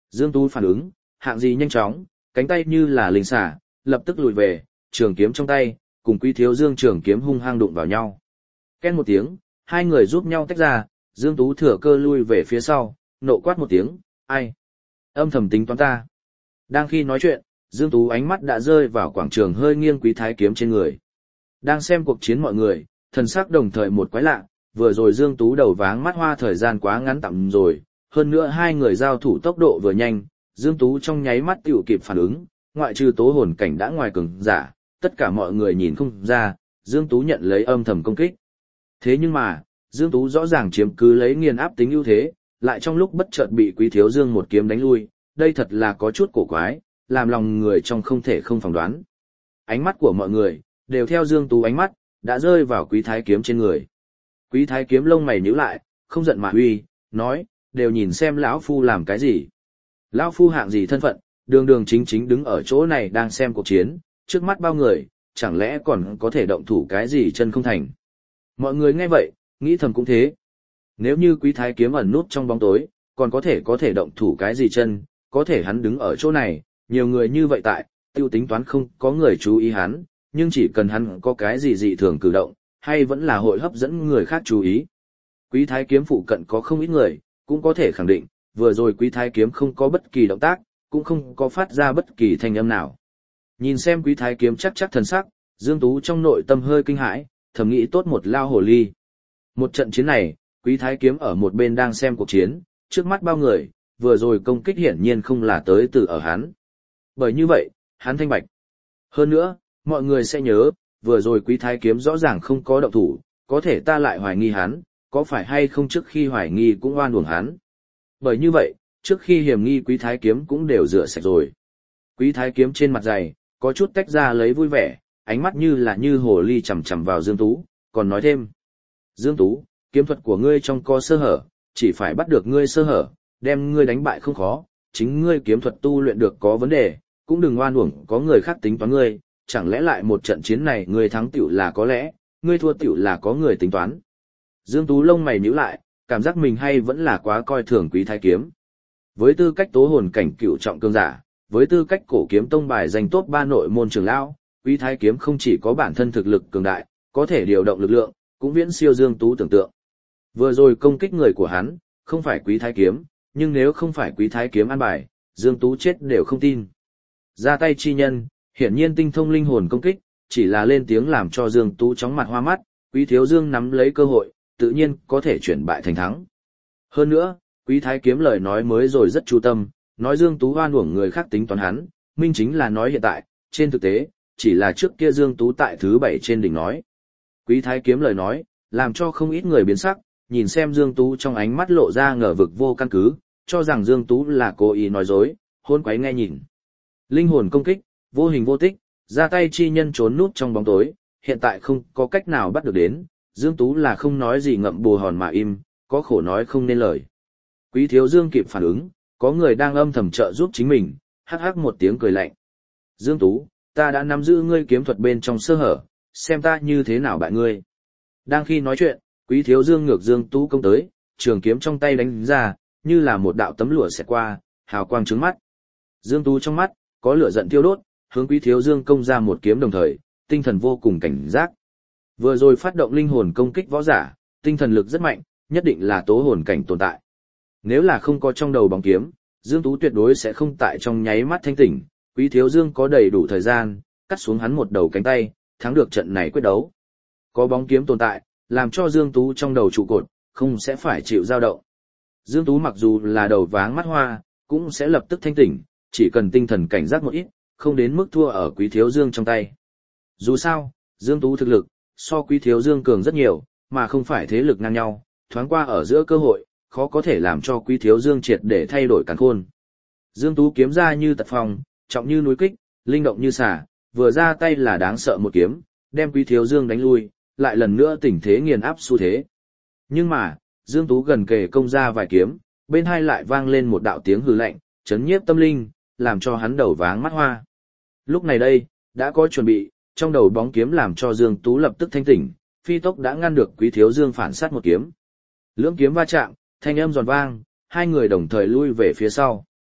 Dương Tú phản ứng, hạng gì nhanh chóng, cánh tay như là linh xả, lập tức lùi về, trường kiếm trong tay, cùng Quý Thiếu Dương trường kiếm hung hăng đụng vào nhau. Két một tiếng, hai người giúp nhau tách ra, Dương Tú thừa cơ lui về phía sau, nộ quát một tiếng, ai? Âm thầm tính toán ta. Đang khi nói chuyện, Dương Tú ánh mắt đã rơi vào quảng trường hơi nghiêng Quý Thái kiếm trên người. Đang xem cuộc chiến mọi người, thần sắc đồng thời một quái lạ, vừa rồi Dương Tú đầu váng mắt hoa thời gian quá ngắn tạm rồi, hơn nữa hai người giao thủ tốc độ vừa nhanh, Dương Tú trong nháy mắt tiểu kịp phản ứng, ngoại trừ tố hồn cảnh đã ngoài cường giả, tất cả mọi người nhìn không ra, Dương Tú nhận lấy âm thầm công kích. Thế nhưng mà, Dương Tú rõ ràng chiếm cứ lấy nghiền áp tính ưu thế, lại trong lúc bất chợt bị Quý Thiếu Dương một kiếm đánh lui, đây thật là có chút cổ quái, làm lòng người trong không thể không phỏng đoán. Ánh mắt của mọi người, đều theo Dương Tú ánh mắt, đã rơi vào Quý Thái kiếm trên người. Quý Thái kiếm lông mày nhíu lại, không giận mà uy, nói, đều nhìn xem lão phu làm cái gì. Lão phu hạng gì thân phận, đường đường chính chính đứng ở chỗ này đang xem cuộc chiến, trước mắt bao người, chẳng lẽ còn có thể động thủ cái gì chân không thành. Mọi người nghe vậy, nghĩ thầm cũng thế. Nếu như Quý Thái kiếm ẩn nút trong bóng tối, còn có thể động thủ cái gì chân, có thể hắn đứng ở chỗ này, nhiều người như vậy tại, tiêu tính toán không có người chú ý hắn, nhưng chỉ cần hắn có cái gì dị thường cử động, hay vẫn là hội hấp dẫn người khác chú ý. Quý Thái kiếm phụ cận có không ít người, cũng có thể khẳng định, vừa rồi Quý Thái kiếm không có bất kỳ động tác, cũng không có phát ra bất kỳ thanh âm nào. Nhìn xem Quý Thái kiếm chắc thần sắc, Dương Tú trong nội tâm hơi kinh hãi, thầm nghĩ tốt một lao hồ ly. Một trận chiến này, Quý Thái kiếm ở một bên đang xem cuộc chiến, trước mắt bao người, vừa rồi công kích hiển nhiên không là tới từ ở hắn. Bởi như vậy, hắn thanh bạch. Hơn nữa, mọi người sẽ nhớ, vừa rồi Quý Thái kiếm rõ ràng không có động thủ, có thể ta lại hoài nghi hắn, có phải hay không trước khi hoài nghi cũng oan uổng hắn. Bởi như vậy, trước khi hiểm nghi Quý Thái kiếm cũng đều rửa sạch rồi. Quý Thái kiếm trên mặt dày, có chút tách ra lấy vui vẻ, ánh mắt như hồ ly chằm chằm vào Dương Tú, còn nói thêm. Dương Tú, kiếm thuật của ngươi trong có sơ hở, chỉ phải bắt được ngươi sơ hở, đem ngươi đánh bại không khó, chính ngươi kiếm thuật tu luyện được có vấn đề, cũng đừng oan uổng có người khác tính toán ngươi, chẳng lẽ lại một trận chiến này ngươi thắng tiểu là có lẽ, ngươi thua tiểu là có người tính toán. Dương Tú lông mày nhíu lại, cảm giác mình hay vẫn là quá coi thường Quý Thái kiếm. Với tư cách tố hồn cảnh cựu trọng cương giả, với tư cách cổ kiếm tông bài danh top 3 nội môn trưởng lão, Quý Thái kiếm không chỉ có bản thân thực lực cường đại, có thể điều động lực lượng, cũng viễn siêu Dương Tú tưởng tượng. Vừa rồi công kích người của hắn, không phải Quý Thái kiếm, nhưng nếu không phải Quý Thái kiếm an bài, Dương Tú chết đều không tin. Ra tay chi nhân, hiển nhiên tinh thông linh hồn công kích, chỉ là lên tiếng làm cho Dương Tú chóng mặt hoa mắt, Quý Thiếu Dương nắm lấy cơ hội, tự nhiên có thể chuyển bại thành thắng. Hơn nữa, Quý Thái kiếm lời nói mới rồi rất chú tâm, nói Dương Tú hoan uổng người khác tính toán hắn, minh chính là nói hiện tại, trên thực tế, chỉ là trước kia Dương Tú tại thứ 7 trên đỉnh nói. Quý Thái kiếm lời nói, làm cho không ít người biến sắc, nhìn xem Dương Tú trong ánh mắt lộ ra ngờ vực vô căn cứ, cho rằng Dương Tú là cố ý nói dối, hôn quấy nghe nhìn. Linh hồn công kích, vô hình vô tích, ra tay chi nhân trốn núp trong bóng tối, hiện tại không có cách nào bắt được đến, Dương Tú là không nói gì ngậm bù hòn mà im, có khổ nói không nên lời. Quý Thiếu Dương kịp phản ứng, có người đang âm thầm trợ giúp chính mình, hắc hắc một tiếng cười lạnh. Dương Tú, ta đã nắm giữ ngươi kiếm thuật bên trong sơ hở, xem ta như thế nào bại ngươi. Đang khi nói chuyện, Quý Thiếu Dương ngược Dương Tú công tới, trường kiếm trong tay đánh ra, như là một đạo tấm lụa xẹt qua, hào quang trướng mắt. Dương Tú trong mắt, có lửa giận thiêu đốt, hướng Quý Thiếu Dương công ra một kiếm đồng thời, tinh thần vô cùng cảnh giác. Vừa rồi phát động linh hồn công kích võ giả, tinh thần lực rất mạnh, nhất định là tố hồn cảnh tồn tại. Nếu là không có trong đầu bóng kiếm, Dương Tú tuyệt đối sẽ không tại trong nháy mắt thanh tỉnh, Quý Thiếu Dương có đầy đủ thời gian, cắt xuống hắn một đầu cánh tay, thắng được trận này quyết đấu. Có bóng kiếm tồn tại, làm cho Dương Tú trong đầu trụ cột, không sẽ phải chịu dao động. Dương Tú mặc dù là đầu váng mắt hoa, cũng sẽ lập tức thanh tỉnh, chỉ cần tinh thần cảnh giác một ít, không đến mức thua ở Quý Thiếu Dương trong tay. Dù sao, Dương Tú thực lực, so Quý Thiếu Dương cường rất nhiều, mà không phải thế lực ngang nhau, thoáng qua ở giữa cơ hội, khó có thể làm cho Quý Thiếu Dương triệt để thay đổi càn khôn. Dương Tú kiếm ra như tật phong, trọng như núi kích, linh động như xà, vừa ra tay là đáng sợ một kiếm, đem Quý Thiếu Dương đánh lui, lại lần nữa tình thế nghiền áp xu thế. Nhưng mà, Dương Tú gần kề công ra vài kiếm, bên hai lại vang lên một đạo tiếng hừ lạnh, chấn nhiếp tâm linh, làm cho hắn đầu váng mắt hoa. Lúc này đây, đã có chuẩn bị, trong đầu bóng kiếm làm cho Dương Tú lập tức thanh tỉnh, phi tốc đã ngăn được Quý Thiếu Dương phản sát một kiếm. Lưỡng kiếm va chạm, thanh âm giòn vang, hai người đồng thời lui về phía sau.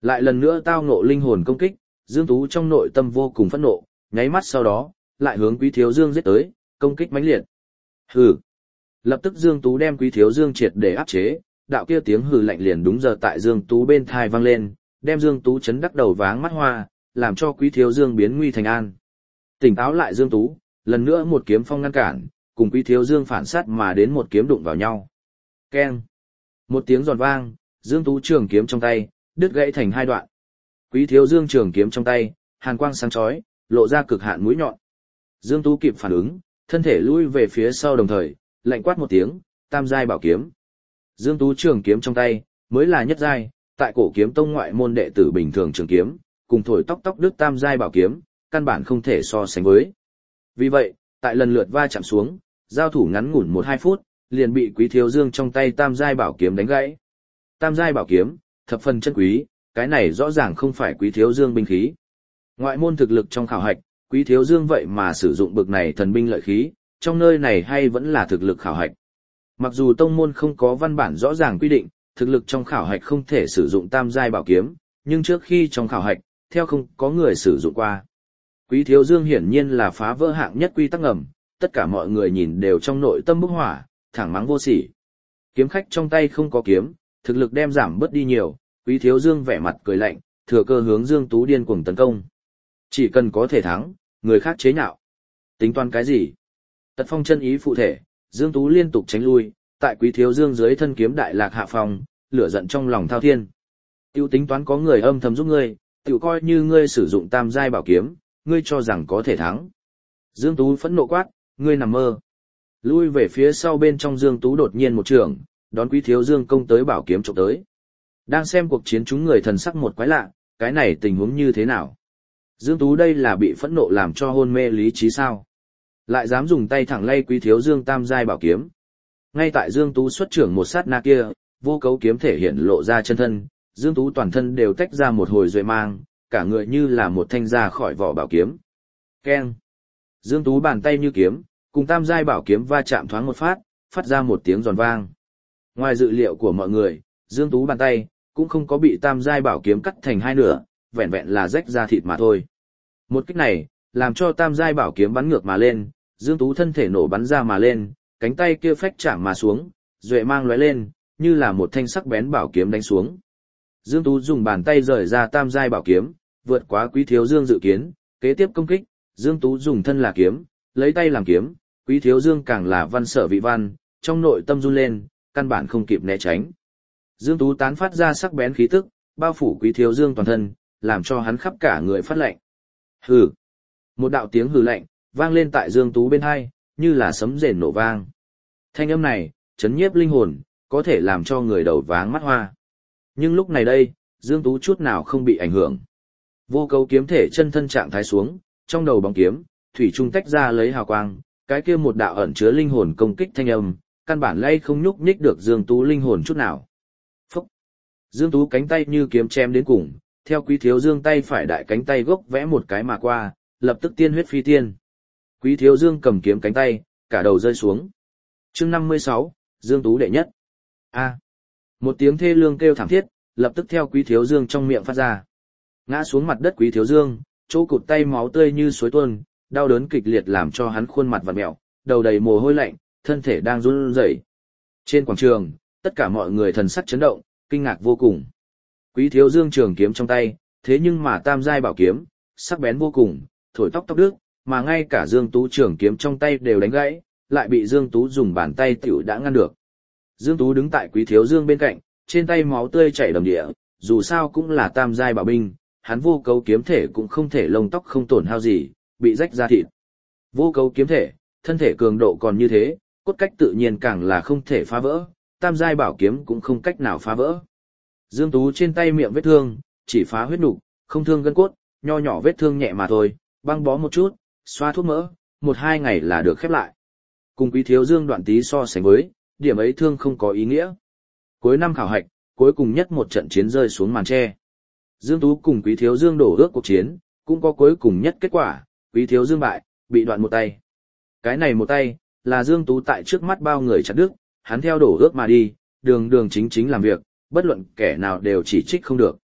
Lại lần nữa tao ngộ linh hồn công kích, Dương Tú trong nội tâm vô cùng phẫn nộ, nháy mắt sau đó, lại hướng Quý Thiếu Dương giết tới, công kích mãnh liệt. Hừ. Lập tức Dương Tú đem Quý Thiếu Dương triệt để áp chế, đạo kia tiếng hừ lạnh liền đúng giờ tại Dương Tú bên thai vang lên, đem Dương Tú chấn đắc đầu váng mắt hoa, làm cho Quý Thiếu Dương biến nguy thành an. Tỉnh táo lại Dương Tú, lần nữa một kiếm phong ngăn cản, cùng Quý Thiếu Dương phản sát mà đến một kiếm đụng vào nhau. Keng. Một tiếng giòn vang, Dương Tú trường kiếm trong tay, đứt gãy thành hai đoạn. Quý Thiếu Dương trường kiếm trong tay, hàn quang sáng chói, lộ ra cực hạn mũi nhọn. Dương Tú kịp phản ứng, thân thể lui về phía sau đồng thời, lạnh quát một tiếng, tam giai bảo kiếm. Dương Tú trường kiếm trong tay, mới là nhất giai, tại cổ kiếm tông ngoại môn đệ tử bình thường trường kiếm, cùng thổi tóc tóc đức tam giai bảo kiếm, căn bản không thể so sánh với. Vì vậy, tại lần lượt va chạm xuống, giao thủ ngắn ngủn 1-2 phút, liền bị Quý Thiếu Dương trong tay tam giai bảo kiếm đánh gãy. Tam giai bảo kiếm, thập phần chân quý, cái này rõ ràng không phải Quý Thiếu Dương binh khí. Ngoại môn thực lực trong khảo hạch, Quý Thiếu Dương vậy mà sử dụng bực này thần binh lợi khí, trong nơi này hay vẫn là thực lực khảo hạch. Mặc dù tông môn không có văn bản rõ ràng quy định, thực lực trong khảo hạch không thể sử dụng tam giai bảo kiếm, nhưng trước khi trong khảo hạch, theo không có người sử dụng qua. Quý Thiếu Dương hiển nhiên là phá vỡ hạng nhất quy tắc ngầm, tất cả mọi người nhìn đều trong nội tâm bốc hỏa, thẳng mắng vô sỉ. Kiếm khách trong tay không có kiếm, thực lực đem giảm bớt đi nhiều, Quý Thiếu Dương vẻ mặt cười lạnh, thừa cơ hướng Dương Tú điên cuồng tấn công. Chỉ cần có thể thắng, người khác chế nhạo. Tính toán cái gì? Tật phong chân ý phụ thể, Dương Tú liên tục tránh lui, tại Quý Thiếu Dương dưới thân kiếm đại lạc hạ phòng, lửa giận trong lòng thao thiên. Tiêu tính toán có người âm thầm giúp ngươi, tiểu coi như ngươi sử dụng tam giai bảo kiếm, ngươi cho rằng có thể thắng. Dương Tú phẫn nộ quát, ngươi nằm mơ. Lui về phía sau bên trong Dương Tú đột nhiên một trường, đón Quý Thiếu Dương công tới bảo kiếm chụp tới. Đang xem cuộc chiến chúng người thần sắc một quái lạ, cái này tình huống như thế nào? Dương Tú đây là bị phẫn nộ làm cho hôn mê lý trí sao? Lại dám dùng tay thẳng lay Quý Thiếu Dương tam giai bảo kiếm. Ngay tại Dương Tú xuất trưởng một sát na kia, vô cấu kiếm thể hiện lộ ra chân thân, Dương Tú toàn thân đều tách ra một hồi duệ mang, cả người như là một thanh ra khỏi vỏ bảo kiếm. Keng. Dương Tú bàn tay như kiếm, cùng tam giai bảo kiếm va chạm thoáng một phát, phát ra một tiếng giòn vang. Ngoài dự liệu của mọi người, Dương Tú bàn tay cũng không có bị tam giai bảo kiếm cắt thành hai nửa, vẹn vẹn là rách ra thịt mà thôi. Một kích này, làm cho tam giai bảo kiếm bắn ngược mà lên, Dương Tú thân thể nổ bắn ra mà lên, cánh tay kia phách chạm mà xuống, duệ mang lóe lên, như là một thanh sắc bén bảo kiếm đánh xuống. Dương Tú dùng bàn tay rời ra tam giai bảo kiếm, vượt quá Quý Thiếu Dương dự kiến, kế tiếp công kích, Dương Tú dùng thân là kiếm, lấy tay làm kiếm, Quý Thiếu Dương càng là văn sở vị văn, trong nội tâm run lên, căn bản không kịp né tránh. Dương Tú tán phát ra sắc bén khí tức, bao phủ Quý Thiếu Dương toàn thân, làm cho hắn khắp cả người phát lạnh. Hừ. Một đạo tiếng hừ lạnh vang lên tại Dương Tú bên hai, như là sấm rền nổ vang. Thanh âm này, chấn nhiếp linh hồn, có thể làm cho người đầu váng mắt hoa. Nhưng lúc này đây, Dương Tú chút nào không bị ảnh hưởng. Vô cấu kiếm thể chân thân trạng thái xuống, trong đầu bóng kiếm, thủy trung tách ra lấy hào quang, cái kia một đạo ẩn chứa linh hồn công kích thanh âm, căn bản lay không nhúc nhích được Dương Tú linh hồn chút nào. Phúc! Dương Tú cánh tay như kiếm chém đến cùng, theo Quý Thiếu Dương tay phải đại cánh tay gốc vẽ một cái mà qua, lập tức tiên huyết phi tiên. Quý Thiếu Dương cầm kiếm cánh tay, cả đầu rơi xuống. Chương 56, Dương Tú đệ nhất. A. Một tiếng thê lương kêu thảm thiết, lập tức theo Quý Thiếu Dương trong miệng phát ra. Ngã xuống mặt đất Quý Thiếu Dương, chỗ cụt tay máu tươi như suối tuôn, đau đớn kịch liệt làm cho hắn khuôn mặt vặn mèo, đầu đầy mồ hôi lạnh, thân thể đang run rẩy. Trên quảng trường, tất cả mọi người thần sắc chấn động, kinh ngạc vô cùng. Quý Thiếu Dương trường kiếm trong tay, thế nhưng mà tam giai bảo kiếm, sắc bén vô cùng, thổi tóc tóc đứt, mà ngay cả Dương Tú trường kiếm trong tay đều đánh gãy, lại bị Dương Tú dùng bàn tay tiểu đã ngăn được. Dương Tú đứng tại Quý Thiếu Dương bên cạnh, trên tay máu tươi chảy đầm địa, dù sao cũng là tam giai bảo binh, hắn vô cấu kiếm thể cũng không thể lông tóc không tổn hao gì, bị rách ra thịt. Vô cấu kiếm thể, thân thể cường độ còn như thế, cốt cách tự nhiên càng là không thể phá vỡ, tam giai bảo kiếm cũng không cách nào phá vỡ. Dương Tú trên tay miệng vết thương, chỉ phá huyết nục, không thương gân cốt, nho nhỏ vết thương nhẹ mà thôi, băng bó một chút, xoa thuốc mỡ, 1-2 ngày là được khép lại. Cùng Quý Thiếu Dương đoạn tí so sánh với, điểm ấy thương không có ý nghĩa. Cuối năm khảo hạch, cuối cùng nhất một trận chiến rơi xuống màn tre. Dương Tú cùng Quý Thiếu Dương đổ ước cuộc chiến, cũng có cuối cùng nhất kết quả, Quý Thiếu Dương bại, bị đoạn một tay. Cái này một tay, là Dương Tú tại trước mắt bao người chặt đứt, hắn theo đổ ước mà đi, đường đường chính chính làm việc, bất luận kẻ nào đều chỉ trích không được.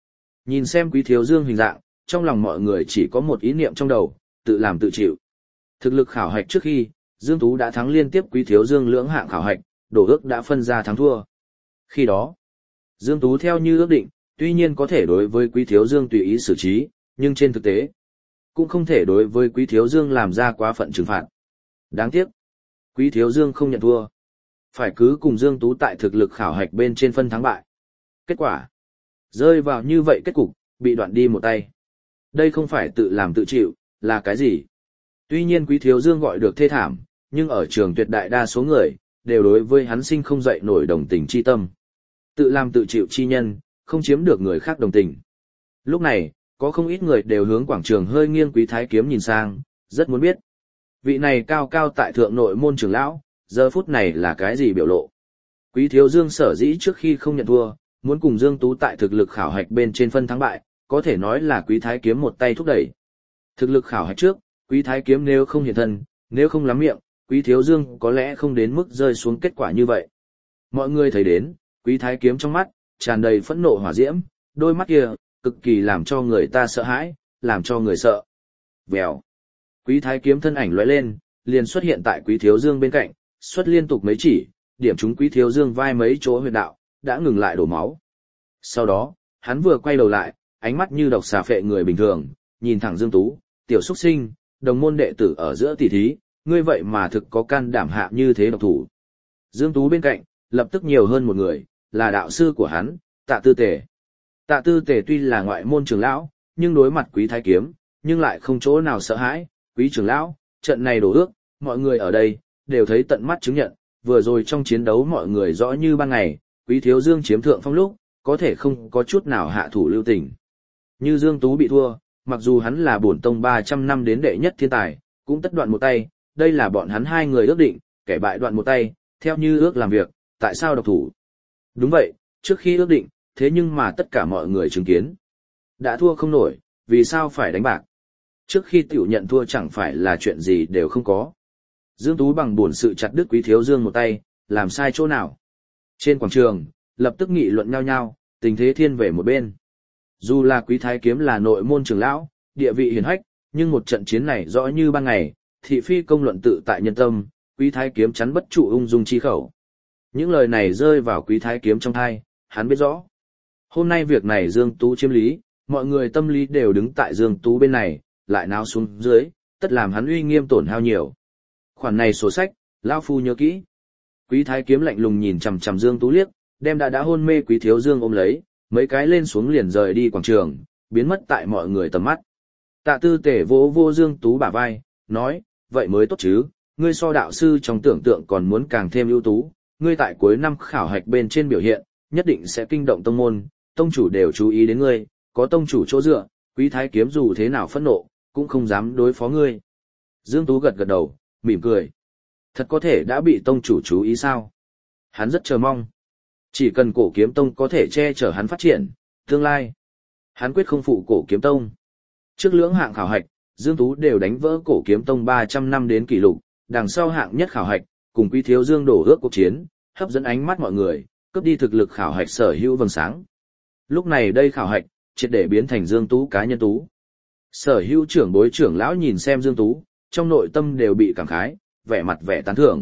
Nhìn xem Quý Thiếu Dương hình dạng, trong lòng mọi người chỉ có một ý niệm trong đầu, tự làm tự chịu. Thực lực khảo hạch trước khi, Dương Tú đã thắng liên tiếp Quý Thiếu Dương lưỡng hạng khảo hạch, đổ ước đã phân ra thắng thua. Khi đó, Dương Tú theo như ước định, tuy nhiên có thể đối với Quý Thiếu Dương tùy ý xử trí, nhưng trên thực tế, cũng không thể đối với Quý Thiếu Dương làm ra quá phận trừng phạt. Đáng tiếc, Quý Thiếu Dương không nhận thua. Phải cứ cùng Dương Tú tại thực lực khảo hạch bên trên phân thắng bại. Kết quả, rơi vào như vậy kết cục, bị đoạn đi một tay. Đây không phải tự làm tự chịu, là cái gì? Tuy nhiên Quý Thiếu Dương gọi được thê thảm, nhưng ở trường tuyệt đại đa số người, đều đối với hắn sinh không dậy nổi đồng tình chi tâm. Tự làm tự chịu chi nhân, không chiếm được người khác đồng tình. Lúc này, có không ít người đều hướng quảng trường hơi nghiêng Quý Thái Kiếm nhìn sang, rất muốn biết. Vị này cao cao tại thượng nội môn trưởng lão, giờ phút này là cái gì biểu lộ? Quý Thiếu Dương sở dĩ trước khi không nhận thua, muốn cùng Dương Tú tại thực lực khảo hạch bên trên phân thắng bại, có thể nói là Quý Thái Kiếm một tay thúc đẩy. Thực lực khảo hạch trước, Quý Thái Kiếm nếu không hiện thân, nếu không lắm miệng, Quý Thiếu Dương có lẽ không đến mức rơi xuống kết quả như vậy. Mọi người thấy đến, Quý Thái Kiếm trong mắt, tràn đầy phẫn nộ hỏa diễm, đôi mắt kia, cực kỳ làm cho người ta sợ hãi, làm cho người sợ. Vèo. Quý Thái Kiếm thân ảnh lóe lên, liền xuất hiện tại Quý Thiếu Dương bên cạnh, xuất liên tục mấy chỉ, điểm trúng Quý Thiếu Dương vai mấy chỗ huyệt đạo, đã ngừng lại đổ máu. Sau đó, hắn vừa quay đầu lại, ánh mắt như độc xà phệ người bình thường, nhìn thẳng Dương Tú, tiểu xuất sinh, đồng môn đệ tử ở giữa tỷ thí, ngươi vậy mà thực có can đảm hạ như thế độc thủ. Dương Tú bên cạnh, lập tức nhiều hơn một người, là đạo sư của hắn, Tạ Tư Tề. Tạ Tư Tề tuy là ngoại môn trưởng lão, nhưng đối mặt Quý Thái Kiếm, nhưng lại không chỗ nào sợ hãi. Quý trưởng lão, trận này đổ ước, mọi người ở đây, đều thấy tận mắt chứng nhận, vừa rồi trong chiến đấu mọi người rõ như ban ngày, Quý Thiếu Dương chiếm thượng phong lúc, có thể không có chút nào hạ thủ lưu tình. Như Dương Tú bị thua, mặc dù hắn là bổn tông 300 năm đến đệ nhất thiên tài, cũng tất đoạn một tay, đây là bọn hắn hai người ước định, kẻ bại đoạn một tay, theo như ước làm việc, tại sao độc thủ? Đúng vậy, trước khi ước định, thế nhưng mà tất cả mọi người chứng kiến. Đã thua không nổi, vì sao phải đánh bạc? Trước khi tiểu nhận thua chẳng phải là chuyện gì đều không có. Dương Tú bằng buồn sự chặt đứt Quý Thiếu Dương một tay, làm sai chỗ nào? Trên quảng trường, lập tức nghị luận nhau nhau, tình thế thiên về một bên. Dù là Quý Thái Kiếm là nội môn trưởng lão, địa vị hiển hách, nhưng một trận chiến này rõ như ban ngày, thị phi công luận tự tại nhân tâm, Quý Thái Kiếm chắn bất trụ ung dung chi khẩu. Những lời này rơi vào Quý Thái Kiếm trong tai, hắn biết rõ. Hôm nay việc này Dương Tú chiếm lý, mọi người tâm lý đều đứng tại Dương Tú bên này, lại náo xuống dưới, tất làm hắn uy nghiêm tổn hao nhiều. Khoản này sổ sách, lão phu nhớ kỹ. Quý Thái Kiếm lạnh lùng nhìn chằm chằm Dương Tú liếc, đem đã hôn mê Quý Thiếu Dương ôm lấy, mấy cái lên xuống liền rời đi quảng trường, biến mất tại mọi người tầm mắt. Tạ Tư Tề vỗ vô Dương Tú bả vai, nói, vậy mới tốt chứ, ngươi so đạo sư trong tưởng tượng còn muốn càng thêm ưu tú, ngươi tại cuối năm khảo hạch bên trên biểu hiện, nhất định sẽ kinh động tông môn, tông chủ đều chú ý đến ngươi, có tông chủ chỗ dựa, Quý Thái Kiếm dù thế nào phẫn nộ, cũng không dám đối phó ngươi. Dương Tú gật gật đầu, mỉm cười. Thật có thể đã bị tông chủ chú ý sao? Hắn rất chờ mong. Chỉ cần Cổ Kiếm Tông có thể che chở hắn phát triển, tương lai, hắn quyết không phụ Cổ Kiếm Tông. Trước lưỡng hạng khảo hạch, Dương Tú đều đánh vỡ Cổ Kiếm Tông 300 năm đến kỷ lục, đằng sau hạng nhất khảo hạch, cùng Quý Thiếu Dương đổ ước cuộc chiến, hấp dẫn ánh mắt mọi người, cướp đi thực lực khảo hạch sở hữu vầng sáng. Lúc này đây khảo hạch, triệt để biến thành Dương Tú cá nhân tú. Sở hữu trưởng bối trưởng lão nhìn xem Dương Tú, trong nội tâm đều bị cảm khái, vẻ mặt vẻ tán thưởng.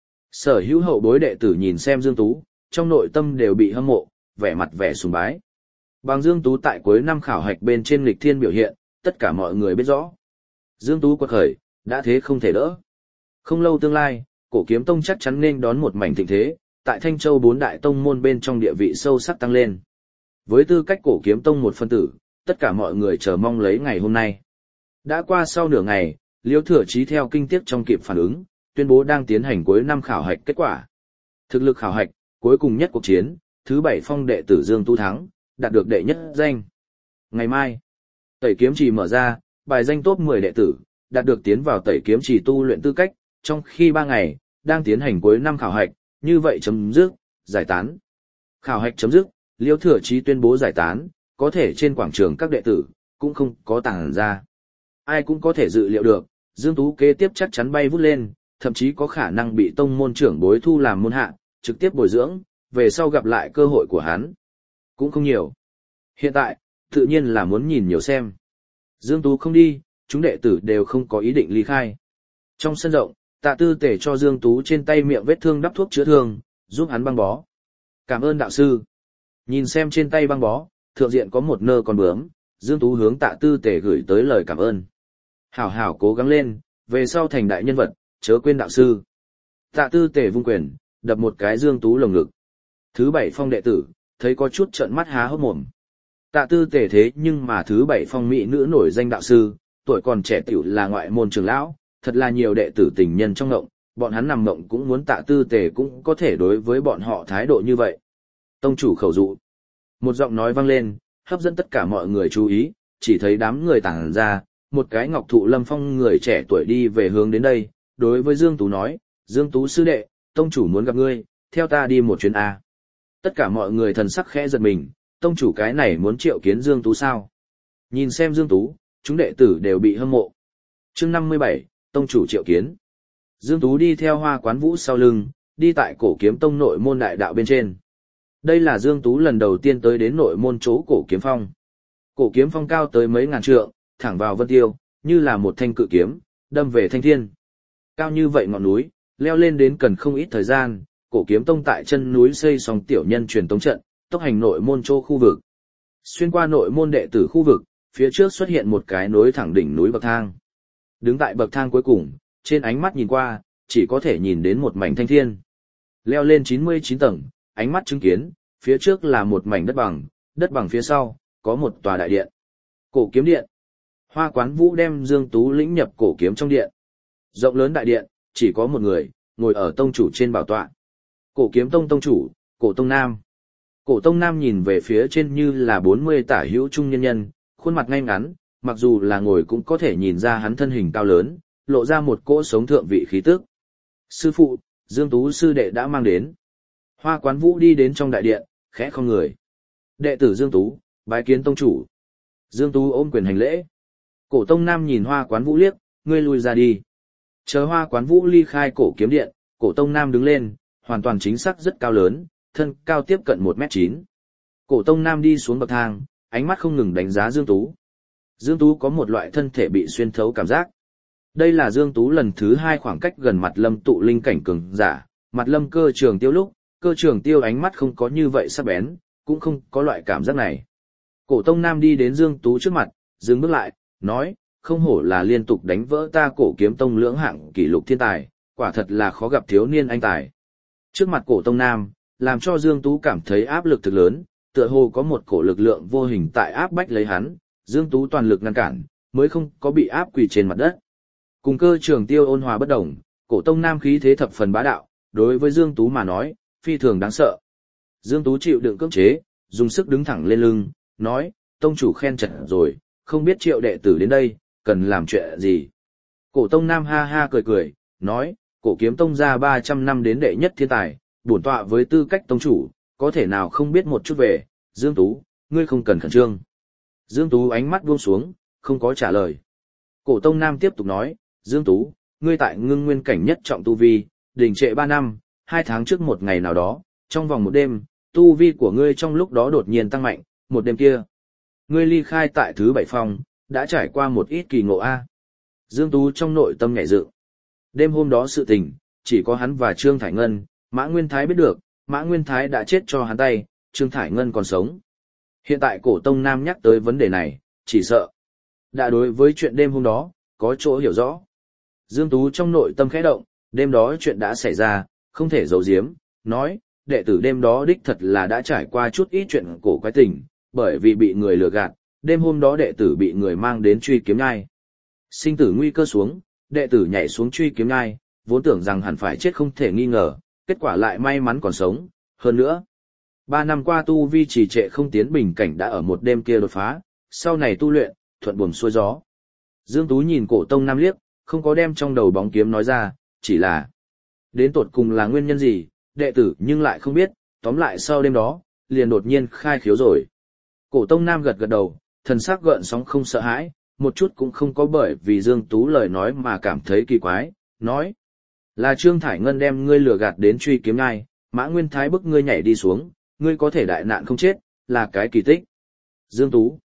Sở hữu hậu bối đệ tử nhìn xem Dương Tú, trong nội tâm đều bị hâm mộ, vẻ mặt vẻ sùng bái. Bằng Dương Tú tại cuối năm khảo hạch bên trên nghịch thiên biểu hiện, tất cả mọi người biết rõ. Dương Tú quật khởi, đã thế không thể đỡ. Không lâu tương lai, Cổ Kiếm Tông chắc chắn nên đón một mảnh thịnh thế, tại Thanh Châu 4 đại tông môn bên trong địa vị sâu sắc tăng lên. Với tư cách Cổ Kiếm Tông một phân tử, tất cả mọi người chờ mong lấy ngày hôm nay. Đã qua sau nửa ngày, Liễu Thừa Chí theo kinh tiếc trong kịp phản ứng, tuyên bố đang tiến hành cuối năm khảo hạch kết quả. Thực lực khảo hạch, cuối cùng nhất cuộc chiến, thứ 7 phong đệ tử Dương Tú thắng, đạt được đệ nhất danh. Ngày mai, Tẩy Kiếm Trì mở ra, bài danh top 10 đệ tử, đạt được tiến vào Tẩy Kiếm Trì tu luyện tư cách, trong khi 3 ngày, đang tiến hành cuối năm khảo hạch, như vậy chấm dứt, giải tán. Khảo hạch chấm dứt, Liễu Thừa Chí tuyên bố giải tán, có thể trên quảng trường các đệ tử, cũng không có tàng ra. Ai cũng có thể dự liệu được, Dương Tú kế tiếp chắc chắn bay vút lên, thậm chí có khả năng bị tông môn trưởng bối thu làm môn hạ, trực tiếp bồi dưỡng, về sau gặp lại cơ hội của hắn. Cũng không nhiều. Hiện tại, tự nhiên là muốn nhìn nhiều xem. Dương Tú không đi, chúng đệ tử đều không có ý định ly khai. Trong sân rộng, Tạ Tư Tể cho Dương Tú trên tay miệng vết thương đắp thuốc chữa thương, giúp hắn băng bó. Cảm ơn đạo sư. Nhìn xem trên tay băng bó, thượng diện có một nơ con bướm, Dương Tú hướng Tạ Tư Tể gửi tới lời cảm ơn. Hảo hảo cố gắng lên, về sau thành đại nhân vật, chớ quên đạo sư. Tạ Tư Tể vung quyền, đập một cái Dương Tú lồng ngực. Thứ 7 phong đệ tử, thấy có chút trợn mắt há hốc mồm. Tạ Tư Tể thế nhưng mà thứ 7 phong mỹ nữ nổi danh đạo sư, tuổi còn trẻ tiểu là ngoại môn trưởng lão, thật là nhiều đệ tử tình nhân trong ngộng, bọn hắn nằm ngộng cũng muốn Tạ Tư Tể cũng có thể đối với bọn họ thái độ như vậy. Tông chủ khẩu dụ. Một giọng nói vang lên, hấp dẫn tất cả mọi người chú ý, chỉ thấy đám người tản ra, một cái ngọc thụ lâm phong người trẻ tuổi đi về hướng đến đây, đối với Dương Tú nói, Dương Tú sư đệ, tông chủ muốn gặp ngươi, theo ta đi một chuyến A. Tất cả mọi người thần sắc khẽ giật mình, tông chủ cái này muốn triệu kiến Dương Tú sao? Nhìn xem Dương Tú, chúng đệ tử đều bị hâm mộ. Chương 57, tông chủ triệu kiến. Dương Tú đi theo Hoa Quán Vũ sau lưng, đi tại Cổ Kiếm Tông nội môn đại đạo bên trên. Đây là Dương Tú lần đầu tiên tới đến nội môn chỗ Cổ Kiếm Phong. Cổ Kiếm Phong cao tới mấy ngàn trượng, thẳng vào vân tiêu, như là một thanh cự kiếm, đâm về thanh thiên. Cao như vậy ngọn núi, leo lên đến cần không ít thời gian, Cổ Kiếm Tông tại chân núi xây xong tiểu nhân truyền tống trận, tốc hành nội môn chỗ khu vực. Xuyên qua nội môn đệ tử khu vực, phía trước xuất hiện một cái nối thẳng đỉnh núi bậc thang. Đứng tại bậc thang cuối cùng, trên ánh mắt nhìn qua, chỉ có thể nhìn đến một mảnh thanh thiên. Leo lên 99 tầng, ánh mắt chứng kiến, phía trước là một mảnh đất bằng phía sau, có một tòa đại điện. Cổ kiếm điện. Hoa Quán Vũ đem Dương Tú lĩnh nhập cổ kiếm trong điện. Rộng lớn đại điện, chỉ có một người, ngồi ở tông chủ trên bảo tọa. Cổ kiếm tông tông chủ, Cổ Tông Nam. Cổ Tông Nam nhìn về phía trên như là 40 tả hữu trung nhân nhân, khuôn mặt ngay ngắn, mặc dù là ngồi cũng có thể nhìn ra hắn thân hình cao lớn, lộ ra một cỗ sống thượng vị khí tức. Sư phụ, Dương Tú sư đệ đã mang đến. Hoa Quán Vũ đi đến trong đại điện, khẽ không người. Đệ tử Dương Tú, bái kiến tông chủ. Dương Tú ôm quyền hành lễ. Cổ Tông Nam nhìn Hoa Quán Vũ liếc, ngươi lui ra đi. Chờ Hoa Quán Vũ ly khai cổ kiếm điện, Cổ Tông Nam đứng lên, hoàn toàn chính xác rất cao lớn, thân cao tiếp cận 1m9. Cổ Tông Nam đi xuống bậc thang, ánh mắt không ngừng đánh giá Dương Tú. Dương Tú có một loại thân thể bị xuyên thấu cảm giác. Đây là Dương Tú lần thứ 2 khoảng cách gần mặt lâm tụ linh cảnh cường giả, mặt lâm cơ trường tiêu lúc, cơ trường tiêu ánh mắt không có như vậy sắc bén, cũng không có loại cảm giác này. Cổ Tông Nam đi đến Dương Tú trước mặt, dừng bước lại, nói, không hổ là liên tục đánh vỡ ta Cổ Kiếm Tông lưỡng hạng kỷ lục thiên tài, quả thật là khó gặp thiếu niên anh tài. Trước mặt Cổ Tông Nam, làm cho Dương Tú cảm thấy áp lực thực lớn, tựa hồ có một cổ lực lượng vô hình tại áp bách lấy hắn, Dương Tú toàn lực ngăn cản, mới không có bị áp quỳ trên mặt đất. Cùng cơ trường tiêu ôn hòa bất đồng, Cổ Tông Nam khí thế thập phần bá đạo, đối với Dương Tú mà nói, phi thường đáng sợ. Dương Tú chịu đựng cưỡng chế, dùng sức đứng thẳng lên lưng, nói, tông chủ khen trận rồi, không biết triệu đệ tử đến đây, cần làm chuyện gì. Cổ Tông Nam ha ha cười cười, nói, Cổ Kiếm Tông ra 300 năm đến đệ nhất thiên tài, bổn tọa với tư cách tông chủ, có thể nào không biết một chút về, Dương Tú, ngươi không cần khẩn trương. Dương Tú ánh mắt buông xuống, không có trả lời. Cổ Tông Nam tiếp tục nói, Dương Tú, ngươi tại ngưng nguyên cảnh nhất trọng tu vi, đình trệ 3 năm, 2 tháng trước một ngày nào đó, trong vòng một đêm, tu vi của ngươi trong lúc đó đột nhiên tăng mạnh, một đêm kia. Ngươi ly khai tại thứ 7 phòng, đã trải qua một ít kỳ ngộ A. Dương Tú trong nội tâm nhảy dự. Đêm hôm đó sự tình, chỉ có hắn và Trương Thải Ngân, Mã Nguyên Thái biết được, Mã Nguyên Thái đã chết cho hắn tay, Trương Thải Ngân còn sống. Hiện tại Cổ Tông Nam nhắc tới vấn đề này, chỉ sợ. Đã đối với chuyện đêm hôm đó, có chỗ hiểu rõ. Dương Tú trong nội tâm khẽ động, đêm đó chuyện đã xảy ra, không thể giấu giếm, nói, đệ tử đêm đó đích thật là đã trải qua chút ít chuyện cổ quái tình, bởi vì bị người lừa gạt, đêm hôm đó đệ tử bị người mang đến truy kiếm nhai. Sinh tử nguy cơ xuống, đệ tử nhảy xuống truy kiếm nhai, vốn tưởng rằng hẳn phải chết không thể nghi ngờ, kết quả lại may mắn còn sống, hơn nữa. 3 năm qua tu vi trì trệ không tiến bình cảnh đã ở một đêm kia đột phá, sau này tu luyện, thuận buồm xuôi gió. Dương Tú nhìn Cổ Tông Nam liếc, không có đem trong đầu bóng kiếm nói ra, chỉ là đến tột cùng là nguyên nhân gì, đệ tử nhưng lại không biết, tóm lại sau đêm đó, liền đột nhiên khai khiếu rồi. Cổ Tông Nam gật gật đầu, thần sắc gợn sóng không sợ hãi, một chút cũng không có bởi vì Dương Tú lời nói mà cảm thấy kỳ quái, nói. Là Trương Thải Ngân đem ngươi lừa gạt đến truy kiếm ngai, Mã Nguyên Thái bức ngươi nhảy đi xuống, ngươi có thể đại nạn không chết, là cái kỳ tích. Dương Tú.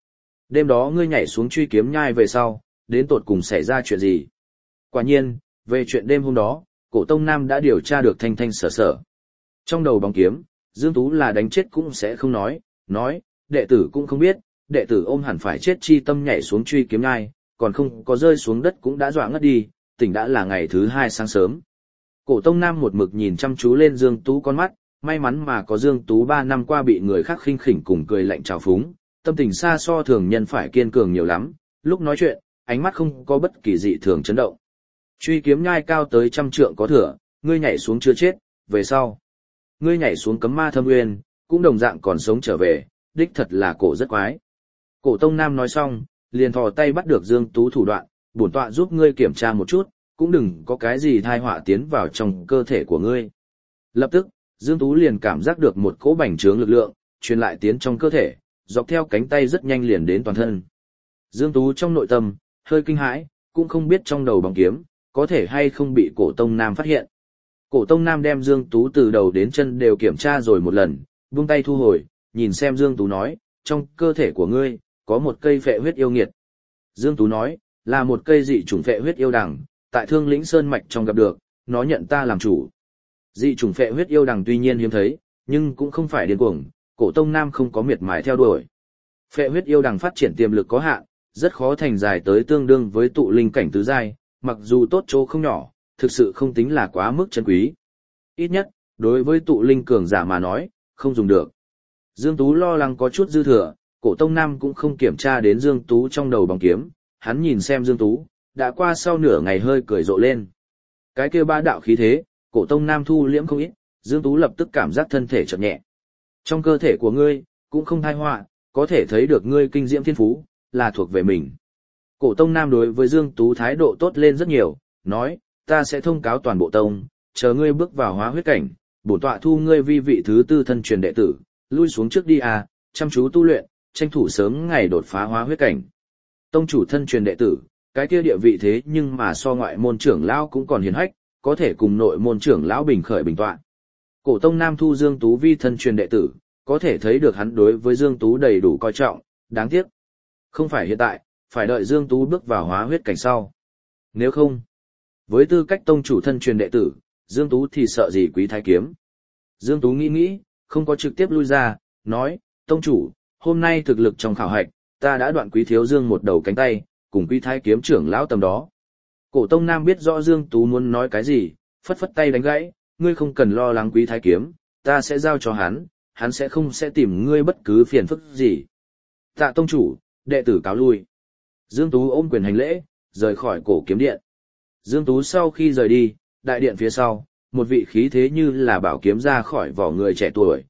Đêm đó ngươi nhảy xuống truy kiếm nhai về sau, đến tột cùng xảy ra chuyện gì? Quả nhiên, về chuyện đêm hôm đó, Cổ Tông Nam đã điều tra được thanh thanh sở sở. Trong đầu bóng kiếm, Dương Tú là đánh chết cũng sẽ không nói, đệ tử cũng không biết, đệ tử ôm hẳn phải chết chi tâm nhảy xuống truy kiếm nhai, còn không có rơi xuống đất cũng đã dọa ngất đi, tỉnh đã là ngày thứ 2 sáng sớm. Cổ Tông Nam một mực nhìn chăm chú lên Dương Tú con mắt, may mắn mà có Dương Tú 3 năm qua bị người khác khinh khỉnh cùng cười lạnh trào phúng, tâm tình xa so thường nhân phải kiên cường nhiều lắm, lúc nói chuyện, ánh mắt không có bất kỳ dị thường chấn động. Truy kiếm nhai cao tới 100 trượng có thừa, ngươi nhảy xuống chưa chết, về sau. Ngươi nhảy xuống cấm ma thâm uyên, cũng đồng dạng còn sống trở về, đích thật là cổ rất quái. Cổ Tông Nam nói xong, liền thò tay bắt được Dương Tú thủ đoạn, bổn tọa giúp ngươi kiểm tra một chút, cũng đừng có cái gì thai họa tiến vào trong cơ thể của ngươi. Lập tức, Dương Tú liền cảm giác được một cỗ bành trướng lực lượng, truyền lại tiến trong cơ thể, dọc theo cánh tay rất nhanh liền đến toàn thân. Dương Tú trong nội tâm, hơi kinh hãi, cũng không biết trong đầu bóng kiếm, có thể hay không bị Cổ Tông Nam phát hiện. Cổ Tông Nam đem Dương Tú từ đầu đến chân đều kiểm tra rồi một lần, buông tay thu hồi, nhìn xem Dương Tú nói, trong cơ thể của ngươi, có một cây phệ huyết yêu nghiệt. Dương Tú nói, là một cây dị chủng phệ huyết yêu đằng, tại Thương Lĩnh Sơn Mạch trong gặp được, nó nhận ta làm chủ. Dị chủng phệ huyết yêu đằng tuy nhiên hiếm thấy, nhưng cũng không phải điên cuồng, Cổ Tông Nam không có miệt mài theo đuổi. Phệ huyết yêu đằng phát triển tiềm lực có hạn, rất khó thành dài tới tương đương với tụ linh cảnh tứ giai, mặc dù tốt chỗ không nhỏ, thực sự không tính là quá mức chân quý. Ít nhất, đối với tụ linh cường giả mà nói, không dùng được. Dương Tú lo lắng có chút dư thừa, Cổ Tông Nam cũng không kiểm tra đến Dương Tú trong đầu bóng kiếm, hắn nhìn xem Dương Tú, đã qua sau nửa ngày hơi cười rộ lên. Cái kia ba đạo khí thế, Cổ Tông Nam thu liễm không ít, Dương Tú lập tức cảm giác thân thể chợt nhẹ. Trong cơ thể của ngươi, cũng không thai họa, có thể thấy được ngươi kinh diễm thiên phú, là thuộc về mình. Cổ Tông Nam đối với Dương Tú thái độ tốt lên rất nhiều, nói, ta sẽ thông cáo toàn bộ tông, chờ ngươi bước vào hóa huyết cảnh, bổn tọa thu ngươi vi vị thứ 4 thân truyền đệ tử, lui xuống trước đi à, chăm chú tu luyện, tranh thủ sớm ngày đột phá hóa huyết cảnh. Tông chủ thân truyền đệ tử, cái kia địa vị thế nhưng mà so ngoại môn trưởng lão cũng còn hiển hách, có thể cùng nội môn trưởng lão bình khởi bình tọa. Cổ Tông Nam thu Dương Tú vi thân truyền đệ tử, có thể thấy được hắn đối với Dương Tú đầy đủ coi trọng, đáng tiếc. Không phải hiện tại, phải đợi Dương Tú bước vào hóa huyết cảnh sau. Nếu không, với tư cách tông chủ thân truyền đệ tử, Dương Tú thì sợ gì quý thái kiếm. Dương Tú nghĩ, không có trực tiếp lui ra, nói, tông chủ, hôm nay thực lực trong khảo hạch, ta đã đoạn quý thiếu Dương một đầu cánh tay, cùng quý thái kiếm trưởng lão tầm đó. Cổ Tông Nam biết rõ Dương Tú muốn nói cái gì, phất phất tay đánh gãy, ngươi không cần lo lắng quý thái kiếm, ta sẽ giao cho hắn sẽ không tìm ngươi bất cứ phiền phức gì. Tạ tông chủ, đệ tử cáo lui. Dương Tú ôm quyền hành lễ, rời khỏi cổ kiếm điện. Dương Tú sau khi rời đi, đại điện phía sau, một vị khí thế như là bảo kiếm ra khỏi vỏ người trẻ tuổi,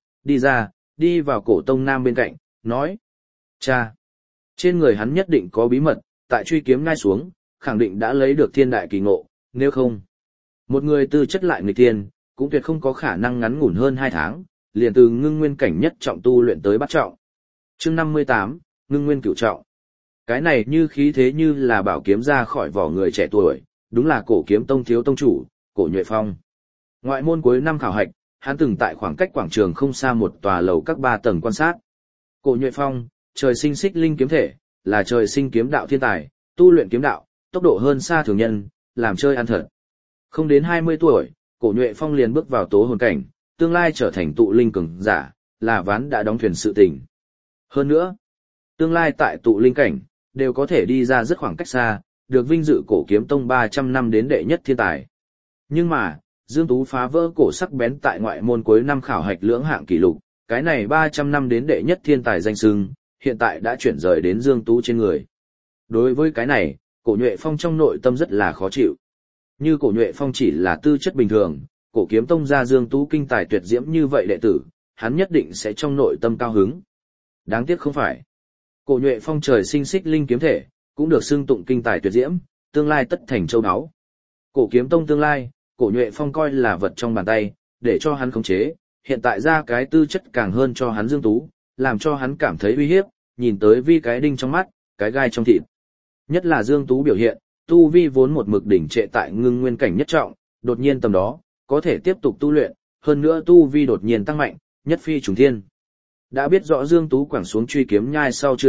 đi vào Cổ Tông Nam bên cạnh, nói. Cha! Trên người hắn nhất định có bí mật, tại truy kiếm ngay xuống, khẳng định đã lấy được thiên đại kỳ ngộ, nếu không. Một người tư chất lại nghịch thiên, cũng tuyệt không có khả năng ngắn ngủn hơn 2 tháng, liền từ ngưng nguyên cảnh nhất trọng tu luyện tới bát trọng. Chương 58, ngưng nguyên cửu trọng. Cái này như khí thế như là bảo kiếm ra khỏi vỏ người trẻ tuổi, đúng là Cổ Kiếm Tông thiếu tông chủ, Cổ Nhuệ Phong. Ngoại môn cuối năm khảo hạch, hắn từng tại khoảng cách quảng trường không xa một tòa lầu các 3 tầng quan sát. Cổ Nhuệ Phong, trời sinh xích linh kiếm thể, là trời sinh kiếm đạo thiên tài, tu luyện kiếm đạo, tốc độ hơn xa thường nhân, làm chơi ăn thật. Không đến 20 tuổi, Cổ Nhuệ Phong liền bước vào tố hồn cảnh, tương lai trở thành tụ linh cường giả, là ván đã đóng thuyền sự tình. Hơn nữa, tương lai tại tụ linh cảnh, đều có thể đi ra rất khoảng cách xa, được vinh dự Cổ Kiếm Tông 300 năm đến đệ nhất thiên tài. Nhưng mà, Dương Tú phá vỡ cổ sắc bén tại ngoại môn cuối năm khảo hạch lưỡng hạng kỷ lục, cái này 300 năm đến đệ nhất thiên tài danh xưng, hiện tại đã chuyển rời đến Dương Tú trên người. Đối với cái này, Cổ Nhuệ Phong trong nội tâm rất là khó chịu. Như Cổ Nhuệ Phong chỉ là tư chất bình thường, Cổ Kiếm Tông ra Dương Tú kinh tài tuyệt diễm như vậy đệ tử, hắn nhất định sẽ trong nội tâm cao hứng. Đáng tiếc không phải. Cổ Nhuệ Phong trời sinh xích linh kiếm thể, cũng được xưng tụng kinh tài tuyệt diễm, tương lai tất thành châu báu. Cổ Kiếm Tông tương lai, Cổ Nhuệ Phong coi là vật trong bàn tay, để cho hắn khống chế, hiện tại ra cái tư chất càng hơn cho hắn Dương Tú, làm cho hắn cảm thấy uy hiếp, nhìn tới vi cái đinh trong mắt, cái gai trong thịt. Nhất là Dương Tú biểu hiện, tu vi vốn một mực đỉnh trệ tại ngưng nguyên cảnh nhất trọng, đột nhiên tầm đó, có thể tiếp tục tu luyện, hơn nữa tu vi đột nhiên tăng mạnh, nhất phi trùng thiên. Đã biết rõ Dương Tú quẳng xuống truy kiếm nhai sau chưa chết,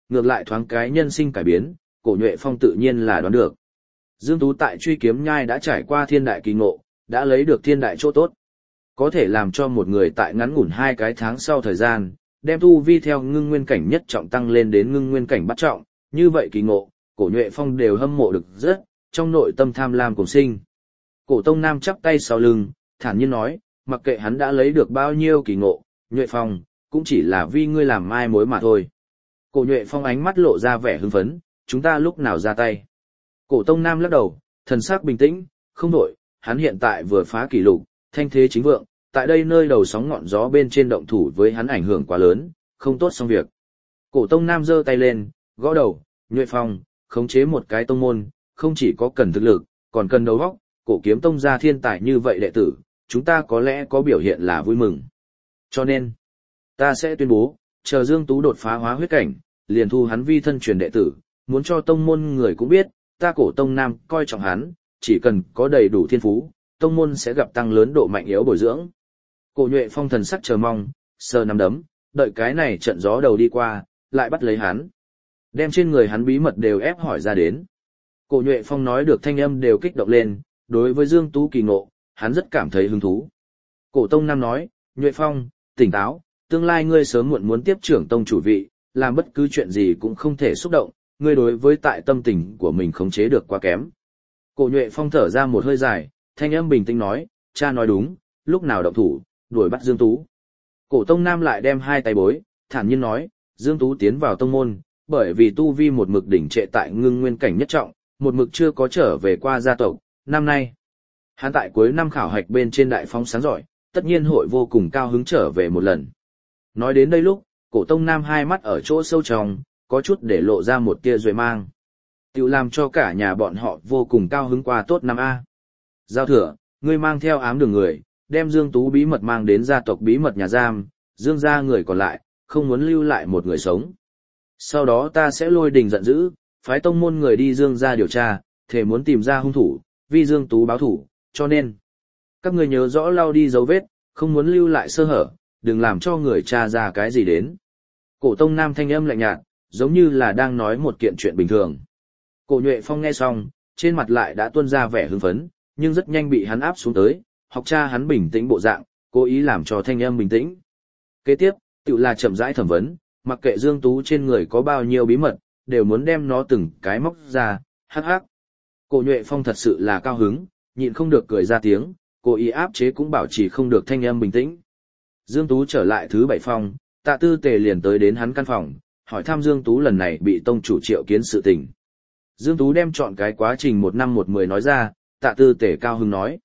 ngược lại thoáng cái nhân sinh cải biến, Cổ Nhuệ Phong tự nhiên là đoán được. Dương Tú tại Truy Kiếm Nhai đã trải qua thiên đại kỳ ngộ, đã lấy được thiên đại chỗ tốt. Có thể làm cho một người tại ngắn ngủn 2 cái tháng sau thời gian, đem tu vi theo ngưng nguyên cảnh nhất trọng tăng lên đến ngưng nguyên cảnh bắt trọng, như vậy kỳ ngộ, Cổ Nhuệ Phong đều hâm mộ được rất, trong nội tâm tham lam cùng sinh. Cổ Tông Nam chắp tay sau lưng, thản nhiên nói, mặc kệ hắn đã lấy được bao nhiêu kỳ ngộ, Nhuệ Phong, cũng chỉ là vì ngươi làm mai mối mà thôi. Cổ Nhuệ Phong ánh mắt lộ ra vẻ hưng phấn, chúng ta lúc nào ra tay. Cổ Tông Nam lắc đầu, thần sắc bình tĩnh, không đổi, hắn hiện tại vừa phá kỷ lục, thanh thế chính vượng, tại đây nơi đầu sóng ngọn gió bên trên động thủ với hắn ảnh hưởng quá lớn, không tốt xong việc. Cổ Tông Nam giơ tay lên, gõ đầu, Nhuệ Phong, khống chế một cái tông môn, không chỉ có cần thực lực, còn cần đầu óc, Cổ Kiếm Tông gia thiên tài như vậy đệ tử, chúng ta có lẽ có biểu hiện là vui mừng. Cho nên, ta sẽ tuyên bố, chờ Dương Tú đột phá hóa huyết cảnh, liền thu hắn vi thân truyền đệ tử, muốn cho tông môn người cũng biết, ta Cổ Tông Nam coi trọng hắn, chỉ cần có đầy đủ thiên phú, tông môn sẽ gặp tăng lớn độ mạnh yếu bồi dưỡng. Cổ Nhuệ Phong thần sắc chờ mong, sờ nắm đấm, đợi cái này trận gió đầu đi qua, lại bắt lấy hắn. Đem trên người hắn bí mật đều ép hỏi ra đến. Cổ Nhuệ Phong nói được thanh âm đều kích động lên, đối với Dương Tú kỳ ngộ, hắn rất cảm thấy hứng thú. Cổ Tông Nam nói, Nhuệ Phong, tỉnh táo, tương lai ngươi sớm muộn muốn tiếp trưởng tông chủ vị, làm bất cứ chuyện gì cũng không thể xúc động, ngươi đối với tại tâm tình của mình khống chế được quá kém. Cổ Nhuệ Phong thở ra một hơi dài, thanh âm bình tĩnh nói, cha nói đúng, lúc nào động thủ, đuổi bắt Dương Tú. Cổ Tông Nam lại đem hai tay bối, thản nhiên nói, Dương Tú tiến vào tông môn, bởi vì tu vi một mực đỉnh trệ tại ngưng nguyên cảnh nhất trọng, một mực chưa có trở về qua gia tộc, năm nay. Hắn tại cuối năm khảo hạch bên trên đại phong sáng giỏi, tất nhiên hội vô cùng cao hứng trở về một lần. Nói đến đây lúc, Cổ Tông Nam hai mắt ở chỗ sâu trong, có chút để lộ ra một tia duệ mang. Tiểu làm cho cả nhà bọn họ vô cùng cao hứng qua tốt năm A. Giao Thừa, ngươi mang theo ám đường người, đem Dương Tú bí mật mang đến gia tộc bí mật nhà giam, Dương gia người còn lại, không muốn lưu lại một người sống. Sau đó ta sẽ lôi đình giận dữ, phái tông môn người đi Dương gia điều tra, thể muốn tìm ra hung thủ, vì Dương Tú báo thủ, cho nên các người nhớ rõ lau đi dấu vết, không muốn lưu lại sơ hở, đừng làm cho người tra ra cái gì đến. Cổ Tông Nam thanh âm lạnh nhạt, giống như là đang nói một kiện chuyện bình thường. Cổ Nhuệ Phong nghe xong, trên mặt lại đã tuôn ra vẻ hưng phấn, nhưng rất nhanh bị hắn áp xuống tới, học cha hắn bình tĩnh bộ dạng, cố ý làm cho thanh âm bình tĩnh. Kế tiếp, tự là chậm rãi thẩm vấn, mặc kệ Dương Tú trên người có bao nhiêu bí mật, đều muốn đem nó từng cái móc ra, hắc hắc. Cổ Nhuệ Phong thật sự là cao hứng, nhịn không được cười ra tiếng, cố ý áp chế cũng bảo trì không được thanh âm bình tĩnh. Dương Tú trở lại thứ 7 phòng, Tạ Tư Tề liền tới đến hắn căn phòng, hỏi thăm Dương Tú lần này bị tông chủ triệu kiến sự tình. Dương Tú đem chọn cái quá trình 1 năm 1 10 nói ra, Tạ Tư Tề cao hứng nói.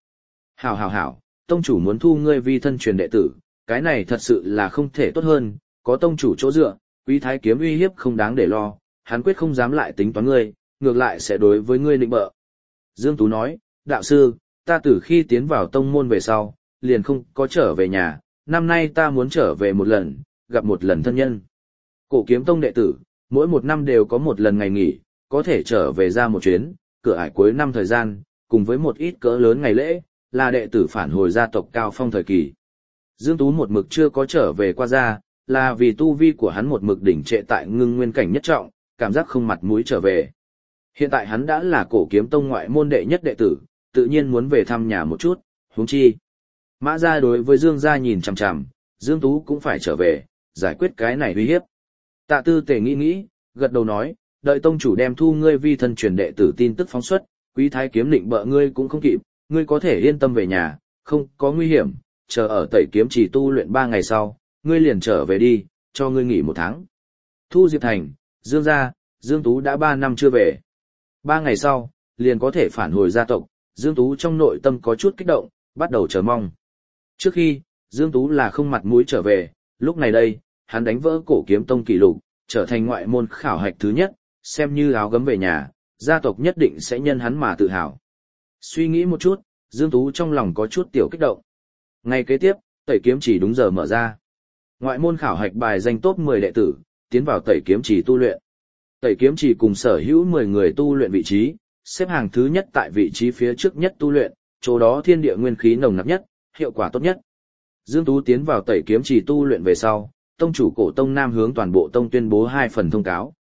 Hảo, tông chủ muốn thu ngươi vi thân truyền đệ tử, cái này thật sự là không thể tốt hơn, có tông chủ chỗ dựa, Quý Thái Kiếm uy hiếp không đáng để lo, hắn quyết không dám lại tính toán ngươi, ngược lại sẽ đối với ngươi nịnh bợ. Dương Tú nói, đạo sư, ta từ khi tiến vào tông môn về sau, liền không có trở về nhà, năm nay ta muốn trở về một lần, gặp một lần thân nhân. Cổ Kiếm Tông đệ tử, mỗi 1 năm đều có một lần ngày nghỉ, có thể trở về ra một chuyến, cửa ải cuối năm thời gian, cùng với một ít cỡ lớn ngày lễ, là đệ tử phản hồi gia tộc cao phong thời kỳ. Dương Tú một mực chưa có trở về qua gia, là vì tu vi của hắn một mực đỉnh trệ tại ngưng nguyên cảnh nhất trọng, cảm giác không mặt mũi trở về. Hiện tại hắn đã là Cổ Kiếm Tông ngoại môn đệ nhất đệ tử, tự nhiên muốn về thăm nhà một chút, huống chi. Mã gia đối với Dương gia nhìn chằm chằm, Dương Tú cũng phải trở về, giải quyết cái này uy hiếp. Tạ Tư Tề nghĩ, gật đầu nói, đợi tông chủ đem thu ngươi vi thân truyền đệ tử tin tức phóng xuất, Quý Thái Kiếm định bợ ngươi cũng không kịp, ngươi có thể yên tâm về nhà, không có nguy hiểm, chờ ở Tẩy Kiếm Chỉ tu luyện 3 ngày sau, ngươi liền trở về đi, cho ngươi nghỉ 1 tháng. Thu Diệp Thành, Dương gia, Dương Tú đã 3 năm chưa về. 3 ngày sau, liền có thể phản hồi gia tộc, Dương Tú trong nội tâm có chút kích động, bắt đầu chờ mong. Trước khi, Dương Tú là không mặt mũi trở về, lúc này đây, hắn đánh vỡ Cổ Kiếm Tông kỷ lục, trở thành ngoại môn khảo hạch thứ nhất, xem như áo gấm về nhà, gia tộc nhất định sẽ nhân hắn mà tự hào. Suy nghĩ một chút, Dương Tú trong lòng có chút tiểu kích động. Ngày kế tiếp, Tẩy Kiếm Chỉ đúng giờ mở ra. Ngoại môn khảo hạch bài danh top 10 đệ tử, tiến vào Tẩy Kiếm Chỉ tu luyện. Tẩy Kiếm Chỉ cùng sở hữu 10 người tu luyện vị trí, xếp hàng thứ nhất tại vị trí phía trước nhất tu luyện, chỗ đó thiên địa nguyên khí nồng nặc nhất, hiệu quả tốt nhất. Dương Tú tiến vào Tẩy Kiếm Chỉ tu luyện về sau, tông chủ Cổ Tông Nam hướng toàn bộ tông tuyên bố 2 phần thông cáo.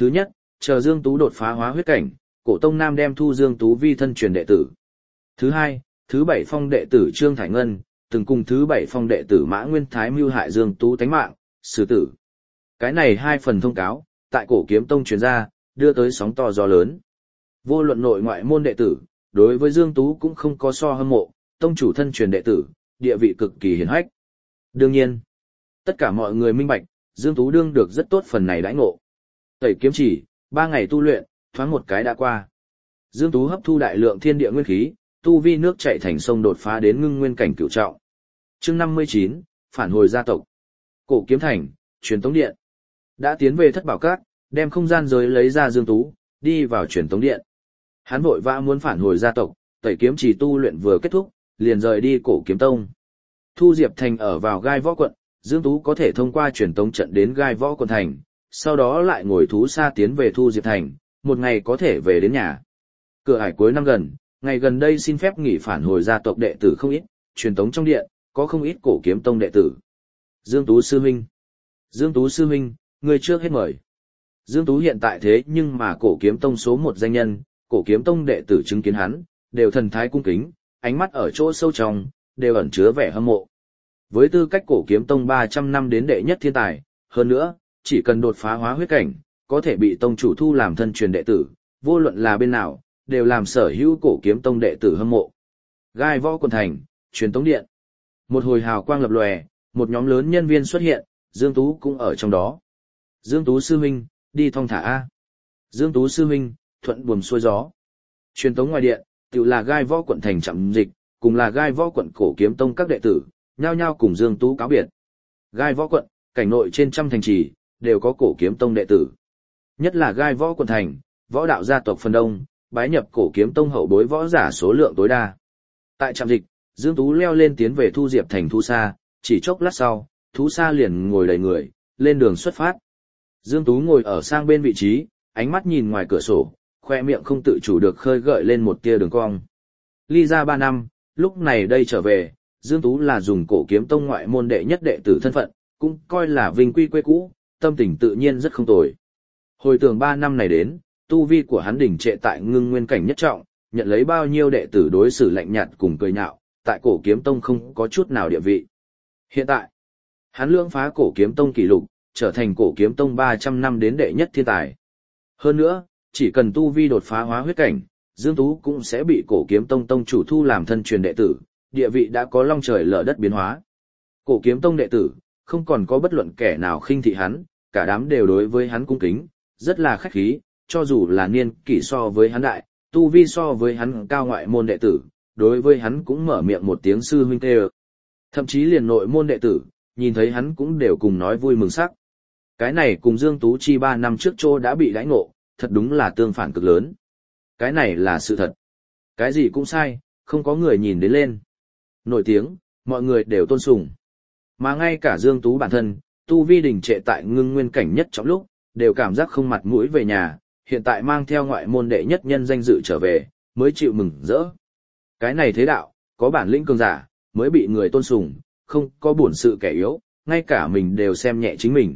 Thứ nhất, chờ Dương Tú đột phá hóa huyết cảnh, cổ tông Nam đem thu Dương Tú vi thân truyền đệ tử. Thứ hai, thứ bảy phong đệ tử Trương Thải Ngân, từng cùng thứ bảy phong đệ tử Mã Nguyên Thái mưu hại Dương Tú tánh mạng, xử tử. Cái này hai phần thông cáo, tại cổ kiếm tông truyền ra, đưa tới sóng to gió lớn. Vô luận nội ngoại môn đệ tử, đối với Dương Tú cũng không có so hâm mộ, tông chủ thân truyền đệ tử, địa vị cực kỳ hiển hách. Đương nhiên, tất cả mọi người minh bạch, Dương Tú đương được rất tốt phần này đãi ngộ. Tẩy kiếm chỉ, 3 ngày tu luyện, thoáng một cái đã qua. Dương Tú hấp thu đại lượng thiên địa nguyên khí, tu vi nước chảy thành sông đột phá đến ngưng nguyên cảnh cửu trọng. Chương 59, phản hồi gia tộc. Cổ kiếm thành, truyền tống điện. Đã tiến về thất bảo các, đem không gian giới lấy ra Dương Tú, đi vào truyền tống điện. Hắn vội vã muốn phản hồi gia tộc, tẩy kiếm chỉ tu luyện vừa kết thúc, liền rời đi cổ kiếm tông. Thu Diệp Thành ở vào Gai Võ quận, Dương Tú có thể thông qua truyền tống trận đến Gai Võ quận thành, sau đó lại ngồi thú xa tiến về Thu Diệp Thành, một ngày có thể về đến nhà. Cửa ải cuối năm gần, ngày gần đây xin phép nghỉ phản hồi gia tộc đệ tử không ít, truyền tống trong điện, có không ít cổ kiếm tông đệ tử. Dương Tú sư huynh. Dương Tú sư huynh, người trước hết mời. Dương Tú hiện tại thế nhưng mà cổ kiếm tông số 1 danh nhân, cổ kiếm tông đệ tử chứng kiến hắn, đều thần thái cung kính, ánh mắt ở chỗ sâu trong, đều ẩn chứa vẻ hâm mộ. Với tư cách cổ kiếm tông 300 năm đến đệ nhất thiên tài, hơn nữa, chỉ cần đột phá hóa huyết cảnh, có thể bị tông chủ thu làm thân truyền đệ tử, vô luận là bên nào, đều làm sở hữu cổ kiếm tông đệ tử hâm mộ. Gai Võ quận thành, truyền tống điện. Một hồi hào quang lập lòe, một nhóm lớn nhân viên xuất hiện, Dương Tú cũng ở trong đó. Dương Tú sư huynh, đi thong thả A. Dương Tú sư huynh, thuận buồm xuôi gió. Truyền tống ngoài điện, tự là Gai Võ quận thành chậm dịch, cùng là Gai Võ quận cổ kiếm tông các đệ tử, nhao nhao cùng Dương Tú cáo biệt. Gai Võ quận, cảnh nội trên trăm thành trì, đều có cổ kiếm tông đệ tử. Nhất là Gai Võ quận thành, võ đạo gia tộc phần đông, bái nhập cổ kiếm tông hậu bối võ giả số lượng tối đa. Tại trạm dịch, Dương Tú leo lên tiến về Thu Diệp Thành thú xa, chỉ chốc lát sau, thú xa liền ngồi đầy người, lên đường xuất phát. Dương Tú ngồi ở sang bên vị trí, ánh mắt nhìn ngoài cửa sổ, khoe miệng không tự chủ được khơi gợi lên một tia đường cong. Ly ra 3 năm, lúc này đây trở về, Dương Tú là dùng cổ kiếm tông ngoại môn đệ nhất đệ tử thân phận, cũng coi là vinh quy quê cũ, tâm tình tự nhiên rất không tồi. Hồi tưởng 3 năm này đến, tu vi của hắn đỉnh trệ tại ngưng nguyên cảnh nhất trọng, nhận lấy bao nhiêu đệ tử đối xử lạnh nhạt cùng cười nhạo, tại cổ kiếm tông không có chút nào địa vị. Hiện tại, hắn lưỡng phá cổ kiếm tông kỷ lục, trở thành cổ kiếm tông 300 năm đến đệ nhất thiên tài. Hơn nữa, chỉ cần tu vi đột phá hóa huyết cảnh, Dương Tú cũng sẽ bị cổ kiếm tông tông chủ thu làm thân truyền đệ tử, địa vị đã có long trời lở đất biến hóa. Cổ kiếm tông đệ tử, không còn có bất luận kẻ nào khinh thị hắn, cả đám đều đối với hắn cung kính, rất là khách khí, cho dù là niên kỷ so với hắn đại, tu vi so với hắn cao ngoại môn đệ tử, đối với hắn cũng mở miệng một tiếng sư huynh tê. Thậm chí liền nội môn đệ tử, nhìn thấy hắn cũng đều cùng nói vui mừng sắc. Cái này cùng Dương Tú Chi 3 năm trước trô đã bị đãi ngộ, thật đúng là tương phản cực lớn. Cái này là sự thật. Cái gì cũng sai, không có người nhìn đến lên. Nổi tiếng, mọi người đều tôn sùng. Mà ngay cả Dương Tú bản thân, tu vi đình trệ tại ngưng nguyên cảnh nhất trong lúc, đều cảm giác không mặt mũi về nhà, hiện tại mang theo ngoại môn đệ nhất nhân danh dự trở về, mới chịu mừng rỡ. Cái này thế đạo, có bản lĩnh cường giả, mới bị người tôn sùng, không có bổn sự kẻ yếu, ngay cả mình đều xem nhẹ chính mình.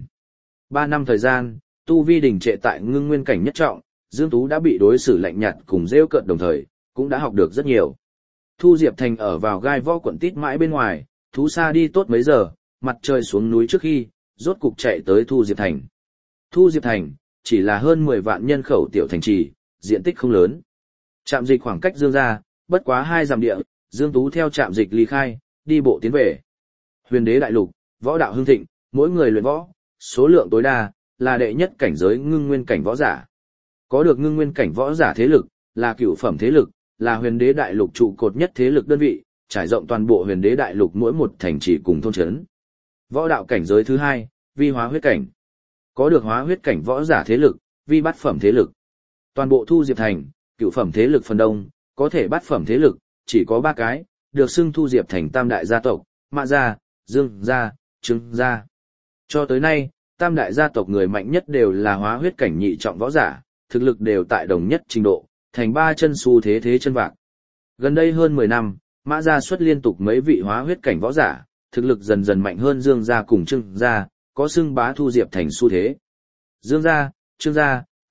3 năm thời gian, tu vi đình trệ tại ngưng nguyên cảnh nhất trọng, Dương Tú đã bị đối xử lạnh nhạt cùng rêu cợt đồng thời, cũng đã học được rất nhiều. Thu Diệp Thành ở vào Gai Võ quận tít mãi bên ngoài, thú xa đi tốt mấy giờ, mặt trời xuống núi trước khi, rốt cục chạy tới Thu Diệp Thành. Thu Diệp Thành, chỉ là hơn 10 vạn nhân khẩu tiểu thành trì, diện tích không lớn. Trạm dịch khoảng cách Dương ra, bất quá 2 dặm địa, Dương Tú theo trạm dịch ly khai, đi bộ tiến về. Huyền đế đại lục, võ đạo hưng thịnh, mỗi người luyện võ, số lượng tối đa, là đệ nhất cảnh giới ngưng nguyên cảnh võ giả. Có được ngưng nguyên cảnh võ giả thế lực, là cửu phẩm thế lực, là huyền đế đại lục trụ cột nhất thế lực đơn vị, trải rộng toàn bộ huyền đế đại lục mỗi một thành trì cùng thôn trấn. Võ đạo cảnh giới thứ 2, vi hóa huyết cảnh. Có được hóa huyết cảnh võ giả thế lực, vi bát phẩm thế lực. Toàn bộ Thu Diệp Thành, cửu phẩm thế lực phần đông, có thể bát phẩm thế lực, chỉ có 3 cái, được xưng Thu Diệp Thành tam đại gia tộc, Mã gia, Dương gia, Trương gia. Cho tới nay, tam đại gia tộc người mạnh nhất đều là hóa huyết cảnh nhị trọng võ giả, thực lực đều tại đồng nhất trình độ, thành 3 chân xu thế thế chân vạc. Gần đây hơn 10 năm, Mã gia xuất liên tục mấy vị hóa huyết cảnh võ giả, thực lực dần dần mạnh hơn Dương gia cùng Trương gia, có xưng bá Thu Diệp Thành xu thế. Dương gia, Trương gia,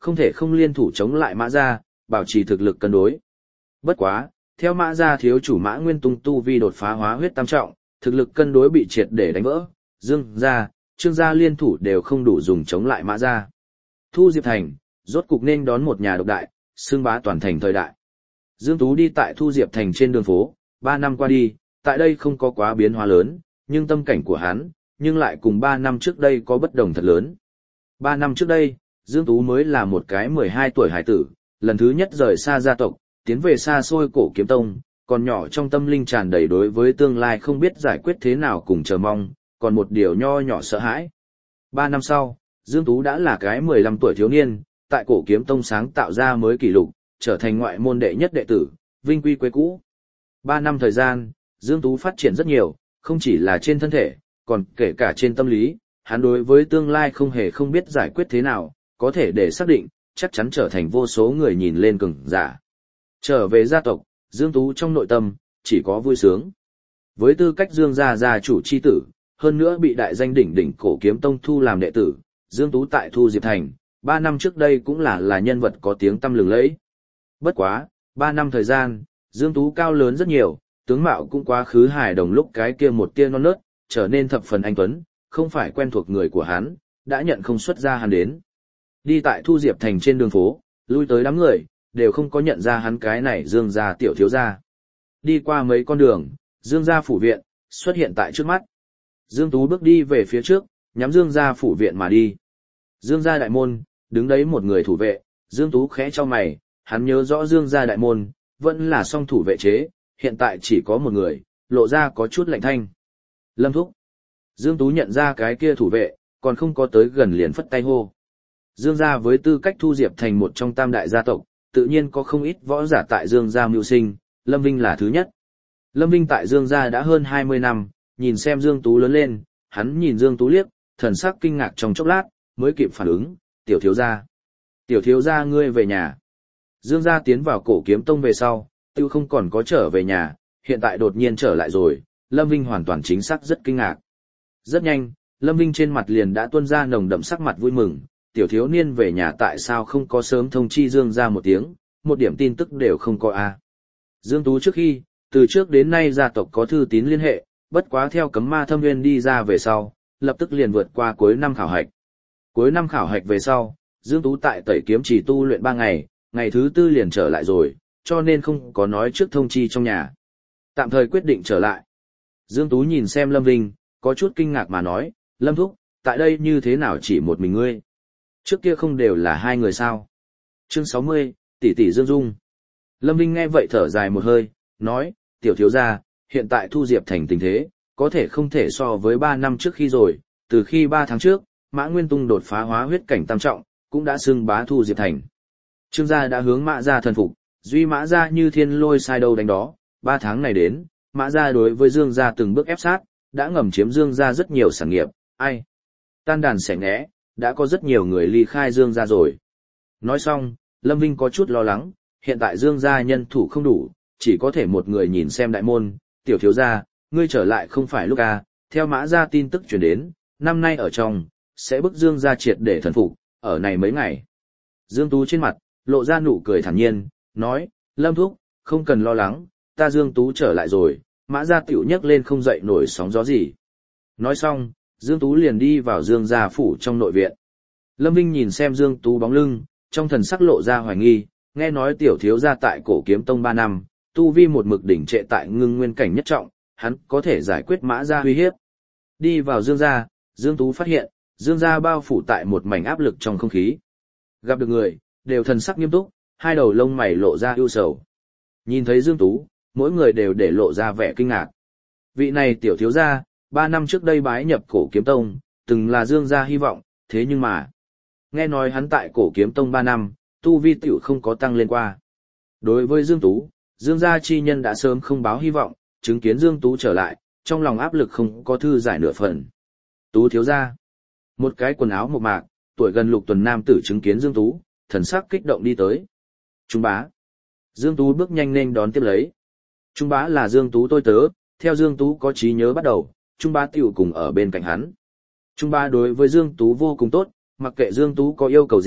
không thể không liên thủ chống lại Mã Gia, bảo trì thực lực cân đối. Bất quá, theo Mã Gia thiếu chủ Mã Nguyên Tung tu vi đột phá hóa huyết tam trọng, thực lực cân đối bị triệt để đánh vỡ, Dương Gia, Trương Gia liên thủ đều không đủ dùng chống lại Mã Gia. Thu Diệp Thành, rốt cục nên đón một nhà độc đại, xưng bá toàn thành thời đại. Dương Tú đi tại Thu Diệp Thành trên đường phố, 3 năm qua đi, tại đây không có quá biến hóa lớn, nhưng tâm cảnh của hắn, nhưng lại cùng 3 năm trước đây có bất đồng thật lớn. 3 năm trước đây, Dương Tú mới là một cái 12 tuổi hải tử, lần thứ nhất rời xa gia tộc, tiến về xa xôi cổ kiếm tông, còn nhỏ trong tâm linh tràn đầy đối với tương lai không biết giải quyết thế nào cùng chờ mong, còn một điều nho nhỏ sợ hãi. 3 năm sau, Dương Tú đã là cái 15 tuổi thiếu niên, tại cổ kiếm tông sáng tạo ra mới kỷ lục, trở thành ngoại môn đệ nhất đệ tử, vinh quy quê cũ. 3 năm thời gian, Dương Tú phát triển rất nhiều, không chỉ là trên thân thể, còn kể cả trên tâm lý, hắn đối với tương lai không hề không biết giải quyết thế nào, có thể để xác định, chắc chắn trở thành vô số người nhìn lên cường giả. Trở về gia tộc, Dương Tú trong nội tâm, chỉ có vui sướng. Với tư cách Dương gia gia chủ chi tử, hơn nữa bị đại danh đỉnh đỉnh cổ kiếm tông thu làm đệ tử, Dương Tú tại Thu Diệp Thành, 3 năm trước đây cũng là nhân vật có tiếng tăm lừng lẫy. Bất quá, 3 năm thời gian, Dương Tú cao lớn rất nhiều, tướng mạo cũng quá khứ hài đồng lúc cái kia một tia non nớt, trở nên thập phần anh tuấn, không phải quen thuộc người của hắn, đã nhận không xuất ra hắn đến. Đi tại Thu Diệp Thành trên đường phố, lui tới đám người, đều không có nhận ra hắn cái này Dương gia tiểu thiếu gia. Đi qua mấy con đường, Dương gia phủ viện, xuất hiện tại trước mắt. Dương Tú bước đi về phía trước, nhắm Dương gia phủ viện mà đi. Dương gia đại môn, đứng đấy một người thủ vệ, Dương Tú khẽ cho mày, hắn nhớ rõ Dương gia đại môn, vẫn là song thủ vệ chế, hiện tại chỉ có một người, lộ ra có chút lạnh thanh. Lâm Thúc. Dương Tú nhận ra cái kia thủ vệ, còn không có tới gần liền phất tay hô. Dương gia với tư cách Thu Diệp Thành một trong tam đại gia tộc, tự nhiên có không ít võ giả tại Dương gia mưu sinh, Lâm Vinh là thứ nhất. Lâm Vinh tại Dương gia đã hơn 20 năm, nhìn xem Dương Tú lớn lên, hắn nhìn Dương Tú liếc, thần sắc kinh ngạc trong chốc lát, mới kịp phản ứng, tiểu thiếu gia. Tiểu thiếu gia ngươi về nhà. Dương gia tiến vào cổ kiếm tông về sau, tiêu không còn có trở về nhà, hiện tại đột nhiên trở lại rồi, Lâm Vinh hoàn toàn chính xác rất kinh ngạc. Rất nhanh, Lâm Vinh trên mặt liền đã tuôn ra nồng đậm sắc mặt vui mừng, tiểu thiếu niên về nhà tại sao không có sớm thông chi Dương gia một tiếng, một điểm tin tức đều không có a. Dương Tú trước khi, từ trước đến nay gia tộc có thư tín liên hệ, bất quá theo cấm ma thâm nguyên đi ra về sau, lập tức liền vượt qua cuối năm khảo hạch. Cuối năm khảo hạch về sau, Dương Tú tại Tẩy Kiếm chỉ tu luyện 3 ngày, ngày thứ 4 liền trở lại rồi, cho nên không có nói trước thông chi trong nhà. Tạm thời quyết định trở lại. Dương Tú nhìn xem Lâm Vinh, có chút kinh ngạc mà nói, Lâm Thúc, tại đây như thế nào chỉ một mình ngươi? Trước kia không đều là 2 người sao? Chương 60, tỷ tỷ Dương Dung. Lâm Vinh nghe vậy thở dài một hơi, nói, tiểu thiếu gia, hiện tại Thu Diệp Thành tình thế, có thể không thể so với 3 năm trước khi rồi, từ khi 3 tháng trước, Mã Nguyên Tung đột phá hóa huyết cảnh tam trọng, cũng đã xưng bá Thu Diệp Thành. Trương gia đã hướng Mã gia thần phục, duy Mã gia như thiên lôi sai đâu đánh đó, 3 tháng này đến, Mã gia đối với Dương gia từng bước ép sát, đã ngầm chiếm Dương gia rất nhiều sản nghiệp, ai? Tan đàn xẻ nghẽ, đã có rất nhiều người ly khai Dương gia rồi. Nói xong, Lâm Vinh có chút lo lắng, hiện tại Dương gia nhân thủ không đủ, chỉ có thể một người nhìn xem đại môn, tiểu thiếu gia, ngươi trở lại không phải lúc à, theo Mã gia tin tức truyền đến, năm nay ở trong, sẽ bức Dương gia triệt để thần phục, ở này mấy ngày. Dương Tú trên mặt, lộ ra nụ cười thản nhiên, nói, Lâm Thúc, không cần lo lắng, ta Dương Tú trở lại rồi, Mã gia tiểu nhấc lên không dậy nổi sóng gió gì. Nói xong, Dương Tú liền đi vào Dương gia phủ trong nội viện. Lâm Vinh nhìn xem Dương Tú bóng lưng, trong thần sắc lộ ra hoài nghi, nghe nói tiểu thiếu gia tại cổ kiếm tông 3 năm, tu vi một mực đỉnh trệ tại ngưng nguyên cảnh nhất trọng, hắn có thể giải quyết Mã gia uy hiếp. Đi vào Dương gia, Dương Tú phát hiện, Dương gia bao phủ tại một mảnh áp lực trong không khí. Gặp được người, đều thần sắc nghiêm túc, hai đầu lông mày lộ ra ưu sầu. Nhìn thấy Dương Tú, mỗi người đều để lộ ra vẻ kinh ngạc. Vị này tiểu thiếu gia, 3 năm trước đây bái nhập cổ kiếm tông, từng là Dương gia hy vọng, thế nhưng mà, nghe nói hắn tại cổ kiếm tông 3 năm, tu vi tiểu không có tăng lên qua. Đối với Dương Tú, Dương gia chi nhân đã sớm không báo hy vọng, chứng kiến Dương Tú trở lại, trong lòng áp lực không có thư giải nửa phần. Tú thiếu gia, một cái quần áo mộc mạc, tuổi gần lục tuần nam tử chứng kiến Dương Tú, thần sắc kích động đi tới. Trung bá. Dương Tú bước nhanh nên đón tiếp lấy. Trung bá là Dương Tú tôi tớ, theo Dương Tú có trí nhớ bắt đầu, Trung bá tiểu cùng ở bên cạnh hắn. Trung bá đối với Dương Tú vô cùng tốt, mặc kệ Dương Tú có yêu cầu gì,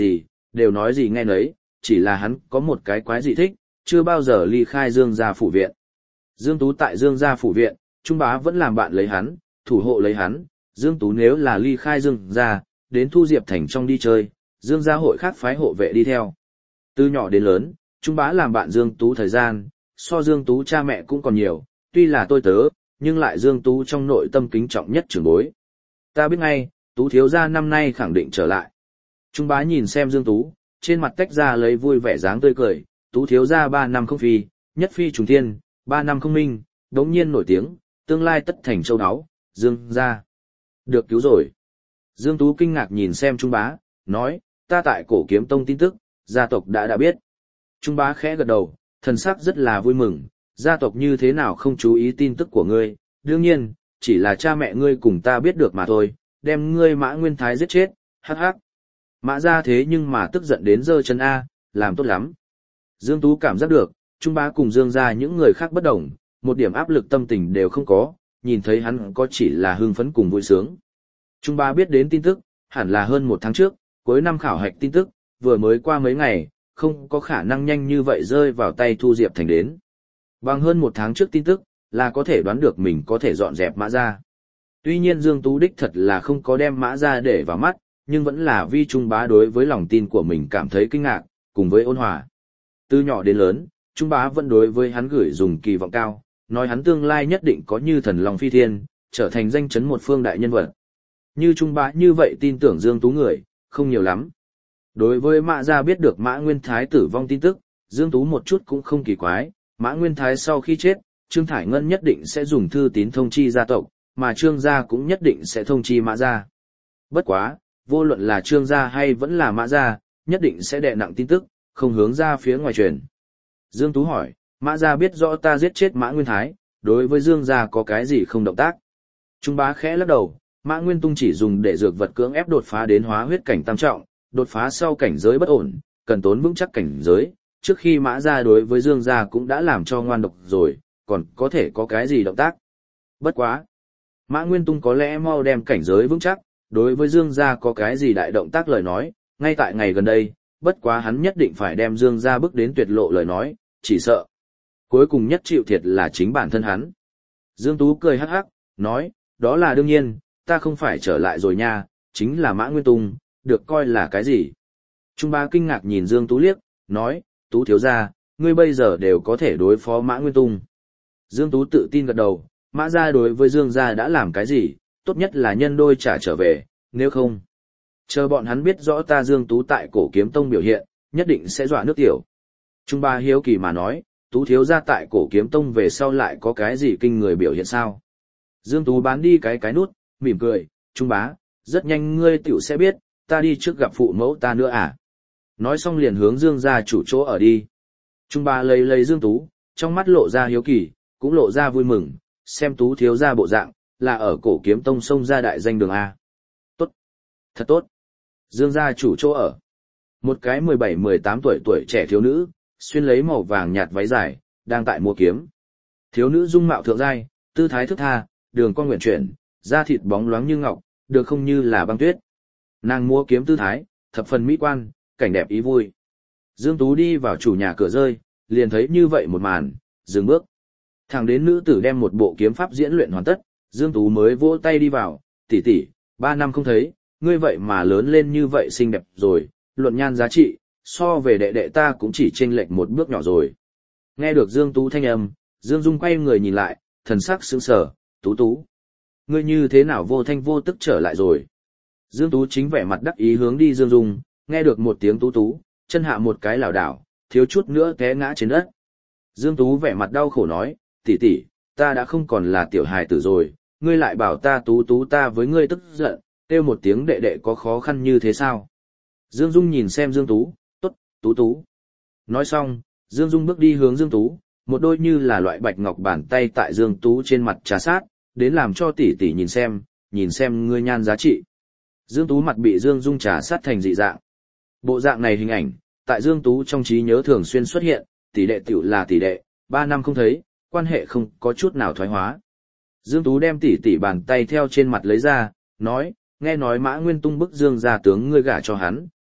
đều nói gì nghe nấy, chỉ là hắn có một cái quái dị thích, chưa bao giờ ly khai Dương gia phủ viện. Dương Tú tại Dương gia phủ viện, Trung Bá vẫn làm bạn lấy hắn, thủ hộ lấy hắn, Dương Tú nếu là ly khai Dương gia, đến Thu Diệp Thành trong đi chơi, Dương gia hội khác phái hộ vệ đi theo. Từ nhỏ đến lớn, Trung Bá làm bạn Dương Tú thời gian, so Dương Tú cha mẹ cũng còn nhiều, tuy là tôi tớ, nhưng lại Dương Tú trong nội tâm kính trọng nhất trưởng bối. Ta biết ngay, Tú thiếu gia năm nay khẳng định trở lại. Trung Bá nhìn xem Dương Tú, trên mặt tách ra lấy vui vẻ dáng tươi cười, Tú thiếu gia 3 năm không phi, nhất phi trùng thiên, 3 năm không minh, đống nhiên nổi tiếng, tương lai tất thành châu áo, Dương gia. Được cứu rồi. Dương Tú kinh ngạc nhìn xem Trung Bá, nói, ta tại Cổ Kiếm Tông tin tức, gia tộc đã biết. Trung Bá khẽ gật đầu, thần sắc rất là vui mừng, gia tộc như thế nào không chú ý tin tức của ngươi, đương nhiên, chỉ là cha mẹ ngươi cùng ta biết được mà thôi, đem ngươi Mã Nguyên Thái giết chết, hắc hắc. Mã ra thế nhưng mà tức giận đến giơ chân A, làm tốt lắm. Dương Tú cảm giác được, Trung Bá cùng Dương gia những người khác bất đồng, một điểm áp lực tâm tình đều không có, nhìn thấy hắn có chỉ là hưng phấn cùng vui sướng. Trung Bá biết đến tin tức, hẳn là hơn 1 tháng trước, cuối năm khảo hạch tin tức, vừa mới qua mấy ngày, không có khả năng nhanh như vậy rơi vào tay Thu Diệp Thành đến. Bằng hơn 1 tháng trước tin tức, là có thể đoán được mình có thể dọn dẹp Mã ra. Tuy nhiên Dương Tú đích thật là không có đem Mã ra để vào mắt, nhưng vẫn là vì Trung Bá đối với lòng tin của mình cảm thấy kinh ngạc, cùng với ôn hòa. Từ nhỏ đến lớn, Trung Bá vẫn đối với hắn gửi dùng kỳ vọng cao, nói hắn tương lai nhất định có như thần lòng phi thiên, trở thành danh chấn một phương đại nhân vật. Như Trung Bá như vậy tin tưởng Dương Tú người, không nhiều lắm. Đối với Mã gia biết được Mã Nguyên Thái tử vong tin tức, Dương Tú một chút cũng không kỳ quái, Mã Nguyên Thái sau khi chết, Trương Thải Ngân nhất định sẽ dùng thư tín thông chi gia tộc, mà Trương gia cũng nhất định sẽ thông chi Mã gia. Bất quá, vô luận là Trương gia hay vẫn là Mã gia, nhất định sẽ đè nặng tin tức, không hướng ra phía ngoài truyền. Dương Tú hỏi, Mã gia biết rõ ta giết chết Mã Nguyên Thái, đối với Dương gia có cái gì không động tác? Trung Bá khẽ lắc đầu, Mã Nguyên Tung chỉ dùng để dược vật cưỡng ép đột phá đến hóa huyết cảnh tam trọng, đột phá sau cảnh giới bất ổn, cần tốn vững chắc cảnh giới, trước khi Mã gia đối với Dương gia cũng đã làm cho ngoan độc rồi, còn có thể có cái gì động tác. Bất quá, Mã Nguyên Tung có lẽ mau đem cảnh giới vững chắc, đối với Dương gia có cái gì đại động tác lời nói, ngay tại ngày gần đây, bất quá hắn nhất định phải đem Dương gia bước đến tuyệt lộ lời nói, chỉ sợ. Cuối cùng nhất chịu thiệt là chính bản thân hắn. Dương Tú cười hắc hắc, nói, đó là đương nhiên, ta không phải trở lại rồi nha, chính là Mã Nguyên Tung, được coi là cái gì. Trung Bá kinh ngạc nhìn Dương Tú liếc, nói, Tú thiếu gia, ngươi bây giờ đều có thể đối phó Mã Nguyên Tung. Dương Tú tự tin gật đầu, Mã gia đối với Dương gia đã làm cái gì, tốt nhất là nhân đôi trả trở về, nếu không. Chờ bọn hắn biết rõ ta Dương Tú tại Cổ Kiếm Tông biểu hiện, nhất định sẽ dọa nước tiểu. Trung Bá hiếu kỳ mà nói, Tú thiếu gia tại Cổ Kiếm Tông về sau lại có cái gì kinh người biểu hiện sao? Dương Tú bán đi cái nút, mỉm cười, Trung Bá, rất nhanh ngươi tiểu sẽ biết, ta đi trước gặp phụ mẫu ta nữa à? Nói xong liền hướng Dương gia chủ chỗ ở đi. Trung Bá lấy Dương Tú, trong mắt lộ ra hiếu kỳ, cũng lộ ra vui mừng, xem Tú thiếu gia bộ dạng, là ở Cổ Kiếm Tông xông ra đại danh đường A. Tốt, thật tốt. Dương gia chủ chỗ ở. Một cái 17-18 tuổi trẻ thiếu nữ, xuyên lấy màu vàng nhạt váy dài, đang tại mua kiếm. Thiếu nữ dung mạo thượng giai, tư thái thức tha, đường cong nguyện chuyển, da thịt bóng loáng như ngọc, được không như là băng tuyết. Nàng mua kiếm tư thái, thập phần mỹ quan, cảnh đẹp ý vui. Dương Tú đi vào chủ nhà cửa rơi, liền thấy như vậy một màn, dừng bước. Thẳng đến nữ tử đem một bộ kiếm pháp diễn luyện hoàn tất, Dương Tú mới vỗ tay đi vào, tỷ tỷ, 3 năm không thấy, ngươi vậy mà lớn lên như vậy xinh đẹp rồi, luận nhan giá trị, so về đệ đệ ta cũng chỉ chênh lệch một bước nhỏ rồi. Nghe được Dương Tú thanh âm, Dương Dung quay người nhìn lại, thần sắc sững sờ, Tú Tú. Ngươi như thế nào vô thanh vô tức trở lại rồi? Dương Tú chính vẻ mặt đắc ý hướng đi Dương Dung, nghe được một tiếng Tú Tú, chân hạ một cái lảo đảo, thiếu chút nữa té ngã trên đất. Dương Tú vẻ mặt đau khổ nói, tỷ tỷ, ta đã không còn là tiểu hài tử rồi, ngươi lại bảo ta Tú Tú ta với ngươi tức giận, kêu một tiếng đệ đệ có khó khăn như thế sao? Dương Dung nhìn xem Dương Tú, tốt, Tú Tú. Nói xong, Dương Dung bước đi hướng Dương Tú, một đôi như là loại bạch ngọc bàn tay tại Dương Tú trên mặt trà sát, đến làm cho tỷ tỷ nhìn xem ngươi nhan giá trị. Dương Tú mặt bị Dương Dung trà sát thành dị dạng. Bộ dạng này hình ảnh, tại Dương Tú trong trí nhớ thường xuyên xuất hiện, tỷ đệ tiểu là tỷ đệ, 3 năm không thấy, quan hệ không có chút nào thoái hóa. Dương Tú đem tỷ tỷ bàn tay theo trên mặt lấy ra, nói, nghe nói Mã Nguyên Tung bức Dương gia tướng ngươi gả cho hắn,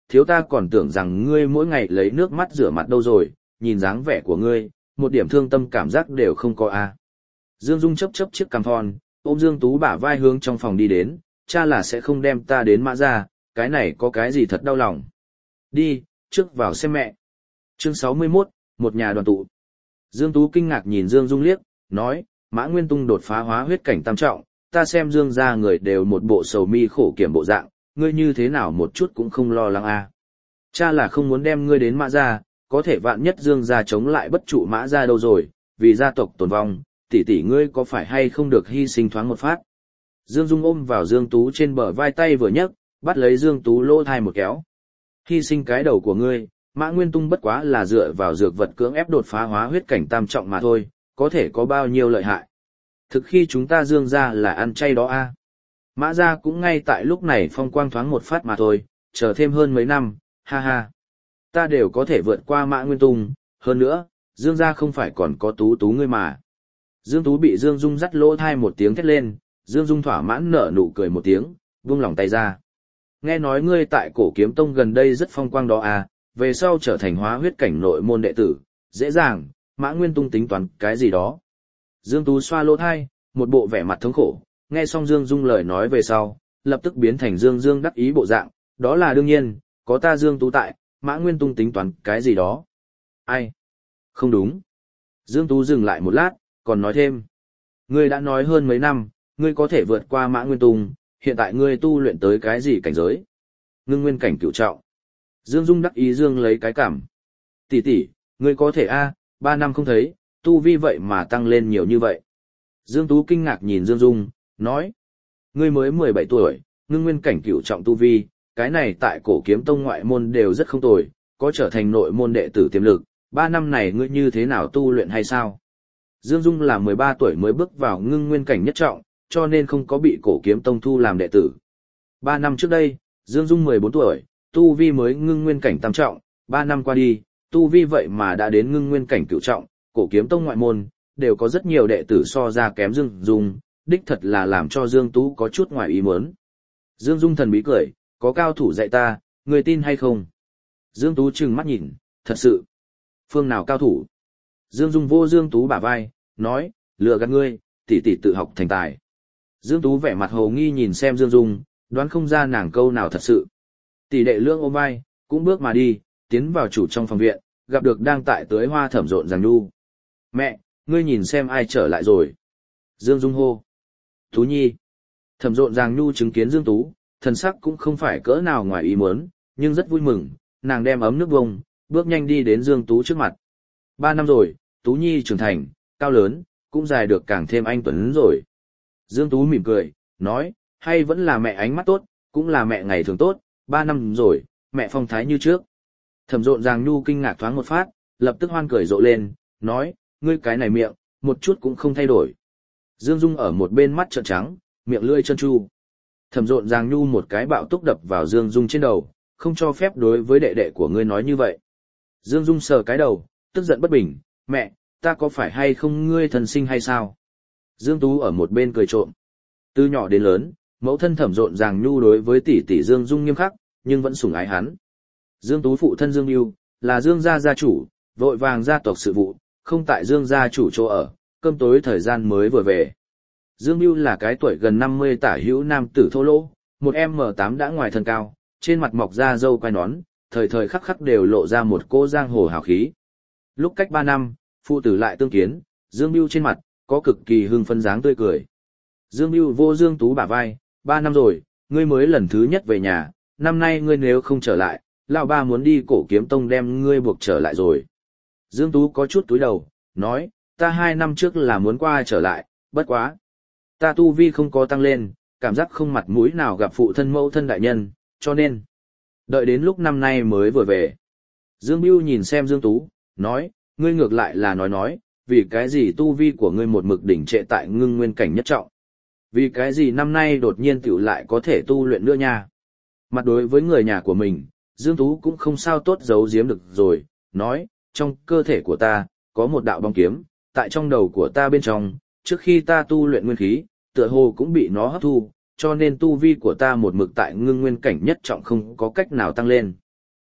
thiếu ta còn tưởng rằng ngươi mỗi ngày lấy nước mắt rửa mặt đâu rồi, nhìn dáng vẻ của ngươi, một điểm thương tâm cảm giác đều không có a. Dương Dung chấp chiếc cằm thon, ôm Dương Tú bả vai hướng trong phòng đi đến, cha là sẽ không đem ta đến Mã ra, cái này có cái gì thật đau lòng. Đi, trước vào xem mẹ. Chương 61, một nhà đoàn tụ. Dương Tú kinh ngạc nhìn Dương Dung liếc, nói, Mã Nguyên Tung đột phá hóa huyết cảnh tam trọng, ta xem Dương ra người đều một bộ sầu mi khổ kiểm bộ dạng, ngươi như thế nào một chút cũng không lo lắng a. Cha là không muốn đem ngươi đến Mã ra, có thể vạn nhất Dương ra chống lại bất trụ Mã ra đâu rồi, vì gia tộc tồn vong, tỷ tỷ ngươi có phải hay không được hy sinh thoáng một phát. Dương Dung ôm vào Dương Tú trên bờ vai tay vừa nhấc, bắt lấy Dương Tú lỗ thai một kéo. Hy sinh cái đầu của ngươi, Mã Nguyên Tung bất quá là dựa vào dược vật cưỡng ép đột phá hóa huyết cảnh tam trọng mà thôi, có thể có bao nhiêu lợi hại. Thực khi chúng ta Dương ra là ăn chay đó a. Mã ra cũng ngay tại lúc này phong quang thoáng một phát mà thôi, chờ thêm hơn mấy năm, ha ha. Ta đều có thể vượt qua Mã Nguyên Tung, hơn nữa, Dương ra không phải còn có Tú Tú ngươi mà. Dương Tú bị Dương Dung dắt lỗ thai một tiếng thét lên, Dương Dung thỏa mãn nở nụ cười một tiếng, buông lỏng tay ra. Nghe nói ngươi tại Cổ Kiếm Tông gần đây rất phong quang đó à, về sau trở thành hóa huyết cảnh nội môn đệ tử, dễ dàng, Mã Nguyên Tung tính toán cái gì đó. Dương Tú xoa lỗ thai, một bộ vẻ mặt thống khổ, nghe xong Dương Dung lời nói về sau, lập tức biến thành Dương Dương đắc ý bộ dạng, đó là đương nhiên, có ta Dương Tú tại, Mã Nguyên Tung tính toán cái gì đó. Ai? Không đúng. Dương Tú dừng lại một lát, còn nói thêm. Ngươi đã nói hơn mấy năm, ngươi có thể vượt qua Mã Nguyên Tung, hiện tại ngươi tu luyện tới cái gì cảnh giới? Ngưng nguyên cảnh cửu trọng. Dương Dung đắc ý dương lấy cái cảm. Tỷ tỷ, ngươi có thể a, 3 năm không thấy, tu vi vậy mà tăng lên nhiều như vậy. Dương Tú kinh ngạc nhìn Dương Dung, nói. Ngươi mới 17 tuổi, ngưng nguyên cảnh cửu trọng tu vi, cái này tại Cổ Kiếm Tông ngoại môn đều rất không tồi, có trở thành nội môn đệ tử tiềm lực, 3 năm này ngươi như thế nào tu luyện hay sao? Dương Dung là 13 tuổi mới bước vào ngưng nguyên cảnh nhất trọng, cho nên không có bị Cổ Kiếm Tông thu làm đệ tử. 3 năm trước đây, Dương Dung 14 tuổi, tu vi mới ngưng nguyên cảnh tam trọng, 3 năm qua đi, tu vi vậy mà đã đến ngưng nguyên cảnh cửu trọng, Cổ Kiếm Tông ngoại môn, đều có rất nhiều đệ tử so ra kém Dương Dung, đích thật là làm cho Dương Tú có chút ngoài ý muốn. Dương Dung thần bí cười, có cao thủ dạy ta, người tin hay không? Dương Tú trừng mắt nhìn, thật sự. Phương nào cao thủ? Dương Dung vô Dương Tú bả vai, nói, lừa gạt ngươi, tỷ tỷ tự học thành tài. Dương Tú vẻ mặt hồ nghi nhìn xem Dương Dung, đoán không ra nàng câu nào thật sự. Tỷ đệ lương ôm vai, cũng bước mà đi, tiến vào chủ trong phòng viện, gặp được đang tại tưới hoa Thẩm Rộn Giang Nhu. Mẹ, ngươi nhìn xem ai trở lại rồi. Dương Dung hô. Tú Nhi. Thẩm Rộn Giang Nhu chứng kiến Dương Tú, thần sắc cũng không phải cỡ nào ngoài ý muốn, nhưng rất vui mừng, nàng đem ấm nước bông, bước nhanh đi đến Dương Tú trước mặt. 3 năm rồi, Tú Nhi trưởng thành, cao lớn, cũng dài được càng thêm anh tuấn rồi. Dương Tú mỉm cười, nói, hay vẫn là mẹ ánh mắt tốt, cũng là mẹ ngày thường tốt, 3 năm rồi, mẹ phong thái như trước. Thẩm Rộn Giang Nhu kinh ngạc thoáng một phát, lập tức hoan cười rộ lên, nói, ngươi cái này miệng, một chút cũng không thay đổi. Dương Dung ở một bên mắt trợn trắng, miệng lưỡi trơn tru. Thẩm Rộn Giang Nhu một cái bạo túc đập vào Dương Dung trên đầu, không cho phép đối với đệ đệ của ngươi nói như vậy. Dương Dung sờ cái đầu, tức giận bất bình, mẹ, ta có phải hay không ngươi thần sinh hay sao? Dương Tú ở một bên cười trộm. Từ nhỏ đến lớn, mẫu thân Thẩm Rộn Giang Nhu đối với tỷ tỷ Dương Dung nghiêm khắc, nhưng vẫn sủng ái hắn. Dương Tú phụ thân Dương Nhu, là Dương gia gia chủ, vội vàng gia tộc sự vụ, không tại Dương gia chủ chỗ ở, cơm tối thời gian mới vừa về. Dương Nhu là cái tuổi gần 50 tả hữu nam tử thô lỗ, một M8 đã ngoài thân cao, trên mặt mọc ra râu quai nón, thời thời khắc khắc đều lộ ra một cô giang hồ hào khí. Lúc cách 3 năm, phụ tử lại tương kiến, Dương Nhu trên mặt, có cực kỳ hưng phấn dáng tươi cười. Dương Nhu vô Dương Tú bả vai, 3 năm rồi, ngươi mới lần thứ nhất về nhà, năm nay ngươi nếu không trở lại, lão ba muốn đi Cổ Kiếm Tông đem ngươi buộc trở lại rồi. Dương Tú có chút túi đầu, nói, ta 2 năm trước là muốn qua trở lại, bất quá. Ta tu vi không có tăng lên, cảm giác không mặt mũi nào gặp phụ thân mẫu thân đại nhân, cho nên. Đợi đến lúc năm nay mới vừa về. Dương Bưu nhìn xem Dương Tú, nói, ngươi ngược lại là nói, vì cái gì tu vi của ngươi một mực đỉnh trệ tại ngưng nguyên cảnh nhất trọng. Vì cái gì năm nay đột nhiên tiểu lại có thể tu luyện nữa nha. Mặt đối với người nhà của mình, Dương Tú cũng không sao tốt giấu giếm được rồi, nói, trong cơ thể của ta, có một đạo bóng kiếm, tại trong đầu của ta bên trong, trước khi ta tu luyện nguyên khí, tựa hồ cũng bị nó hấp thu, cho nên tu vi của ta một mực tại ngưng nguyên cảnh nhất trọng không có cách nào tăng lên.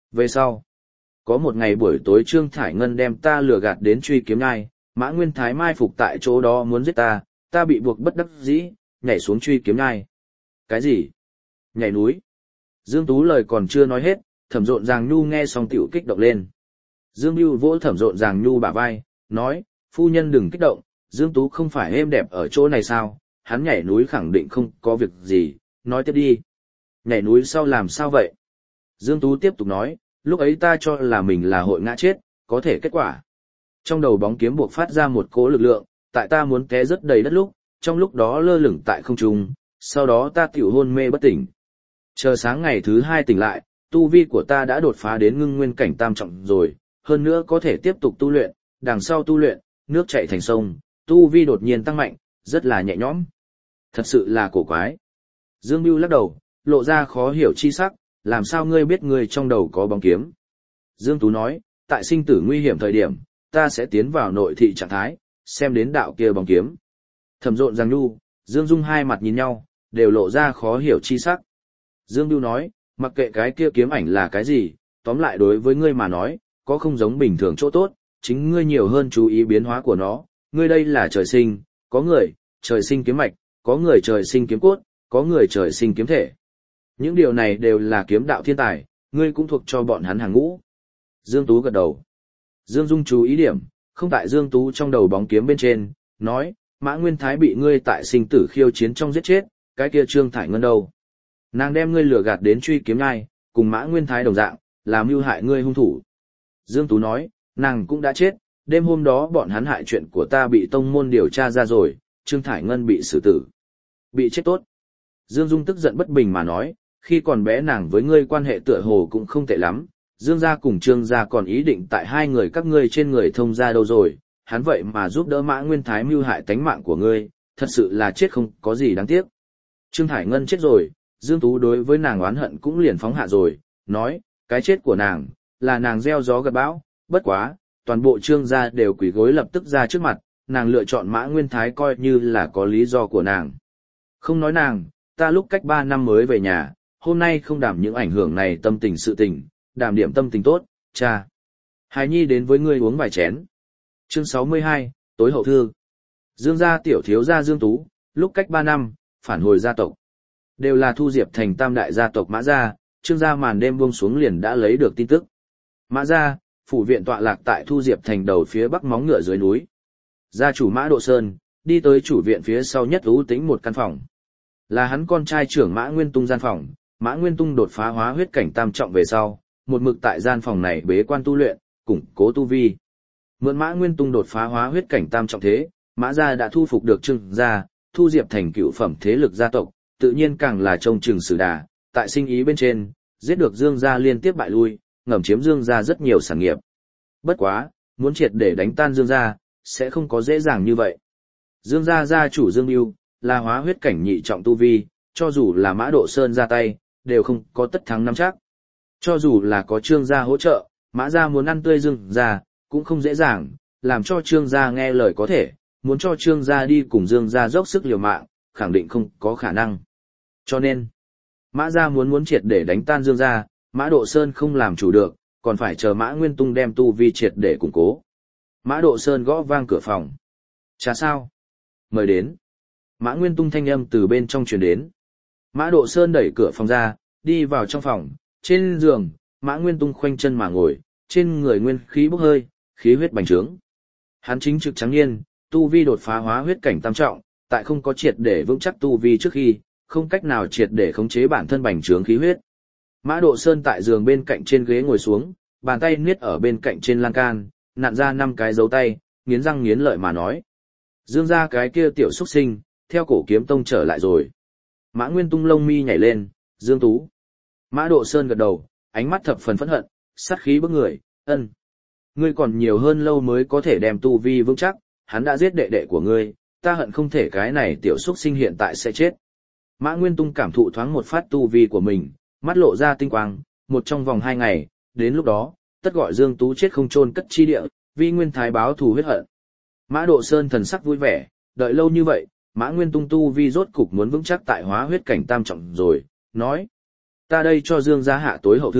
Về sau, có một ngày buổi tối Trương Thải Ngân đem ta lừa gạt đến truy kiếm nhai, Mã Nguyên Thái mai phục tại chỗ đó muốn giết ta, ta bị buộc bất đắc dĩ, nhảy xuống truy kiếm nhai. Cái gì? Nhảy núi? Dương Tú lời còn chưa nói hết, Thẩm Rộn Ràng Nhu nghe xong tiểu kích động lên. Dương Bưu vỗ Thẩm Rộn Ràng Nhu bả vai, nói, phu nhân đừng kích động, Dương Tú không phải êm đẹp ở chỗ này sao, hắn nhảy núi khẳng định không có việc gì, nói tiếp đi. Nhảy núi sau làm sao vậy? Dương Tú tiếp tục nói, lúc ấy ta cho là mình là hội ngã chết, có thể kết quả. Trong đầu bóng kiếm buộc phát ra một cỗ lực lượng, tại ta muốn té rất đầy đất lúc, trong lúc đó lơ lửng tại không trung, sau đó ta tiểu hôn mê bất tỉnh. Chờ sáng ngày thứ 2 tỉnh lại, tu vi của ta đã đột phá đến ngưng nguyên cảnh tam trọng rồi, hơn nữa có thể tiếp tục tu luyện, đằng sau tu luyện, nước chảy thành sông, tu vi đột nhiên tăng mạnh, rất là nhẹ nhõm. Thật sự là cổ quái. Dương Bưu lắc đầu, lộ ra khó hiểu chi sắc, làm sao ngươi biết ngươi trong đầu có bóng kiếm? Dương Tú nói, tại sinh tử nguy hiểm thời điểm, ta sẽ tiến vào nội thị trạng thái, xem đến đạo kia bóng kiếm. Thẩm Rộn Ràng Nhu, Dương Dung hai mặt nhìn nhau, đều lộ ra khó hiểu chi sắc. Dương Bưu nói, mặc kệ cái kia kiếm ảnh là cái gì, tóm lại đối với ngươi mà nói, có không giống bình thường chỗ tốt, chính ngươi nhiều hơn chú ý biến hóa của nó, ngươi đây là trời sinh, có người, trời sinh kiếm mạch, có người trời sinh kiếm cốt, có người trời sinh kiếm thể. Những điều này đều là kiếm đạo thiên tài, ngươi cũng thuộc cho bọn hắn hàng ngũ. Dương Tú gật đầu. Dương Dung chú ý điểm, không tại Dương Tú trong đầu bóng kiếm bên trên, nói, Mã Nguyên Thái bị ngươi tại sinh tử khiêu chiến trong giết chết, cái kia Trương Thải Ngân đâu? Nàng đem ngươi lừa gạt đến truy kiếm nhai, cùng Mã Nguyên Thái đồng dạng, làm mưu hại ngươi hung thủ. Dương Tú nói, nàng cũng đã chết, đêm hôm đó bọn hắn hại chuyện của ta bị tông môn điều tra ra rồi, Trương Thải Ngân bị xử tử. Bị chết tốt. Dương Dung tức giận bất bình mà nói, khi còn bé nàng với ngươi quan hệ tựa hồ cũng không tệ lắm, Dương gia cùng Trương gia còn ý định tại hai người các ngươi trên người thông gia đâu rồi, hắn vậy mà giúp đỡ Mã Nguyên Thái mưu hại tánh mạng của ngươi, thật sự là chết không có gì đáng tiếc. Trương Thải Ngân chết rồi, Dương Tú đối với nàng oán hận cũng liền phóng hạ rồi, nói, cái chết của nàng, là nàng gieo gió gặt bão, bất quá, toàn bộ Trương gia đều quỳ gối lập tức ra trước mặt, nàng lựa chọn Mã Nguyên Thái coi như là có lý do của nàng. Không nói nàng, ta lúc cách 3 năm mới về nhà, hôm nay không đảm những ảnh hưởng này tâm tình sự tình, đảm điểm tâm tình tốt, cha. Hài Nhi đến với ngươi uống vài chén. Chương 62, tối hậu thư. Dương gia tiểu thiếu gia Dương Tú, lúc cách 3 năm, phản hồi gia tộc. Đều là thu diệp thành tam đại gia tộc Mã gia, Trương gia màn đêm buông xuống liền đã lấy được tin tức. Mã gia, phủ viện tọa lạc tại thu diệp thành đầu phía bắc móng ngựa dưới núi. Gia chủ Mã Độ Sơn, đi tới chủ viện phía sau nhất ưu tĩnh một căn phòng. Là hắn con trai trưởng Mã Nguyên Tung gian phòng, Mã Nguyên Tung đột phá hóa huyết cảnh tam trọng về sau, một mực tại gian phòng này bế quan tu luyện, củng cố tu vi. Mượn Mã Nguyên Tung đột phá hóa huyết cảnh tam trọng thế, Mã gia đã thu phục được Trương gia, thu diệp thành cựu phẩm thế lực gia tộc, tự nhiên càng là trông chừng sử đà, tại sinh ý bên trên, giết được Dương gia liên tiếp bại lui, ngầm chiếm Dương gia rất nhiều sản nghiệp. Bất quá, muốn triệt để đánh tan Dương gia, sẽ không có dễ dàng như vậy. Dương gia gia chủ Dương Bưu là hóa huyết cảnh nhị trọng tu vi, cho dù là Mã Độ Sơn ra tay, đều không có tất thắng nắm chắc. Cho dù là có Trương gia hỗ trợ, Mã gia muốn ăn tươi Dương gia, cũng không dễ dàng, làm cho Trương gia nghe lời có thể, muốn cho Trương gia đi cùng Dương gia dốc sức liều mạng, khẳng định không có khả năng. Cho nên, Mã gia muốn triệt để đánh tan Dương gia, Mã Độ Sơn không làm chủ được, còn phải chờ Mã Nguyên Tung đem tu vi triệt để củng cố. Mã Độ Sơn gõ vang cửa phòng. Chả sao? Mời đến. Mã Nguyên Tung thanh âm từ bên trong truyền đến. Mã Độ Sơn đẩy cửa phòng ra, đi vào trong phòng, trên giường, Mã Nguyên Tung khoanh chân mà ngồi, trên người nguyên khí bốc hơi, khí huyết bành trướng. Hắn chính trực trắng niên, tu vi đột phá hóa huyết cảnh tam trọng, tại không có triệt để vững chắc tu vi trước khi, không cách nào triệt để khống chế bản thân bành trướng khí huyết. Mã Độ Sơn tại giường bên cạnh trên ghế ngồi xuống, bàn tay niết ở bên cạnh trên lan can, nặn ra 5 cái dấu tay, nghiến răng nghiến lợi mà nói. Dương gia cái kia tiểu xuất sinh, theo cổ kiếm tông trở lại rồi. Mã Nguyên Tung lông mi nhảy lên, Dương Tú. Mã Độ Sơn gật đầu, ánh mắt thập phần phẫn hận, sát khí bức người, ân. Ngươi còn nhiều hơn lâu mới có thể đem tu vi vững chắc, hắn đã giết đệ đệ của ngươi, ta hận không thể cái này tiểu xuất sinh hiện tại sẽ chết. Mã Nguyên Tung cảm thụ thoáng một phát tu vi của mình, mắt lộ ra tinh quang, một trong vòng 2 ngày, đến lúc đó, tất gọi Dương Tú chết không chôn cất chi địa, vì Nguyên Thái báo thù huyết hận. Mã Độ Sơn thần sắc vui vẻ, đợi lâu như vậy, Mã Nguyên Tung tu vi rốt cục muốn vững chắc tại hóa huyết cảnh tam trọng rồi, nói. Ta đây cho Dương gia hạ tối hậu thư,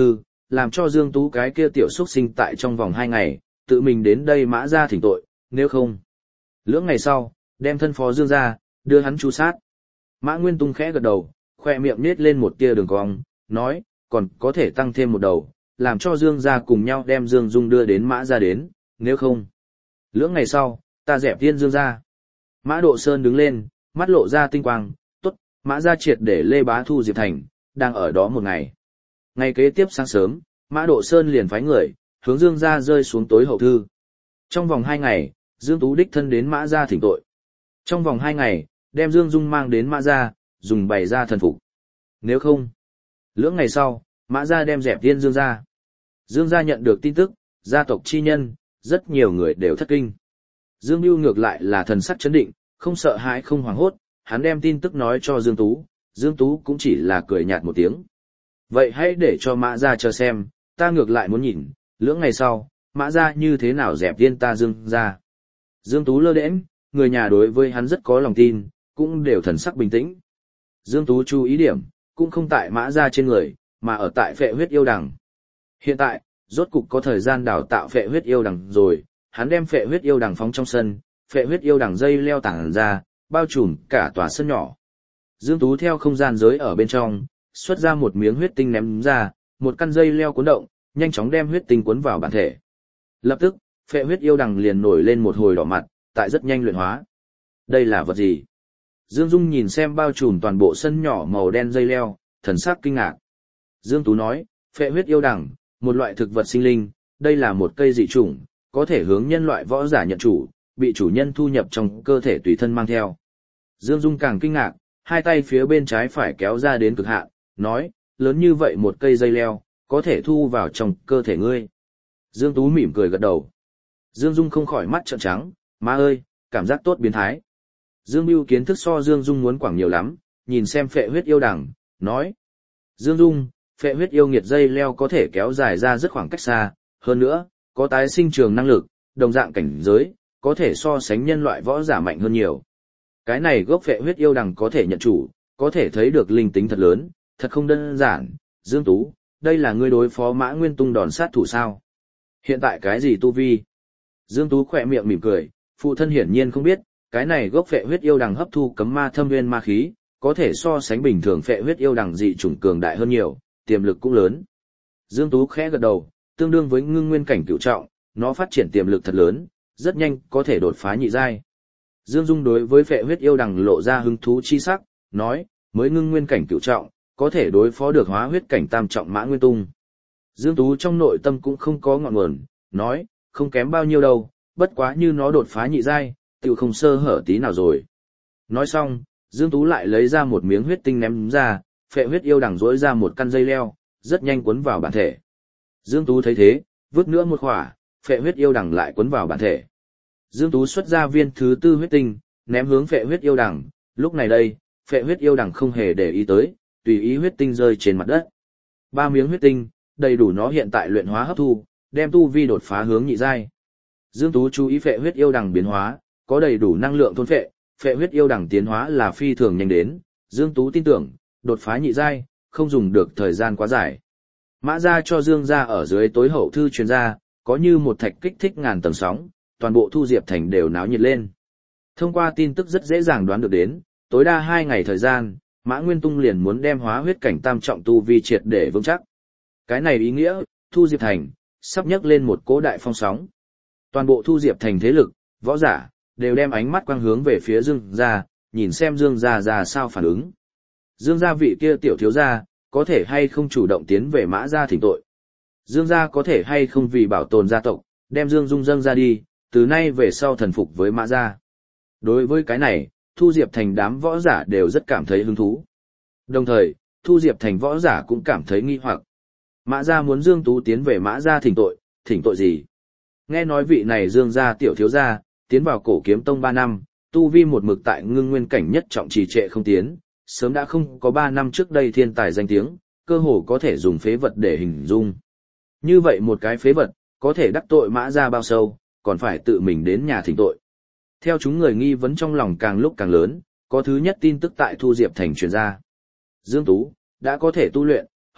làm cho Dương Tú cái kia tiểu xuất sinh tại trong vòng 2 ngày, tự mình đến đây Mã Gia thỉnh tội, nếu không. Lưỡng ngày sau, đem thân phó Dương ra, đưa hắn tru sát. Mã Nguyên Tung khẽ gật đầu, khoe miệng nết lên một tia đường cong, nói, còn có thể tăng thêm một đầu, làm cho Dương gia cùng nhau đem Dương Dung đưa đến Mã Gia đến, nếu không. Lưỡng ngày sau, ta dẹp tiên Dương gia. Mã Độ Sơn đứng lên, mắt lộ ra tinh quang, tốt, Mã Gia triệt để Lê Bá thu Diệp Thành, đang ở đó một ngày. Ngày kế tiếp sáng sớm, Mã Độ Sơn liền phái người, hướng Dương gia rơi xuống tối hậu thư. Trong vòng 2 ngày, Dương Tú đích thân đến Mã Gia thỉnh tội. Trong vòng 2 ngày, đem Dương Dung mang đến Mã Gia, dùng bày ra thần phục. Nếu không, lưỡng ngày sau, Mã Gia đem dẹp tiên Dương gia. Dương gia nhận được tin tức, gia tộc chi nhân, rất nhiều người đều thất kinh. Dương Bưu ngược lại là thần sắc chấn định, không sợ hãi không hoảng hốt, hắn đem tin tức nói cho Dương Tú, Dương Tú cũng chỉ là cười nhạt một tiếng. Vậy hãy để cho Mã Gia chờ xem, ta ngược lại muốn nhìn, lưỡng ngày sau, Mã Gia như thế nào dẹp tiên ta Dương gia. Dương Tú lơ đễnh, người nhà đối với hắn rất có lòng tin, cũng đều thần sắc bình tĩnh. Dương Tú chú ý điểm, cũng không tại Mã Gia trên người, mà ở tại phệ huyết yêu đằng. Hiện tại, rốt cục có thời gian đào tạo phệ huyết yêu đằng rồi, hắn đem phệ huyết yêu đằng phóng trong sân, phệ huyết yêu đằng dây leo tảng ra, bao trùm cả tòa sân nhỏ. Dương Tú theo không gian giới ở bên trong, xuất ra một miếng huyết tinh ném ra, một căn dây leo cuốn động, nhanh chóng đem huyết tinh cuốn vào bản thể. Lập tức, phệ huyết yêu đằng liền nổi lên một hồi đỏ mặt, tại rất nhanh luyện hóa. Đây là vật gì? Dương Dung nhìn xem bao trùm toàn bộ sân nhỏ màu đen dây leo, thần sắc kinh ngạc. Dương Tú nói, phệ huyết yêu đằng, một loại thực vật sinh linh, đây là một cây dị chủng, có thể hướng nhân loại võ giả nhận chủ, bị chủ nhân thu nhập trong cơ thể tùy thân mang theo. Dương Dung càng kinh ngạc, hai tay phía bên trái phải kéo ra đến cực hạn, nói, lớn như vậy một cây dây leo, có thể thu vào trong cơ thể ngươi. Dương Tú mỉm cười gật đầu. Dương Dung không khỏi mắt trợn trắng, má ơi, cảm giác tốt biến thái. Dương Bưu kiến thức so Dương Dung muốn quảng nhiều lắm, nhìn xem phệ huyết yêu đằng, nói. Dương Dung, phệ huyết yêu nghiệt dây leo có thể kéo dài ra rất khoảng cách xa, hơn nữa, có tái sinh trường năng lực, đồng dạng cảnh giới, có thể so sánh nhân loại võ giả mạnh hơn nhiều. Cái này gốc phệ huyết yêu đằng có thể nhận chủ, có thể thấy được linh tính thật lớn, thật không đơn giản. Dương Tú, đây là ngươi đối phó Mã Nguyên Tung đòn sát thủ sao? Hiện tại cái gì tu vi? Dương Tú khỏe miệng mỉm cười, phụ thân hiển nhiên không biết, cái này gốc phệ huyết yêu đằng hấp thu cấm ma thâm nguyên ma khí, có thể so sánh bình thường phệ huyết yêu đằng dị chủng cường đại hơn nhiều, tiềm lực cũng lớn. Dương Tú khẽ gật đầu, tương đương với ngưng nguyên cảnh cửu trọng, nó phát triển tiềm lực thật lớn, rất nhanh có thể đột phá nhị giai. Dương Dung đối với phệ huyết yêu đằng lộ ra hứng thú chi sắc, nói, mới ngưng nguyên cảnh cửu trọng, có thể đối phó được hóa huyết cảnh tam trọng Mã Nguyên Tung. Dương Tú trong nội tâm cũng không có ngọn nguồn, nói, không kém bao nhiêu đâu, bất quá như nó đột phá nhị giai, tiểu không sơ hở tí nào rồi. Nói xong, Dương Tú lại lấy ra một miếng huyết tinh ném ra, phệ huyết yêu đằng rỗi ra một căn dây leo, rất nhanh cuốn vào bản thể. Dương Tú thấy thế, vứt nữa một khỏa, phệ huyết yêu đằng lại cuốn vào bản thể. Dương Tú xuất ra viên thứ 4 huyết tinh, ném hướng phệ huyết yêu đằng, lúc này đây, phệ huyết yêu đằng không hề để ý tới, tùy ý huyết tinh rơi trên mặt đất. 3 miếng huyết tinh, đầy đủ nó hiện tại luyện hóa hấp thu, đem tu vi đột phá hướng nhị giai. Dương Tú chú ý phệ huyết yêu đằng biến hóa, có đầy đủ năng lượng thôn phệ, phệ huyết yêu đằng tiến hóa là phi thường nhanh đến, Dương Tú tin tưởng, đột phá nhị giai, không dùng được thời gian quá dài. Mã Gia cho Dương gia ở dưới tối hậu thư truyền ra, có như một thạch kích thích ngàn tầng sóng, toàn bộ Thu Diệp Thành đều náo nhiệt lên. Thông qua tin tức rất dễ dàng đoán được đến, tối đa 2 ngày thời gian, Mã Nguyên Tung liền muốn đem hóa huyết cảnh tam trọng tu vi triệt để vững chắc. Cái này ý nghĩa, Thu Diệp Thành sắp nhấc lên một cỗ đại phong sóng. Toàn bộ Thu Diệp Thành thế lực, võ giả đều đem ánh mắt quang hướng về phía Dương gia, nhìn xem Dương gia ra sao phản ứng. Dương gia vị kia tiểu thiếu gia, có thể hay không chủ động tiến về Mã gia thỉnh tội. Dương gia có thể hay không vì bảo tồn gia tộc, đem Dương Dung dâng ra đi, từ nay về sau thần phục với Mã gia. Đối với cái này, Thu Diệp Thành đám võ giả đều rất cảm thấy hứng thú. Đồng thời, Thu Diệp Thành võ giả cũng cảm thấy nghi hoặc. Mã gia muốn Dương Tú tiến về Mã gia thỉnh tội gì? Nghe nói vị này Dương gia tiểu thiếu gia, tiến vào Cổ Kiếm Tông 3 năm, tu vi một mực tại ngưng nguyên cảnh nhất trọng trì trệ không tiến, sớm đã không có 3 năm trước đây thiên tài danh tiếng, cơ hồ có thể dùng phế vật để hình dung. Như vậy một cái phế vật, có thể đắc tội Mã gia bao sâu, còn phải tự mình đến nhà thỉnh tội. Theo chúng người nghi vấn trong lòng càng lúc càng lớn, có thứ nhất tin tức tại Thu Diệp Thành truyền ra. Dương Tú đã có thể tu luyện,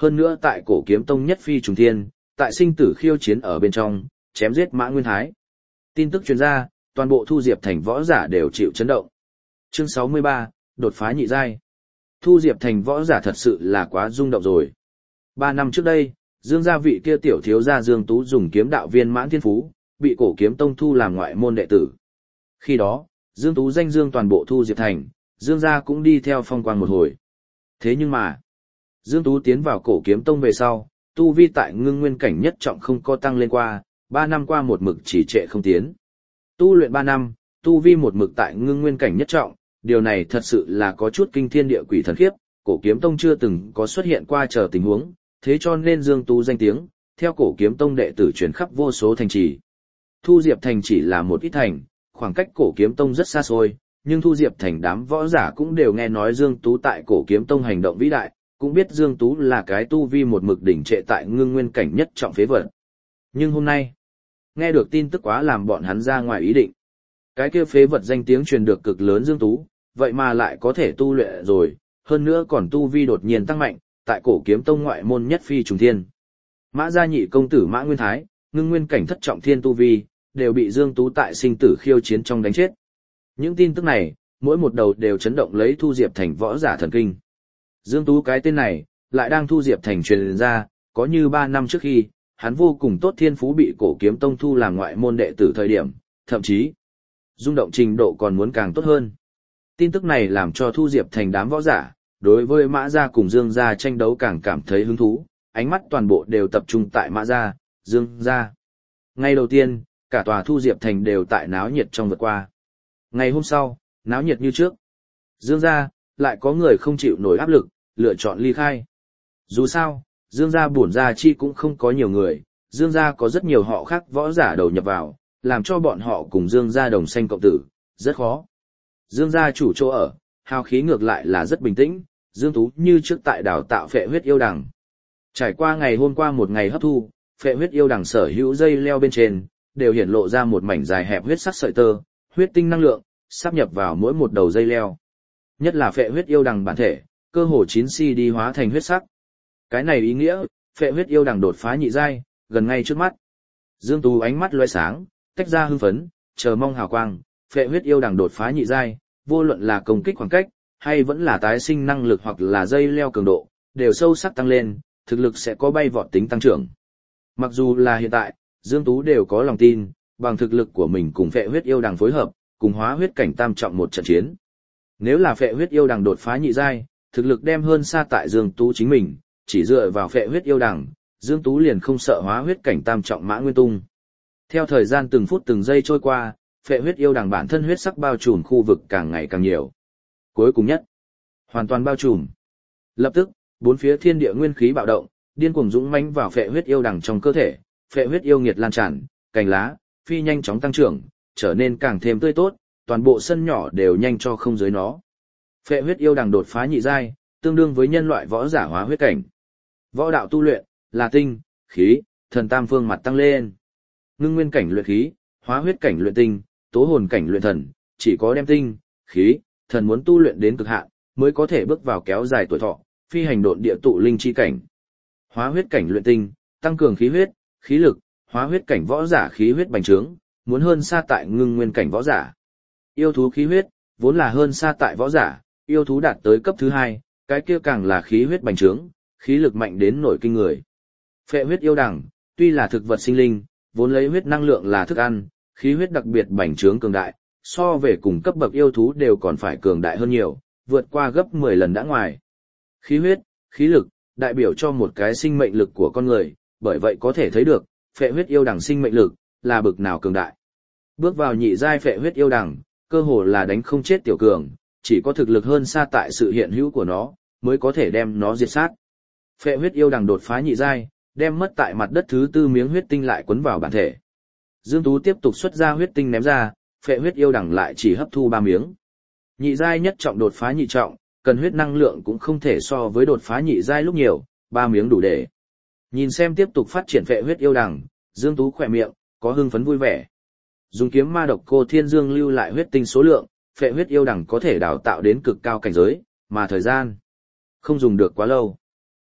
hơn nữa tại cổ kiếm tông nhất phi trùng thiên, tại sinh tử khiêu chiến ở bên trong, chém giết Mã Nguyên Thái. Tin tức truyền ra, toàn bộ Thu Diệp Thành võ giả đều chịu chấn động. Chương 63, đột phá nhị giai. Thu Diệp Thành võ giả thật sự là quá rung động rồi. 3 năm trước đây, Dương gia vị kia tiểu thiếu gia Dương Tú dùng kiếm đạo viên mãn thiên phú, bị cổ kiếm tông thu làm ngoại môn đệ tử. Khi đó, Dương Tú danh dương toàn bộ Thu Diệp Thành, Dương gia cũng đi theo phong quang một hồi. Thế nhưng mà, Dương Tú tiến vào cổ kiếm tông về sau, tu vi tại ngưng nguyên cảnh nhất trọng không có tăng lên qua, 3 năm qua một mực chỉ trệ không tiến. Tu luyện 3 năm, tu vi một mực tại ngưng nguyên cảnh nhất trọng, điều này thật sự là có chút kinh thiên địa quỷ thần khiếp, cổ kiếm tông chưa từng có xuất hiện qua chờ tình huống, thế cho nên Dương Tú danh tiếng, theo cổ kiếm tông đệ tử truyền khắp vô số thành trì. Thu Diệp Thành chỉ là một ít thành, khoảng cách cổ kiếm tông rất xa xôi, nhưng Thu Diệp Thành đám võ giả cũng đều nghe nói Dương Tú tại cổ kiếm tông hành động vĩ đại, cũng biết Dương Tú là cái tu vi một mực đỉnh trệ tại ngưng nguyên cảnh nhất trọng phế vật. Nhưng hôm nay, nghe được tin tức quá làm bọn hắn ra ngoài ý định. Cái kia phế vật danh tiếng truyền được cực lớn Dương Tú, vậy mà lại có thể tu luyện rồi, hơn nữa còn tu vi đột nhiên tăng mạnh, tại cổ kiếm tông ngoại môn nhất phi trùng thiên. Mã gia nhị công tử Mã Nguyên Thái, ngưng nguyên cảnh thất trọng thiên tu vi, đều bị Dương Tú tại sinh tử khiêu chiến trong đánh chết. Những tin tức này, mỗi một đầu đều chấn động lấy Thu Diệp Thành võ giả thần kinh. Dương Tú cái tên này, lại đang Thu Diệp Thành truyền ra, có như 3 năm trước khi, hắn vô cùng tốt thiên phú bị cổ kiếm tông thu làm ngoại môn đệ tử thời điểm, thậm chí, rung động trình độ còn muốn càng tốt hơn. Tin tức này làm cho Thu Diệp Thành đám võ giả, đối với Mã gia cùng Dương gia tranh đấu càng cảm thấy hứng thú, ánh mắt toàn bộ đều tập trung tại Mã gia, Dương gia. Ngày đầu tiên, cả tòa Thu Diệp Thành đều tại náo nhiệt trong vượt qua. Ngày hôm sau, náo nhiệt như trước. Dương gia, lại có người không chịu nổi áp lực, lựa chọn ly khai. Dù sao, Dương gia bổn gia chi cũng không có nhiều người, Dương gia có rất nhiều họ khác võ giả đầu nhập vào, làm cho bọn họ cùng Dương gia đồng sanh cộng tử, rất khó. Dương gia chủ chỗ ở, hào khí ngược lại là rất bình tĩnh, Dương Tú như trước tại đào tạo phệ huyết yêu đằng. Trải qua ngày hôm qua một ngày hấp thu, phệ huyết yêu đằng sở hữu dây leo bên trên, đều hiển lộ ra một mảnh dài hẹp huyết sắc sợi tơ, huyết tinh năng lượng, sáp nhập vào mỗi một đầu dây leo. Nhất là phệ huyết yêu đằng bản thể, cơ hồ 9C đi hóa thành huyết sắc. Cái này ý nghĩa, phệ huyết yêu đằng đột phá nhị giai, gần ngay trước mắt. Dương Tú ánh mắt lóe sáng, tách ra hưng phấn, chờ mong hào quang, phệ huyết yêu đằng đột phá nhị giai, vô luận là công kích khoảng cách, hay vẫn là tái sinh năng lực hoặc là dây leo cường độ, đều sâu sắc tăng lên, thực lực sẽ có bay vọt tính tăng trưởng. Mặc dù là hiện tại, Dương Tú đều có lòng tin, bằng thực lực của mình cùng phệ huyết yêu đằng phối hợp, cùng hóa huyết cảnh tam trọng một trận chiến. Nếu là phệ huyết yêu đằng đột phá nhị giai, thực lực đem hơn xa tại Dương Tú chính mình, chỉ dựa vào phệ huyết yêu đằng, Dương Tú liền không sợ hóa huyết cảnh tam trọng Mã Nguyên Tung. Theo thời gian từng phút từng giây trôi qua, phệ huyết yêu đằng bản thân huyết sắc bao trùm khu vực càng ngày càng nhiều. Cuối cùng nhất, hoàn toàn bao trùm. Lập tức, bốn phía thiên địa nguyên khí bạo động, điên cuồng dũng mãnh vào phệ huyết yêu đằng trong cơ thể, phệ huyết yêu nghiệt lan tràn, cành lá, phi nhanh chóng tăng trưởng, trở nên càng thêm tươi tốt, toàn bộ sân nhỏ đều nhanh cho không dưới nó. Phệ huyết yêu đằng đột phá nhị giai, tương đương với nhân loại võ giả hóa huyết cảnh. Võ đạo tu luyện là tinh, khí, thần tam phương mặt tăng lên. Ngưng nguyên cảnh luyện khí, hóa huyết cảnh luyện tinh, tố hồn cảnh luyện thần, chỉ có đem tinh, khí, thần muốn tu luyện đến cực hạn, mới có thể bước vào kéo dài tuổi thọ, phi hành độn địa tụ linh chi cảnh. Hóa huyết cảnh luyện tinh, tăng cường khí huyết, khí lực, hóa huyết cảnh võ giả khí huyết bành trướng, muốn hơn xa tại ngưng nguyên cảnh võ giả. Yêu thú khí huyết, vốn là hơn xa tại võ giả, yêu thú đạt tới cấp thứ 2, cái kia càng là khí huyết bành trướng, khí lực mạnh đến nổi kinh người. Phệ huyết yêu đằng, tuy là thực vật sinh linh, vốn lấy huyết năng lượng là thức ăn, khí huyết đặc biệt bành trướng cường đại, so về cùng cấp bậc yêu thú đều còn phải cường đại hơn nhiều, vượt qua gấp 10 lần đã ngoài. Khí huyết, khí lực, đại biểu cho một cái sinh mệnh lực của con người, bởi vậy có thể thấy được, phệ huyết yêu đằng sinh mệnh lực, là bực nào cường đại. Bước vào nhị giai phệ huyết yêu đằng, cơ hồ là đánh không chết tiểu cường, chỉ có thực lực hơn xa tại sự hiện hữu của nó, mới có thể đem nó diệt sát. Phệ huyết yêu đằng đột phá nhị giai, đem mất tại mặt đất thứ 4 miếng huyết tinh lại quấn vào bản thể. Dương Tú tiếp tục xuất ra huyết tinh ném ra, phệ huyết yêu đằng lại chỉ hấp thu 3 miếng. Nhị giai nhất trọng đột phá nhị trọng, cần huyết năng lượng cũng không thể so với đột phá nhị giai lúc nhiều, 3 miếng đủ để. Nhìn xem tiếp tục phát triển phệ huyết yêu đằng, Dương Tú khỏe miệng, có hưng phấn vui vẻ. Dùng kiếm ma độc cô thiên dương lưu lại huyết tinh số lượng, phệ huyết yêu đằng có thể đào tạo đến cực cao cảnh giới, mà thời gian không dùng được quá lâu.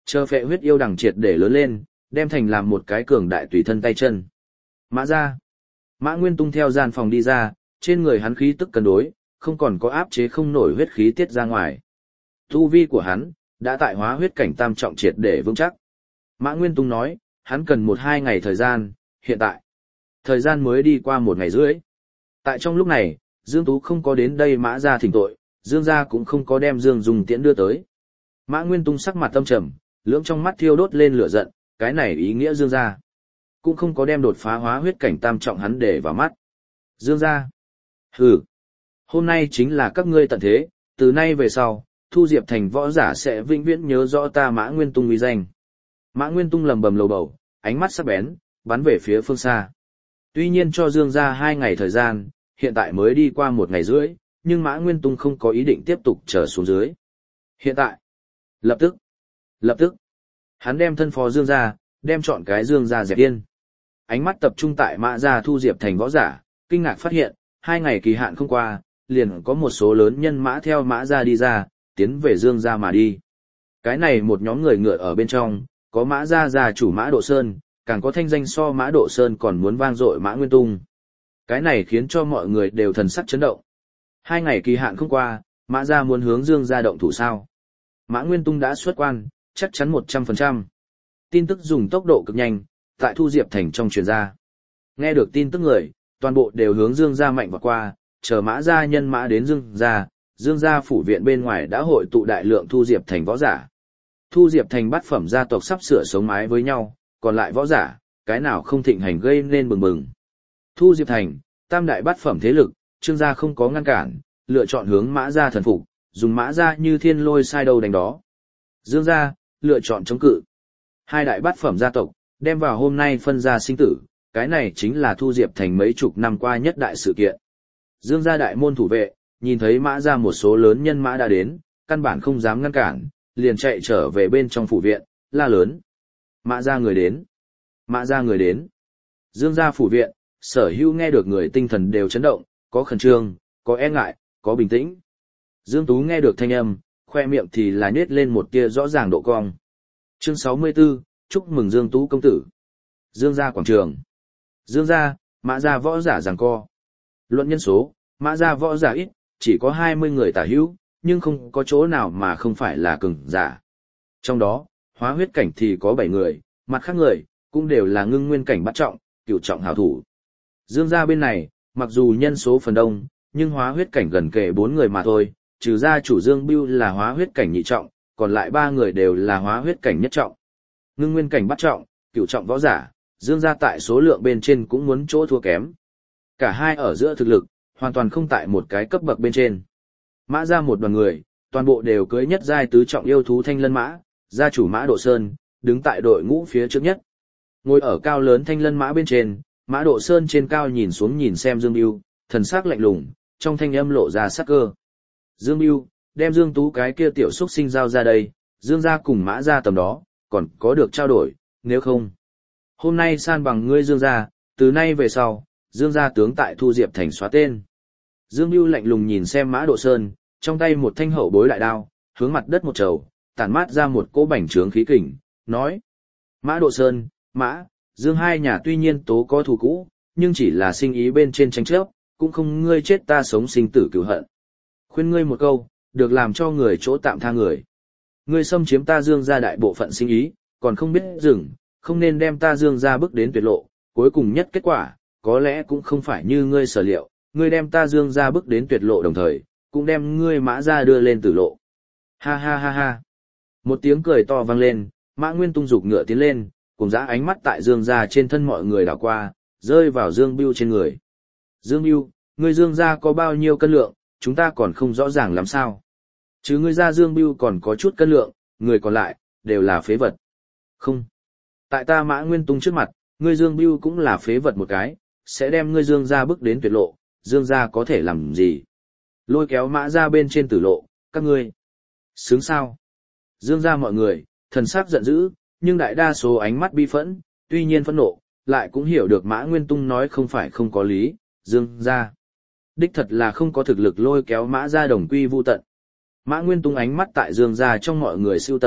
Chờ phệ huyết yêu đằng triệt để lớn lên, đem thành làm một cái cường đại tùy thân tay chân. Mã ra. Mã Nguyên Tung theo gian phòng đi ra, trên người hắn khí tức cân đối, không còn có áp chế không nổi huyết khí tiết ra ngoài. Tu vi của hắn, đã tại hóa huyết cảnh tam trọng triệt để vững chắc. Mã Nguyên Tung nói, hắn cần 1-2 ngày thời gian, hiện tại. Thời gian mới đi qua 1 ngày rưỡi. Tại trong lúc này, Dương Tú không có đến đây Mã ra thỉnh tội, Dương gia cũng không có đem Dương Dung Tiễn đưa tới. Mã Nguyên Tung sắc mặt tâm trầm, lưỡng trong mắt thiêu đốt lên lửa giận, cái này ý nghĩa Dương gia cũng không có đem đột phá hóa huyết cảnh tam trọng hắn để vào mắt. Dương gia, hừ, hôm nay chính là các ngươi tận thế, từ nay về sau, Thu Diệp Thành võ giả sẽ vĩnh viễn nhớ rõ ta Mã Nguyên Tung uy danh. Mã Nguyên Tung lầm bầm lầu bầu, ánh mắt sắc bén, bắn về phía phương xa. Tuy nhiên cho Dương gia 2 ngày thời gian, hiện tại mới đi qua 1 ngày rưỡi, nhưng Mã Nguyên Tung không có ý định tiếp tục trở xuống dưới. Hiện tại, lập tức, hắn đem thân phó Dương gia, đem chọn cái Dương gia dẹp yên. Ánh mắt tập trung tại Mã gia Thu Diệp Thành võ giả, kinh ngạc phát hiện, 2 ngày kỳ hạn không qua, liền có một số lớn nhân mã theo Mã gia đi ra, tiến về Dương gia mà đi. Cái này một nhóm người ngựa ở bên trong, có Mã gia gia chủ Mã Độ Sơn, càng có thanh danh so Mã Độ Sơn còn muốn vang dội Mã Nguyên Tung. Cái này khiến cho mọi người đều thần sắc chấn động. 2 ngày kỳ hạn không qua, Mã gia muốn hướng Dương gia động thủ sao? Mã Nguyên Tung đã xuất quan, chắc chắn 100%. Tin tức dùng tốc độ cực nhanh, tại Thu Diệp Thành trong truyền ra. Nghe được tin tức người, toàn bộ đều hướng Dương gia mạnh vọt qua, chờ Mã gia nhân mã đến Dương gia phủ viện bên ngoài đã hội tụ đại lượng Thu Diệp Thành võ giả. Thu Diệp Thành bát phẩm gia tộc sắp sửa sống mái với nhau, còn lại võ giả, cái nào không thịnh hành gây nên bừng bừng. Thu Diệp Thành, tam đại bát phẩm thế lực, Trương gia không có ngăn cản, lựa chọn hướng Mã gia thần phục, dùng Mã gia như thiên lôi sai đâu đánh đó. Dương gia, lựa chọn chống cự. 2 đại bát phẩm gia tộc, đem vào hôm nay phân ra sinh tử, cái này chính là Thu Diệp Thành mấy chục năm qua nhất đại sự kiện. Dương gia đại môn thủ vệ, nhìn thấy Mã gia một số lớn nhân mã đã đến, căn bản không dám ngăn cản, liền chạy trở về bên trong phủ viện, la lớn. Mã gia người đến! Mã gia người đến! Dương gia phủ viện, sở hữu nghe được người tinh thần đều chấn động, có khẩn trương, có e ngại, có bình tĩnh. Dương Tú nghe được thanh âm, khoe miệng thì là nhếch lên một tia rõ ràng độ cong. Chương 64, chúc mừng Dương Tú công tử. Dương gia quảng trường. Dương gia, Mã gia võ giả giằng co. Luận nhân số, Mã gia võ giả ít, chỉ có 20 người tả hữu, nhưng không có chỗ nào mà không phải là cường giả. Trong đó, hóa huyết cảnh thì có 7 người, mặt khác người, cũng đều là ngưng nguyên cảnh bắt trọng, cửu trọng hảo thủ. Dương gia bên này, mặc dù nhân số phần đông, nhưng hóa huyết cảnh gần kề 4 người mà thôi, trừ gia chủ Dương Bưu là hóa huyết cảnh nhị trọng, còn lại 3 người đều là hóa huyết cảnh nhất trọng. Ngưng nguyên cảnh bắt trọng, cửu trọng võ giả, Dương gia tại số lượng bên trên cũng muốn chỗ thua kém. Cả hai ở giữa thực lực, hoàn toàn không tại một cái cấp bậc bên trên. Mã gia một đoàn người, toàn bộ đều cưỡi nhất giai tứ trọng yêu thú thanh lân mã, gia chủ Mã Độ Sơn, đứng tại đội ngũ phía trước nhất. Ngồi ở cao lớn thanh lân mã bên trên, Mã Độ Sơn trên cao nhìn xuống nhìn xem Dương Bưu, thần sắc lạnh lùng, trong thanh âm lộ ra sắc cơ. Dương Bưu, đem Dương Tú cái kia tiểu xuất sinh giao ra đây, Dương gia cùng Mã gia tầm đó, còn có được trao đổi, nếu không. Hôm nay san bằng ngươi Dương gia, từ nay về sau, Dương gia tướng tại Thu Diệp Thành xóa tên. Dương Bưu lạnh lùng nhìn xem Mã Độ Sơn, trong tay một thanh hậu bối đại đao, hướng mặt đất một trầu, tản mát ra một cỗ bành trướng khí kình, nói. Mã Độ Sơn, Mã, Dương hai nhà tuy nhiên tố có thù cũ, nhưng chỉ là sinh ý bên trên tranh chấp, cũng không ngươi chết ta sống sinh tử cửu hận. Khuyên ngươi một câu, được làm cho người chỗ tạm tha người. Ngươi xâm chiếm ta Dương gia đại bộ phận sinh ý, còn không biết dừng, không nên đem ta Dương gia bước đến tuyệt lộ, cuối cùng nhất kết quả, có lẽ cũng không phải như ngươi sở liệu, ngươi đem ta Dương gia bước đến tuyệt lộ đồng thời, cũng đem ngươi Mã gia đưa lên tử lộ. Ha ha ha ha. Một tiếng cười to vang lên, Mã Nguyên Tung giục ngựa tiến lên, cùng dã ánh mắt tại Dương gia trên thân mọi người đảo qua, rơi vào Dương Bưu trên người. Dương Bưu, ngươi Dương gia có bao nhiêu cân lượng, chúng ta còn không rõ ràng làm sao. Chứ ngươi gia Dương Bưu còn có chút cân lượng, người còn lại, đều là phế vật. Không. Tại ta Mã Nguyên Tung trước mặt, ngươi Dương Bưu cũng là phế vật một cái, sẽ đem ngươi Dương gia bước đến tuyệt lộ, Dương gia có thể làm gì? Lôi kéo Mã gia bên trên tử lộ, các ngươi. Sướng sao? Dương gia mọi người, thần sắc giận dữ, nhưng đại đa số ánh mắt bi phẫn, tuy nhiên phẫn nộ, lại cũng hiểu được Mã Nguyên Tung nói không phải không có lý, Dương gia. Đích thật là không có thực lực lôi kéo Mã gia đồng quy vu tận. Mã Nguyên Tung ánh mắt tại Dương gia trong mọi người siêu tầm,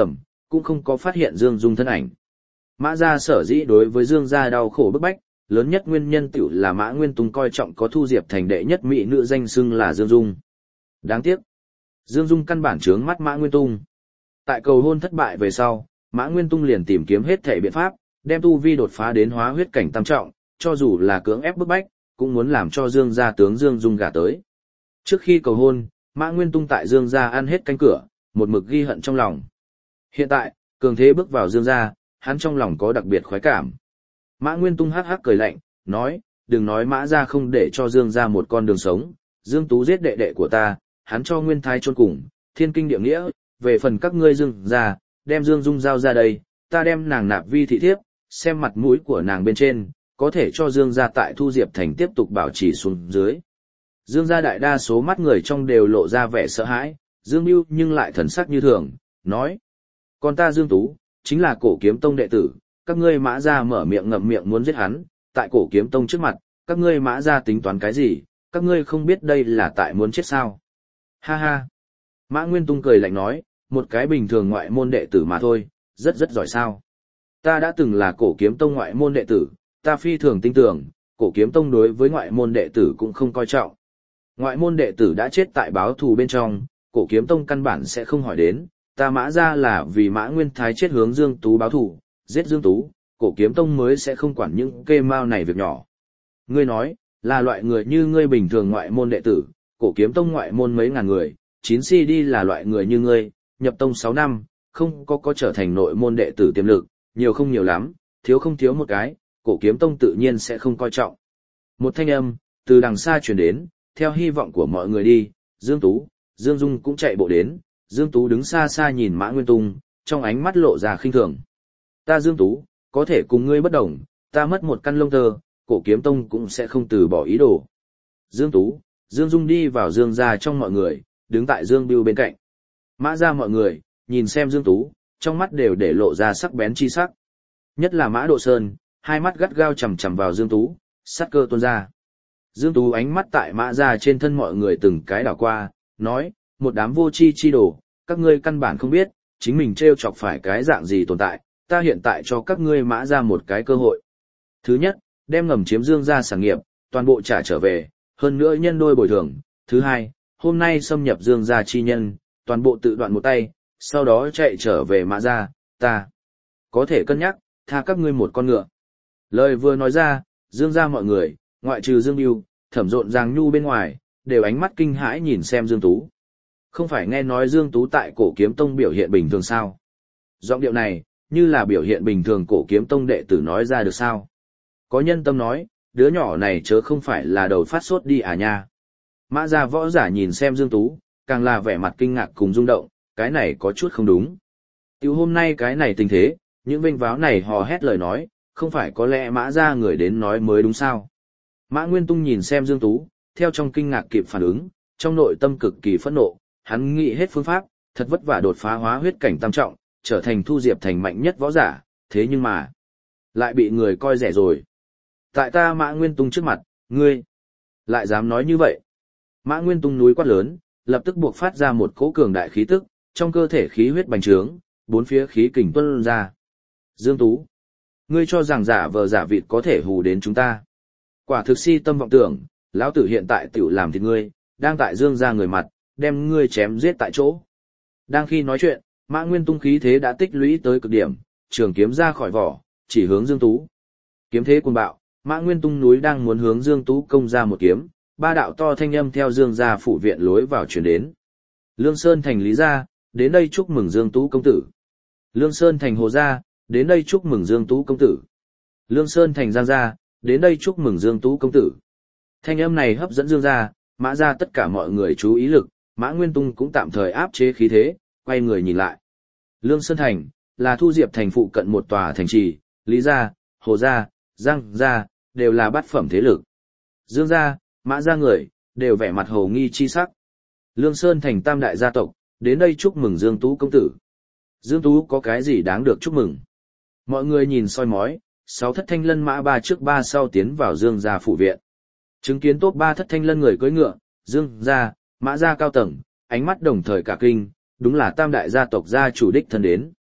cũng không có phát hiện Dương Dung thân ảnh. Mã gia sở dĩ đối với Dương gia đau khổ bức bách, lớn nhất nguyên nhân tiểu là Mã Nguyên Tung coi trọng có Thu Diệp thành đệ nhất mỹ nữ danh xưng là Dương Dung. Đáng tiếc, Dương Dung căn bản trướng mắt Mã Nguyên Tung. Tại cầu hôn thất bại về sau, Mã Nguyên Tung liền tìm kiếm hết thể biện pháp, đem tu vi đột phá đến hóa huyết cảnh tam trọng, cho dù là cưỡng ép bức bách, cũng muốn làm cho Dương gia tướng Dương Dung gả tới. Trước khi cầu hôn, Mã Nguyên Tung tại Dương gia ăn hết canh cửa, một mực ghi hận trong lòng. Hiện tại, cường thế bước vào Dương gia, hắn trong lòng có đặc biệt khoái cảm. Mã Nguyên Tung hắc hắc cười lạnh, nói, đừng nói Mã gia không để cho Dương gia một con đường sống, Dương Tú giết đệ đệ của ta, hắn cho Nguyên Thái chôn cùng, thiên kinh địa nghĩa, về phần các ngươi Dương gia, đem Dương Dung giao ra đây, ta đem nàng nạp vi thị thiếp, xem mặt mũi của nàng bên trên, có thể cho Dương gia tại Thu Diệp thành tiếp tục bảo trì xuống dưới. Dương gia đại đa số mắt người trong đều lộ ra vẻ sợ hãi, Dương Bưu nhưng lại thần sắc như thường, nói, còn ta Dương Tú, chính là Cổ Kiếm Tông đệ tử, các ngươi Mã gia mở miệng ngậm miệng muốn giết hắn, tại Cổ Kiếm Tông trước mặt, các ngươi Mã gia tính toán cái gì, các ngươi không biết đây là tại muốn chết sao? Ha ha. Mã Nguyên Tung cười lạnh nói, một cái bình thường ngoại môn đệ tử mà thôi, rất giỏi sao? Ta đã từng là Cổ Kiếm Tông ngoại môn đệ tử, ta phi thường tin tưởng, Cổ Kiếm Tông đối với ngoại môn đệ tử cũng không coi trọng. Ngoại môn đệ tử đã chết tại báo thù bên trong, Cổ Kiếm Tông căn bản sẽ không hỏi đến, ta Mã gia là vì Mã Nguyên Thái chết hướng Dương Tú báo thù, giết Dương Tú, Cổ Kiếm Tông mới sẽ không quản những kê mao này việc nhỏ. Ngươi nói, là loại người như ngươi bình thường ngoại môn đệ tử, Cổ Kiếm Tông ngoại môn mấy ngàn người, 9 si đi là loại người như ngươi, nhập tông 6 năm, không có trở thành nội môn đệ tử tiềm lực, nhiều không nhiều lắm, thiếu không thiếu một cái, Cổ Kiếm Tông tự nhiên sẽ không coi trọng. Một thanh âm từ đằng xa truyền đến, theo hy vọng của mọi người đi, Dương Tú, Dương Dung cũng chạy bộ đến, Dương Tú đứng xa xa nhìn Mã Nguyên Tung, trong ánh mắt lộ ra khinh thường. Ta Dương Tú, có thể cùng ngươi bất đồng, ta mất một căn lông tơ, Cổ Kiếm Tông cũng sẽ không từ bỏ ý đồ. Dương Tú, Dương Dung đi vào Dương gia trong mọi người, đứng tại Dương Bưu bên cạnh. Mã gia mọi người, nhìn xem Dương Tú, trong mắt đều để lộ ra sắc bén chi sắc. Nhất là Mã Độ Sơn, hai mắt gắt gao chằm chằm vào Dương Tú, sát cơ tuôn ra. Dương Tú ánh mắt tại Mã gia trên thân mọi người từng cái đảo qua, nói, một đám vô tri chi đồ, các ngươi căn bản không biết, chính mình trêu chọc phải cái dạng gì tồn tại, ta hiện tại cho các ngươi Mã gia một cái cơ hội. Thứ nhất, đem ngầm chiếm Dương gia sản nghiệp, toàn bộ trả trở về, hơn nữa nhân đôi bồi thường. Thứ hai, hôm nay xâm nhập Dương gia chi nhân, toàn bộ tự đoạn một tay, sau đó chạy trở về Mã gia, ta có thể cân nhắc, tha các ngươi một con ngựa. Lời vừa nói ra, Dương gia mọi người, ngoại trừ Dương Bưu, Thẩm Rộn Giang Nhu bên ngoài, đều ánh mắt kinh hãi nhìn xem Dương Tú. Không phải nghe nói Dương Tú tại Cổ Kiếm Tông biểu hiện bình thường sao? Giọng điệu này, như là biểu hiện bình thường Cổ Kiếm Tông đệ tử nói ra được sao? Có nhân tâm nói, đứa nhỏ này chớ không phải là đầu phát sốt đi à nha. Mã gia võ giả nhìn xem Dương Tú, càng là vẻ mặt kinh ngạc cùng rung động, cái này có chút không đúng. Tiểu hôm nay cái này tình thế, những vênh váo này hò hét lời nói, không phải có lẽ Mã gia người đến nói mới đúng sao? Mã Nguyên Tung nhìn xem Dương Tú, theo trong kinh ngạc kịp phản ứng, trong nội tâm cực kỳ phẫn nộ, hắn nghĩ hết phương pháp, thật vất vả đột phá hóa huyết cảnh tam trọng, trở thành Thu Diệp thành mạnh nhất võ giả, thế nhưng mà, lại bị người coi rẻ rồi. Tại ta Mã Nguyên Tung trước mặt, ngươi, lại dám nói như vậy. Mã Nguyên Tung núi quát lớn, lập tức buộc phát ra một cỗ cường đại khí tức, trong cơ thể khí huyết bành trướng, bốn phía khí kình tuôn ra. Dương Tú, ngươi cho rằng giả vờ giả vịt có thể hù đến chúng ta. Quả thực si tâm vọng tưởng, lão tử hiện tại tiểu làm thịt ngươi, đang tại Dương gia người mặt, đem ngươi chém giết tại chỗ. Đang khi nói chuyện, Mã Nguyên Tung khí thế đã tích lũy tới cực điểm, trường kiếm ra khỏi vỏ, chỉ hướng Dương Tú. Kiếm thế cuồng bạo, Mã Nguyên Tung núi đang muốn hướng Dương Tú công ra một kiếm, ba đạo to thanh âm theo Dương gia phủ viện lối vào truyền đến. Lương Sơn thành Lý gia, đến đây chúc mừng Dương Tú công tử. Lương Sơn thành Hồ gia, đến đây chúc mừng Dương Tú công tử. Lương Sơn thành Giang gia, đến đây chúc mừng Dương Tú công tử. Thanh âm này hấp dẫn Dương gia, Mã gia tất cả mọi người chú ý lực, Mã Nguyên Tung cũng tạm thời áp chế khí thế, quay người nhìn lại. Lương Sơn thành là Thu Diệp thành phụ cận một tòa thành trì, Lý gia, Hồ gia, Giang gia đều là bát phẩm thế lực. Dương gia, Mã gia người đều vẻ mặt hồ nghi chi sắc. Lương Sơn thành tam đại gia tộc, đến đây chúc mừng Dương Tú công tử. Dương Tú có cái gì đáng được chúc mừng? Mọi người nhìn soi mói, 6 thất thanh lân mã 3 trước 3 sau tiến vào Dương gia phủ viện. Chứng kiến top 3 thất thanh lân người cưỡi ngựa, Dương gia, Mã gia cao tầng, ánh mắt đồng thời cả kinh, đúng là tam đại gia tộc gia chủ đích thân đến.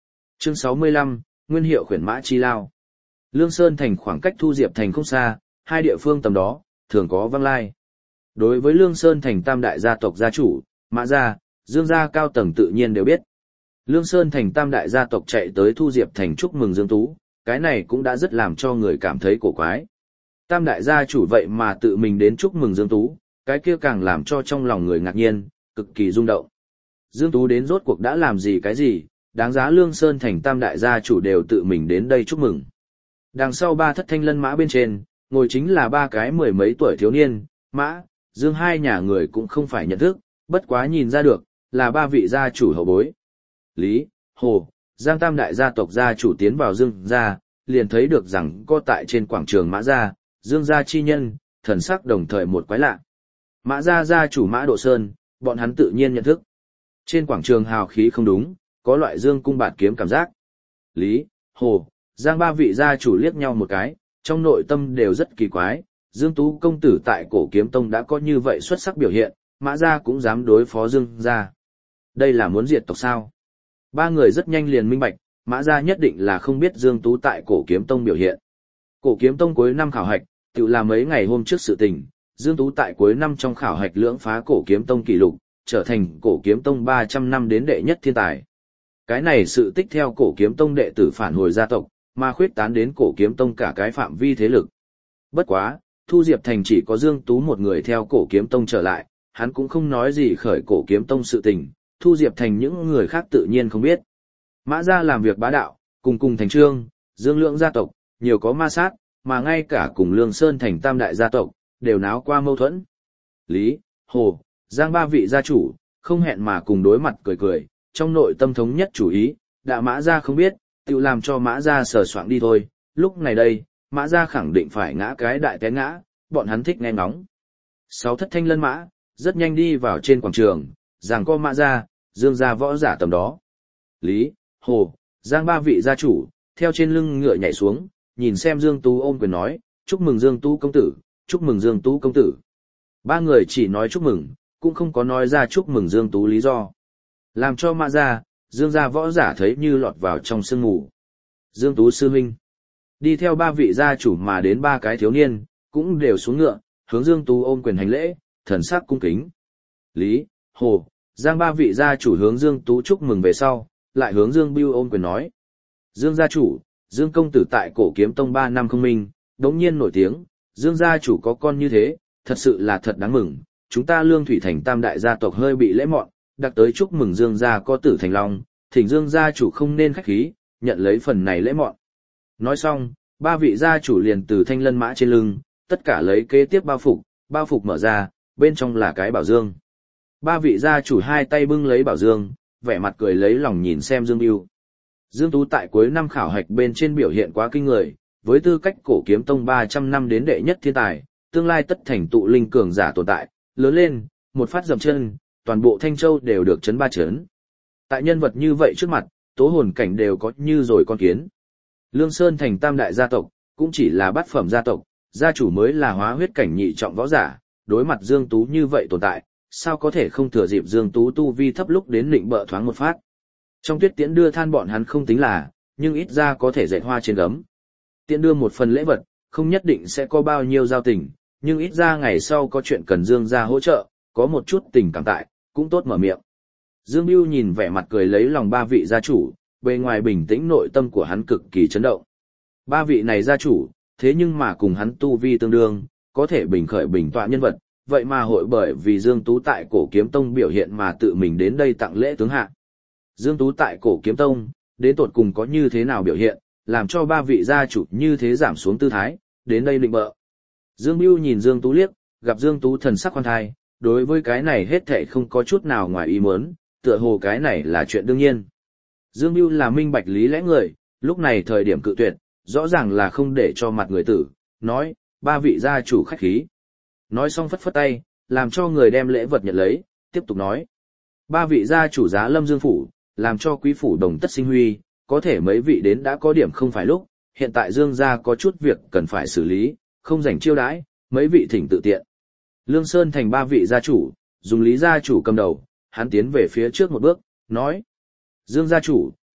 Chương 65, Nguyên hiệu khuyển mã chi lao. Lương Sơn Thành khoảng cách Thu Diệp Thành không xa, hai địa phương tầm đó, thường có văng lai. Đối với Lương Sơn Thành tam đại gia tộc gia chủ, Mã gia, Dương gia cao tầng tự nhiên đều biết. Lương Sơn Thành tam đại gia tộc chạy tới Thu Diệp Thành chúc mừng Dương Tú, cái này cũng đã rất làm cho người cảm thấy cổ quái. Tam đại gia chủ vậy mà tự mình đến chúc mừng Dương Tú, cái kia càng làm cho trong lòng người ngạc nhiên, cực kỳ rung động. Dương Tú đến rốt cuộc đã làm gì cái gì, đáng giá Lương Sơn Thành tam đại gia chủ đều tự mình đến đây chúc mừng. Đằng sau ba thất thanh lân mã bên trên, ngồi chính là ba cái mười mấy tuổi thiếu niên, Mã, Dương hai nhà người cũng không phải nhận thức, bất quá nhìn ra được, là ba vị gia chủ hậu bối. Lý, Hồ, Giang tam đại gia tộc gia chủ tiến vào Dương gia, liền thấy được rằng có tại trên quảng trường Mã gia, Dương gia chi nhân, thần sắc đồng thời một quái lạ. Mã gia gia chủ Mã Độ Sơn, bọn hắn tự nhiên nhận thức. Trên quảng trường hào khí không đúng, có loại dương cung bạt kiếm cảm giác. Lý, Hồ, Giang ba vị gia chủ liếc nhau một cái, trong nội tâm đều rất kỳ quái, Dương Tú công tử tại Cổ Kiếm Tông đã có như vậy xuất sắc biểu hiện, Mã gia cũng dám đối phó Dương gia. Đây là muốn diệt tộc sao? Ba người rất nhanh liền minh bạch, Mã gia nhất định là không biết Dương Tú tại Cổ Kiếm Tông biểu hiện. Cổ Kiếm Tông cuối năm khảo hạch, tự là mấy ngày hôm trước sự tình, Dương Tú tại cuối năm trong khảo hạch lưỡng phá Cổ Kiếm Tông kỷ lục, trở thành Cổ Kiếm Tông 300 năm đến đệ nhất thiên tài. Cái này sự tích theo Cổ Kiếm Tông đệ tử phản hồi gia tộc, mà khuyết tán đến Cổ Kiếm Tông cả cái phạm vi thế lực. Bất quá, Thu Diệp Thành chỉ có Dương Tú một người theo Cổ Kiếm Tông trở lại, hắn cũng không nói gì khởi Cổ Kiếm Tông sự tình, Thu Diệp Thành những người khác tự nhiên không biết. Mã gia làm việc bá đạo, cùng thành trương, Dương Lượng gia tộc, nhiều có ma sát, mà ngay cả cùng Lương Sơn Thành tam đại gia tộc, đều náo qua mâu thuẫn. Lý, Hồ, Giang ba vị gia chủ, không hẹn mà cùng đối mặt cười cười, trong nội tâm thống nhất chủ ý, đã Mã gia không biết, tự làm cho Mã gia sờ soạng đi thôi, lúc này đây, Mã gia khẳng định phải ngã cái đại té ngã, bọn hắn thích nghe ngóng. Sáu thất thanh lân mã, rất nhanh đi vào trên quảng trường, giằng co Mã gia, Dương gia võ giả tầm đó. Lý, Hồ, Giang ba vị gia chủ, theo trên lưng ngựa nhảy xuống, nhìn xem Dương Tú ôm quyền nói, chúc mừng Dương Tú công tử, chúc mừng Dương Tú công tử. Ba người chỉ nói chúc mừng, cũng không có nói ra chúc mừng Dương Tú lý do. Làm cho Mã gia, Dương gia võ giả thấy như lọt vào trong sương mù. Dương Tú sư huynh. Đi theo ba vị gia chủ mà đến ba cái thiếu niên, cũng đều xuống ngựa, hướng Dương Tú ôm quyền hành lễ, thần sắc cung kính. Lý, Hồ, Giang ba vị gia chủ hướng Dương Tú chúc mừng về sau, lại hướng Dương Bưu ôm quyền nói. Dương gia chủ, Dương công tử tại Cổ Kiếm Tông 3 năm không minh, đống nhiên nổi tiếng, Dương gia chủ có con như thế, thật sự là thật đáng mừng. Chúng ta Lương Thủy Thành tam đại gia tộc hơi bị lễ mọn, đặc tới chúc mừng Dương gia có tử thành long, thỉnh Dương gia chủ không nên khách khí, nhận lấy phần này lễ mọn. Nói xong, ba vị gia chủ liền từ thanh lân mã trên lưng, tất cả lấy kế tiếp bao phục mở ra, bên trong là cái bảo dương. Ba vị gia chủ hai tay bưng lấy bảo dương, vẻ mặt cười lấy lòng nhìn xem Dương Bưu. Dương Tú tại cuối năm khảo hạch bên trên biểu hiện quá kinh người, với tư cách Cổ Kiếm Tông 300 năm đến đệ nhất thiên tài, tương lai tất thành tụ linh cường giả tồn tại, lớn lên, một phát dậm chân, toàn bộ Thanh Châu đều được chấn ba chấn. Tại nhân vật như vậy trước mặt, tố hồn cảnh đều có như rồi con kiến. Lương Sơn Thành tam đại gia tộc, cũng chỉ là bát phẩm gia tộc, gia chủ mới là hóa huyết cảnh nhị trọng võ giả, đối mặt Dương Tú như vậy tồn tại, sao có thể không thừa dịp Dương Tú tu vi thấp lúc đến định bợ thoáng một phát. Trong Tuyết Tiễn đưa than bọn hắn không tính là, nhưng ít ra có thể dạy hoa trên gấm. Tiễn đưa một phần lễ vật, không nhất định sẽ có bao nhiêu giao tình, nhưng ít ra ngày sau có chuyện cần Dương gia hỗ trợ, có một chút tình cảm tại, cũng tốt mở miệng. Dương Bưu nhìn vẻ mặt cười lấy lòng ba vị gia chủ, bề ngoài bình tĩnh nội tâm của hắn cực kỳ chấn động. Ba vị này gia chủ, thế nhưng mà cùng hắn tu vi tương đương, có thể bình khởi bình tọa nhân vật, vậy mà hội bởi vì Dương Tú tại Cổ Kiếm Tông biểu hiện mà tự mình đến đây tặng lễ tướng hạ. Dương Tú tại Cổ Kiếm Tông, đến tột cùng có như thế nào biểu hiện, làm cho ba vị gia chủ như thế giảm xuống tư thái, đến đây định bợ. Dương Bưu nhìn Dương Tú liếc, gặp Dương Tú thần sắc khoan thai, đối với cái này hết thảy không có chút nào ngoài ý muốn, tựa hồ cái này là chuyện đương nhiên. Dương Bưu là minh bạch lý lẽ người, lúc này thời điểm cự tuyệt, rõ ràng là không để cho mặt người tử, nói, ba vị gia chủ khách khí. Nói xong phất phất tay, làm cho người đem lễ vật nhận lấy, tiếp tục nói. Ba vị gia chủ giá Lâm Dương Phủ, làm cho quý phủ đồng tất sinh huy, có thể mấy vị đến đã có điểm không phải lúc, hiện tại Dương gia có chút việc cần phải xử lý, không rảnh chiêu đãi, mấy vị thỉnh tự tiện. Lương Sơn Thành ba vị gia chủ, dùng Lý gia chủ cầm đầu, hắn tiến về phía trước một bước, nói. Dương gia chủ,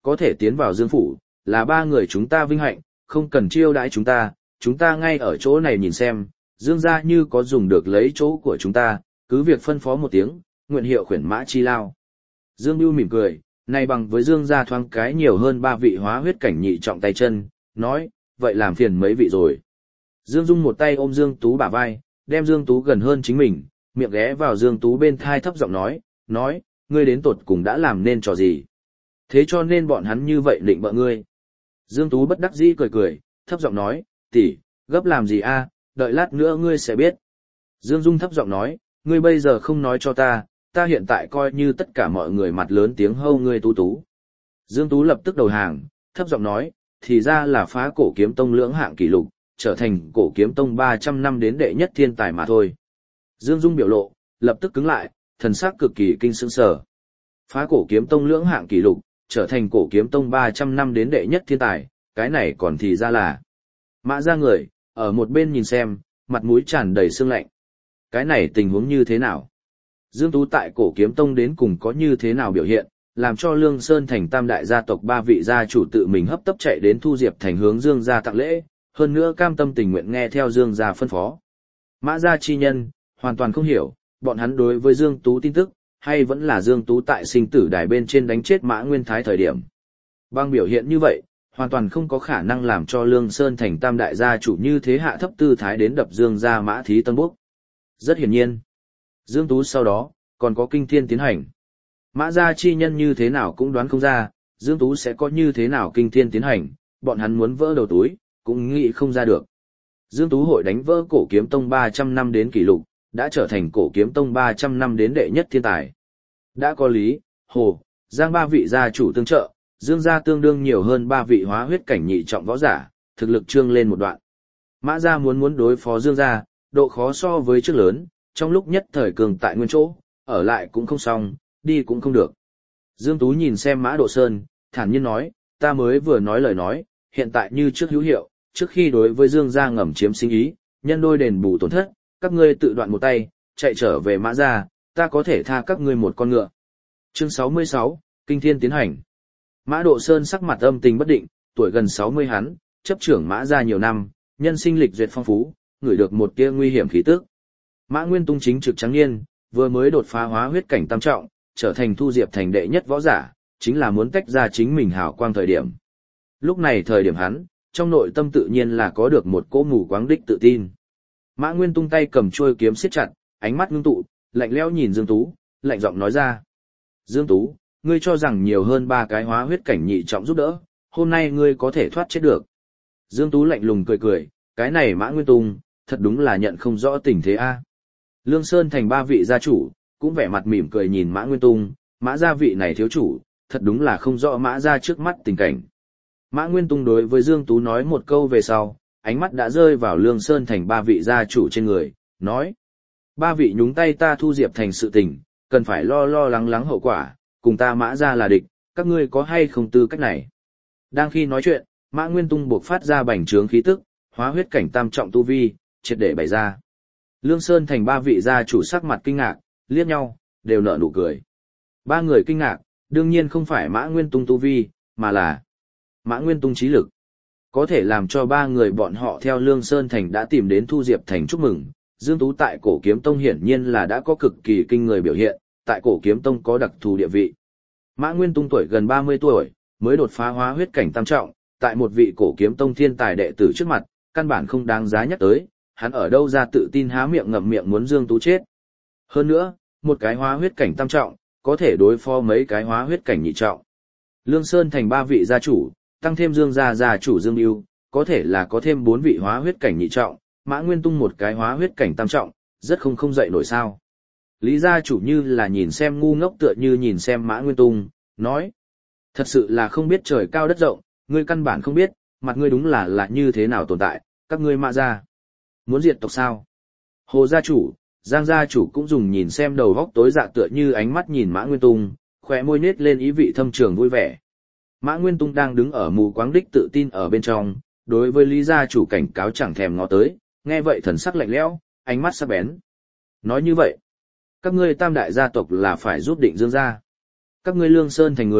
có thể tiến vào Dương phủ, là ba người chúng ta vinh hạnh, không cần chiêu đãi chúng ta ngay ở chỗ này nhìn xem, Dương gia như có dùng được lấy chỗ của chúng ta, cứ việc phân phó một tiếng, nguyện hiệu khuyển mã chi lao. Dương Bưu mỉm cười, này bằng với Dương gia thoáng cái nhiều hơn 3 vị hóa huyết cảnh nhị trọng tay chân, nói, vậy làm phiền mấy vị rồi. Dương Dung một tay ôm Dương Tú bả vai, đem Dương Tú gần hơn chính mình, miệng ghé vào Dương Tú bên thai thấp giọng nói, ngươi đến tột cùng đã làm nên trò gì. Thế cho nên bọn hắn như vậy định bợ ngươi. Dương Tú bất đắc dĩ cười, thấp giọng nói, tỷ, gấp làm gì a, đợi lát nữa ngươi sẽ biết. Dương Dung thấp giọng nói, ngươi bây giờ không nói cho ta hiện tại coi như tất cả mọi người mặt lớn tiếng hâu ngươi Tú. Dương Tú lập tức đầu hàng, thấp giọng nói, thì ra là phá cổ kiếm tông lưỡng hạng kỷ lục, trở thành cổ kiếm tông 300 năm đến đệ nhất thiên tài mà thôi. Dương Dung biểu lộ, lập tức cứng lại, thần sắc cực kỳ kinh sững sờ. Phá cổ kiếm tông lưỡng hạng kỷ lục, trở thành cổ kiếm tông 300 năm đến đệ nhất thiên tài, cái này còn thì ra là. Mã ra người, ở một bên nhìn xem, mặt mũi tràn đầy sương lạnh. Cái này tình huống như thế nào? Dương Tú tại cổ kiếm tông đến cùng có như thế nào biểu hiện, làm cho Lương Sơn thành tam đại gia tộc 3 vị gia chủ tự mình hấp tấp chạy đến Thu Diệp thành hướng Dương gia tặng lễ, hơn nữa cam tâm tình nguyện nghe theo Dương gia phân phó. Mã gia chi nhân, hoàn toàn không hiểu, bọn hắn đối với Dương Tú tin tức, hay vẫn là Dương Tú tại sinh tử đài bên trên đánh chết Mã Nguyên Thái thời điểm. Bằng biểu hiện như vậy, hoàn toàn không có khả năng làm cho Lương Sơn thành tam đại gia chủ như thế hạ thấp tư thái đến đập Dương gia Mã Thí Tân Bốc. Rất hiển nhiên, Dương Tú sau đó, còn có kinh thiên tiến hành. Mã gia chi nhân như thế nào cũng đoán không ra, Dương Tú sẽ có như thế nào kinh thiên tiến hành, bọn hắn muốn vỡ đầu túi, cũng nghĩ không ra được. Dương Tú hội đánh vỡ cổ kiếm tông 300 năm đến kỷ lục, đã trở thành cổ kiếm tông 300 năm đến đệ nhất thiên tài. Đã có Lý, Hồ, Giang 3 vị gia chủ tương trợ, Dương gia tương đương nhiều hơn 3 vị hóa huyết cảnh nhị trọng võ giả, thực lực trương lên một đoạn. Mã gia muốn đối phó Dương gia, độ khó so với trước lớn, trong lúc nhất thời cường tại nguyên chỗ, ở lại cũng không xong, đi cũng không được. Dương Tú nhìn xem Mã Độ Sơn, thản nhiên nói, ta mới vừa nói lời nói, hiện tại như trước hữu hiệu, trước khi đối với Dương gia ngầm chiếm sinh ý, nhân đôi đền bù tổn thất, các ngươi tự đoạn một tay, chạy trở về Mã gia, ta có thể tha các ngươi một con ngựa. Chương 66, Kinh Thiên tiến hành. Mã Độ Sơn sắc mặt âm tình bất định, tuổi gần 60 hắn, chấp trưởng Mã gia nhiều năm, nhân sinh lịch duyệt phong phú, ngửi được một tia nguy hiểm khí tức. Mã Nguyên Tung chính trực trắng niên, vừa mới đột phá hóa huyết cảnh tam trọng, trở thành Thu Diệp thành đệ nhất võ giả, chính là muốn tách ra chính mình hào quang thời điểm. Lúc này thời điểm hắn, trong nội tâm tự nhiên là có được một cỗ mù quáng đích tự tin. Mã Nguyên Tung tay cầm chuôi kiếm siết chặt, ánh mắt ngưng tụ, lạnh lẽo nhìn Dương Tú, lạnh giọng nói ra. Dương Tú, ngươi cho rằng nhiều hơn 3 cái hóa huyết cảnh nhị trọng giúp đỡ, hôm nay ngươi có thể thoát chết được. Dương Tú lạnh lùng cười, cái này Mã Nguyên Tung, thật đúng là nhận không rõ tình thế a. Lương Sơn thành 3 vị gia chủ, cũng vẻ mặt mỉm cười nhìn Mã Nguyên Tung, Mã gia vị này thiếu chủ, thật đúng là không rõ Mã gia trước mắt tình cảnh. Mã Nguyên Tung đối với Dương Tú nói một câu về sau, ánh mắt đã rơi vào Lương Sơn thành 3 vị gia chủ trên người, nói. 3 vị nhúng tay ta Thu Diệp thành sự tình, cần phải lo lắng hậu quả, cùng ta Mã gia là địch, các ngươi có hay không tư cách này. Đang khi nói chuyện, Mã Nguyên Tung buộc phát ra bành trướng khí tức, hóa huyết cảnh tam trọng tu vi, triệt để bày ra. Lương Sơn thành 3 vị gia chủ sắc mặt kinh ngạc, liếc nhau, đều nở nụ cười. 3 người kinh ngạc, đương nhiên không phải Mã Nguyên Tung tu vi, mà là Mã Nguyên Tung trí lực. Có thể làm cho 3 người bọn họ theo Lương Sơn thành đã tìm đến Thu Diệp thành chúc mừng, Dương Tú tại cổ kiếm tông hiển nhiên là đã có cực kỳ kinh người biểu hiện, tại cổ kiếm tông có đặc thù địa vị. Mã Nguyên Tung tuổi gần 30 tuổi, mới đột phá hóa huyết cảnh tam trọng, tại một vị cổ kiếm tông thiên tài đệ tử trước mặt, căn bản không đáng giá nhắc tới, hắn ở đâu ra tự tin há miệng ngậm miệng muốn Dương Tú chết. Hơn nữa, một cái hóa huyết cảnh tam trọng, có thể đối phó mấy cái hóa huyết cảnh nhị trọng. Lương Sơn thành 3 vị gia chủ, tăng thêm Dương gia chủ Dương Bưu, có thể là có thêm 4 vị hóa huyết cảnh nhị trọng, Mã Nguyên Tung một cái hóa huyết cảnh tam trọng, rất không dậy nổi sao. Lý gia chủ như là nhìn xem ngu ngốc tựa như nhìn xem Mã Nguyên Tung, nói. Thật sự là không biết trời cao đất rộng, ngươi căn bản không biết, mặt ngươi đúng là như thế nào tồn tại, các ngươi Mã gia. Muốn diệt tộc sao? Hồ gia chủ, Giang gia chủ cũng dùng nhìn xem đầu góc tối dạ tựa như ánh mắt nhìn Mã Nguyên Tung, khóe môi nết lên ý vị thâm trường vui vẻ. Mã Nguyên Tung đang đứng ở mù quáng đích tự tin ở bên trong, đối với Lý gia chủ cảnh cáo chẳng thèm ngó tới, nghe vậy thần sắc lạnh lẽo, ánh mắt sắc bén. Nói như vậy, các ngươi tam đại gia tộc là phải giúp Định Dương gia. Các ngươi Lương Sơn thành người,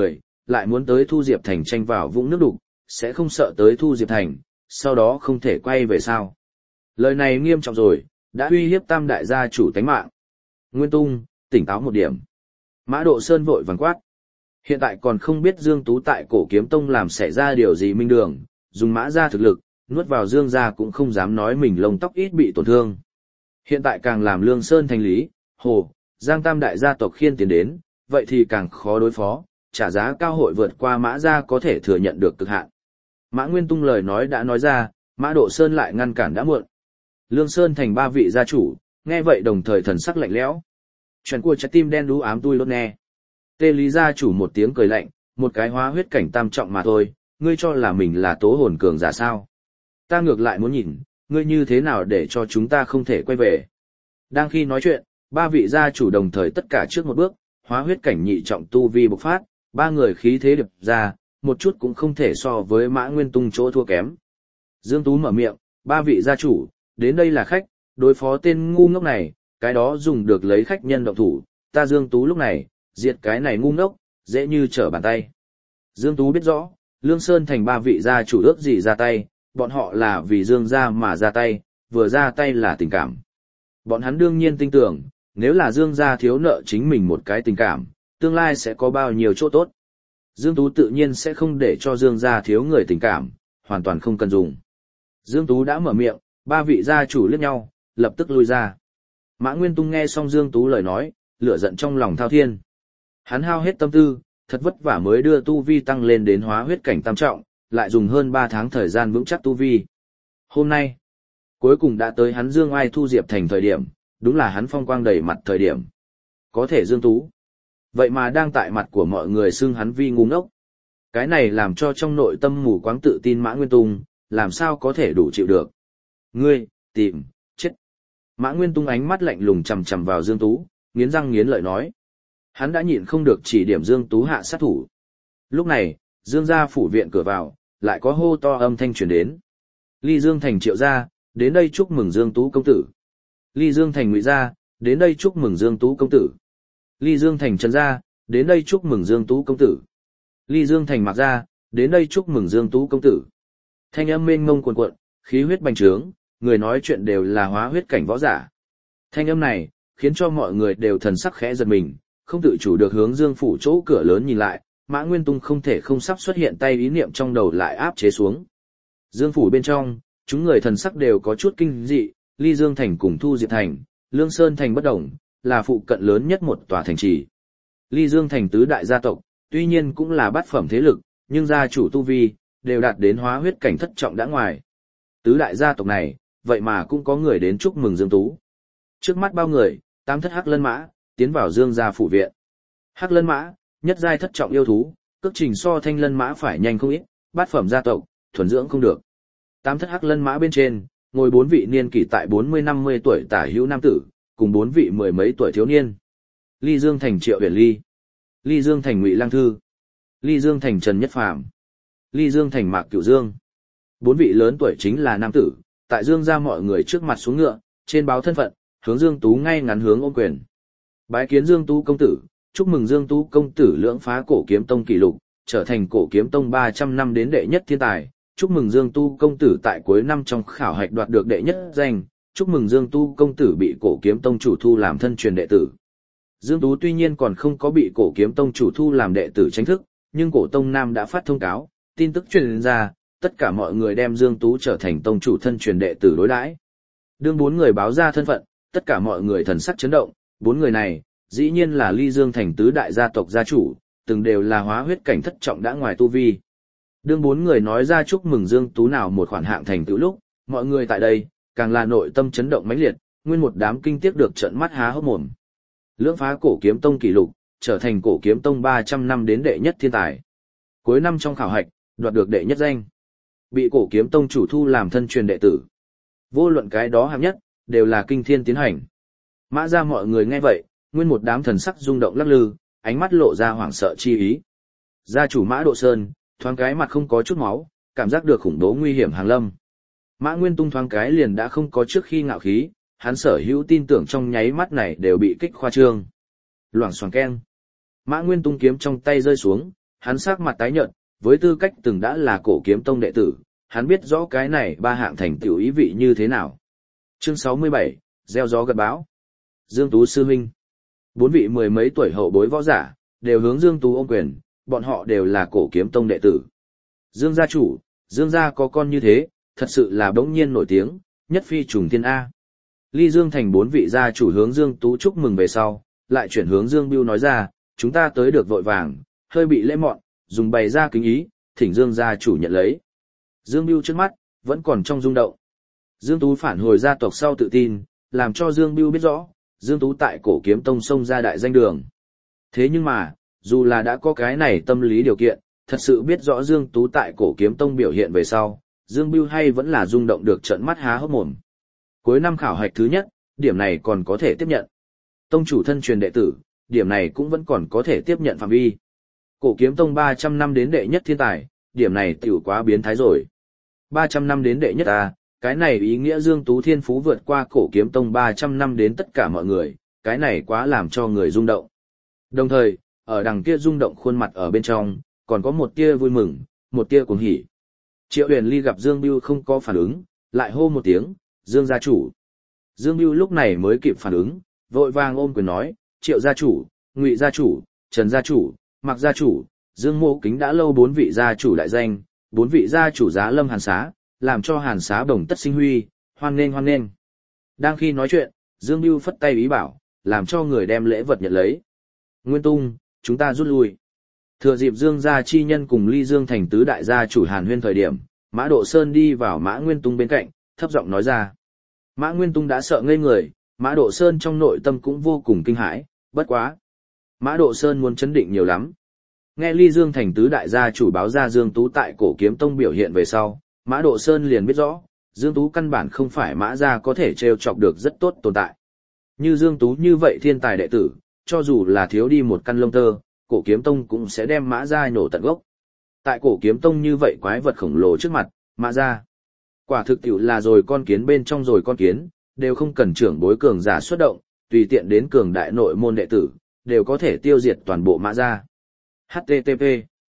lại muốn tới Thu Diệp Thành tranh vào vũng nước đục, sẽ không sợ tới Thu Diệp Thành, sau đó không thể quay về sao. Lời này nghiêm trọng rồi, đã uy hiếp tam đại gia chủ tánh mạng. Nguyên Tung, tỉnh táo một điểm. Mã Độ Sơn vội vàng quát. Hiện tại còn không biết Dương Tú tại Cổ Kiếm Tông làm xảy ra điều gì minh đường, dùng Mã gia thực lực, nuốt vào Dương gia cũng không dám nói mình lông tóc ít bị tổn thương. Hiện tại càng làm Lương Sơn thành lý, Hồ, Giang tam đại gia tộc khiên tiến đến, vậy thì càng khó đối phó, trả giá cao hội vượt qua Mã gia có thể thừa nhận được cực hạn. Mã Nguyên Tung lời nói đã nói ra, Mã Độ Sơn lại ngăn cản đã muộn. Lương Sơn thành ba vị gia chủ, nghe vậy đồng thời thần sắc lạnh lẽo. Chuyện của trái tim đen đú ám tui lốt nghe. Tê Lý gia chủ một tiếng cười lạnh, một cái hóa huyết cảnh tam trọng mà thôi, ngươi cho là mình là tố hồn cường giả sao? Ta ngược lại muốn nhìn, ngươi như thế nào để cho chúng ta không thể quay về. Đang khi nói chuyện, ba vị gia chủ đồng thời tất cả trước một bước, hóa huyết cảnh nhị trọng tu vi bộc phát, ba người khí thế điệp ra, một chút cũng không thể so với Mã Nguyên Tung chỗ thua kém. Dương Tú mở miệng, ba vị gia chủ, đến đây là khách, đối phó tên ngu ngốc này, cái đó dùng được lấy khách nhân động thủ, ta Dương Tú lúc này, diệt cái này ngu ngốc, dễ như trở bàn tay. Dương Tú biết rõ, Lương Sơn thành ba vị gia chủ ước gì ra tay, bọn họ là vì Dương gia mà ra tay, vừa ra tay là tình cảm. Bọn hắn đương nhiên tin tưởng, nếu là Dương gia thiếu nợ chính mình một cái tình cảm, tương lai sẽ có bao nhiêu chỗ tốt. Dương Tú tự nhiên sẽ không để cho Dương gia thiếu người tình cảm, hoàn toàn không cần dùng. Dương Tú đã mở miệng, ba vị gia chủ liếc nhau, lập tức lui ra. Mã Nguyên Tung nghe xong Dương Tú lời nói, lửa giận trong lòng thao thiên. Hắn hao hết tâm tư, thật vất vả mới đưa tu vi tăng lên đến hóa huyết cảnh tam trọng, lại dùng hơn 3 tháng thời gian vững chắc tu vi. Hôm nay, cuối cùng đã tới hắn Dương Ai Thu Diệp Thành thời điểm, đúng là hắn phong quang đầy mặt thời điểm. Có thể Dương Tú. Vậy mà đang tại mặt của mọi người xưng hắn vi ngu ngốc. Cái này làm cho trong nội tâm mù quáng tự tin Mã Nguyên Tung, làm sao có thể đủ chịu được. Ngươi, tìm, chết. Mã Nguyên Tung ánh mắt lạnh lùng chằm chằm vào Dương Tú, nghiến răng nghiến lợi nói. Hắn đã nhịn không được chỉ điểm Dương Tú hạ sát thủ. Lúc này, Dương gia phủ viện cửa vào, lại có hô to âm thanh truyền đến. Ly Dương Thành Triệu gia, đến đây chúc mừng Dương Tú công tử. Ly Dương Thành Ngụy gia, đến đây chúc mừng Dương Tú công tử. Ly Dương Thành Trần gia, đến đây chúc mừng Dương Tú công tử. Ly Dương Thành Mạc gia, đến đây chúc mừng Dương Tú công tử. Thanh âm mênh mông cuồn cuộn, khí huyết bành trướng, người nói chuyện đều là hóa huyết cảnh võ giả. Thanh âm này, khiến cho mọi người đều thần sắc khẽ giật mình, không tự chủ được hướng Dương phủ chỗ cửa lớn nhìn lại, Mã Nguyên Tung không thể không sắp xuất hiện tay ý niệm trong đầu lại áp chế xuống. Dương phủ bên trong, chúng người thần sắc đều có chút kinh dị, Ly Dương Thành cùng Thu Diệp Thành, Lương Sơn Thành bất đồng, là phụ cận lớn nhất một tòa thành trì. Ly Dương Thành tứ đại gia tộc, tuy nhiên cũng là bát phẩm thế lực, nhưng gia chủ tu vi, đều đạt đến hóa huyết cảnh thất trọng đã ngoài. Tứ đại gia tộc này, vậy mà cũng có người đến chúc mừng Dương Tú. Trước mắt bao người, tam thất hắc lân mã, tiến vào Dương gia phủ viện. Hắc lân mã, nhất giai thất trọng yêu thú, cước trình so thanh lân mã phải nhanh không ít, bát phẩm gia tộc, thuần dưỡng không được. Tam thất hắc lân mã bên trên, ngồi 4 vị niên kỷ tại 40-50 tuổi tả hữu nam tử, cùng 4 vị mười mấy tuổi thiếu niên. Ly Dương Thành Triệu Huyền Ly, Ly Dương Thành Ngụy Lang Thư, Ly Dương Thành Trần Nhất Phàm, Ly Dương Thành Mạc Cửu Dương. 4 vị lớn tuổi chính là nam tử, tại Dương gia mọi người trước mặt xuống ngựa, trên báo thân phận, hướng Dương Tú ngay ngắn hướng ôm quyền. Bái kiến Dương Tú công tử, chúc mừng Dương Tú công tử lưỡng phá Cổ Kiếm Tông kỷ lục, trở thành Cổ Kiếm Tông 300 năm đến đệ nhất thiên tài. Chúc mừng Dương Tu công tử tại cuối năm trong khảo hạch đoạt được đệ nhất danh, chúc mừng Dương Tu công tử bị Cổ Kiếm Tông chủ thu làm thân truyền đệ tử. Dương Tú tuy nhiên còn không có bị Cổ Kiếm Tông chủ thu làm đệ tử chính thức, nhưng Cổ Tông Nam đã phát thông cáo, tin tức truyền ra, tất cả mọi người đem Dương Tú trở thành tông chủ thân truyền đệ tử đối đãi. Đương 4 người báo ra thân phận, tất cả mọi người thần sắc chấn động, 4 người này, dĩ nhiên là Ly Dương Thành tứ đại gia tộc gia chủ, từng đều là hóa huyết cảnh thất trọng đã ngoài tu vi. Đương 4 người nói ra chúc mừng Dương Tú nào một khoản hạng thành tựu lúc, mọi người tại đây, càng là nội tâm chấn động mãnh liệt, nguyên một đám kinh tiếc được trợn mắt há hốc mồm. Lưỡng phá Cổ Kiếm Tông kỷ lục, trở thành Cổ Kiếm Tông 300 năm đến đệ nhất thiên tài. Cuối năm trong khảo hạch, đoạt được đệ nhất danh. Bị Cổ Kiếm Tông chủ thu làm thân truyền đệ tử. Vô luận cái đó hạng nhất, đều là kinh thiên tiến hành. Mã ra mọi người nghe vậy, nguyên một đám thần sắc rung động lắc lư, ánh mắt lộ ra hoảng sợ chi ý. Gia chủ Mã Độ Sơn, thoáng cái mặt không có chút máu, cảm giác được khủng bố nguy hiểm hàng lâm. Mã Nguyên Tung thoáng cái liền đã không có trước khi ngạo khí, hắn sở hữu tin tưởng trong nháy mắt này đều bị kích khoa trương. Loảng xoảng keng. Mã Nguyên Tung kiếm trong tay rơi xuống, hắn sắc mặt tái nhợt, với tư cách từng đã là cổ kiếm tông đệ tử, hắn biết rõ cái này ba hạng thành tựu ý vị như thế nào. Chương 67, gieo gió gặt bão. Dương Tú sư huynh. Bốn vị mười mấy tuổi hậu bối võ giả, đều hướng Dương Tú ôm quyền, bọn họ đều là cổ kiếm tông đệ tử. Dương gia chủ, Dương gia có con như thế, thật sự là bỗng nhiên nổi tiếng, nhất phi trùng thiên A. Ly Dương thành bốn vị gia chủ hướng Dương Tú chúc mừng về sau, lại chuyển hướng Dương Bưu nói ra, chúng ta tới được vội vàng, hơi bị lễ mọn, dùng bày ra kính ý, thỉnh Dương gia chủ nhận lấy. Dương Bưu trước mắt, vẫn còn trong rung động. Dương Tú phản hồi gia tộc sau tự tin, làm cho Dương Bưu biết rõ, Dương Tú tại cổ kiếm tông xông ra đại danh đường. Thế nhưng mà, dù là đã có cái này tâm lý điều kiện, thật sự biết rõ Dương Tú tại cổ kiếm tông biểu hiện về sau, Dương Bưu hay vẫn là rung động được trợn mắt há hốc mồm. Cuối năm khảo hạch thứ nhất, điểm này còn có thể tiếp nhận. Tông chủ thân truyền đệ tử, điểm này cũng vẫn còn có thể tiếp nhận phạm vi. Cổ kiếm tông 300 năm đến đệ nhất thiên tài, điểm này tiểu quá biến thái rồi. 300 năm đến đệ nhất à, cái này ý nghĩa Dương Tú thiên phú vượt qua cổ kiếm tông 300 năm đến tất cả mọi người, cái này quá làm cho người rung động. Đồng thời, ở đằng kia rung động khuôn mặt ở bên trong, còn có một tia vui mừng, một tia cuồng hỉ. Triệu Huyền Ly gặp Dương Bưu không có phản ứng, lại hô một tiếng, Dương gia chủ. Dương Bưu lúc này mới kịp phản ứng, vội vàng ôm quyền nói, Triệu gia chủ, Ngụy gia chủ, Trần gia chủ, Mạc gia chủ, Dương Mộ Kính đã lâu bốn vị gia chủ đại danh, bốn vị gia chủ giá lâm hàn xá, làm cho hàn xá đồng tất sinh huy, hoan nghênh hoan nghênh. Đang khi nói chuyện, Dương Bưu phất tay ý bảo, làm cho người đem lễ vật nhận lấy. Nguyên Tung, chúng ta rút lui. Thừa dịp Dương gia chi nhân cùng Ly Dương thành tứ đại gia chủ Hàn Huyên thời điểm, Mã Độ Sơn đi vào Mã Nguyên Tung bên cạnh, thấp giọng nói ra. Mã Nguyên Tung đã sợ ngây người, Mã Độ Sơn trong nội tâm cũng vô cùng kinh hãi, bất quá. Mã Độ Sơn muốn chấn định nhiều lắm. Nghe Ly Dương thành tứ đại gia chủ báo ra Dương Tú tại cổ kiếm tông biểu hiện về sau, Mã Độ Sơn liền biết rõ, Dương Tú căn bản không phải Mã gia có thể trêu chọc được rất tốt tồn tại. Như Dương Tú như vậy thiên tài đệ tử, cho dù là thiếu đi một căn lông tơ, cổ kiếm tông cũng sẽ đem Mã gia nổ tận gốc. Tại cổ kiếm tông như vậy quái vật khổng lồ trước mặt, Mã gia quả thực tiểu là rồi con kiến bên trong rồi con kiến, đều không cần trưởng bối cường giả xuất động, tùy tiện đến cường đại nội môn đệ tử, đều có thể tiêu diệt toàn bộ Mã gia. HTTP.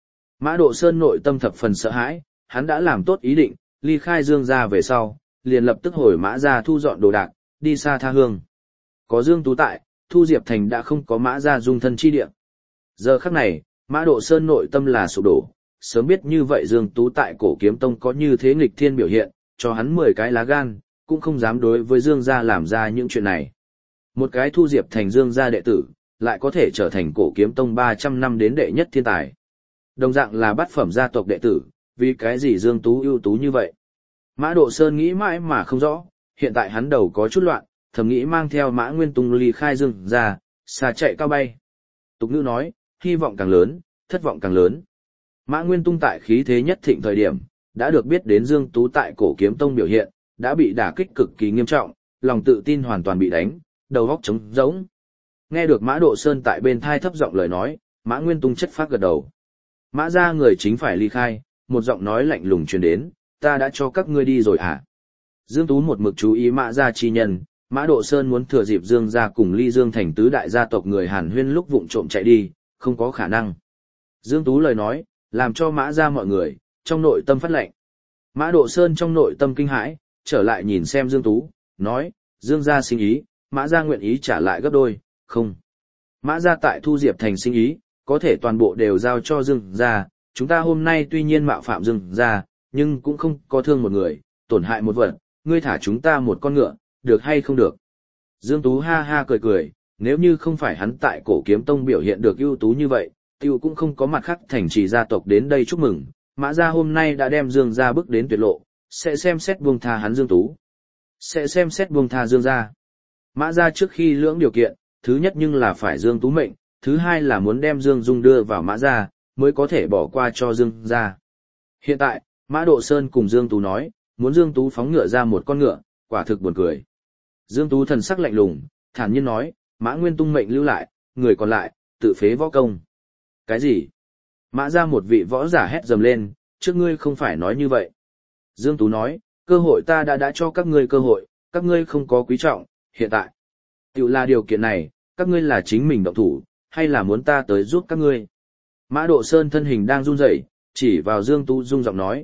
Mã Độ Sơn nội tâm thập phần sợ hãi, hắn đã làm tốt ý định, ly khai Dương gia về sau, liền lập tức hồi Mã gia thu dọn đồ đạc, đi xa tha hương. Có Dương Tú tại, Thu Diệp Thành đã không có Mã gia dung thân chi địa. Giờ khắc này, Mã Độ Sơn nội tâm là sụp đổ, sớm biết như vậy Dương Tú tại cổ kiếm tông có như thế nghịch thiên biểu hiện, cho hắn 10 cái lá gan, cũng không dám đối với Dương gia làm ra những chuyện này. Một cái Thu Diệp Thành Dương gia đệ tử, lại có thể trở thành cổ kiếm tông 300 năm đến đệ nhất thiên tài. Đồng dạng là bát phẩm gia tộc đệ tử, vì cái gì Dương Tú ưu tú như vậy? Mã Độ Sơn nghĩ mãi mà không rõ, hiện tại hắn đầu có chút loạn, thầm nghĩ mang theo Mã Nguyên Tung ly khai Dương gia, xa chạy cao bay. Tục ngữ nói, hy vọng càng lớn, thất vọng càng lớn. Mã Nguyên Tung tại khí thế nhất thịnh thời điểm, đã được biết đến Dương Tú tại cổ kiếm tông biểu hiện, đã bị đả kích cực kỳ nghiêm trọng, lòng tự tin hoàn toàn bị đánh, đầu óc trống rỗng. Nghe được Mã Độ Sơn tại bên thai thấp giọng lời nói, Mã Nguyên Tung chất phát gật đầu. Mã gia người chính phải ly khai, một giọng nói lạnh lùng truyền đến, ta đã cho các ngươi đi rồi à? Dương Tú một mực chú ý Mã gia chi nhân, Mã Độ Sơn muốn thừa dịp Dương gia cùng Ly Dương thành tứ đại gia tộc người Hàn Huyên lúc vụng trộm chạy đi, không có khả năng. Dương Tú lời nói, làm cho Mã gia mọi người, trong nội tâm phát lệnh. Mã Độ Sơn trong nội tâm kinh hãi, trở lại nhìn xem Dương Tú, nói, Dương gia sinh ý, Mã gia nguyện ý trả lại gấp đôi, không. Mã gia tại Thu Diệp thành sinh ý, có thể toàn bộ đều giao cho Dương gia, chúng ta hôm nay tuy nhiên mạo phạm Dương gia, nhưng cũng không có thương một người, tổn hại một vật, ngươi thả chúng ta một con ngựa, được hay không được. Dương Tú ha ha cười cười, nếu như không phải hắn tại cổ kiếm tông biểu hiện được ưu tú như vậy, tiêu cũng không có mặt khác thành trì gia tộc đến đây chúc mừng, Mã gia hôm nay đã đem Dương gia bước đến tuyệt lộ, sẽ xem xét buông tha hắn Dương Tú. Sẽ xem xét buông tha Dương gia. Mã gia trước khi lưỡng điều kiện, thứ nhất nhưng là phải Dương Tú mệnh, thứ hai là muốn đem Dương Dung đưa vào Mã gia, mới có thể bỏ qua cho Dương gia. Hiện tại, Mã Độ Sơn cùng Dương Tú nói, muốn Dương Tú phóng ngựa ra một con ngựa, quả thực buồn cười. Dương Tú thần sắc lạnh lùng, thản nhiên nói, Mã Nguyên Tung mệnh lưu lại, người còn lại, tự phế võ công. Cái gì? Mã ra một vị võ giả hét dầm lên, trước ngươi không phải nói như vậy. Dương Tú nói, cơ hội ta đã cho các ngươi cơ hội, các ngươi không có quý trọng, hiện tại. Tiểu là điều kiện này, các ngươi là chính mình động thủ, hay là muốn ta tới giúp các ngươi? Mã Độ Sơn thân hình đang run rẩy, chỉ vào Dương Tú rung giọng nói,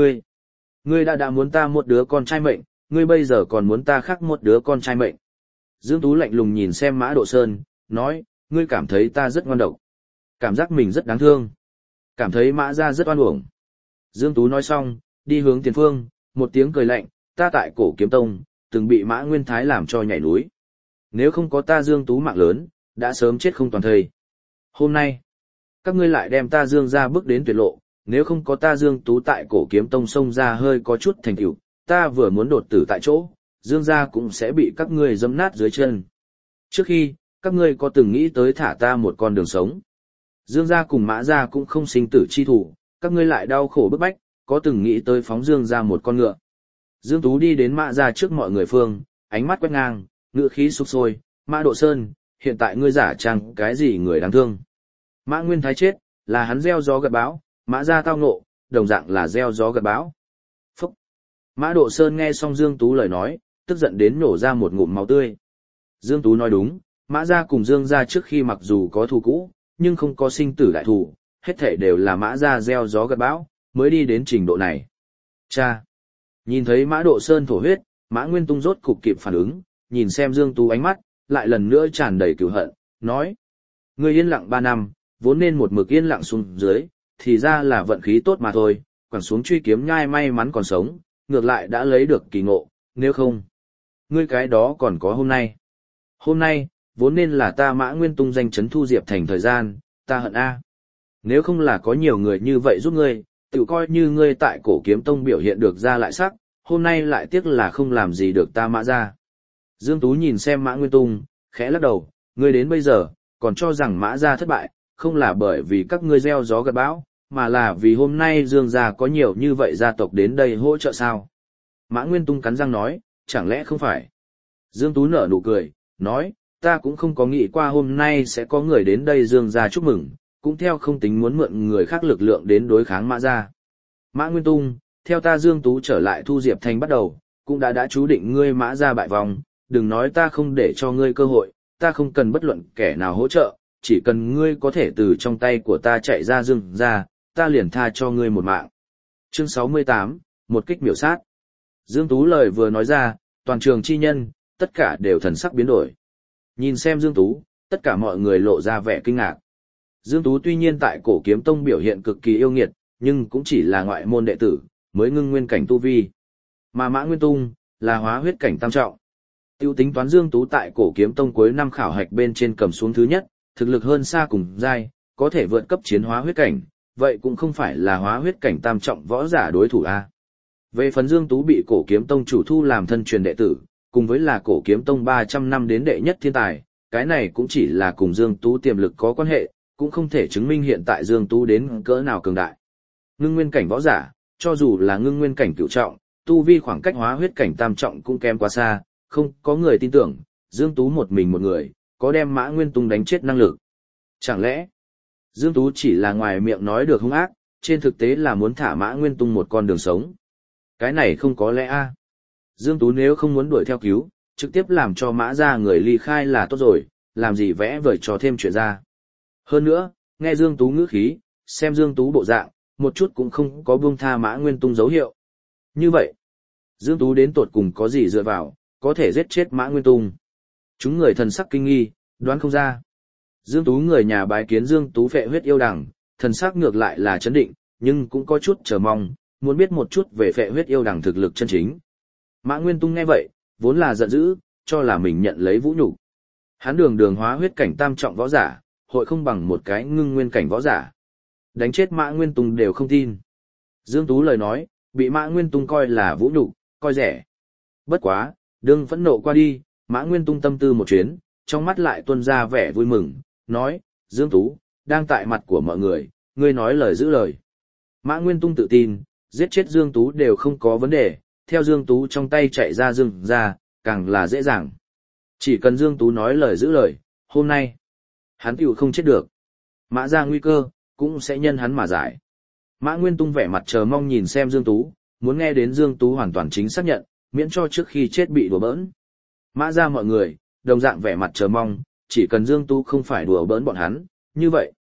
ngươi đã muốn ta một đứa con trai mệnh, ngươi bây giờ còn muốn ta khác một đứa con trai mệnh. Dương Tú lạnh lùng nhìn xem Mã Độ Sơn, nói, ngươi cảm thấy ta rất ngoan độc, cảm giác mình rất đáng thương, cảm thấy Mã gia rất oan uổng. Dương Tú nói xong, đi hướng tiền phương, một tiếng cười lạnh, ta tại Cổ Kiếm Tông, từng bị Mã Nguyên Thái làm cho nhảy núi. Nếu không có ta Dương Tú mạng lớn, đã sớm chết không toàn thây. Hôm nay, các ngươi lại đem ta Dương gia bước đến tuyệt lộ, nếu không có ta Dương Tú tại Cổ Kiếm Tông xông ra hơi có chút thành tựu, ta vừa muốn đột tử tại chỗ, Dương gia cũng sẽ bị các ngươi giẫm nát dưới chân. Trước khi, các ngươi có từng nghĩ tới thả ta một con đường sống? Dương gia cùng Mã gia cũng không sinh tử chi thủ, các ngươi lại đau khổ bức bách, có từng nghĩ tới phóng Dương gia một con ngựa? Dương Tú đi đến Mã gia trước mọi người phương, ánh mắt quét ngang, ngựa khí sục sôi, Mã Độ Sơn, hiện tại ngươi giả trang cái gì người đáng thương? Mã Nguyên Thái chết, là hắn gieo gió gặt bão, Mã gia tao ngộ, đồng dạng là gieo gió gặt bão. Phúc! Mã Độ Sơn nghe xong Dương Tú lời nói, tức giận đến nổ ra một ngụm máu tươi. Dương Tú nói đúng, Mã gia cùng Dương gia trước khi mặc dù có thù cũ, nhưng không có sinh tử đại thù, hết thể đều là Mã gia gieo gió gặt bão, mới đi đến trình độ này. Cha! Nhìn thấy Mã Độ Sơn thổ huyết, Mã Nguyên Tung rốt cục kịp phản ứng, nhìn xem Dương Tú ánh mắt, lại lần nữa tràn đầy cừu hận, nói: ngươi yên lặng 3 năm, vốn nên một mực yên lặng xuống dưới, thì ra là vận khí tốt mà thôi, quẳng xuống truy kiếm nhai may mắn còn sống, ngược lại đã lấy được kỳ ngộ, nếu không, ngươi cái đó còn có hôm nay. Hôm nay, vốn nên là ta Mã Nguyên Tung danh chấn thu Diệp Thành thời gian, ta hận a. Nếu không là có nhiều người như vậy giúp ngươi, tự coi như ngươi tại Cổ Kiếm Tông biểu hiện được ra lại sắc, hôm nay lại tiếc là không làm gì được ta Mã ra. Dương Tú nhìn xem Mã Nguyên Tung, khẽ lắc đầu, ngươi đến bây giờ, còn cho rằng Mã ra thất bại, không là bởi vì các ngươi gieo gió gặt bão, mà là vì hôm nay Dương gia có nhiều như vậy gia tộc đến đây hỗ trợ sao. Mã Nguyên Tung cắn răng nói, chẳng lẽ không phải. Dương Tú nở nụ cười, nói, ta cũng không có nghĩ qua hôm nay sẽ có người đến đây Dương gia chúc mừng, cũng theo không tính muốn mượn người khác lực lượng đến đối kháng Mã gia. Mã Nguyên Tung, theo ta Dương Tú trở lại Thu Diệp Thành bắt đầu, cũng đã chú định ngươi Mã gia bại vòng, đừng nói ta không để cho ngươi cơ hội, ta không cần bất luận kẻ nào hỗ trợ, chỉ cần ngươi có thể từ trong tay của ta chạy ra Dương gia, ta liền tha cho ngươi một mạng. Chương 68, một kích miểu sát. Dương Tú lời vừa nói ra, toàn trường chi nhân, tất cả đều thần sắc biến đổi. Nhìn xem Dương Tú, tất cả mọi người lộ ra vẻ kinh ngạc. Dương Tú tuy nhiên tại Cổ Kiếm Tông biểu hiện cực kỳ yêu nghiệt, nhưng cũng chỉ là ngoại môn đệ tử, mới ngưng nguyên cảnh tu vi. Mà Mã Nguyên Tung, là hóa huyết cảnh tam trọng. Tiêu tính toán Dương Tú tại Cổ Kiếm Tông cuối năm khảo hạch bên trên cầm xuống thứ nhất, thực lực hơn xa cùng giai, có thể vượt cấp chiến hóa huyết cảnh, vậy cũng không phải là hóa huyết cảnh tam trọng võ giả đối thủ a. Về phần Dương Tú bị Cổ Kiếm Tông chủ thu làm thân truyền đệ tử, cùng với là Cổ Kiếm Tông 300 năm đến đệ nhất thiên tài, cái này cũng chỉ là cùng Dương Tú tiềm lực có quan hệ, cũng không thể chứng minh hiện tại Dương Tú đến cỡ nào cường đại. Ngưng nguyên cảnh võ giả, cho dù là ngưng nguyên cảnh cửu trọng, tu vi khoảng cách hóa huyết cảnh tam trọng cũng kém quá xa, không có người tin tưởng, Dương Tú một mình một người, có đem Mã Nguyên Tung đánh chết năng lực. Chẳng lẽ, Dương Tú chỉ là ngoài miệng nói được hung ác, trên thực tế là muốn thả Mã Nguyên Tung một con đường sống. Cái này không có lẽ a. Dương Tú nếu không muốn đuổi theo cứu, trực tiếp làm cho Mã ra người ly khai là tốt rồi, làm gì vẽ vời cho thêm chuyện ra. Hơn nữa, nghe Dương Tú ngữ khí, xem Dương Tú bộ dạng, một chút cũng không có buông tha Mã Nguyên Tung dấu hiệu. Như vậy, Dương Tú đến tột cùng có gì dựa vào, có thể giết chết Mã Nguyên Tung. Chúng người thần sắc kinh nghi, đoán không ra. Dương Tú người nhà bái kiến Dương Tú phệ huyết yêu đằng, thần sắc ngược lại là chấn định, nhưng cũng có chút chờ mong, muốn biết một chút về phệ huyết yêu đằng thực lực chân chính. Mã Nguyên Tung nghe vậy, vốn là giận dữ, cho là mình nhận lấy vũ nhục. Hắn đường hóa huyết cảnh tam trọng võ giả, hội không bằng một cái ngưng nguyên cảnh võ giả. Đánh chết Mã Nguyên Tung đều không tin. Dương Tú lời nói, bị Mã Nguyên Tung coi là vũ nhục, coi rẻ. Bất quá, đương phẫn nộ qua đi, Mã Nguyên Tung tâm tư một chuyến, trong mắt lại tuôn ra vẻ vui mừng, nói, Dương Tú, đang tại mặt của mọi người, ngươi nói lời giữ lời. Mã Nguyên Tung tự tin, giết chết Dương Tú đều không có vấn đề, theo Dương Tú trong tay chạy ra Dương ra, càng là dễ dàng. Chỉ cần Dương Tú nói lời giữ lời, hôm nay, hắn tiểu không chết được. Mã ra nguy cơ, cũng sẽ nhân hắn mà giải. Mã Nguyên Tung vẻ mặt chờ mong nhìn xem Dương Tú, muốn nghe đến Dương Tú hoàn toàn chính xác nhận, miễn cho trước khi chết bị đùa bỡn. Mã ra mọi người, đồng dạng vẻ mặt chờ mong, chỉ cần Dương Tú không phải đùa bỡn bọn hắn, như vậy.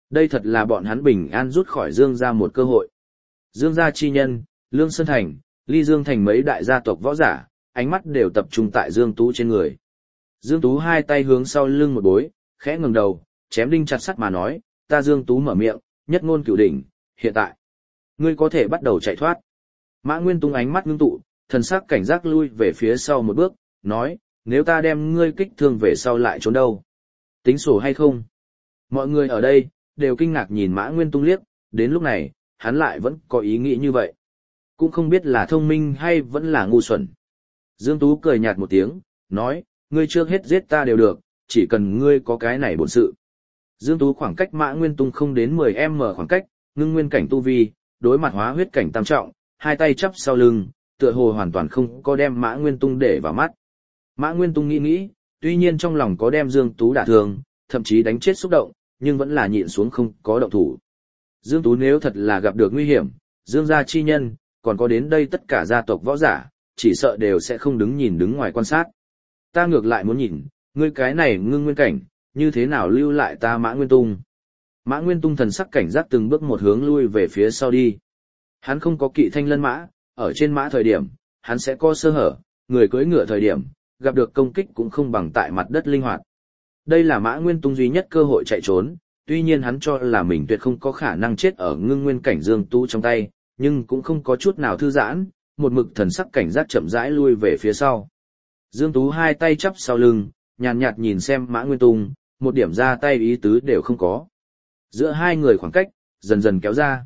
Đây thật là bọn hắn bình an rút khỏi Dương gia một cơ hội. Dương gia chi nhân, Lương Sơn Thành, Ly Dương Thành mấy đại gia tộc võ giả, ánh mắt đều tập trung tại Dương Tú trên người. Dương Tú hai tay hướng sau lưng một bối, khẽ ngẩng đầu, chém đinh chặt sắt mà nói, ta Dương Tú mở miệng, nhất ngôn cửu đỉnh, hiện tại, ngươi có thể bắt đầu chạy thoát. Mã Nguyên Tung ánh mắt ngưng tụ, thần sắc cảnh giác lui về phía sau một bước, nói, nếu ta đem ngươi kích thương về sau lại trốn đâu? Tính sổ hay không? Mọi người ở đây, đều kinh ngạc nhìn Mã Nguyên Tung liếc, đến lúc này, hắn lại vẫn có ý nghĩ như vậy. Cũng không biết là thông minh hay vẫn là ngu xuẩn. Dương Tú cười nhạt một tiếng, nói, ngươi trước hết giết ta đều được, chỉ cần ngươi có cái này bổn sự. Dương Tú khoảng cách Mã Nguyên Tung không đến 10m khoảng cách, ngưng nguyên cảnh tu vi, đối mặt hóa huyết cảnh tam trọng, hai tay chắp sau lưng, tựa hồ hoàn toàn không có đem Mã Nguyên Tung để vào mắt. Mã Nguyên Tung nghĩ, tuy nhiên trong lòng có đem Dương Tú đả thương, thậm chí đánh chết xúc động, nhưng vẫn là nhịn xuống không có động thủ. Dương Tú nếu thật là gặp được nguy hiểm, Dương gia chi nhân, còn có đến đây tất cả gia tộc võ giả, chỉ sợ đều sẽ không đứng ngoài quan sát. Ta ngược lại muốn nhìn, ngươi cái này ngưng nguyên cảnh, như thế nào lưu lại ta Mã Nguyên Tung. Mã Nguyên Tung thần sắc cảnh giác từng bước một hướng lui về phía sau đi. Hắn không có kỵ thanh lân mã, ở trên mã thời điểm, hắn sẽ có sơ hở, người cưỡi ngựa thời điểm, gặp được công kích cũng không bằng tại mặt đất linh hoạt. Đây là Mã Nguyên Tung duy nhất cơ hội chạy trốn, tuy nhiên hắn cho là mình tuyệt không có khả năng chết ở ngưng nguyên cảnh Dương Tú trong tay, nhưng cũng không có chút nào thư giãn, một mực thần sắc cảnh giác chậm rãi lui về phía sau. Dương Tú hai tay chắp sau lưng, nhàn nhạt nhìn xem Mã Nguyên Tung, một điểm ra tay ý tứ đều không có. Giữa hai người khoảng cách, dần dần kéo ra.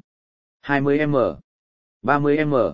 20m, 30m,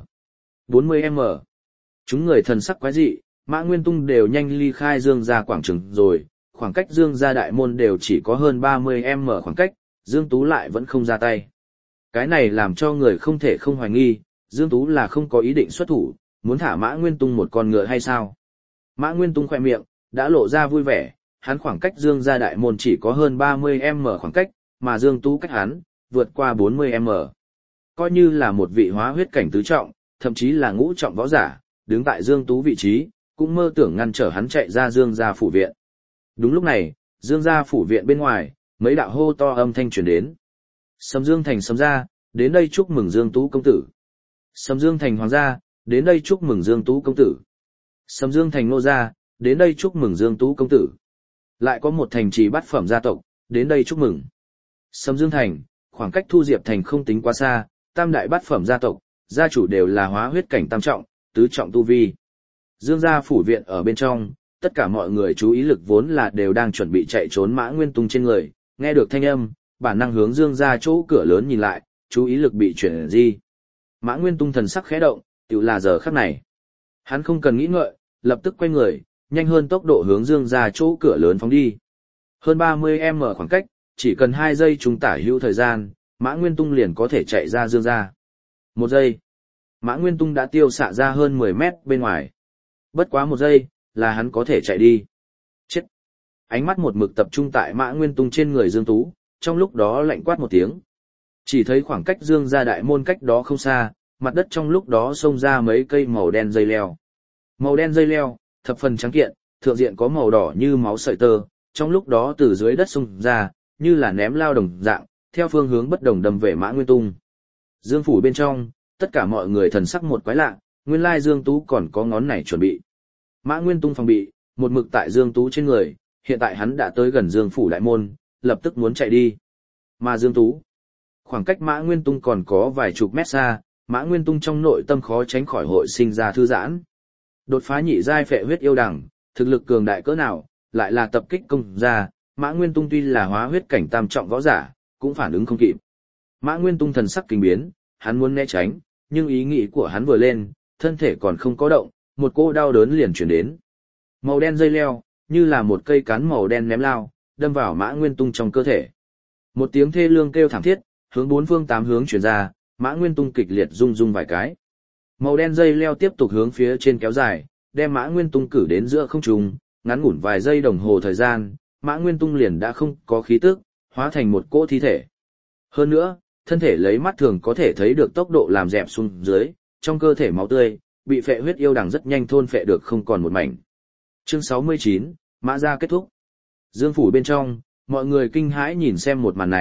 40m. Chúng người thần sắc quái dị, Mã Nguyên Tung đều nhanh ly khai Dương gia quảng trường rồi, khoảng cách Dương gia đại môn đều chỉ có hơn 30m khoảng cách, Dương Tú lại vẫn không ra tay. Cái này làm cho người không thể không hoài nghi, Dương Tú là không có ý định xuất thủ, muốn thả Mã Nguyên Tung một con ngựa hay sao? Mã Nguyên Tung khỏe miệng, đã lộ ra vui vẻ, hắn khoảng cách Dương gia đại môn chỉ có hơn 30m khoảng cách, mà Dương Tú cách hắn, vượt qua 40m. Coi như là một vị hóa huyết cảnh tứ trọng, thậm chí là ngũ trọng võ giả, đứng tại Dương Tú vị trí, cũng mơ tưởng ngăn trở hắn chạy ra Dương gia phủ viện. Đúng lúc này, Dương gia phủ viện bên ngoài, mấy đạo hô to âm thanh truyền đến. Sầm Dương Thành Sầm gia, đến đây chúc mừng Dương Tú công tử. Sầm Dương Thành Hoàng gia, đến đây chúc mừng Dương Tú công tử. Sầm Dương Thành Nô gia, đến đây chúc mừng Dương Tú công tử. Lại có một thành trì bát phẩm gia tộc, đến đây chúc mừng. Sầm Dương Thành, khoảng cách Thu Diệp Thành không tính quá xa, tam đại bát phẩm gia tộc, gia chủ đều là hóa huyết cảnh tam trọng, tứ trọng tu vi. Dương gia phủ viện ở bên trong, tất cả mọi người chú ý lực vốn là đều đang chuẩn bị chạy trốn Mã Nguyên Tung trên người, nghe được thanh âm, bản năng hướng Dương gia chỗ cửa lớn nhìn lại, chú ý lực bị chuyển di. Mã Nguyên Tung thần sắc khẽ động, tự là giờ khắc này. Hắn không cần nghĩ ngợi, lập tức quay người, nhanh hơn tốc độ hướng Dương gia chỗ cửa lớn phóng đi. Hơn 30m khoảng cách, chỉ cần 2 giây chúng tả hữu thời gian, Mã Nguyên Tung liền có thể chạy ra Dương gia. 1 giây. Mã Nguyên Tung đã tiêu xạ ra hơn 10 mét bên ngoài. Bất quá 1 giây, là hắn có thể chạy đi. Chết. Ánh mắt một mực tập trung tại Mã Nguyên Tung trên người Dương Tú, trong lúc đó lạnh quát một tiếng. Chỉ thấy khoảng cách Dương gia đại môn cách đó không xa, mặt đất trong lúc đó xông ra mấy cây màu đen dây leo. Màu đen dây leo, thập phần trắng kiện, thượng diện có màu đỏ như máu sợi tơ, trong lúc đó từ dưới đất xông ra, như là ném lao đồng dạng, theo phương hướng bất đồng đâm về Mã Nguyên Tung. Dương phủ bên trong, tất cả mọi người thần sắc một quái lạ, nguyên lai Dương Tú còn có ngón này chuẩn bị. Mã Nguyên Tung phòng bị, một mực tại Dương Tú trên người, hiện tại hắn đã tới gần Dương phủ đại môn, lập tức muốn chạy đi. Mà Dương Tú, khoảng cách Mã Nguyên Tung còn có vài chục mét xa, Mã Nguyên Tung trong nội tâm khó tránh khỏi hội sinh ra thư giãn. Đột phá nhị giai phệ huyết yêu đằng, thực lực cường đại cỡ nào, lại là tập kích công ra, Mã Nguyên Tung tuy là hóa huyết cảnh tam trọng võ giả, cũng phản ứng không kịp. Mã Nguyên Tung thần sắc kinh biến, hắn muốn né tránh, nhưng ý nghĩ của hắn vừa lên, thân thể còn không có động, một cô đau đớn liền chuyển đến. Màu đen dây leo, như là một cây cán màu đen ném lao, đâm vào Mã Nguyên Tung trong cơ thể. Một tiếng thê lương kêu thảm thiết, hướng 4 phương 8 hướng chuyển ra, Mã Nguyên Tung kịch liệt rung rung vài cái. Màu đen dây leo tiếp tục hướng phía trên kéo dài, đem Mã Nguyên Tung cử đến giữa không trung, ngắn ngủn vài giây đồng hồ thời gian, Mã Nguyên Tung liền đã không có khí tức, hóa thành một cỗ thi thể. Hơn nữa, thân thể lấy mắt thường có thể thấy được tốc độ làm dẹp xuống dưới, trong cơ thể máu tươi, bị phệ huyết yêu đằng rất nhanh thôn phệ được không còn một mảnh. Chương 69, Mã gia kết thúc. Dương phủ bên trong, mọi người kinh hãi nhìn xem một màn này,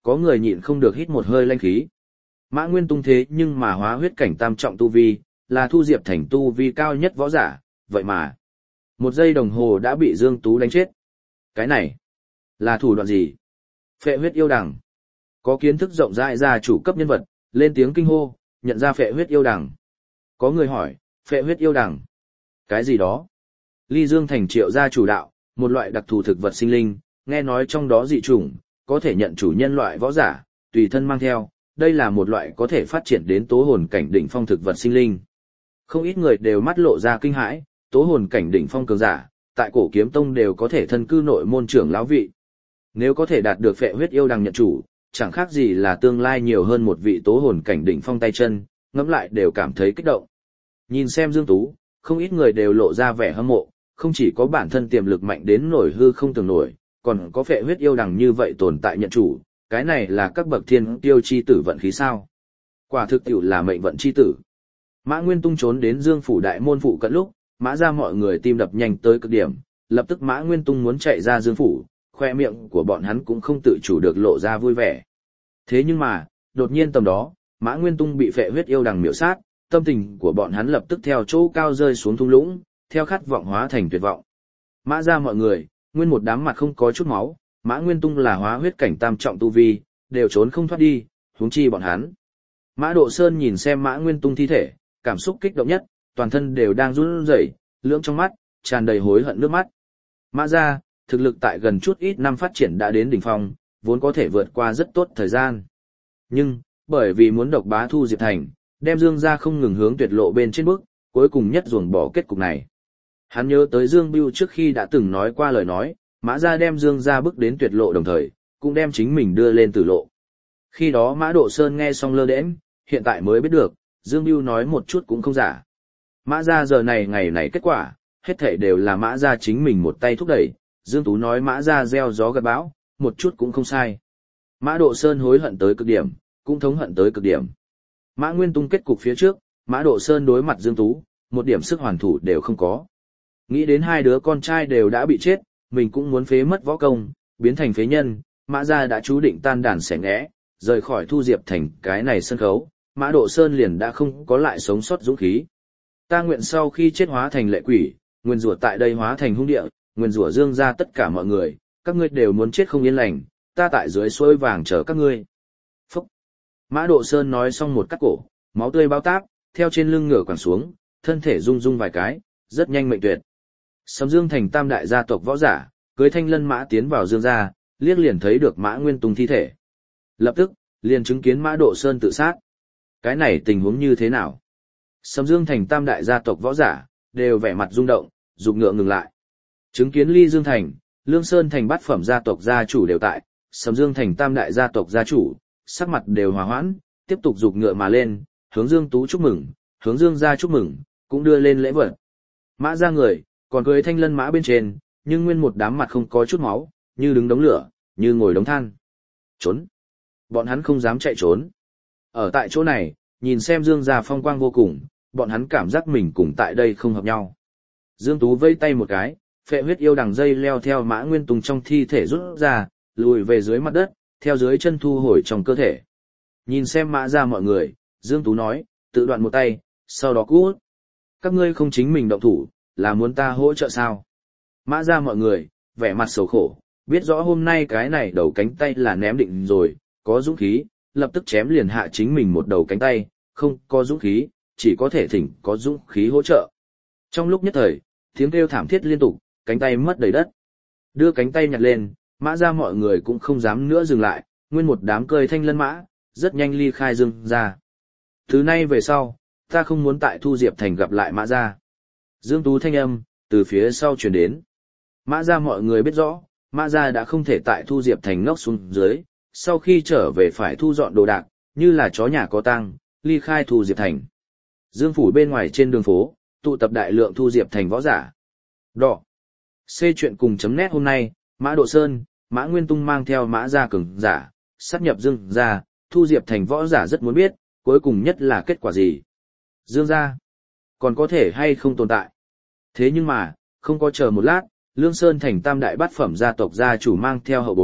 có người nhịn không được hít một hơi lanh khí. Mã Nguyên Tung thế nhưng mà hóa huyết cảnh tam trọng tu vi, là Thu Diệp Thành tu vi cao nhất võ giả, vậy mà 1 giây đồng hồ đã bị Dương Tú đánh chết. Cái này là thủ đoạn gì? Phệ huyết yêu đằng. Có kiến thức rộng rãi ra chủ cấp nhân vật, lên tiếng kinh hô, nhận ra phệ huyết yêu đằng. Có người hỏi, phệ huyết yêu đằng. Cái gì đó? Ly Dương Thành triệu gia chủ đạo, một loại đặc thù thực vật sinh linh, nghe nói trong đó dị chủng, có thể nhận chủ nhân loại võ giả, tùy thân mang theo, đây là một loại có thể phát triển đến tố hồn cảnh đỉnh phong thực vật sinh linh. Không ít người đều mắt lộ ra kinh hãi, tố hồn cảnh đỉnh phong cường giả, tại Cổ Kiếm Tông đều có thể thân cư nội môn trưởng lão vị. Nếu có thể đạt được phệ huyết yêu đằng nhận chủ, chẳng khác gì là tương lai nhiều hơn một vị tố hồn cảnh đỉnh phong tay chân, ngẫm lại đều cảm thấy kích động. Nhìn xem Dương Tú, không ít người đều lộ ra vẻ hâm mộ, không chỉ có bản thân tiềm lực mạnh đến nổi hư không tưởng nổi, còn có phệ huyết yêu đằng như vậy tồn tại nhận chủ, cái này là các bậc thiên tiêu chi tử vận khí sao? Quả thực tiểu là mệnh vận chi tử. Mã Nguyên Tung trốn đến Dương phủ đại môn phụ cận lúc, Mã ra mọi người tim đập nhanh tới cực điểm, lập tức Mã Nguyên Tung muốn chạy ra Dương phủ, khoe miệng của bọn hắn cũng không tự chủ được lộ ra vui vẻ. Thế nhưng mà, đột nhiên tầm đó, Mã Nguyên Tung bị phệ huyết yêu đằng miểu sát, tâm tình của bọn hắn lập tức theo chỗ cao rơi xuống thung lũng, theo khát vọng hóa thành tuyệt vọng. Mã ra mọi người, nguyên một đám mặt không có chút máu, Mã Nguyên Tung là hóa huyết cảnh tam trọng tu vi, đều trốn không thoát đi, huống chi bọn hắn. Mã Độ Sơn nhìn xem Mã Nguyên Tung thi thể, cảm xúc kích động nhất, toàn thân đều đang run rẩy, lưỡng trong mắt tràn đầy hối hận nước mắt. Mã gia, thực lực tại gần chút ít năm phát triển đã đến đỉnh phong, vốn có thể vượt qua rất tốt thời gian. Nhưng, bởi vì muốn độc bá Thu Diệp Thành, đem Dương gia không ngừng hướng tuyệt lộ bên trên bước, cuối cùng nhất ruồng bỏ kết cục này. Hắn nhớ tới Dương Bưu trước khi đã từng nói qua lời nói, Mã gia đem Dương gia bước đến tuyệt lộ đồng thời, cũng đem chính mình đưa lên tử lộ. Khi đó Mã Độ Sơn nghe xong lơ đễnh, hiện tại mới biết được, Dương Bưu nói một chút cũng không giả. Mã gia giờ này ngày này kết quả, hết thảy đều là Mã gia chính mình một tay thúc đẩy, Dương Tú nói Mã gia gieo gió gặt bão, một chút cũng không sai. Mã Độ Sơn hối hận tới cực điểm, cũng thống hận tới cực điểm. Mã Nguyên Tung kết cục phía trước, Mã Độ Sơn đối mặt Dương Tú, một điểm sức hoàn thủ đều không có. Nghĩ đến hai đứa con trai đều đã bị chết, mình cũng muốn phế mất võ công, biến thành phế nhân, Mã gia đã chú định tan đàn xẻ nghẽ, rời khỏi Thu Diệp Thành cái này sân khấu, Mã Độ Sơn liền đã không có lại sống sót dũng khí. Ta nguyện sau khi chết hóa thành lệ quỷ, nguyên rủa tại đây hóa thành hung địa, nguyên rủa Dương gia tất cả mọi người, các ngươi đều muốn chết không yên lành, ta tại dưới suối vàng chờ các ngươi. Phúc! Mã Độ Sơn nói xong một cắt cổ, máu tươi bao táp, theo trên lưng ngửa quẳng xuống, thân thể rung rung vài cái, rất nhanh mệnh tuyệt. Sầm Dương Thành tam đại gia tộc võ giả, cưới thanh lân mã tiến vào Dương gia, liếc liền thấy được Mã Nguyên Tung thi thể. Lập tức, liền chứng kiến Mã Độ Sơn tự sát. Cái này tình huống như thế nào? Sầm Dương Thành tam đại gia tộc võ giả, đều vẻ mặt rung động, dục ngựa ngừng lại. Chứng kiến Ly Dương Thành, Lương Sơn Thành bát phẩm gia tộc gia chủ đều tại, Sầm Dương Thành tam đại gia tộc gia chủ, sắc mặt đều hòa hoãn, tiếp tục dục ngựa mà lên, hướng Dương Tú chúc mừng, hướng Dương gia chúc mừng, cũng đưa lên lễ vật. Mã ra người, còn cưới thanh lân mã bên trên, nhưng nguyên một đám mặt không có chút máu, như đứng đống lửa, như ngồi đống than. Trốn! Bọn hắn không dám chạy trốn. Ở tại chỗ này, nhìn xem Dương gia phong quang vô cùng, bọn hắn cảm giác mình cùng tại đây không hợp nhau. Dương Tú vây tay một cái, phệ huyết yêu đằng dây leo theo Mã Nguyên Tung trong thi thể rút ra, lùi về dưới mặt đất, theo dưới chân thu hồi trong cơ thể. Nhìn xem Mã ra mọi người, Dương Tú nói, tự đoạn một tay, sau đó cút. Các ngươi không chính mình động thủ, là muốn ta hỗ trợ sao? Mã ra mọi người, vẻ mặt xấu khổ, biết rõ hôm nay cái này đầu cánh tay là ném định rồi, có dũng khí, lập tức chém liền hạ chính mình một đầu cánh tay, không có dũng khí, chỉ có thể thỉnh có dũng khí hỗ trợ. Trong lúc nhất thời, tiếng kêu thảm thiết liên tục, cánh tay mất đầy đất. Đưa cánh tay nhặt lên, Mã ra mọi người cũng không dám nữa dừng lại, nguyên một đám cơi thanh lân mã, rất nhanh ly khai Dương ra. Từ nay về sau, ta không muốn tại Thu Diệp Thành gặp lại Mã ra. Dương Tú thanh âm, từ phía sau truyền đến. Mã ra mọi người biết rõ, Mã ra đã không thể tại Thu Diệp Thành ngốc xuống dưới, sau khi trở về phải thu dọn đồ đạc, như là chó nhà có tang, ly khai Thu Diệp Thành. Dương phủ bên ngoài trên đường phố, tụ tập đại lượng Thu Diệp Thành võ giả. Đỏ. C chuyện cùng chấm nét hôm nay, Mã Độ Sơn, Mã Nguyên Tung mang theo Mã gia cường giả, sát nhập Dương gia, Thu Diệp Thành võ giả rất muốn biết, cuối cùng nhất là kết quả gì. Dương gia, còn có thể hay không tồn tại. Thế nhưng mà, không có chờ một lát, Lương Sơn Thành tam đại bát phẩm gia tộc gia chủ mang theo hậu bối,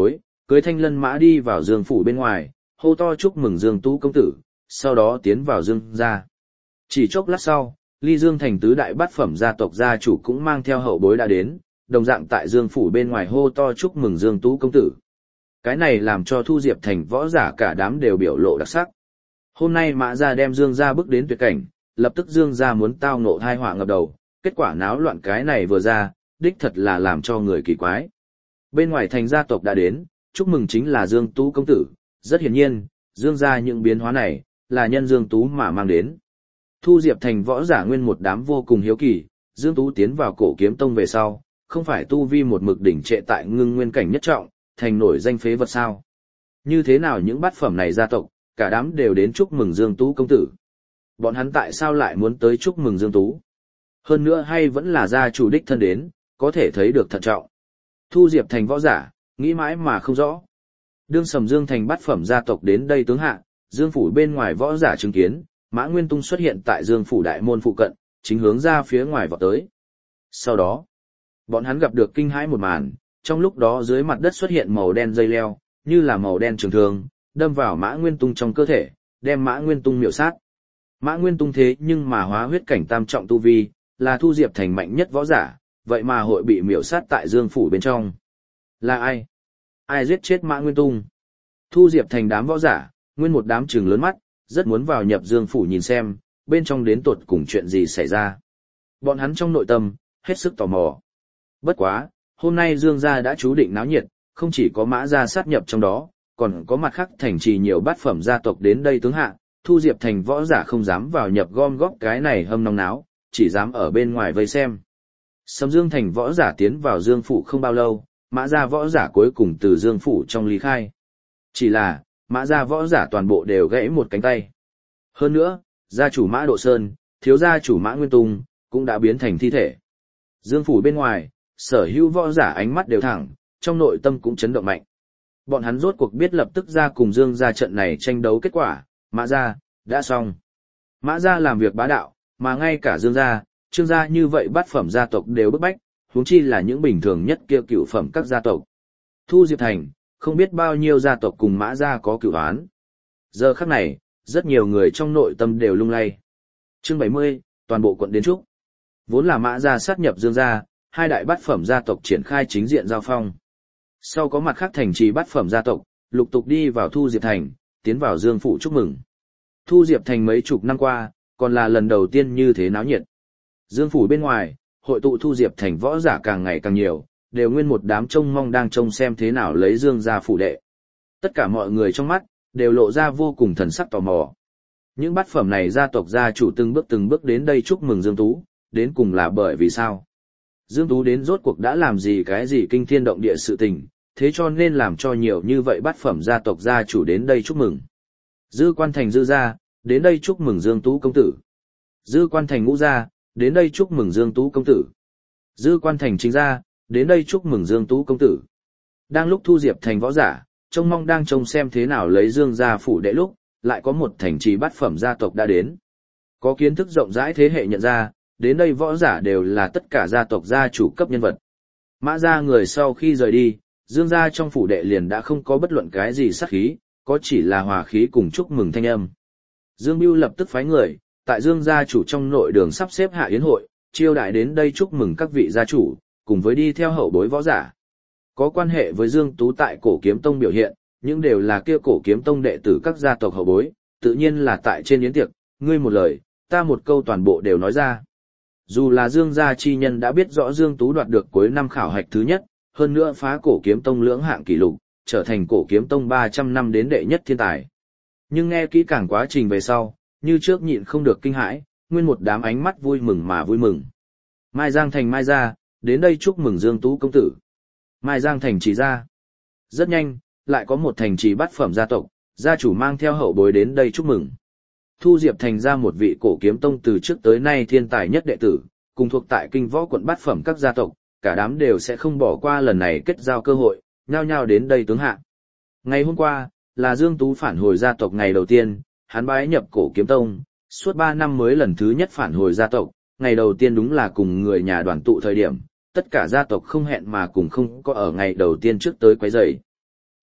cưới thanh lân mã đi vào Dương phủ bên ngoài, hô to chúc mừng Dương Tú công tử, sau đó tiến vào Dương gia. Chỉ chốc lát sau, Ly Dương thành tứ đại bát phẩm gia tộc gia chủ cũng mang theo hậu bối đã đến, đồng dạng tại Dương phủ bên ngoài hô to chúc mừng Dương Tú công tử. Cái này làm cho Thu Diệp thành võ giả cả đám đều biểu lộ đặc sắc. Hôm nay Mã gia đem Dương gia bước đến tuyệt cảnh, lập tức Dương gia muốn tao ngộ thai họa ngập đầu, kết quả náo loạn cái này vừa ra, đích thật là làm cho người kỳ quái. Bên ngoài thành gia tộc đã đến, chúc mừng chính là Dương Tú công tử, rất hiển nhiên, Dương gia những biến hóa này, là nhân Dương Tú mà mang đến. Thu Diệp thành võ giả nguyên một đám vô cùng hiếu kỳ, Dương Tú tiến vào cổ kiếm tông về sau, không phải tu vi một mực đỉnh trệ tại ngưng nguyên cảnh nhất trọng, thành nổi danh phế vật sao. Như thế nào những bát phẩm này gia tộc, cả đám đều đến chúc mừng Dương Tú công tử. Bọn hắn tại sao lại muốn tới chúc mừng Dương Tú? Hơn nữa hay vẫn là gia chủ đích thân đến, có thể thấy được thận trọng. Thu Diệp thành võ giả, nghĩ mãi mà không rõ. Đương Sầm Dương thành bát phẩm gia tộc đến đây tướng hạ, Dương phủ bên ngoài võ giả chứng kiến, Mã Nguyên Tung xuất hiện tại Dương phủ đại môn phụ cận, chính hướng ra phía ngoài vọt tới. Sau đó, bọn hắn gặp được kinh hãi một màn, trong lúc đó dưới mặt đất xuất hiện màu đen dây leo, như là màu đen trường thương, đâm vào Mã Nguyên Tung trong cơ thể, đem Mã Nguyên Tung miểu sát. Mã Nguyên Tung thế nhưng mà hóa huyết cảnh tam trọng tu vi, là Thu Diệp thành mạnh nhất võ giả, vậy mà hội bị miểu sát tại Dương phủ bên trong. Là ai? Ai giết chết Mã Nguyên Tung? Thu Diệp thành đám võ giả, nguyên một đám trừng lớn mắt, rất muốn vào nhập Dương phủ nhìn xem, bên trong đến tột cùng chuyện gì xảy ra. Bọn hắn trong nội tâm, hết sức tò mò. Bất quá, hôm nay Dương gia đã chú định náo nhiệt, không chỉ có Mã gia sát nhập trong đó, còn có mặt khác thành trì nhiều bát phẩm gia tộc đến đây tướng hạ, Thu Diệp thành võ giả không dám vào nhập gom góp cái này hâm nóng náo, chỉ dám ở bên ngoài vây xem. Sầm Dương thành võ giả tiến vào Dương phủ không bao lâu, Mã gia võ giả cuối cùng từ Dương phủ trong ly khai. Chỉ là, Mã gia võ giả toàn bộ đều gãy một cánh tay. Hơn nữa, gia chủ Mã Độ Sơn, thiếu gia chủ Mã Nguyên Tung, cũng đã biến thành thi thể. Dương phủ bên ngoài, sở hữu võ giả ánh mắt đều thẳng, trong nội tâm cũng chấn động mạnh. Bọn hắn rốt cuộc biết lập tức ra cùng Dương gia trận này tranh đấu kết quả, Mã gia, đã xong. Mã gia làm việc bá đạo, mà ngay cả Dương gia, Trương gia như vậy bát phẩm gia tộc đều bức bách, huống chi là những bình thường nhất kia cựu phẩm các gia tộc. Thu Diệp thành, không biết bao nhiêu gia tộc cùng Mã gia có cửu án. Giờ khắc này, rất nhiều người trong nội tâm đều lung lay. Chương 70, toàn bộ quận đến trúc. Vốn là Mã gia sát nhập Dương gia, hai đại bát phẩm gia tộc triển khai chính diện giao phong. Sau có mặt khác thành trì bát phẩm gia tộc, lục tục đi vào Thu Diệp thành, tiến vào Dương phủ chúc mừng. Thu Diệp thành mấy chục năm qua, còn là lần đầu tiên như thế náo nhiệt. Dương phủ bên ngoài, hội tụ Thu Diệp thành võ giả càng ngày càng nhiều, đều nguyên một đám trông mong đang trông xem thế nào lấy Dương gia phủ đệ. Tất cả mọi người trong mắt, đều lộ ra vô cùng thần sắc tò mò. Những bát phẩm này gia tộc gia chủ từng bước đến đây chúc mừng Dương Tú, đến cùng là bởi vì sao? Dương Tú đến rốt cuộc đã làm gì cái gì kinh thiên động địa sự tình, thế cho nên làm cho nhiều như vậy bát phẩm gia tộc gia chủ đến đây chúc mừng. Dư Quan thành Dư gia, đến đây chúc mừng Dương Tú công tử. Dư Quan thành Ngũ gia, đến đây chúc mừng Dương Tú công tử. Dư Quan thành Chính gia, đến đây chúc mừng Dương Tú công tử. Đang lúc Thu Diệp thành võ giả, trông mong đang trông xem thế nào lấy Dương gia phủ đệ lúc, lại có một thành trì bát phẩm gia tộc đã đến. Có kiến thức rộng rãi thế hệ nhận ra, đến đây võ giả đều là tất cả gia tộc gia chủ cấp nhân vật. Mã gia người sau khi rời đi, Dương gia trong phủ đệ liền đã không có bất luận cái gì sát khí, có chỉ là hòa khí cùng chúc mừng thanh âm. Dương Bưu lập tức phái người, tại Dương gia chủ trong nội đường sắp xếp hạ yến hội, chiêu đại đến đây chúc mừng các vị gia chủ, cùng với đi theo hậu bối võ giả. Có quan hệ với Dương Tú tại Cổ Kiếm Tông biểu hiện, những đều là kia Cổ Kiếm Tông đệ tử các gia tộc hậu bối, tự nhiên là tại trên yến tiệc, ngươi một lời, ta một câu toàn bộ đều nói ra. Dù là Dương gia chi nhân đã biết rõ Dương Tú đoạt được cuối năm khảo hạch thứ nhất, hơn nữa phá Cổ Kiếm Tông lưỡng hạng kỷ lục, trở thành Cổ Kiếm Tông 300 năm đến đệ nhất thiên tài. Nhưng nghe kỹ càng quá trình về sau, như trước nhịn không được kinh hãi, nguyên một đám ánh mắt vui mừng mà vui mừng. Mai Giang thành Mai gia, đến đây chúc mừng Dương Tú công tử. Mai Giang thành Trì gia. Rất nhanh, lại có một thành trì bát phẩm gia tộc, gia chủ mang theo hậu bối đến đây chúc mừng. Thu Diệp thành ra một vị Cổ Kiếm Tông từ trước tới nay thiên tài nhất đệ tử, cùng thuộc tại kinh võ quận bát phẩm các gia tộc, cả đám đều sẽ không bỏ qua lần này kết giao cơ hội, nhao nhao đến đây tướng hạ. Ngày hôm qua, là Dương Tú phản hồi gia tộc ngày đầu tiên, hắn bái nhập Cổ Kiếm Tông, suốt 3 năm mới lần thứ nhất phản hồi gia tộc, ngày đầu tiên đúng là cùng người nhà đoàn tụ thời điểm, tất cả gia tộc không hẹn mà cùng không có ở ngày đầu tiên trước tới quấy rầy.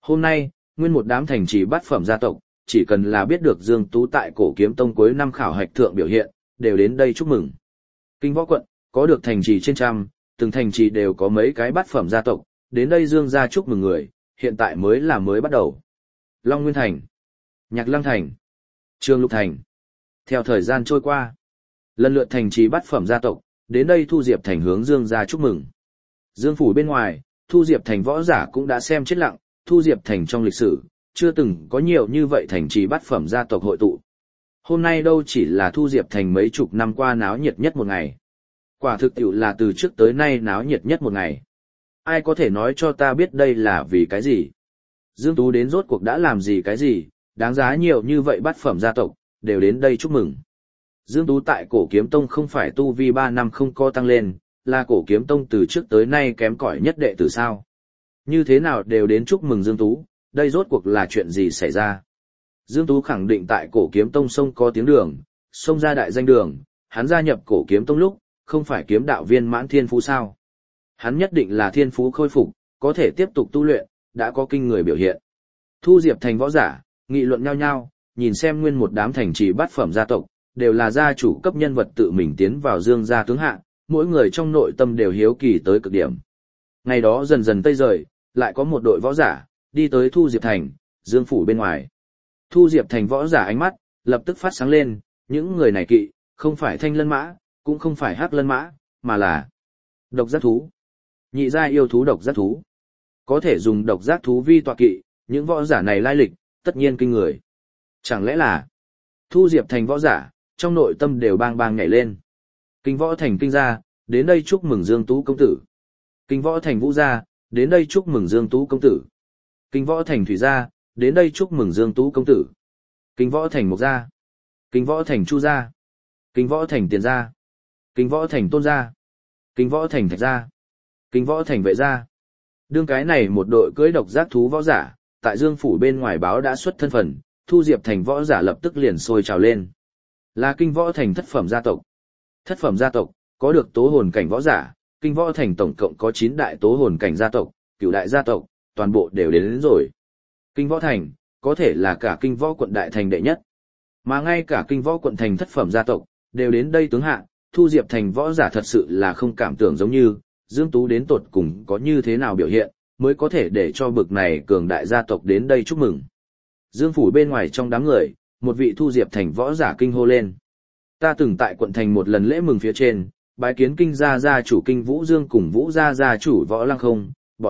Hôm nay, nguyên một đám thành trì bát phẩm gia tộc, chỉ cần là biết được Dương Tú tại Cổ Kiếm Tông cuối năm khảo hạch thượng biểu hiện, đều đến đây chúc mừng. Kinh Võ quận, có được thành trì trên trăm, từng thành trì đều có mấy cái bát phẩm gia tộc, đến đây Dương gia chúc mừng người, hiện tại mới bắt đầu. Long Nguyên Thành, Nhạc Lăng Thành, Trường Lục Thành. Theo thời gian trôi qua, lần lượt thành trì bát phẩm gia tộc, đến đây Thu Diệp Thành hướng Dương gia chúc mừng. Dương phủ bên ngoài, Thu Diệp Thành võ giả cũng đã xem chết lặng, Thu Diệp Thành trong lịch sử, chưa từng có nhiều như vậy thành trì bát phẩm gia tộc hội tụ. Hôm nay đâu chỉ là Thu Diệp Thành mấy chục năm qua náo nhiệt nhất một ngày. Quả thực tiệu là từ trước tới nay náo nhiệt nhất một ngày. Ai có thể nói cho ta biết đây là vì cái gì? Dương Tú đến rốt cuộc đã làm gì cái gì, đáng giá nhiều như vậy bát phẩm gia tộc, đều đến đây chúc mừng. Dương Tú tại Cổ Kiếm Tông không phải tu vi 3 năm không có tăng lên, là Cổ Kiếm Tông từ trước tới nay kém cỏi nhất đệ tử sao. Như thế nào đều đến chúc mừng Dương Tú, đây rốt cuộc là chuyện gì xảy ra. Dương Tú khẳng định tại Cổ Kiếm Tông sông có tiếng đường, sông ra đại danh đường, hắn gia nhập Cổ Kiếm Tông lúc, không phải kiếm đạo viên mãn thiên phú sao. Hắn nhất định là thiên phú khôi phục, có thể tiếp tục tu luyện, đã có kinh người biểu hiện. Thu Diệp Thành võ giả, nghị luận nhau nhau, nhìn xem nguyên một đám thành trì bát phẩm gia tộc, đều là gia chủ cấp nhân vật tự mình tiến vào Dương gia tướng hạ, mỗi người trong nội tâm đều hiếu kỳ tới cực điểm. Ngày đó dần dần tây rời, lại có một đội võ giả, đi tới Thu Diệp Thành, Dương phủ bên ngoài. Thu Diệp Thành võ giả ánh mắt, lập tức phát sáng lên, những người này kỵ, không phải thanh lân mã, cũng không phải hắc lân mã, mà là độc giác thú. Nhị gia yêu thú độc giác thú. Có thể dùng độc giác thú vi tọa kỵ, những võ giả này lai lịch, tất nhiên kinh người. Chẳng lẽ là Thu Diệp Thành võ giả, trong nội tâm đều bang bang nhảy lên. Kinh Võ Thành kinh gia, đến đây chúc mừng Dương Tú công tử. Kinh Võ Thành Vũ gia, đến đây chúc mừng Dương Tú công tử. Kinh Võ Thành Thủy gia, đến đây chúc mừng Dương Tú công tử. Kinh Võ Thành Mộc gia, Kinh Võ Thành Chu gia, Kinh Võ Thành Tiền gia, Kinh Võ Thành Tôn gia, Kinh Võ Thành Thạch gia, Kinh Võ Thành Vệ gia. Đương cái này một đội cưỡi độc giác thú võ giả, tại Dương phủ bên ngoài báo đã xuất thân phận, Thu Diệp Thành võ giả lập tức liền sôi trào lên. Là Kinh Võ Thành thất phẩm gia tộc. Thất phẩm gia tộc, có được tố hồn cảnh võ giả, Kinh Võ Thành tổng cộng có 9 đại tố hồn cảnh gia tộc, cửu đại gia tộc, toàn bộ đều đến rồi. Kinh Võ Thành, có thể là cả Kinh Võ quận đại thành đệ nhất. Mà ngay cả Kinh Võ quận thành thất phẩm gia tộc, đều đến đây tướng hạ, Thu Diệp Thành võ giả thật sự là không cảm tưởng giống như, Dương Tú đến tột cùng có như thế nào biểu hiện, mới có thể để cho bực này cường đại gia tộc đến đây chúc mừng. Dương phủ bên ngoài trong đám người, một vị Thu Diệp Thành võ giả kinh hô lên. Ta từng tại quận thành một lần lễ mừng phía trên, bái kiến Kinh gia gia chủ Kinh Vũ Dương cùng Vũ gia gia chủ Võ Lăng Không, bọn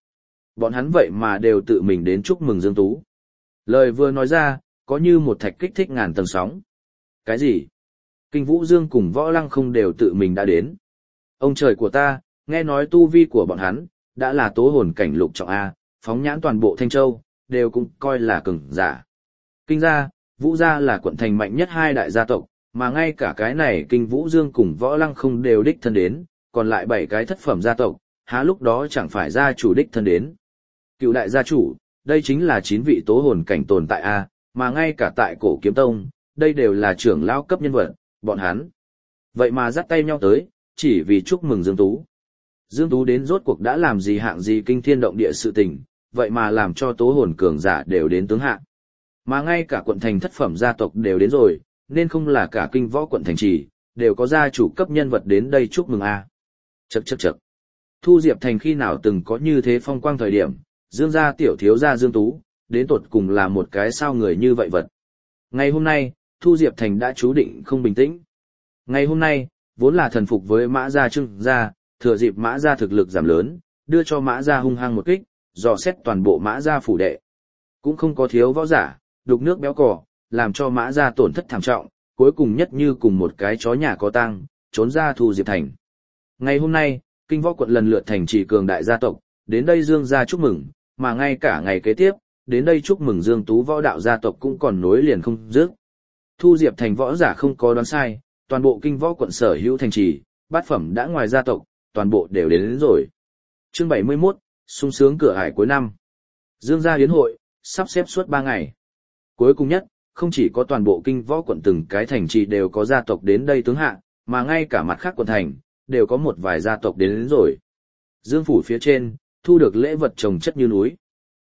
hắn vậy mà đều tự mình đến chúc mừng Dương Tú. Lời vừa nói ra, có như một thạch kích thích ngàn tầng sóng. Cái gì? Kinh Vũ Dương cùng Võ Lăng Không đều tự mình đã đến. Ông trời của ta, nghe nói tu vi của bọn hắn, đã là tố hồn cảnh lục trọng A, phóng nhãn toàn bộ Thanh Châu, đều cũng coi là cường giả. Kinh gia, Vũ gia là quận thành mạnh nhất hai đại gia tộc, mà ngay cả cái này Kinh Vũ Dương cùng Võ Lăng Không đều đích thân đến, còn lại 7 cái thất phẩm gia tộc, há lúc đó chẳng phải gia chủ đích thân đến. Cựu đại gia chủ, đây chính là 9 vị tố hồn cảnh tồn tại A, mà ngay cả tại Cổ Kiếm Tông, đây đều là trưởng lão cấp nhân vật, bọn hắn. Vậy mà dắt tay nhau tới, chỉ vì chúc mừng Dương Tú. Dương Tú đến rốt cuộc đã làm gì hạng gì kinh thiên động địa sự tình, vậy mà làm cho tố hồn cường giả đều đến tướng hạ. Mà ngay cả quận thành thất phẩm gia tộc đều đến rồi, nên không là cả Kinh Võ quận thành trì, đều có gia chủ cấp nhân vật đến đây chúc mừng a. Chậc. Thu Diệp Thành khi nào từng có như thế phong quang thời điểm, Dương gia tiểu thiếu gia Dương Tú, đến tột cùng là một cái sao người như vậy vật. Ngày hôm nay, Thu Diệp Thành đã chú định không bình tĩnh. Ngày hôm nay, vốn là thần phục với Mã gia Trương gia, thừa dịp Mã gia thực lực giảm lớn, đưa cho Mã gia hung hăng một kích, dò xét toàn bộ Mã gia phủ đệ. Cũng không có thiếu võ giả, đục nước béo cỏ, làm cho Mã gia tổn thất thảm trọng, cuối cùng nhất như cùng một cái chó nhà có tang, trốn ra Thu Diệp Thành. Ngày hôm nay, Kinh Võ quận lần lượt thành trì cường đại gia tộc, đến đây Dương gia chúc mừng, mà ngay cả ngày kế tiếp, đến đây chúc mừng Dương Tú võ đạo gia tộc cũng còn nối liền không dứt. Thu Diệp Thành võ giả không có đoán sai, toàn bộ Kinh Võ quận sở hữu thành trì, bát phẩm đã ngoài gia tộc, toàn bộ đều đến rồi. Chương 71, sung sướng cửa ải cuối năm. Dương gia yến hội, sắp xếp suốt 3 ngày. Cuối cùng nhất, không chỉ có toàn bộ Kinh Võ quận từng cái thành trì đều có gia tộc đến đây tướng hạ, mà ngay cả mặt khác quận thành, đều có một vài gia tộc đến rồi. Dương phủ phía trên, thu được lễ vật trồng chất như núi.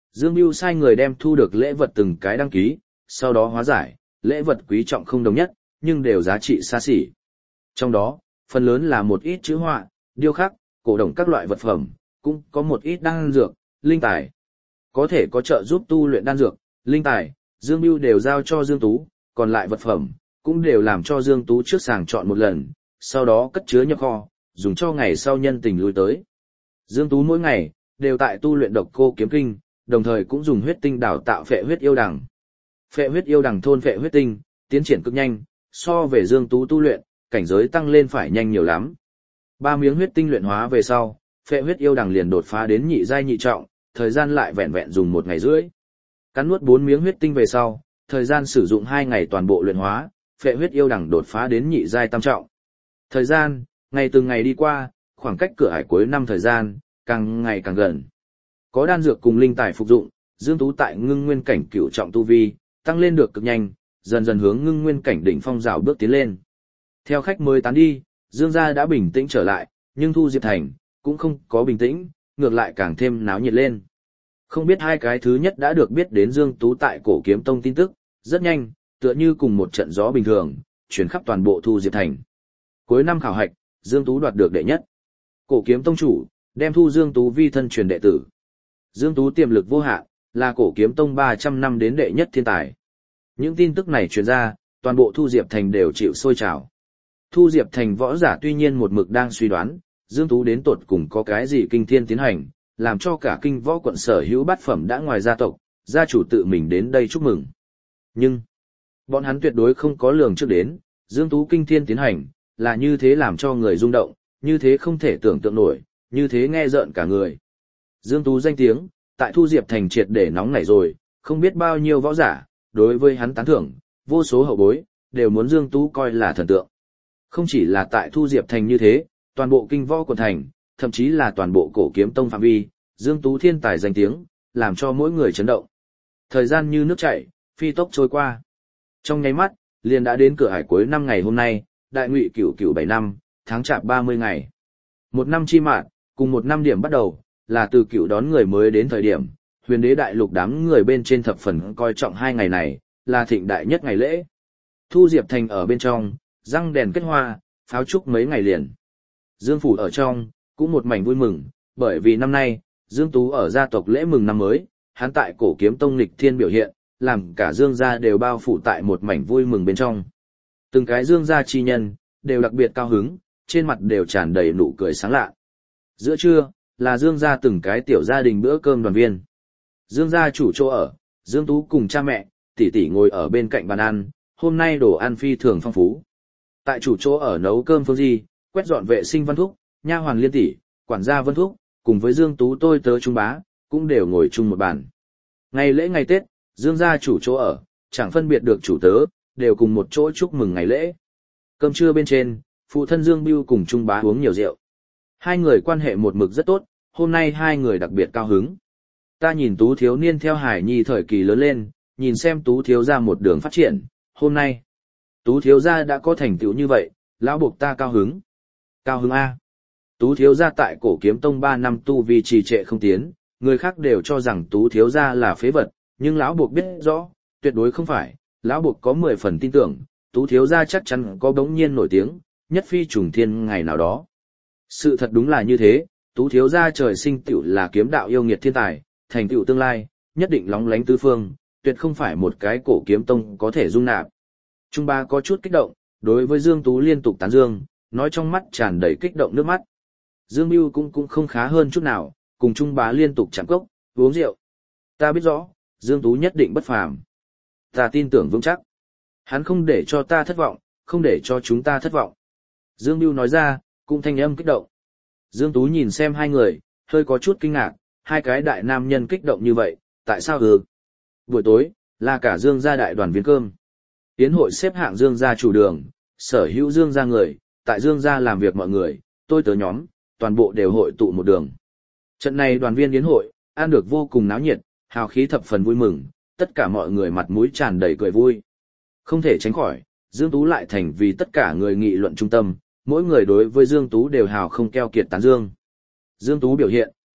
Dương Bưu sai người đem thu được lễ vật từng cái đăng ký, sau đó hóa giải, lễ vật quý trọng không đồng nhất, nhưng đều giá trị xa xỉ. Trong đó, phần lớn là một ít chữ họa, điêu khắc, cổ động các loại vật phẩm, cũng có một ít đan dược, linh tài. Có thể có trợ giúp tu luyện đan dược, linh tài, Dương Bưu đều giao cho Dương Tú, còn lại vật phẩm, cũng đều làm cho Dương Tú trước sàng chọn một lần, sau đó cất chứa nhập kho, dùng cho ngày sau nhân tình lui tới. Dương Tú mỗi ngày, đều tại tu luyện độc cô kiếm kinh, đồng thời cũng dùng huyết tinh đào tạo phệ huyết yêu đằng. Phệ huyết yêu đằng thôn phệ huyết tinh, tiến triển cực nhanh, so về Dương Tú tu luyện, cảnh giới tăng lên phải nhanh nhiều lắm. 3 miếng huyết tinh luyện hóa về sau, phệ huyết yêu đằng liền đột phá đến nhị giai nhị trọng, thời gian lại vẹn vẹn dùng 1 ngày rưỡi. Cắn nuốt 4 miếng huyết tinh về sau, thời gian sử dụng 2 ngày toàn bộ luyện hóa, phệ huyết yêu đằng đột phá đến nhị giai tam trọng. Thời gian, ngày từng ngày đi qua, khoảng cách cửa ải cuối năm thời gian, càng ngày càng gần. Có đan dược cùng linh tài phục dụng, Dương Tú tại ngưng nguyên cảnh cửu trọng tu vi, tăng lên được cực nhanh, dần dần hướng ngưng nguyên cảnh đỉnh phong rào bước tiến lên. Theo khách mới tán đi, Dương gia đã bình tĩnh trở lại, nhưng Thu Diệp Thành cũng không có bình tĩnh, ngược lại càng thêm náo nhiệt lên. Không biết hai cái thứ nhất đã được biết đến Dương Tú tại Cổ Kiếm Tông tin tức, rất nhanh, tựa như cùng một trận gió bình thường, chuyển khắp toàn bộ Thu Diệp Thành. Cuối năm khảo hạch, Dương Tú đoạt được đệ nhất. Cổ Kiếm Tông chủ đem thu Dương Tú vi thân truyền đệ tử. Dương Tú tiềm lực vô hạn, là Cổ Kiếm Tông 300 năm đến đệ nhất thiên tài. Những tin tức này truyền ra, toàn bộ Thu Diệp Thành đều chịu sôi trào. Thu Diệp Thành võ giả tuy nhiên một mực đang suy đoán, Dương Tú đến tột cùng có cái gì kinh thiên tiến hành, làm cho cả kinh võ quận sở hữu bát phẩm đã ngoài gia tộc, gia chủ tự mình đến đây chúc mừng. Nhưng, bọn hắn tuyệt đối không có lường trước đến, Dương Tú kinh thiên tiến hành, là như thế làm cho người rung động, như thế không thể tưởng tượng nổi, như thế nghe rợn cả người. Dương Tú danh tiếng, tại Thu Diệp Thành triệt để nóng nảy rồi, không biết bao nhiêu võ giả, đối với hắn tán thưởng, vô số hậu bối, đều muốn Dương Tú coi là thần tượng. Không chỉ là tại Thu Diệp Thành như thế, toàn bộ kinh võ quận thành, thậm chí là toàn bộ Cổ Kiếm Tông phạm vi, Dương Tú thiên tài danh tiếng, làm cho mỗi người chấn động. Thời gian như nước chảy, phi tốc trôi qua. Trong nháy mắt, liền đã đến cửa ải cuối năm ngày hôm nay, đại ngụy cửu cửu 7 năm, tháng chạp 30 ngày. Một năm chi mạn, cùng một năm điểm bắt đầu, là từ cửu đón người mới đến thời điểm, huyền đế đại lục đám người bên trên thập phần coi trọng 2 ngày này, là thịnh đại nhất ngày lễ. Thu Diệp Thành ở bên trong, răng đèn kết hoa, pháo trúc mấy ngày liền. Dương Phủ ở trong, cũng một mảnh vui mừng, bởi vì năm nay, Dương Tú ở gia tộc lễ mừng năm mới, hắn tại Cổ Kiếm Tông nghịch thiên biểu hiện, làm cả Dương gia đều bao phủ tại một mảnh vui mừng bên trong. Từng cái Dương gia chi nhân, đều đặc biệt cao hứng, trên mặt đều tràn đầy nụ cười sáng lạ. Giữa trưa, là Dương gia từng cái tiểu gia đình bữa cơm đoàn viên. Dương gia chủ chỗ ở, Dương Tú cùng cha mẹ, tỷ tỷ ngồi ở bên cạnh bàn ăn, hôm nay đồ ăn phi thường phong phú. Tại chủ chỗ ở nấu cơm Phương Di, quét dọn vệ sinh Văn Thúc, nha hoàn Liên tỷ, quản gia Vân Thúc, cùng với Dương Tú tôi tớ Trung Bá, cũng đều ngồi chung một bàn. Ngày lễ ngày Tết, Dương gia chủ chỗ ở, chẳng phân biệt được chủ tớ, đều cùng một chỗ chúc mừng ngày lễ. Cơm trưa bên trên, phụ thân Dương Bưu cùng Trung Bá uống nhiều rượu. Hai người quan hệ một mực rất tốt, hôm nay hai người đặc biệt cao hứng. Ta nhìn Tú thiếu niên theo Hải Nhi thời kỳ lớn lên, nhìn xem Tú thiếu gia một đường phát triển, hôm nay Tú thiếu gia đã có thành tựu như vậy, lão buộc ta cao hứng. Cao hứng A. Tú thiếu gia tại Cổ Kiếm Tông 3 năm tu vi trì trệ không tiến, người khác đều cho rằng Tú thiếu gia là phế vật, nhưng lão buộc biết rõ, tuyệt đối không phải, lão buộc có 10 phần tin tưởng, Tú thiếu gia chắc chắn có bỗng nhiên nổi tiếng, nhất phi trùng thiên ngày nào đó. Sự thật đúng là như thế, Tú thiếu gia trời sinh tựu là kiếm đạo yêu nghiệt thiên tài, thành tựu tương lai, nhất định lóng lánh tứ phương, tuyệt không phải một cái Cổ Kiếm Tông có thể dung nạp. Trung Ba có chút kích động, đối với Dương Tú liên tục tán dương, nói trong mắt tràn đầy kích động nước mắt. Dương Bưu cũng không khá hơn chút nào, cùng Trung Bá liên tục chạm cốc, uống rượu. Ta biết rõ, Dương Tú nhất định bất phàm. Ta tin tưởng vững chắc. Hắn không để cho ta thất vọng, không để cho chúng ta thất vọng. Dương Bưu nói ra, cũng thanh âm kích động. Dương Tú nhìn xem hai người, hơi có chút kinh ngạc, hai cái đại nam nhân kích động như vậy, tại sao Buổi tối, là cả Dương gia đại đoàn viên cơm. Yến hội xếp hạng Dương gia chủ đường, sở hữu Dương gia người, tại Dương gia làm việc mọi người, tôi tớ nhóm, toàn bộ đều hội tụ một đường. Trận này đoàn viên yến hội, ăn được vô cùng náo nhiệt, hào khí thập phần vui mừng, tất cả mọi người mặt mũi tràn đầy cười vui. Không thể tránh khỏi, Dương Tú lại thành vì tất cả người nghị luận trung tâm, mỗi người đối với Dương Tú đều hào không keo kiệt tán dương. Dương Tú biểu hiện,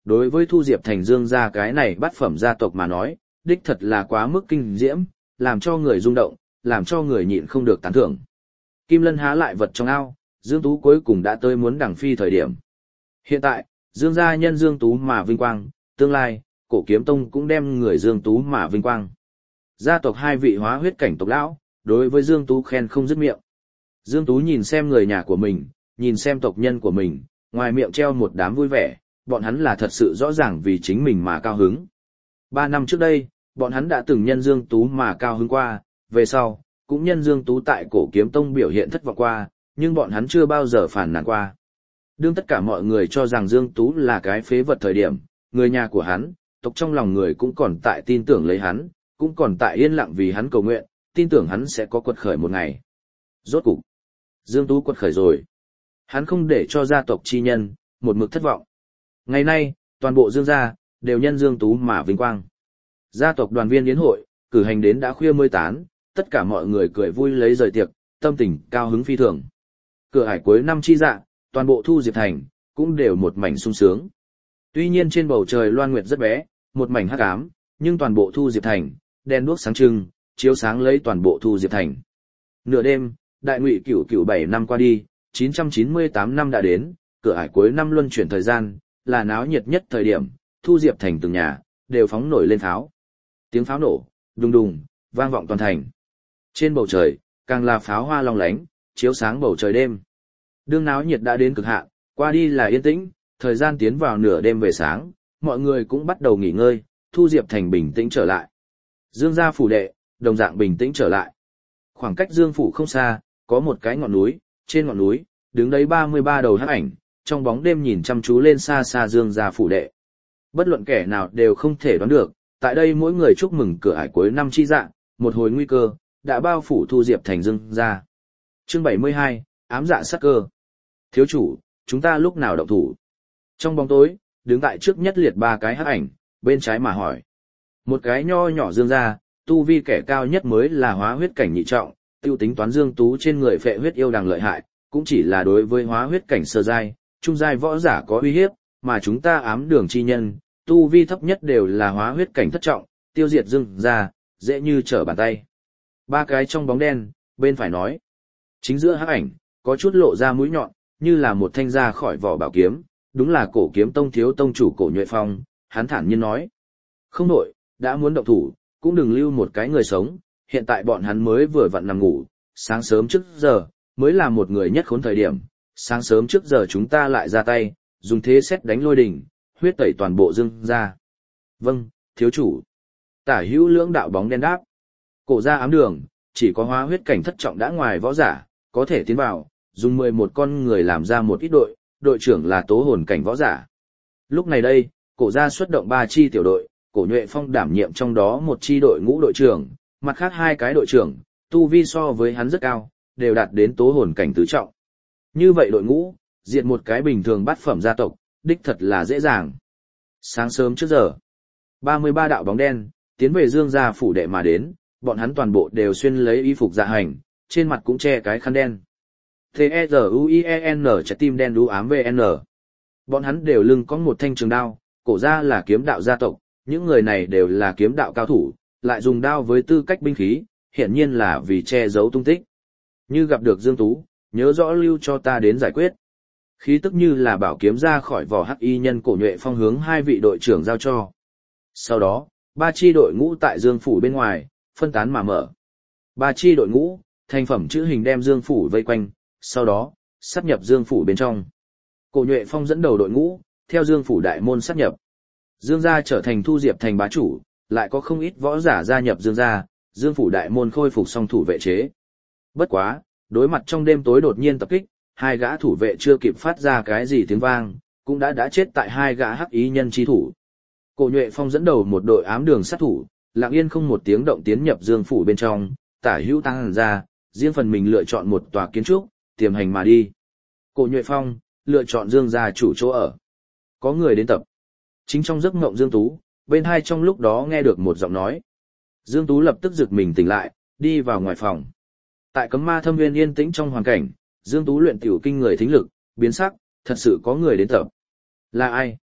đối với Thu Diệp Thành Dương gia cái này bát phẩm gia tộc mà nói, đích thật là quá mức kinh diễm, làm cho người rung động, làm cho người nhịn không được tán thưởng. Kim Lân há lại vật trong ao, Dương Tú cuối cùng đã tới muốn đằng phi thời điểm. Hiện tại, Dương gia nhân Dương Tú mà vinh quang, tương lai, Cổ Kiếm Tông cũng đem người Dương Tú mà vinh quang. Gia tộc hai vị hóa huyết cảnh tộc lão, đối với Dương Tú khen không dứt miệng. Dương Tú nhìn xem người nhà của mình, nhìn xem tộc nhân của mình, ngoài miệng treo một đám vui vẻ, bọn hắn là thật sự rõ ràng vì chính mình mà cao hứng. 3 năm trước đây, bọn hắn đã từng nhân Dương Tú mà cao hứng qua, về sau, cũng nhân Dương Tú tại Cổ Kiếm Tông biểu hiện thất vọng qua, nhưng bọn hắn chưa bao giờ phản nàn qua. Đương tất cả mọi người cho rằng Dương Tú là cái phế vật thời điểm, người nhà của hắn, tộc trong lòng người cũng còn tại tin tưởng lấy hắn, cũng còn tại yên lặng vì hắn cầu nguyện, tin tưởng hắn sẽ có quật khởi một ngày. Rốt cục, Dương Tú quật khởi rồi. Hắn không để cho gia tộc chi nhân, một mực thất vọng. Ngày nay, toàn bộ Dương gia, đều nhân Dương Tú mà vinh quang. Gia tộc đoàn viên yến hội, cử hành đến đã khuya mới tán, tất cả mọi người cười vui lấy rời tiệc, tâm tình cao hứng phi thường. Cửa ải cuối năm chi dạ, toàn bộ Thu Diệp Thành, cũng đều một mảnh sung sướng. Tuy nhiên trên bầu trời loan nguyệt rất bé, một mảnh hắc ám, nhưng toàn bộ Thu Diệp Thành, đèn đuốc sáng trưng, chiếu sáng lấy toàn bộ Thu Diệp Thành. Nửa đêm, đại ngụy cửu cửu 7 năm qua đi, 998 năm đã đến, cửa ải cuối năm luân chuyển thời gian, là náo nhiệt nhất thời điểm, Thu Diệp Thành từng nhà, đều phóng nổi lên pháo. Tiếng pháo nổ, đùng đùng, vang vọng toàn thành. Trên bầu trời, càng là pháo hoa long lánh, chiếu sáng bầu trời đêm. Đương náo nhiệt đã đến cực hạn, qua đi là yên tĩnh, thời gian tiến vào nửa đêm về sáng, mọi người cũng bắt đầu nghỉ ngơi, Thu Diệp Thành bình tĩnh trở lại. Dương gia phủ đệ, đồng dạng bình tĩnh trở lại. Khoảng cách Dương phủ không xa, có một cái ngọn núi, trên ngọn núi, đứng đấy 33 đầu hắc ảnh, trong bóng đêm nhìn chăm chú lên xa xa Dương gia phủ đệ. Bất luận kẻ nào đều không thể đoán được, tại đây mỗi người chúc mừng cửa ải cuối năm chi dạng, một hồi nguy cơ, đã bao phủ Thu Diệp Thành Dương gia. Chương 72, ám dạ sát cơ. Thiếu chủ, chúng ta lúc nào động thủ? Trong bóng tối, đứng tại trước nhất liệt 3 cái hắc ảnh, bên trái mà hỏi. Một cái nho nhỏ Dương gia, tu vi kẻ cao nhất mới là hóa huyết cảnh nhị trọng, tiêu tính toán Dương Tú trên người phệ huyết yêu đằng lợi hại, cũng chỉ là đối với hóa huyết cảnh sơ giai, trung giai võ giả có uy hiếp, mà chúng ta ám đường chi nhân, tu vi thấp nhất đều là hóa huyết cảnh thất trọng, tiêu diệt Dương gia, dễ như trở bàn tay. 3 cái trong bóng đen, bên phải nói. Chính giữa hắc ảnh, có chút lộ ra mũi nhọn, như là một thanh ra khỏi vỏ bảo kiếm, đúng là Cổ Kiếm Tông thiếu tông chủ Cổ Nhuệ Phong, hắn thản nhiên nói. Không nổi, đã muốn động thủ, cũng đừng lưu một cái người sống, hiện tại bọn hắn mới vừa vặn nằm ngủ, sáng sớm trước giờ, mới là một người nhất khốn thời điểm, sáng sớm trước giờ chúng ta lại ra tay, dùng thế xét đánh lôi đỉnh, huyết tẩy toàn bộ Dương gia. Vâng, thiếu chủ. Tả hữu lưỡng đạo bóng đen đáp. Cổ gia ám đường, chỉ có hóa huyết cảnh thất trọng đã ngoài võ giả, có thể tiến vào, dùng 11 con người làm ra một ít đội, đội trưởng là tố hồn cảnh võ giả. Lúc này đây, cổ gia xuất động 3 chi tiểu đội, Cổ Nhuệ Phong đảm nhiệm trong đó một chi đội ngũ đội trưởng, mặt khác 2 cái đội trưởng, tu vi so với hắn rất cao, đều đạt đến tố hồn cảnh tứ trọng. Như vậy đội ngũ, diệt một cái bình thường bát phẩm gia tộc, đích thật là dễ dàng. Sáng sớm trước giờ, 33 đạo bóng đen, tiến về Dương gia phủ đệ mà đến, bọn hắn toàn bộ đều xuyên lấy y phục dạ hành, trên mặt cũng che cái khăn đen. T-E-Z-U-I-E-N trái tim đen đú ám VN. Bọn hắn đều lưng có một thanh trường đao, cổ gia là kiếm đạo gia tộc, những người này đều là kiếm đạo cao thủ, lại dùng đao với tư cách binh khí, hiển nhiên là vì che giấu tung tích. Như gặp được Dương Tú, nhớ rõ lưu cho ta đến giải quyết. Khí tức như là bảo kiếm ra khỏi vỏ hắc y nhân Cổ Nhuệ Phong hướng 2 vị đội trưởng giao cho. Sau đó, 3 chi đội ngũ tại Dương phủ bên ngoài, phân tán mà mở. 3 chi đội ngũ, thành phẩm chữ hình đem Dương phủ vây quanh, sau đó, sát nhập Dương phủ bên trong. Cổ Nhuệ Phong dẫn đầu đội ngũ, theo Dương phủ đại môn sát nhập. Dương gia trở thành Thu Diệp Thành bá chủ, lại có không ít võ giả gia nhập Dương gia, Dương phủ đại môn khôi phục song thủ vệ chế. Bất quá, đối mặt trong đêm tối đột nhiên tập kích, 2 gã thủ vệ chưa kịp phát ra cái gì tiếng vang, cũng đã chết tại 2 gã hắc ý nhân chi thủ. Cổ Nhuệ Phong dẫn đầu một đội ám đường sát thủ, lặng yên không một tiếng động tiến nhập Dương phủ bên trong, tả hữu tăng hẳn ra, riêng phần mình lựa chọn một tòa kiến trúc, tiềm hành mà đi. Cổ Nhuệ Phong lựa chọn Dương gia chủ chỗ ở. Có người đến tập. Chính trong giấc mộng Dương Tú, bên hai trong lúc đó nghe được một giọng nói. Dương Tú lập tức giật mình tỉnh lại, đi vào ngoài phòng. Tại cấm ma thâm viên yên tĩnh trong hoàn cảnh, Dương Tú luyện tiểu kinh người thính lực, biến sắc, thật sự có người đến tập. Là ai?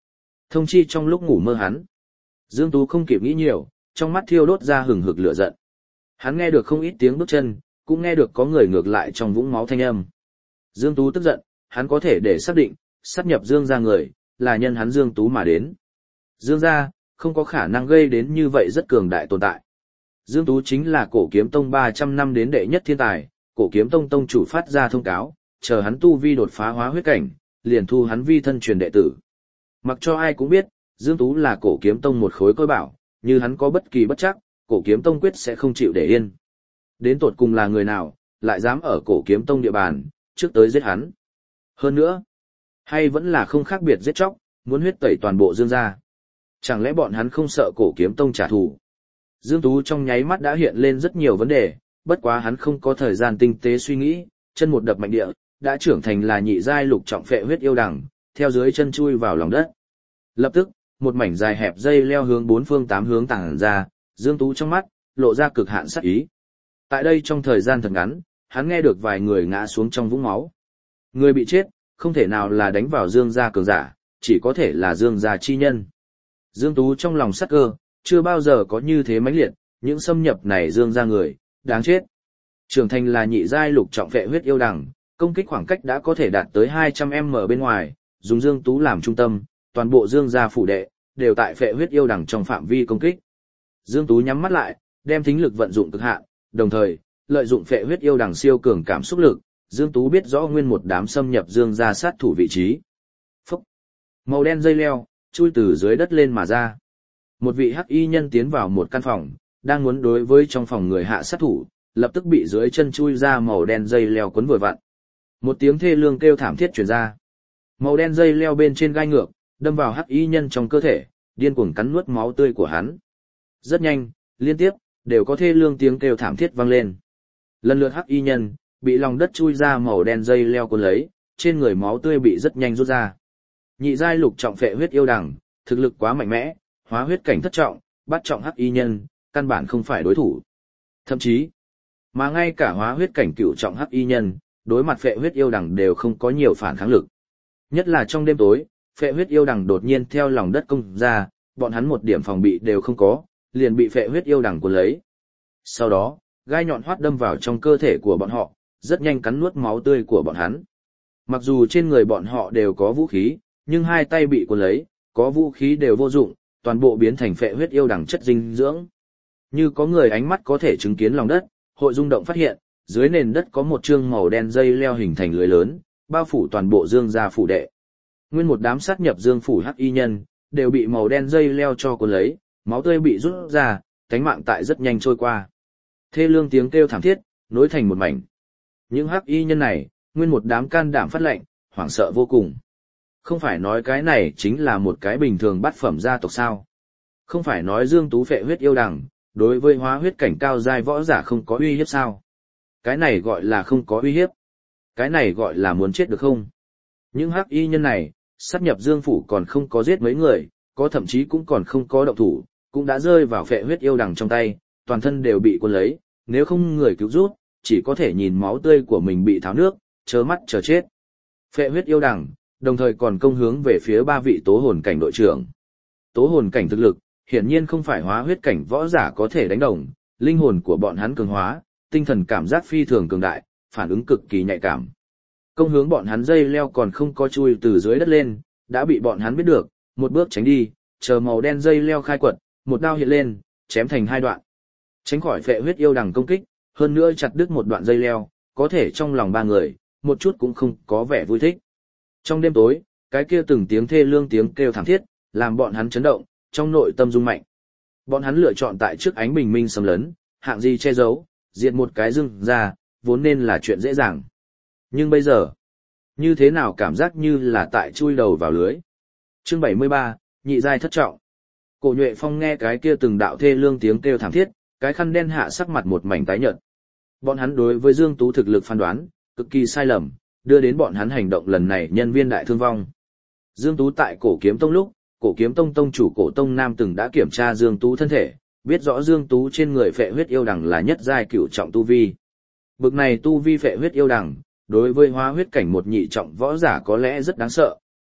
Thông chi trong lúc ngủ mơ hắn. Dương Tú không kịp nghĩ nhiều, trong mắt thiêu đốt ra hừng hực lửa giận. Hắn nghe được không ít tiếng bước chân, cũng nghe được có người ngược lại trong vũng máu thanh âm. Dương Tú tức giận, hắn có thể để xác định, sát nhập Dương gia người, là nhân hắn Dương Tú mà đến. Dương gia, không có khả năng gây đến như vậy rất cường đại tồn tại. Dương Tú chính là cổ kiếm tông 300 năm đến đệ nhất thiên tài, cổ kiếm tông tông chủ phát ra thông cáo, chờ hắn tu vi đột phá hóa huyết cảnh, liền thu hắn vi thân truyền đệ tử. Mặc cho ai cũng biết, Dương Tú là cổ kiếm tông một khối cối bảo, như hắn có bất kỳ bất chắc, cổ kiếm tông quyết sẽ không chịu để yên. Đến tột cùng là người nào, lại dám ở cổ kiếm tông địa bàn, trước tới giết hắn. Hơn nữa, hay vẫn là không khác biệt giết chóc, muốn huyết tẩy toàn bộ Dương gia. Chẳng lẽ bọn hắn không sợ cổ kiếm tông trả thù? Dương Tú trong nháy mắt đã hiện lên rất nhiều vấn đề, bất quá hắn không có thời gian tinh tế suy nghĩ, chân một đập mạnh địa, đã trưởng thành là nhị giai lục trọng phệ huyết yêu đằng, theo dưới chân chui vào lòng đất. Lập tức, một mảnh dài hẹp dây leo hướng bốn phương tám hướng tàng ra, Dương Tú trong mắt lộ ra cực hạn sát ý. Tại đây trong thời gian thật ngắn, hắn nghe được vài người ngã xuống trong vũng máu. Người bị chết, không thể nào là đánh vào Dương gia cường giả, chỉ có thể là Dương gia chi nhân. Dương Tú trong lòng sắc cơ, chưa bao giờ có như thế mãnh liệt, những xâm nhập này Dương gia người, đáng chết. Trưởng thành là nhị giai lục trọng phệ huyết yêu đằng, công kích khoảng cách đã có thể đạt tới 200m bên ngoài, dùng Dương Tú làm trung tâm, toàn bộ Dương gia phủ đệ đều tại phệ huyết yêu đằng trong phạm vi công kích. Dương Tú nhắm mắt lại, đem thính lực vận dụng cực hạn, đồng thời, lợi dụng phệ huyết yêu đằng siêu cường cảm xúc lực, Dương Tú biết rõ nguyên một đám xâm nhập Dương gia sát thủ vị trí. Phúc! Màu đen dây leo, chui từ dưới đất lên mà ra. Một vị hắc y nhân tiến vào một căn phòng, đang muốn đối với trong phòng người hạ sát thủ, lập tức bị dưới chân chui ra màu đen dây leo cuốn vừa vặn. Một tiếng thê lương kêu thảm thiết truyền ra. Màu đen dây leo bên trên gai ngược, đâm vào hắc y nhân trong cơ thể, điên cuồng cắn nuốt máu tươi của hắn. Rất nhanh, liên tiếp, đều có thê lương tiếng kêu thảm thiết vang lên. Lần lượt hắc y nhân, bị lòng đất chui ra màu đen dây leo cuốn lấy, trên người máu tươi bị rất nhanh rút ra. Nhị giai lục trọng phệ huyết yêu đằng, thực lực quá mạnh mẽ, hóa huyết cảnh thất trọng, bắt trọng hắc y nhân, căn bản không phải đối thủ. Thậm chí, mà ngay cả hóa huyết cảnh cửu trọng hắc y nhân, đối mặt phệ huyết yêu đằng đều không có nhiều phản kháng lực. Nhất là trong đêm tối, phệ huyết yêu đằng đột nhiên theo lòng đất công ra, bọn hắn một điểm phòng bị đều không có, liền bị phệ huyết yêu đằng cuốn lấy. Sau đó, gai nhọn hoắt đâm vào trong cơ thể của bọn họ, rất nhanh cắn nuốt máu tươi của bọn hắn. Mặc dù trên người bọn họ đều có vũ khí, nhưng hai tay bị cuốn lấy, có vũ khí đều vô dụng, toàn bộ biến thành phệ huyết yêu đằng chất dinh dưỡng. Như có người ánh mắt có thể chứng kiến lòng đất, hội rung động phát hiện, dưới nền đất có một chương màu đen dây leo hình thành lưới lớn, bao phủ toàn bộ Dương gia phủ đệ. Nguyên một đám sát nhập Dương phủ hắc y nhân, đều bị màu đen dây leo cho cuốn lấy, máu tươi bị rút ra, cánh mạng tại rất nhanh trôi qua. Thê lương tiếng kêu thảm thiết, nối thành một mảnh. Những hắc y nhân này, nguyên một đám can đảm phát lệnh, hoảng sợ vô cùng. Không phải nói cái này chính là một cái bình thường bát phẩm gia tộc sao? Không phải nói Dương Tú phệ huyết yêu đằng, đối với hóa huyết cảnh cao giai võ giả không có uy hiếp sao? Cái này gọi là không có uy hiếp. Cái này gọi là muốn chết được không? Những hắc y nhân này, sát nhập Dương phủ còn không có giết mấy người, có thậm chí cũng còn không có động thủ, cũng đã rơi vào phệ huyết yêu đằng trong tay, toàn thân đều bị cuốn lấy, nếu không người cứu rút, chỉ có thể nhìn máu tươi của mình bị tháo nước, chớ mắt chờ chết. Phệ huyết yêu đằng, đồng thời còn công hướng về phía ba vị tố hồn cảnh đội trưởng. Tố hồn cảnh thực lực, hiển nhiên không phải hóa huyết cảnh võ giả có thể đánh đồng, linh hồn của bọn hắn cường hóa, tinh thần cảm giác phi thường cường đại, phản ứng cực kỳ nhạy cảm. Công hướng bọn hắn dây leo còn không có chui từ dưới đất lên, đã bị bọn hắn biết được, một bước tránh đi, chờ màu đen dây leo khai quật, một đao hiện lên, chém thành hai đoạn. Tránh khỏi phệ huyết yêu đằng công kích, hơn nữa chặt đứt một đoạn dây leo, có thể trong lòng ba người, một chút cũng không có vẻ vui thích. Trong đêm tối, cái kia từng tiếng thê lương tiếng kêu thảm thiết, làm bọn hắn chấn động, trong nội tâm rung mạnh. Bọn hắn lựa chọn tại trước ánh bình minh xâm lấn, hạng gì che giấu, diệt một cái Dương ra, vốn nên là chuyện dễ dàng. Nhưng bây giờ, như thế nào cảm giác như là tại chui đầu vào lưới. Chương 73, nhị giai thất trọng. Cổ Nhuệ Phong nghe cái kia từng đạo thê lương tiếng kêu thảm thiết, cái khăn đen hạ sắc mặt một mảnh tái nhợt. Bọn hắn đối với Dương Tú thực lực phán đoán, cực kỳ sai lầm, đưa đến bọn hắn hành động lần này nhân viên đại thương vong. Dương Tú tại Cổ Kiếm Tông lúc, Cổ Kiếm Tông tông chủ Cổ Tông Nam từng đã kiểm tra Dương Tú thân thể, biết rõ Dương Tú trên người phệ huyết yêu đằng là nhất giai cửu trọng tu vi. Bực này tu vi phệ huyết yêu đằng, đối với hóa huyết cảnh một nhị trọng võ giả có lẽ rất đáng sợ,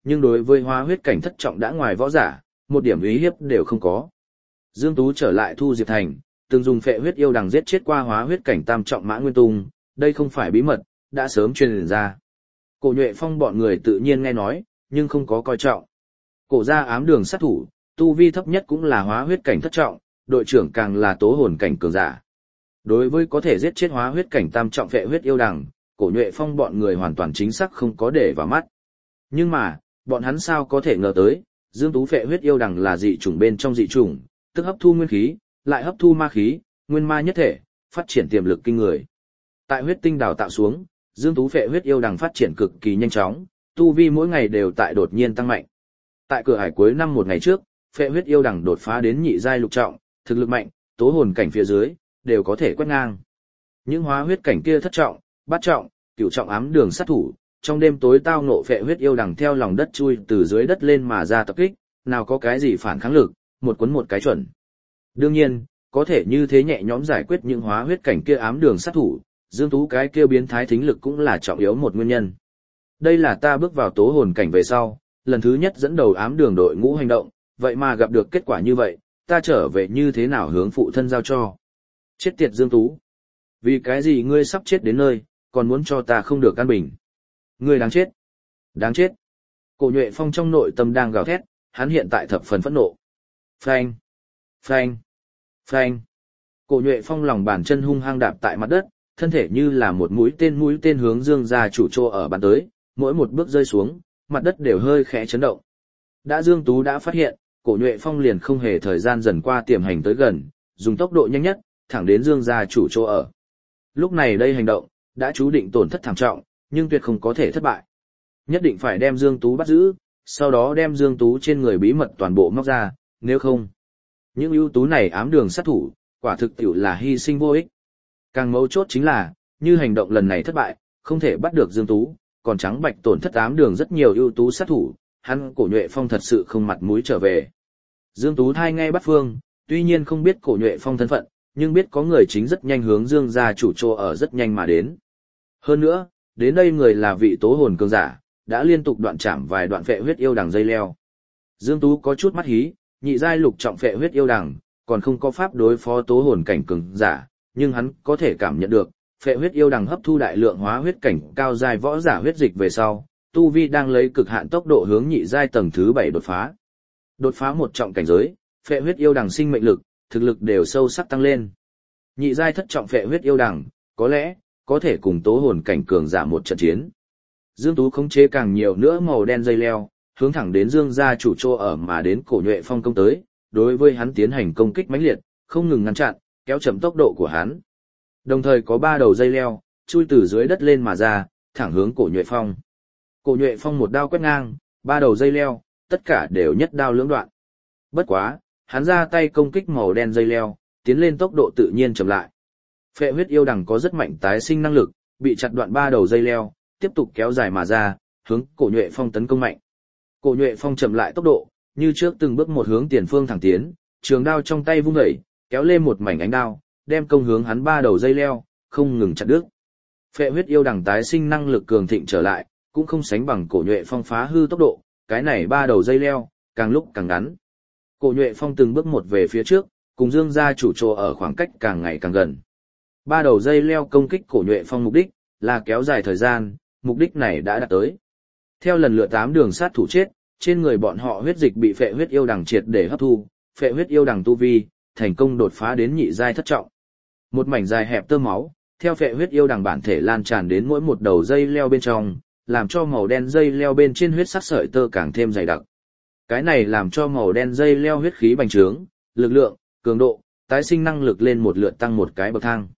nhưng đối với hóa huyết cảnh thất trọng đã ngoài võ giả, một điểm uy hiếp đều không có. Dương Tú trở lại Thu Diệp Thành, từng dùng phệ huyết yêu đằng giết chết qua hóa huyết cảnh tam trọng Mã Nguyên Tung, đây không phải bí mật, đã sớm truyền ra. Cổ Nhuệ Phong bọn người tự nhiên nghe nói, nhưng không có coi trọng. Cổ gia ám đường sát thủ, tu vi thấp nhất cũng là hóa huyết cảnh thất trọng, đội trưởng càng là tố hồn cảnh cường giả. Đối với có thể giết chết hóa huyết cảnh tam trọng phệ huyết yêu đằng, Cổ Nhuệ Phong bọn người hoàn toàn chính xác không có để vào mắt. Nhưng mà, bọn hắn sao có thể ngờ tới, Dương Tú phệ huyết yêu đằng là dị chủng bên trong dị chủng, tức hấp thu nguyên khí, lại hấp thu ma khí, nguyên ma nhất thể, phát triển tiềm lực kinh người. Tại huyết tinh đào tạo xuống, Dương Tú phệ huyết yêu đằng phát triển cực kỳ nhanh chóng, tu vi mỗi ngày đều tại đột nhiên tăng mạnh. Tại cửa hải cuối năm một ngày trước, phệ huyết yêu đằng đột phá đến nhị giai lục trọng, thực lực mạnh, tố hồn cảnh phía dưới đều có thể quét ngang. Những hóa huyết cảnh kia thất trọng, bát trọng, cửu trọng ám đường sát thủ, trong đêm tối tao ngộ phệ huyết yêu đằng theo lòng đất chui từ dưới đất lên mà ra tập kích, nào có cái gì phản kháng lực, một cuốn một cái chuẩn. Đương nhiên, có thể như thế nhẹ nhõm giải quyết những hóa huyết cảnh kia ám đường sát thủ, Dương Tú cái kia biến thái thính lực cũng là trọng yếu một nguyên nhân. Đây là ta bước vào tố hồn cảnh về sau, lần thứ nhất dẫn đầu ám đường đội ngũ hành động, vậy mà gặp được kết quả như vậy, ta trở về như thế nào hướng phụ thân giao cho. Chết tiệt Dương Tú. Vì cái gì ngươi sắp chết đến nơi, còn muốn cho ta không được an bình. Ngươi đáng chết. Đáng chết. Cổ Nhuệ Phong trong nội tâm đang gào thét, hắn hiện tại thập phần phẫn nộ. Phanh. Phanh. Phanh. Cổ Nhuệ Phong lòng bàn chân hung hăng đạp tại mặt đất, thân thể như là một mũi tên hướng Dương gia chủ trô ở bàn tới, mỗi một bước rơi xuống, mặt đất đều hơi khẽ chấn động. Dương Tú đã phát hiện, Cổ Nhuệ Phong liền không hề thời gian dần qua tiềm hành tới gần, dùng tốc độ nhanh nhất, thẳng đến Dương gia chủ trô ở. Lúc này đây hành động, đã chú định tổn thất thảm trọng, nhưng tuyệt không có thể thất bại. Nhất định phải đem Dương Tú bắt giữ, sau đó đem Dương Tú trên người bí mật toàn bộ móc ra, nếu không. Những ưu tú này ám đường sát thủ, quả thực tiểu là hy sinh vô ích. Càng mấu chốt chính là, như hành động lần này thất bại, không thể bắt được Dương Tú, còn trắng bạch tổn thất ám đường rất nhiều ưu tú sát thủ, hắn Cổ Nhuệ Phong thật sự không mặt mũi trở về. Dương Tú thai ngay bắt phương, tuy nhiên không biết Cổ Nhuệ Phong thân phận, nhưng biết có người chính rất nhanh hướng Dương gia chủ trô ở rất nhanh mà đến. Hơn nữa, đến đây người là vị tố hồn cường giả, đã liên tục đoạn chạm vài đoạn phệ huyết yêu đằng dây leo. Dương Tú có chút mắt hí, nhị giai lục trọng phệ huyết yêu đằng, còn không có pháp đối phó tố hồn cảnh cường giả, nhưng hắn có thể cảm nhận được, phệ huyết yêu đằng hấp thu đại lượng hóa huyết cảnh cao giai võ giả huyết dịch về sau, tu vi đang lấy cực hạn tốc độ hướng nhị giai tầng thứ 7 đột phá. Đột phá một trọng cảnh giới, phệ huyết yêu đằng sinh mệnh lực, thực lực đều sâu sắc tăng lên. Nhị giai thất trọng phệ huyết yêu đằng, có lẽ có thể cùng tố hồn cảnh cường giả một trận chiến. Dương Tú khống chế càng nhiều nữa màu đen dây leo, hướng thẳng đến Dương gia chủ trô ở mà đến Cổ Nhuệ Phong công tới, đối với hắn tiến hành công kích mãnh liệt, không ngừng ngăn chặn, kéo chậm tốc độ của hắn. Đồng thời có 3 đầu dây leo, chui từ dưới đất lên mà ra, thẳng hướng Cổ Nhuệ Phong. Cổ Nhuệ Phong một đao quét ngang, 3 đầu dây leo, tất cả đều nhất đao lưỡng đoạn. Bất quá, hắn ra tay công kích màu đen dây leo, tiến lên tốc độ tự nhiên chậm lại. Phệ huyết yêu đằng có rất mạnh tái sinh năng lực, bị chặt đoạn 3 đầu dây leo, tiếp tục kéo dài mà ra, hướng Cổ Nhuệ Phong tấn công mạnh. Cổ Nhuệ Phong chậm lại tốc độ, như trước từng bước một hướng tiền phương thẳng tiến, trường đao trong tay vung dậy, kéo lên một mảnh ánh đao, đem công hướng hắn 3 đầu dây leo, không ngừng chặt đứt. Phệ huyết yêu đằng tái sinh năng lực cường thịnh trở lại, cũng không sánh bằng Cổ Nhuệ Phong phá hư tốc độ, cái này 3 đầu dây leo, càng lúc càng ngắn. Cổ Nhuệ Phong từng bước một về phía trước, cùng Dương gia chủ trô ở khoảng cách càng ngày càng gần. 3 đầu dây leo công kích Cổ Nhuệ Phong mục đích là kéo dài thời gian, mục đích này đã đạt tới. Theo lần lượt 8 đường sát thủ chết, trên người bọn họ huyết dịch bị phệ huyết yêu đằng triệt để hấp thu, phệ huyết yêu đằng tu vi thành công đột phá đến nhị giai thất trọng. Một mảnh dài hẹp tơ máu, theo phệ huyết yêu đằng bản thể lan tràn đến mỗi một đầu dây leo bên trong, làm cho màu đen dây leo bên trên huyết sắc sợi tơ càng thêm dày đặc. Cái này làm cho màu đen dây leo huyết khí bành trướng, lực lượng, cường độ, tái sinh năng lực lên một lượt tăng một cái bậc thang.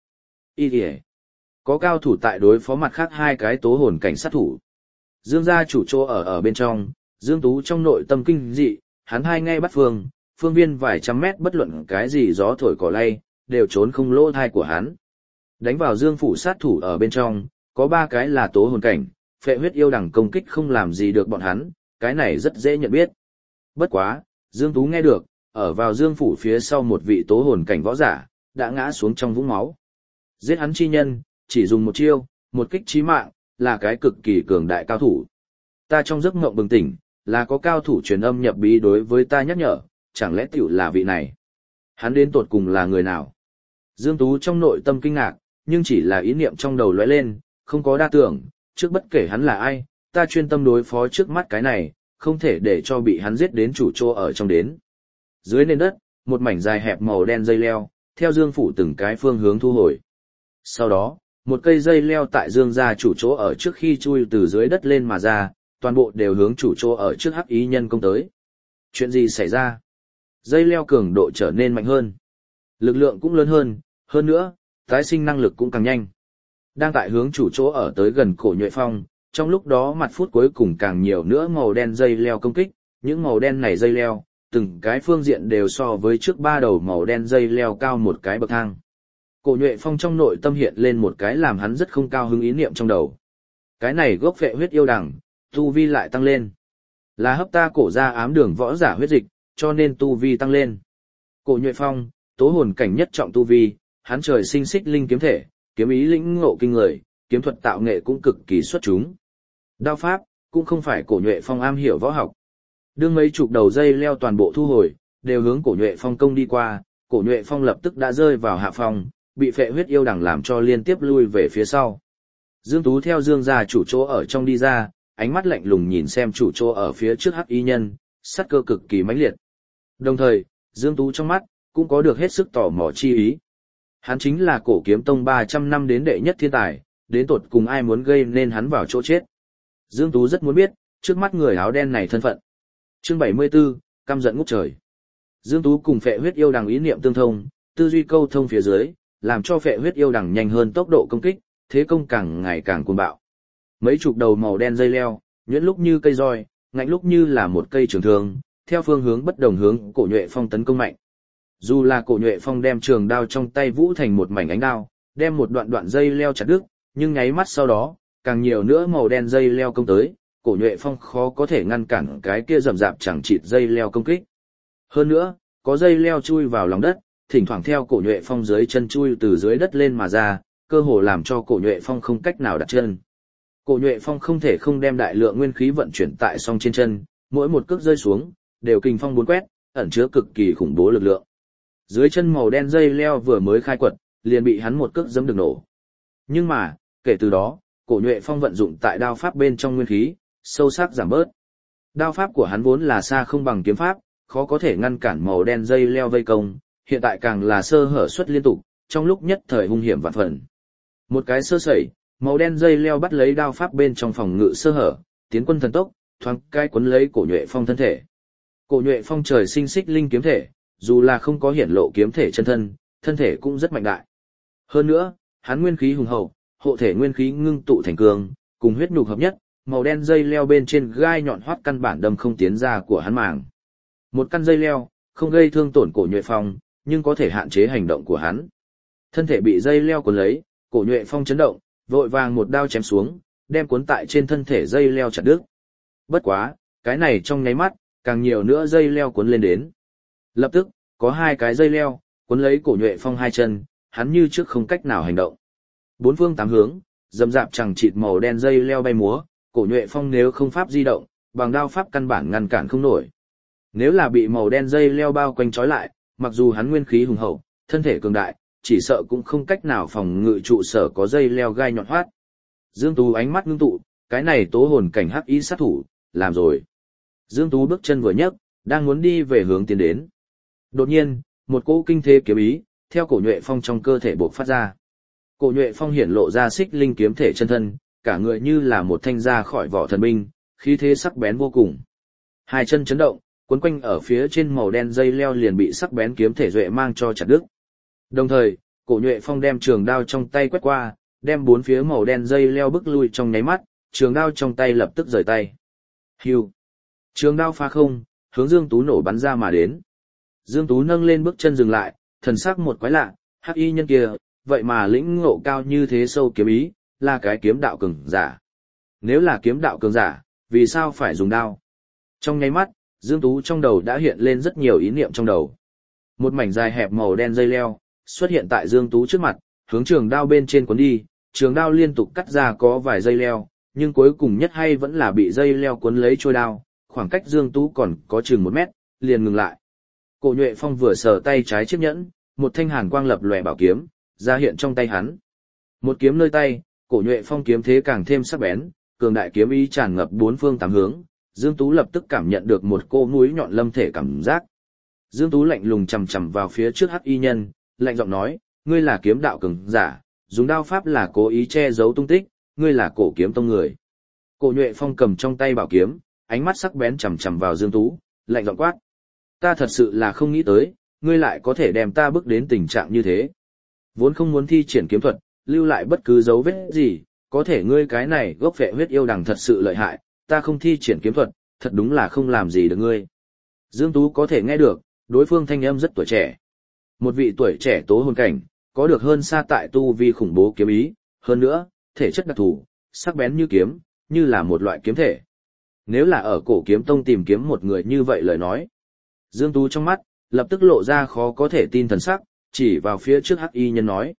Có cao thủ tại đối phó mặt khác 2 cái tố hồn cảnh sát thủ. Dương gia chủ trô ở bên trong, Dương Tú trong nội tâm kinh dị, hắn hai ngay bắt phương viên vài trăm mét bất luận cái gì gió thổi cỏ lay, đều trốn không lỗ thai của hắn. Đánh vào Dương phủ sát thủ ở bên trong, có 3 cái là tố hồn cảnh, phệ huyết yêu đằng công kích không làm gì được bọn hắn, cái này rất dễ nhận biết. Bất quá, Dương Tú nghe được, ở vào Dương phủ phía sau một vị tố hồn cảnh võ giả, đã ngã xuống trong vũng máu. Giết hắn chi nhân, chỉ dùng một chiêu, một kích chí mạng, là cái cực kỳ cường đại cao thủ. Ta trong giấc mộng bừng tỉnh, là có cao thủ truyền âm nhập bí đối với ta nhắc nhở, chẳng lẽ tiểu là vị này? Hắn đến tột cùng là người nào? Dương Tú trong nội tâm kinh ngạc, nhưng chỉ là ý niệm trong đầu lóe lên, không có đa tưởng, trước bất kể hắn là ai, ta chuyên tâm đối phó trước mắt cái này, không thể để cho bị hắn giết đến chủ chỗ ở trong đến. Dưới nền đất, một mảnh dài hẹp màu đen dây leo, theo Dương phủ từng cái phương hướng thu hồi. Sau đó, một cây dây leo tại Dương gia chủ chỗ ở trước khi chui từ dưới đất lên mà ra, toàn bộ đều hướng chủ chỗ ở trước hắc ý nhân công tới. Chuyện gì xảy ra? Dây leo cường độ trở nên mạnh hơn. Lực lượng cũng lớn hơn nữa, tái sinh năng lực cũng càng nhanh. Đang tại hướng chủ chỗ ở tới gần Cổ Nhuệ Phong, trong lúc đó mặt phút cuối cùng càng nhiều nữa màu đen dây leo công kích, những màu đen này dây leo, từng cái phương diện đều so với trước ba đầu màu đen dây leo cao một cái bậc thang. Cổ Nhuệ Phong trong nội tâm hiện lên một cái làm hắn rất không cao hứng ý niệm trong đầu. Cái này gốc phệ huyết yêu đằng, tu vi lại tăng lên. Là hấp ta cổ ra ám đường võ giả huyết dịch, cho nên tu vi tăng lên. Cổ Nhuệ Phong, tố hồn cảnh nhất trọng tu vi, hắn trời sinh xích linh kiếm thể, kiếm ý lĩnh ngộ kinh người, kiếm thuật tạo nghệ cũng cực kỳ xuất chúng. Đao pháp, cũng không phải Cổ Nhuệ Phong am hiểu võ học. Đương mấy chục đầu dây leo toàn bộ thu hồi, đều hướng Cổ Nhuệ Phong công đi qua, Cổ Nhuệ Phong lập tức đã rơi vào hạ phong, bị phệ huyết yêu đằng làm cho liên tiếp lui về phía sau. Dương Tú theo Dương gia chủ chỗ ở trong đi ra, ánh mắt lạnh lùng nhìn xem chủ chỗ ở phía trước hắc y nhân, sát cơ cực kỳ mãnh liệt. Đồng thời, Dương Tú trong mắt, cũng có được hết sức tò mò chi ý. Hắn chính là Cổ Kiếm Tông 300 năm đến đệ nhất thiên tài, đến tột cùng ai muốn gây nên hắn vào chỗ chết. Dương Tú rất muốn biết, trước mắt người áo đen này thân phận. Chương 74, căm giận ngút trời. Dương Tú cùng phệ huyết yêu đằng ý niệm tương thông, tư duy câu thông phía dưới, làm cho phệ huyết yêu đằng nhanh hơn tốc độ công kích, thế công càng ngày càng cuồng bạo. Mấy chục đầu màu đen dây leo, nhuyễn lúc như cây roi, ngạnh lúc như là một cây trường thương, theo phương hướng bất đồng hướng Cổ Nhuệ Phong tấn công mạnh. Dù là Cổ Nhuệ Phong đem trường đao trong tay vũ thành một mảnh ánh đao, đem một đoạn đoạn dây leo chặt đứt, nhưng nháy mắt sau đó, càng nhiều nữa màu đen dây leo công tới, Cổ Nhuệ Phong khó có thể ngăn cản cái kia rậm rạp chẳng chịt dây leo công kích. Hơn nữa, có dây leo chui vào lòng đất, thỉnh thoảng theo Cổ Nhuệ Phong dưới chân chui từ dưới đất lên mà ra, cơ hồ làm cho Cổ Nhuệ Phong không cách nào đặt chân. Cổ Nhuệ Phong không thể không đem đại lượng nguyên khí vận chuyển tại song trên chân, mỗi một cước rơi xuống, đều kình phong bốn quét, ẩn chứa cực kỳ khủng bố lực lượng. Dưới chân màu đen dây leo vừa mới khai quật, liền bị hắn một cước giẫm được nổ. Nhưng mà, kể từ đó, Cổ Nhuệ Phong vận dụng tại đao pháp bên trong nguyên khí, sâu sắc giảm bớt. Đao pháp của hắn vốn là xa không bằng kiếm pháp, khó có thể ngăn cản màu đen dây leo vây công, hiện tại càng là sơ hở xuất liên tục, trong lúc nhất thời hung hiểm vạn phần. Một cái sơ sẩy, màu đen dây leo bắt lấy đao pháp bên trong phòng ngự sơ hở, tiến quân thần tốc, thoáng cái cuốn lấy Cổ Nhuệ Phong thân thể. Cổ Nhuệ Phong trời sinh xích linh kiếm thể, dù là không có hiển lộ kiếm thể chân thân, thân thể cũng rất mạnh đại. Hơn nữa, hắn nguyên khí hùng hậu, hộ thể nguyên khí ngưng tụ thành cường, cùng huyết nhục hợp nhất, màu đen dây leo bên trên gai nhọn hoắt căn bản đâm không tiến ra của hắn màng. Một căn dây leo, không gây thương tổn Cổ Nhuệ Phong, nhưng có thể hạn chế hành động của hắn. Thân thể bị dây leo cuốn lấy, Cổ Nhuệ Phong chấn động, vội vàng một đao chém xuống, đem cuốn tại trên thân thể dây leo chặt đứt. Bất quá, cái này trong nháy mắt, càng nhiều nữa dây leo cuốn lên đến. Lập tức, có hai cái dây leo, cuốn lấy Cổ Nhuệ Phong hai chân, hắn như trước không cách nào hành động. Bốn phương tám hướng, rậm rạp chẳng chịt màu đen dây leo bay múa, Cổ Nhuệ Phong nếu không pháp di động, bằng đao pháp căn bản ngăn cản không nổi. Nếu là bị màu đen dây leo bao quanh trói lại, mặc dù hắn nguyên khí hùng hậu, thân thể cường đại, chỉ sợ cũng không cách nào phòng ngự trụ sở có dây leo gai nhọn hoắt. Dương Tú ánh mắt ngưng tụ, cái này tố hồn cảnh hắc ý sát thủ, làm rồi. Dương Tú bước chân vừa nhấc, đang muốn đi về hướng tiến đến. Đột nhiên, một cỗ kinh thế kiếm ý, theo Cổ Nhuệ Phong trong cơ thể bộc phát ra. Cổ Nhuệ Phong hiển lộ ra xích linh kiếm thể chân thân, cả người như là một thanh ra khỏi vỏ thần binh, khí thế sắc bén vô cùng. Hai chân chấn động, quấn quanh ở phía trên màu đen dây leo liền bị sắc bén kiếm thể duệ mang cho chặt đứt. Đồng thời, Cổ Nhuệ Phong đem trường đao trong tay quét qua, đem bốn phía màu đen dây leo bức lui trong nháy mắt, trường đao trong tay lập tức rời tay. Hưu. Trường đao phá không, hướng Dương Tú nổ bắn ra mà đến. Dương Tú nâng lên bước chân dừng lại, thần sắc một quái lạ, hắc y nhân kia, vậy mà lĩnh ngộ cao như thế sâu kiếm ý, là cái kiếm đạo cường giả. Nếu là kiếm đạo cường giả, vì sao phải dùng đao? Trong nháy mắt, Dương Tú trong đầu đã hiện lên rất nhiều ý niệm trong đầu. Một mảnh dài hẹp màu đen dây leo, xuất hiện tại Dương Tú trước mặt, hướng trường đao bên trên cuốn đi, trường đao liên tục cắt ra có vài dây leo, nhưng cuối cùng nhất hay vẫn là bị dây leo cuốn lấy trôi đao, khoảng cách Dương Tú còn có chừng 1 mét, liền ngừng lại. Cổ Nhuệ Phong vừa sờ tay trái chiếc nhẫn, một thanh hàn quang lập lòe bảo kiếm, ra hiện trong tay hắn. Một kiếm nơi tay, Cổ Nhuệ Phong kiếm thế càng thêm sắc bén, cường đại kiếm ý tràn ngập bốn phương tám hướng, Dương Tú lập tức cảm nhận được một cô mũi nhọn lâm thể cảm giác. Dương Tú lạnh lùng chầm chầm vào phía trước hắc y nhân, lạnh giọng nói, ngươi là kiếm đạo cường giả, dùng đao pháp là cố ý che giấu tung tích, ngươi là Cổ Kiếm Tông người. Cổ Nhuệ Phong cầm trong tay bảo kiếm, ánh mắt sắc bén chầm chầm vào Dương Tú, lạnh giọng quát. Ta thật sự là không nghĩ tới, ngươi lại có thể đem ta bước đến tình trạng như thế. Vốn không muốn thi triển kiếm thuật, lưu lại bất cứ dấu vết gì, có thể ngươi cái này gốc vệ huyết yêu đằng thật sự lợi hại, ta không thi triển kiếm thuật, thật đúng là không làm gì được ngươi. Dương Tú có thể nghe được, đối phương thanh âm rất tuổi trẻ. Một vị tuổi trẻ tố hồn cảnh, có được hơn xa tại tu vi khủng bố kiếm ý, hơn nữa, thể chất đặc thù, sắc bén như kiếm, như là một loại kiếm thể. Nếu là ở Cổ Kiếm Tông tìm kiếm một người như vậy lời nói, Dương Tú trong mắt, lập tức lộ ra khó có thể tin thần sắc, chỉ vào phía trước hắc y nhân nói.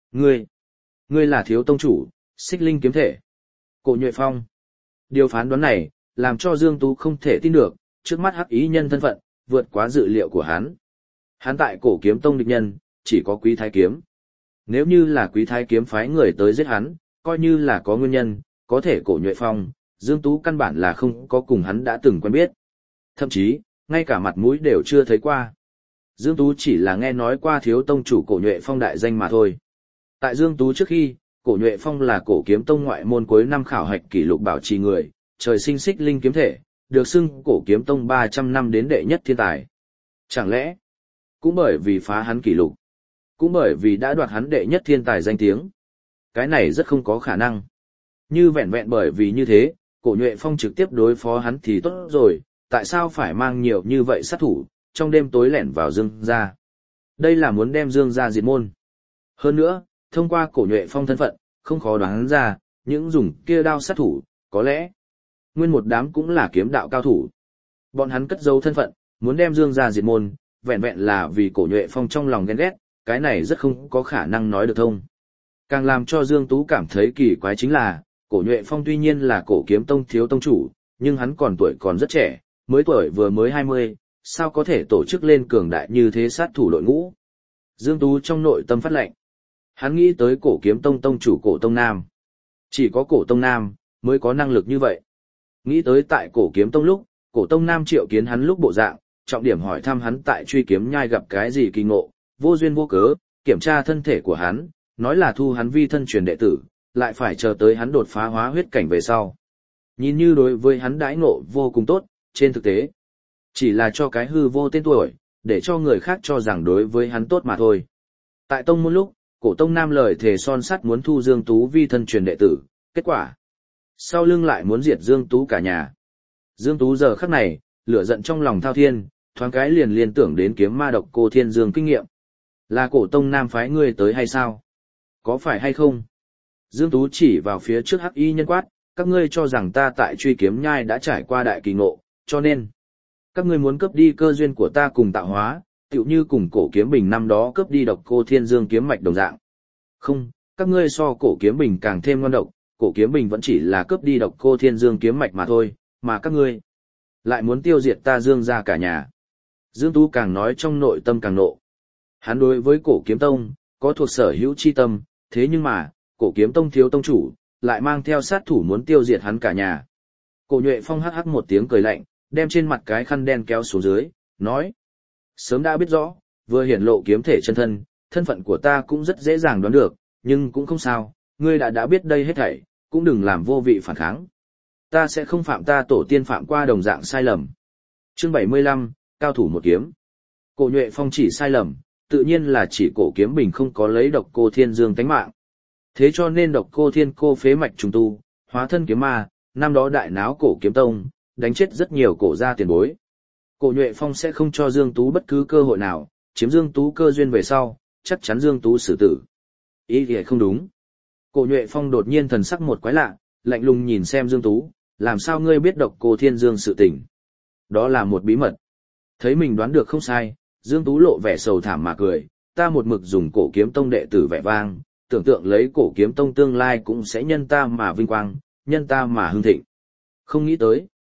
Ngươi là thiếu tông chủ, Xích Linh kiếm thể. Cổ Nhuệ Phong. Điều phán đoán này, làm cho Dương Tú không thể tin được, trước mắt hắc y nhân thân phận, vượt quá dự liệu của hắn. Hắn tại Cổ Kiếm Tông địch nhân, chỉ có Quý Thái Kiếm. Nếu như là Quý Thái Kiếm phái người tới giết hắn, coi như là có nguyên nhân, có thể Cổ Nhuệ Phong, Dương Tú căn bản là không có cùng hắn đã từng quen biết. Thậm chí, ngay cả mặt mũi đều chưa thấy qua. Dương Tú chỉ là nghe nói qua thiếu tông chủ Cổ Nhuệ Phong đại danh mà thôi. Tại Dương Tú trước khi, Cổ Nhuệ Phong là Cổ Kiếm Tông ngoại môn cuối năm khảo hạch kỷ lục bảo trì người, trời sinh Xích Linh kiếm thể, được xưng Cổ Kiếm Tông 300 năm đến đệ nhất thiên tài. Chẳng lẽ, cũng bởi vì phá hắn kỷ lục, cũng bởi vì đã đoạt hắn đệ nhất thiên tài danh tiếng. Cái này rất không có khả năng. Như vẹn vẹn bởi vì như thế, Cổ Nhuệ Phong trực tiếp đối phó hắn thì tốt rồi, tại sao phải mang nhiều như vậy sát thủ, trong đêm tối lẻn vào Dương gia. Đây là muốn đem Dương gia diệt môn. Hơn nữa, thông qua Cổ Nhuệ Phong thân phận, không khó đoán ra, những dùng kia đao sát thủ, có lẽ, nguyên một đám cũng là kiếm đạo cao thủ. Bọn hắn cất giấu thân phận, muốn đem Dương gia diệt môn, vẹn vẹn là vì Cổ Nhuệ Phong trong lòng ghen ghét, cái này rất không có khả năng nói được thông. Càng làm cho Dương Tú cảm thấy kỳ quái chính là, Cổ Nhuệ Phong tuy nhiên là Cổ Kiếm Tông thiếu tông chủ, nhưng hắn còn tuổi còn rất trẻ, tuổi vừa mới 20, sao có thể tổ chức lên cường đại như thế sát thủ đội ngũ. Dương Tú trong nội tâm phát lệnh. Hắn nghĩ tới Cổ Kiếm Tông tông chủ Cổ Tông Nam. Chỉ có Cổ Tông Nam mới có năng lực như vậy. Nghĩ tới tại Cổ Kiếm Tông lúc, Cổ Tông Nam triệu kiến hắn lúc bộ dạng, trọng điểm hỏi thăm hắn tại truy kiếm nhai gặp cái gì kỳ ngộ, vô duyên vô cớ, kiểm tra thân thể của hắn, nói là thu hắn vi thân truyền đệ tử, lại phải chờ tới hắn đột phá hóa huyết cảnh về sau. Nhìn như đối với hắn đãi ngộ vô cùng tốt, trên thực tế, chỉ là cho cái hư vô tên tuổi, để cho người khác cho rằng đối với hắn tốt mà thôi. Tại tông môn lúc, Cổ Tông Nam lời thề son sắt muốn thu Dương Tú vi thân truyền đệ tử, kết quả, sau lưng lại muốn diệt Dương Tú cả nhà. Dương Tú giờ khắc này, lửa giận trong lòng thao thiên, thoáng cái liền liên tưởng đến kiếm ma độc cô Thiên Dương kinh nghiệm. Là Cổ Tông Nam phái ngươi tới hay sao? Có phải hay không? Dương Tú chỉ vào phía trước hắc y nhân quát, các ngươi cho rằng ta tại truy kiếm nhai đã trải qua đại kỳ ngộ, cho nên các ngươi muốn cướp đi cơ duyên của ta cùng tạo hóa, tựu như cùng Cổ Kiếm Bình năm đó cướp đi độc cô Thiên Dương kiếm mạch đồng dạng. Không, các ngươi so Cổ Kiếm Bình càng thêm ngon độc, Cổ Kiếm Bình vẫn chỉ là cướp đi độc cô Thiên Dương kiếm mạch mà thôi, mà các ngươi lại muốn tiêu diệt ta Dương gia cả nhà. Dương Tú càng nói trong nội tâm càng nộ. Hắn đối với Cổ Kiếm Tông có thuộc sở hữu chi tâm, thế nhưng mà, Cổ Kiếm Tông thiếu tông chủ lại mang theo sát thủ muốn tiêu diệt hắn cả nhà. Cổ Nhuệ Phong hắc hắc một tiếng cười lạnh, đem trên mặt cái khăn đen kéo xuống dưới, nói: sớm đã biết rõ, vừa hiển lộ kiếm thể chân thân, thân phận của ta cũng rất dễ dàng đoán được, nhưng cũng không sao, ngươi đã biết đây hết thảy, cũng đừng làm vô vị phản kháng. Ta sẽ không phạm ta tổ tiên phạm qua đồng dạng sai lầm. Chương 75, cao thủ một kiếm. Cổ Nhuệ Phong chỉ sai lầm, tự nhiên là chỉ Cổ Kiếm Bình không có lấy độc cô Thiên Dương tánh mạng. Thế cho nên độc cô Thiên cô phế mạch trùng tu, hóa thân kiếm ma, năm đó đại náo Cổ Kiếm Tông, đánh chết rất nhiều cổ gia tiền bối. Cổ Nhuệ Phong sẽ không cho Dương Tú bất cứ cơ hội nào, chiếm Dương Tú cơ duyên về sau, chắc chắn Dương Tú xử tử. Ý thì không đúng. Cổ Nhuệ Phong đột nhiên thần sắc một quái lạ, lạnh lùng nhìn xem Dương Tú, làm sao ngươi biết độc cô Thiên Dương sự tình? Đó là một bí mật. Thấy mình đoán được không sai, Dương Tú lộ vẻ sầu thảm mà cười, ta một mực dùng Cổ Kiếm Tông đệ tử vẻ vang, tưởng tượng lấy Cổ Kiếm Tông tương lai cũng sẽ nhân ta mà vinh quang, nhân ta mà hưng thịnh. Không nghĩ tới.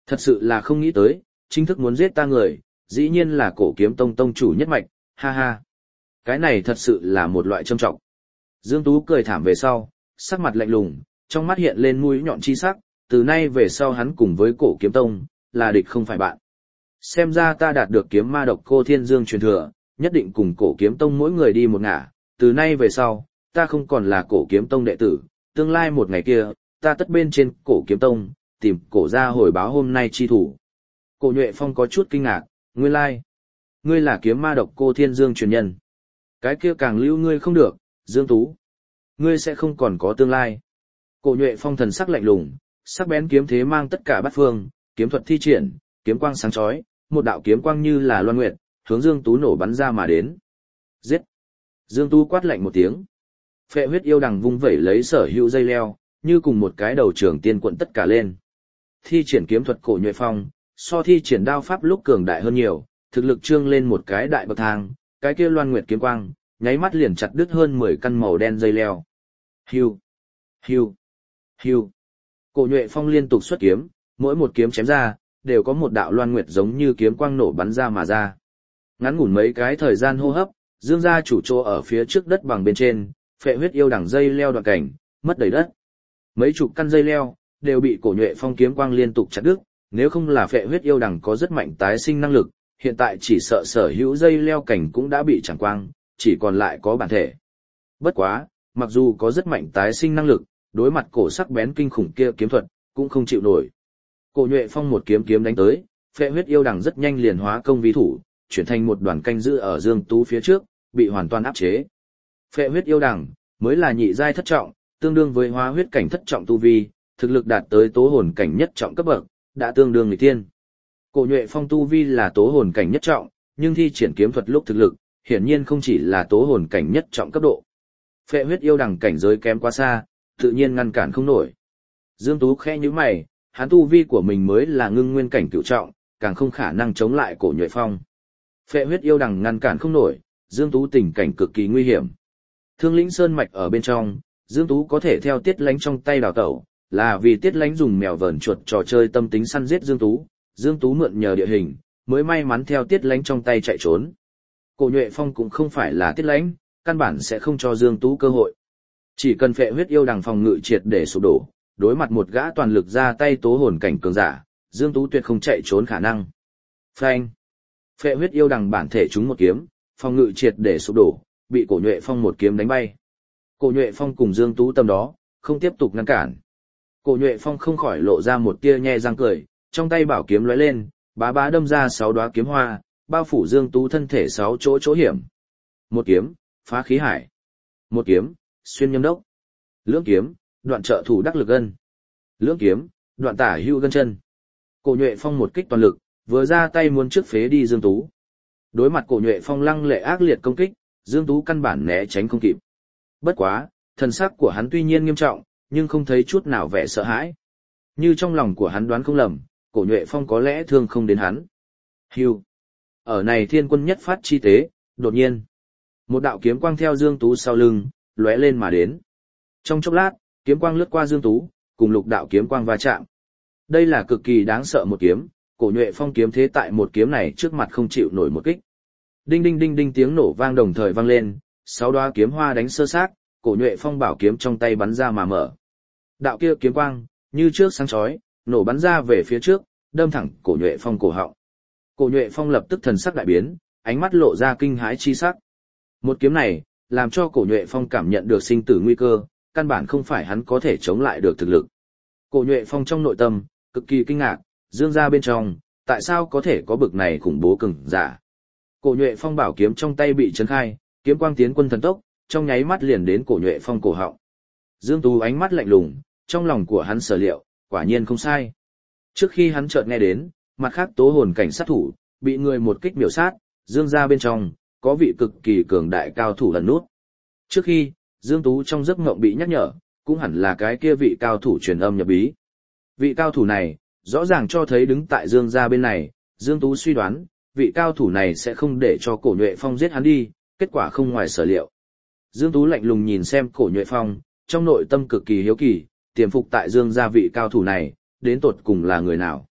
Thật sự là không nghĩ tới, chính thức muốn giết ta người, dĩ nhiên là cổ kiếm tông tông chủ nhất mạch, ha ha. Cái này thật sự là một loại trâm trọng. Dương Tú cười thảm về sau, sắc mặt lạnh lùng, trong mắt hiện lên mũi nhọn chi sắc, từ nay về sau hắn cùng với cổ kiếm tông, là địch không phải bạn. Xem ra ta đạt được kiếm ma độc cô thiên dương truyền thừa, nhất định cùng cổ kiếm tông mỗi người đi một ngả, từ nay về sau, ta không còn là cổ kiếm tông đệ tử, tương lai một ngày kia, ta tất bên trên cổ kiếm tông, tìm cổ ra hồi báo hôm nay chi thủ. Cổ Nhuệ Phong có chút kinh ngạc, nguyên lai, ngươi là kiếm ma độc cô thiên dương truyền nhân. Cái kia càng lưu ngươi không được, Dương Tú. Ngươi sẽ không còn có tương lai. Cổ Nhuệ Phong thần sắc lạnh lùng, sắc bén kiếm thế mang tất cả bát phương, kiếm thuật thi triển, kiếm quang sáng chói, một đạo kiếm quang như là loan nguyệt, hướng Dương Tú nổ bắn ra mà đến. Giết! Dương Tú quát lạnh một tiếng. Phệ huyết yêu đằng vung vẩy lấy sở hữu dây leo, như cùng một cái đầu trường tiên cuộn tất cả lên. Thi triển kiếm thuật Cổ Nhuệ Phong, so thi triển đao pháp lúc cường đại hơn nhiều, thực lực trương lên một cái đại bậc thang, cái kia loan nguyệt kiếm quang, nháy mắt liền chặt đứt hơn 10 căn màu đen dây leo. Hưu, hưu, hưu. Cổ Nhuệ Phong liên tục xuất kiếm, mỗi một kiếm chém ra, đều có một đạo loan nguyệt giống như kiếm quang nổ bắn ra mà ra. Ngắn ngủn mấy cái thời gian hô hấp, Dương gia chủ trô ở phía trước đất bằng bên trên, phệ huyết yêu đằng dây leo đoạn cảnh, mất đầy đất. Mấy chục căn dây leo, đều bị Cổ Nhuệ Phong kiếm quang liên tục chặt đứt, nếu không là phệ huyết yêu đằng có rất mạnh tái sinh năng lực, hiện tại chỉ sợ sở hữu dây leo cảnh cũng đã bị chẳng quang, chỉ còn lại có bản thể. Bất quá, mặc dù có rất mạnh tái sinh năng lực, đối mặt cổ sắc bén kinh khủng kia kiếm thuật, cũng không chịu nổi. Cổ Nhuệ Phong một kiếm kiếm đánh tới, phệ huyết yêu đằng rất nhanh liền hóa công vi thủ, chuyển thành một đoàn canh giữ ở Dương Tú phía trước, bị hoàn toàn áp chế. Phệ huyết yêu đằng mới là nhị giai thất trọng, tương đương với hóa huyết cảnh thất trọng tu vi, thực lực đạt tới tố hồn cảnh nhất trọng cấp bậc, đã tương đương nghịch tiên. Cổ Nhuệ Phong tu vi là tố hồn cảnh nhất trọng, nhưng thi triển kiếm thuật lúc thực lực, hiển nhiên không chỉ là tố hồn cảnh nhất trọng cấp độ. Phệ huyết yêu đằng cảnh giới kém quá xa, tự nhiên ngăn cản không nổi. Dương Tú khẽ nhíu mày, hắn tu vi của mình mới là ngưng nguyên cảnh cửu trọng, càng không khả năng chống lại Cổ Nhuệ Phong. Phệ huyết yêu đằng ngăn cản không nổi, Dương Tú tình cảnh cực kỳ nguy hiểm. Thương Lĩnh Sơn mạch ở bên trong, Dương Tú có thể theo Tiết Lánh trong tay đào tẩu, là vì Tiết Lánh dùng mèo vờn chuột trò chơi tâm tính săn giết Dương Tú, Dương Tú mượn nhờ địa hình, mới may mắn theo Tiết Lánh trong tay chạy trốn. Cổ Nhuệ Phong cũng không phải là Tiết Lánh, căn bản sẽ không cho Dương Tú cơ hội. Chỉ cần phệ huyết yêu đằng phòng ngự triệt để sụp đổ, đối mặt một gã toàn lực ra tay tố hồn cảnh cường giả, Dương Tú tuyệt không chạy trốn khả năng. Phanh! Phệ huyết yêu đằng bản thể trúng một kiếm, phòng ngự triệt để sụp đổ, bị Cổ Nhuệ Phong một kiếm đánh bay. Cổ Nhuệ Phong cùng Dương Tú tầm đó, không tiếp tục ngăn cản. Cổ Nhuệ Phong không khỏi lộ ra một tia nhe răng cười, trong tay bảo kiếm lóe lên, bá bá đâm ra 6 đóa kiếm hoa, bao phủ Dương Tú thân thể 6 chỗ chỗ hiểm. Một kiếm, phá khí hải. Một kiếm, xuyên nhâm đốc. Lưỡng kiếm, đoạn trợ thủ đắc lực gân. Lưỡng kiếm, đoạn tả hưu gân chân. Cổ Nhuệ Phong một kích toàn lực, vừa ra tay muốn trước phế đi Dương Tú. Đối mặt Cổ Nhuệ Phong lăng lệ ác liệt công kích, Dương Tú căn bản né tránh không kịp. Bất quá, thần sắc của hắn tuy nhiên nghiêm trọng, nhưng không thấy chút nào vẻ sợ hãi. Như trong lòng của hắn đoán không lầm, Cổ Nhuệ Phong có lẽ thương không đến hắn. Hưu. Ở này thiên quân nhất phát chi tế, đột nhiên, một đạo kiếm quang theo Dương Tú sau lưng, lóe lên mà đến. Trong chốc lát, kiếm quang lướt qua Dương Tú, cùng lục đạo kiếm quang va chạm. Đây là cực kỳ đáng sợ một kiếm, Cổ Nhuệ Phong kiếm thế tại một kiếm này trước mặt không chịu nổi một kích. Đinh đinh đinh đinh tiếng nổ vang đồng thời vang lên, 6 đóa kiếm hoa đánh sơ xác, Cổ Nhuệ Phong bảo kiếm trong tay bắn ra mà mở. Đạo kia kiếm quang, như trước sáng chói, nổ bắn ra về phía trước, đâm thẳng Cổ Nhuệ Phong cổ họng. Cổ Nhuệ Phong lập tức thần sắc đại biến, ánh mắt lộ ra kinh hãi chi sắc. Một kiếm này, làm cho Cổ Nhuệ Phong cảm nhận được sinh tử nguy cơ, căn bản không phải hắn có thể chống lại được thực lực. Cổ Nhuệ Phong trong nội tâm, cực kỳ kinh ngạc, Dương gia bên trong, tại sao có thể có bực này khủng bố cường giả. Cổ Nhuệ Phong bảo kiếm trong tay bị chấn khai, kiếm quang tiến quân thần tốc, trong nháy mắt liền đến Cổ Nhuệ Phong cổ họng. Dương Tú ánh mắt lạnh lùng, trong lòng của hắn sở liệu, quả nhiên không sai. Trước khi hắn chợt nghe đến, mặt khác tố hồn cảnh sát thủ, bị người một kích miểu sát, Dương gia bên trong, có vị cực kỳ cường đại cao thủ lần nút. Trước khi, Dương Tú trong giấc ngộng bị nhắc nhở, cũng hẳn là cái kia vị cao thủ truyền âm nhập bí. Vị cao thủ này, rõ ràng cho thấy đứng tại Dương gia bên này, Dương Tú suy đoán, vị cao thủ này sẽ không để cho Cổ Nhuệ Phong giết hắn đi, kết quả không ngoài sở liệu. Dương Tú lạnh lùng nhìn xem Cổ Nhuệ Phong, trong nội tâm cực kỳ hiếu kỳ, tiềm phục tại Dương gia vị cao thủ này, đến tột cùng là người nào.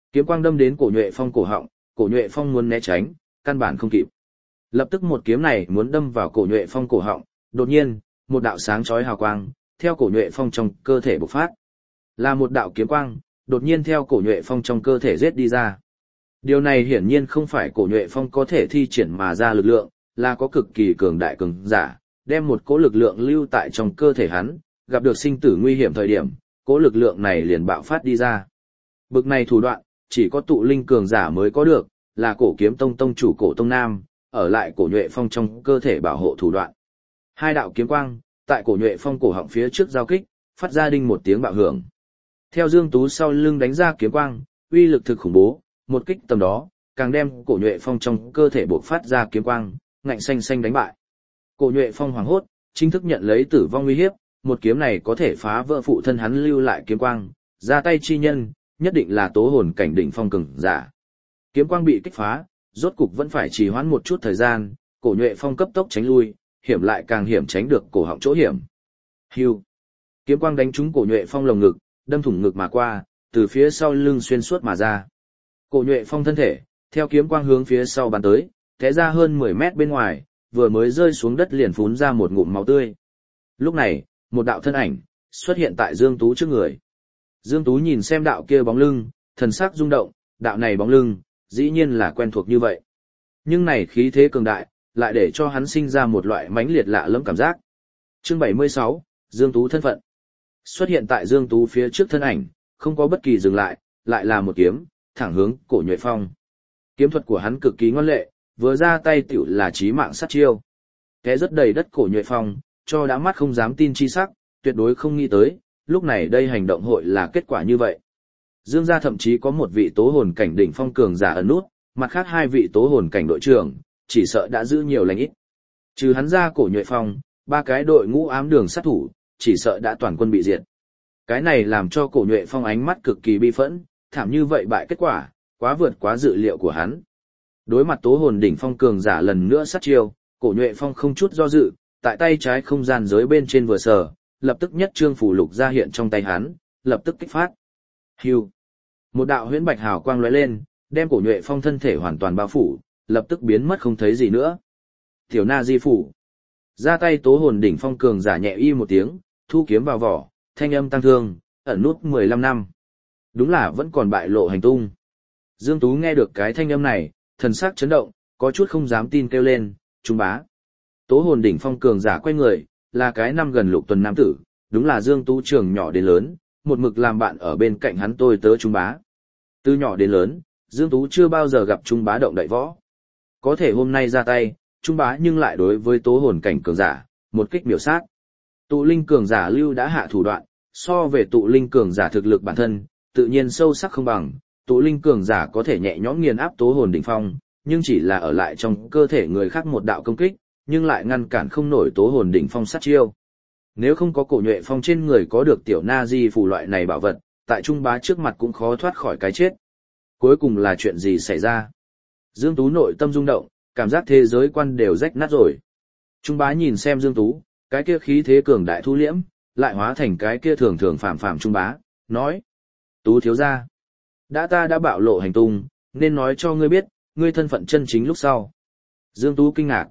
Kiếm quang đâm đến Cổ Nhuệ Phong cổ họng, Cổ Nhuệ Phong muốn né tránh, căn bản không kịp. Lập tức một kiếm này muốn đâm vào Cổ Nhuệ Phong cổ họng, đột nhiên, một đạo sáng chói hào quang theo Cổ Nhuệ Phong trong cơ thể bộc phát. Là một đạo kiếm quang, đột nhiên theo Cổ Nhuệ Phong trong cơ thể giết đi ra. Điều này hiển nhiên không phải Cổ Nhuệ Phong có thể thi triển mà ra lực lượng, là có cực kỳ cường đại cường giả, đem một cỗ lực lượng lưu tại trong cơ thể hắn, gặp được sinh tử nguy hiểm thời điểm, cỗ lực lượng này liền bạo phát đi ra. Bực này thủ đoạn, chỉ có tụ linh cường giả mới có được, là Cổ Kiếm Tông tông chủ Cổ Tông Nam, ở lại Cổ Nhuệ Phong trong cơ thể bảo hộ thủ đoạn. Hai đạo kiếm quang, tại Cổ Nhuệ Phong cổ họng phía trước giao kích, phát ra đinh một tiếng bạo hưởng. Theo Dương Tú sau lưng đánh ra kiếm quang, uy lực thực khủng bố, một kích tầm đó, càng đem Cổ Nhuệ Phong trong cơ thể bộc phát ra kiếm quang, ngạnh xanh xanh đánh bại. Cổ Nhuệ Phong hoảng hốt, chính thức nhận lấy tử vong uy hiếp, một kiếm này có thể phá vỡ phụ thân hắn lưu lại kiếm quang, ra tay chi nhân, nhất định là tố hồn cảnh đỉnh phong cường giả. Kiếm quang bị kích phá, rốt cục vẫn phải trì hoãn một chút thời gian, Cổ Nhuệ Phong cấp tốc tránh lui, hiểm lại càng hiểm tránh được cổ họng chỗ hiểm. Hưu. Kiếm quang đánh trúng Cổ Nhuệ Phong lồng ngực, đâm thủng ngực mà qua, từ phía sau lưng xuyên suốt mà ra. Cổ Nhuệ Phong thân thể, theo kiếm quang hướng phía sau bắn tới, té ra hơn 10 mét bên ngoài, vừa mới rơi xuống đất liền phún ra một ngụm máu tươi. Lúc này, một đạo thân ảnh xuất hiện tại Dương Tú trước người. Dương Tú nhìn xem đạo kia bóng lưng, thần sắc rung động, đạo này bóng lưng, dĩ nhiên là quen thuộc như vậy. Nhưng này khí thế cường đại, lại để cho hắn sinh ra một loại mãnh liệt lạ lẫm cảm giác. Chương 76, Dương Tú thân phận. Xuất hiện tại Dương Tú phía trước thân ảnh, không có bất kỳ dừng lại, lại là một kiếm, thẳng hướng Cổ Nhuệ Phong. Kiếm thuật của hắn cực kỳ ngoan lệ, vừa ra tay tiểu là chí mạng sát chiêu. Té rất đầy đất Cổ Nhuệ Phong, cho đã mắt không dám tin chi sắc, tuyệt đối không nghĩ tới, lúc này đây hành động hội là kết quả như vậy. Dương gia thậm chí có một vị tố hồn cảnh đỉnh phong cường giả ẩn nút, mặt khác hai vị tố hồn cảnh đội trưởng, chỉ sợ đã giữ nhiều lành ít. Trừ hắn ra Cổ Nhuệ Phong, ba cái đội ngũ ám đường sát thủ, chỉ sợ đã toàn quân bị diệt. Cái này làm cho Cổ Nhuệ Phong ánh mắt cực kỳ bi phẫn, thảm như vậy bại kết quả, quá vượt quá dự liệu của hắn. Đối mặt tố hồn đỉnh phong cường giả lần nữa sát chiêu, Cổ Nhuệ Phong không chút do dự, tại tay trái không gian giới bên trên vừa sờ, lập tức nhất trương phù lục ra hiện trong tay hắn, lập tức kích phát. Hưu. Một đạo huyễn bạch hào quang lóe lên, đem Cổ Nhuệ Phong thân thể hoàn toàn bao phủ, lập tức biến mất không thấy gì nữa. Tiểu Na Di phủ. Ra tay tố hồn đỉnh phong cường giả nhẹ y một tiếng, thu kiếm vào vỏ, thanh âm tăng thương, ẩn nút 15 năm. Đúng là vẫn còn bại lộ hành tung. Dương Tú nghe được cái thanh âm này, thần sắc chấn động, có chút không dám tin kêu lên, Trung bá. Tố hồn đỉnh phong cường giả quay người, là cái năm gần Lục Tuần nam tử, đúng là Dương Tú trường nhỏ đến lớn, một mực làm bạn ở bên cạnh hắn tôi tớ Trung bá. Từ nhỏ đến lớn, Dương Tú chưa bao giờ gặp Trung bá động đậy võ. Có thể hôm nay ra tay, Trung bá nhưng lại đối với tố hồn cảnh cường giả, một kích miểu sát. Tụ linh cường giả lưu đã hạ thủ đoạn, so về tụ linh cường giả thực lực bản thân, tự nhiên sâu sắc không bằng, tụ linh cường giả có thể nhẹ nhõm nghiền áp tố hồn đỉnh phong, nhưng chỉ là ở lại trong cơ thể người khác một đạo công kích, nhưng lại ngăn cản không nổi tố hồn đỉnh phong sát chiêu. Nếu không có Cổ Nhuệ Phong trên người có được tiểu na di phù loại này bảo vật, tại Trung bá trước mặt cũng khó thoát khỏi cái chết. Cuối cùng là chuyện gì xảy ra? Dương Tú nội tâm rung động, cảm giác thế giới quan đều rách nát rồi. Trung bá nhìn xem Dương Tú, cái kia khí thế cường đại thu liễm, lại hóa thành cái kia thường thường phàm phàm Trung bá, nói: Tú thiếu gia, ta đã bạo lộ hành tung, nên nói cho ngươi biết, ngươi thân phận chân chính lúc sau. Dương Tú kinh ngạc,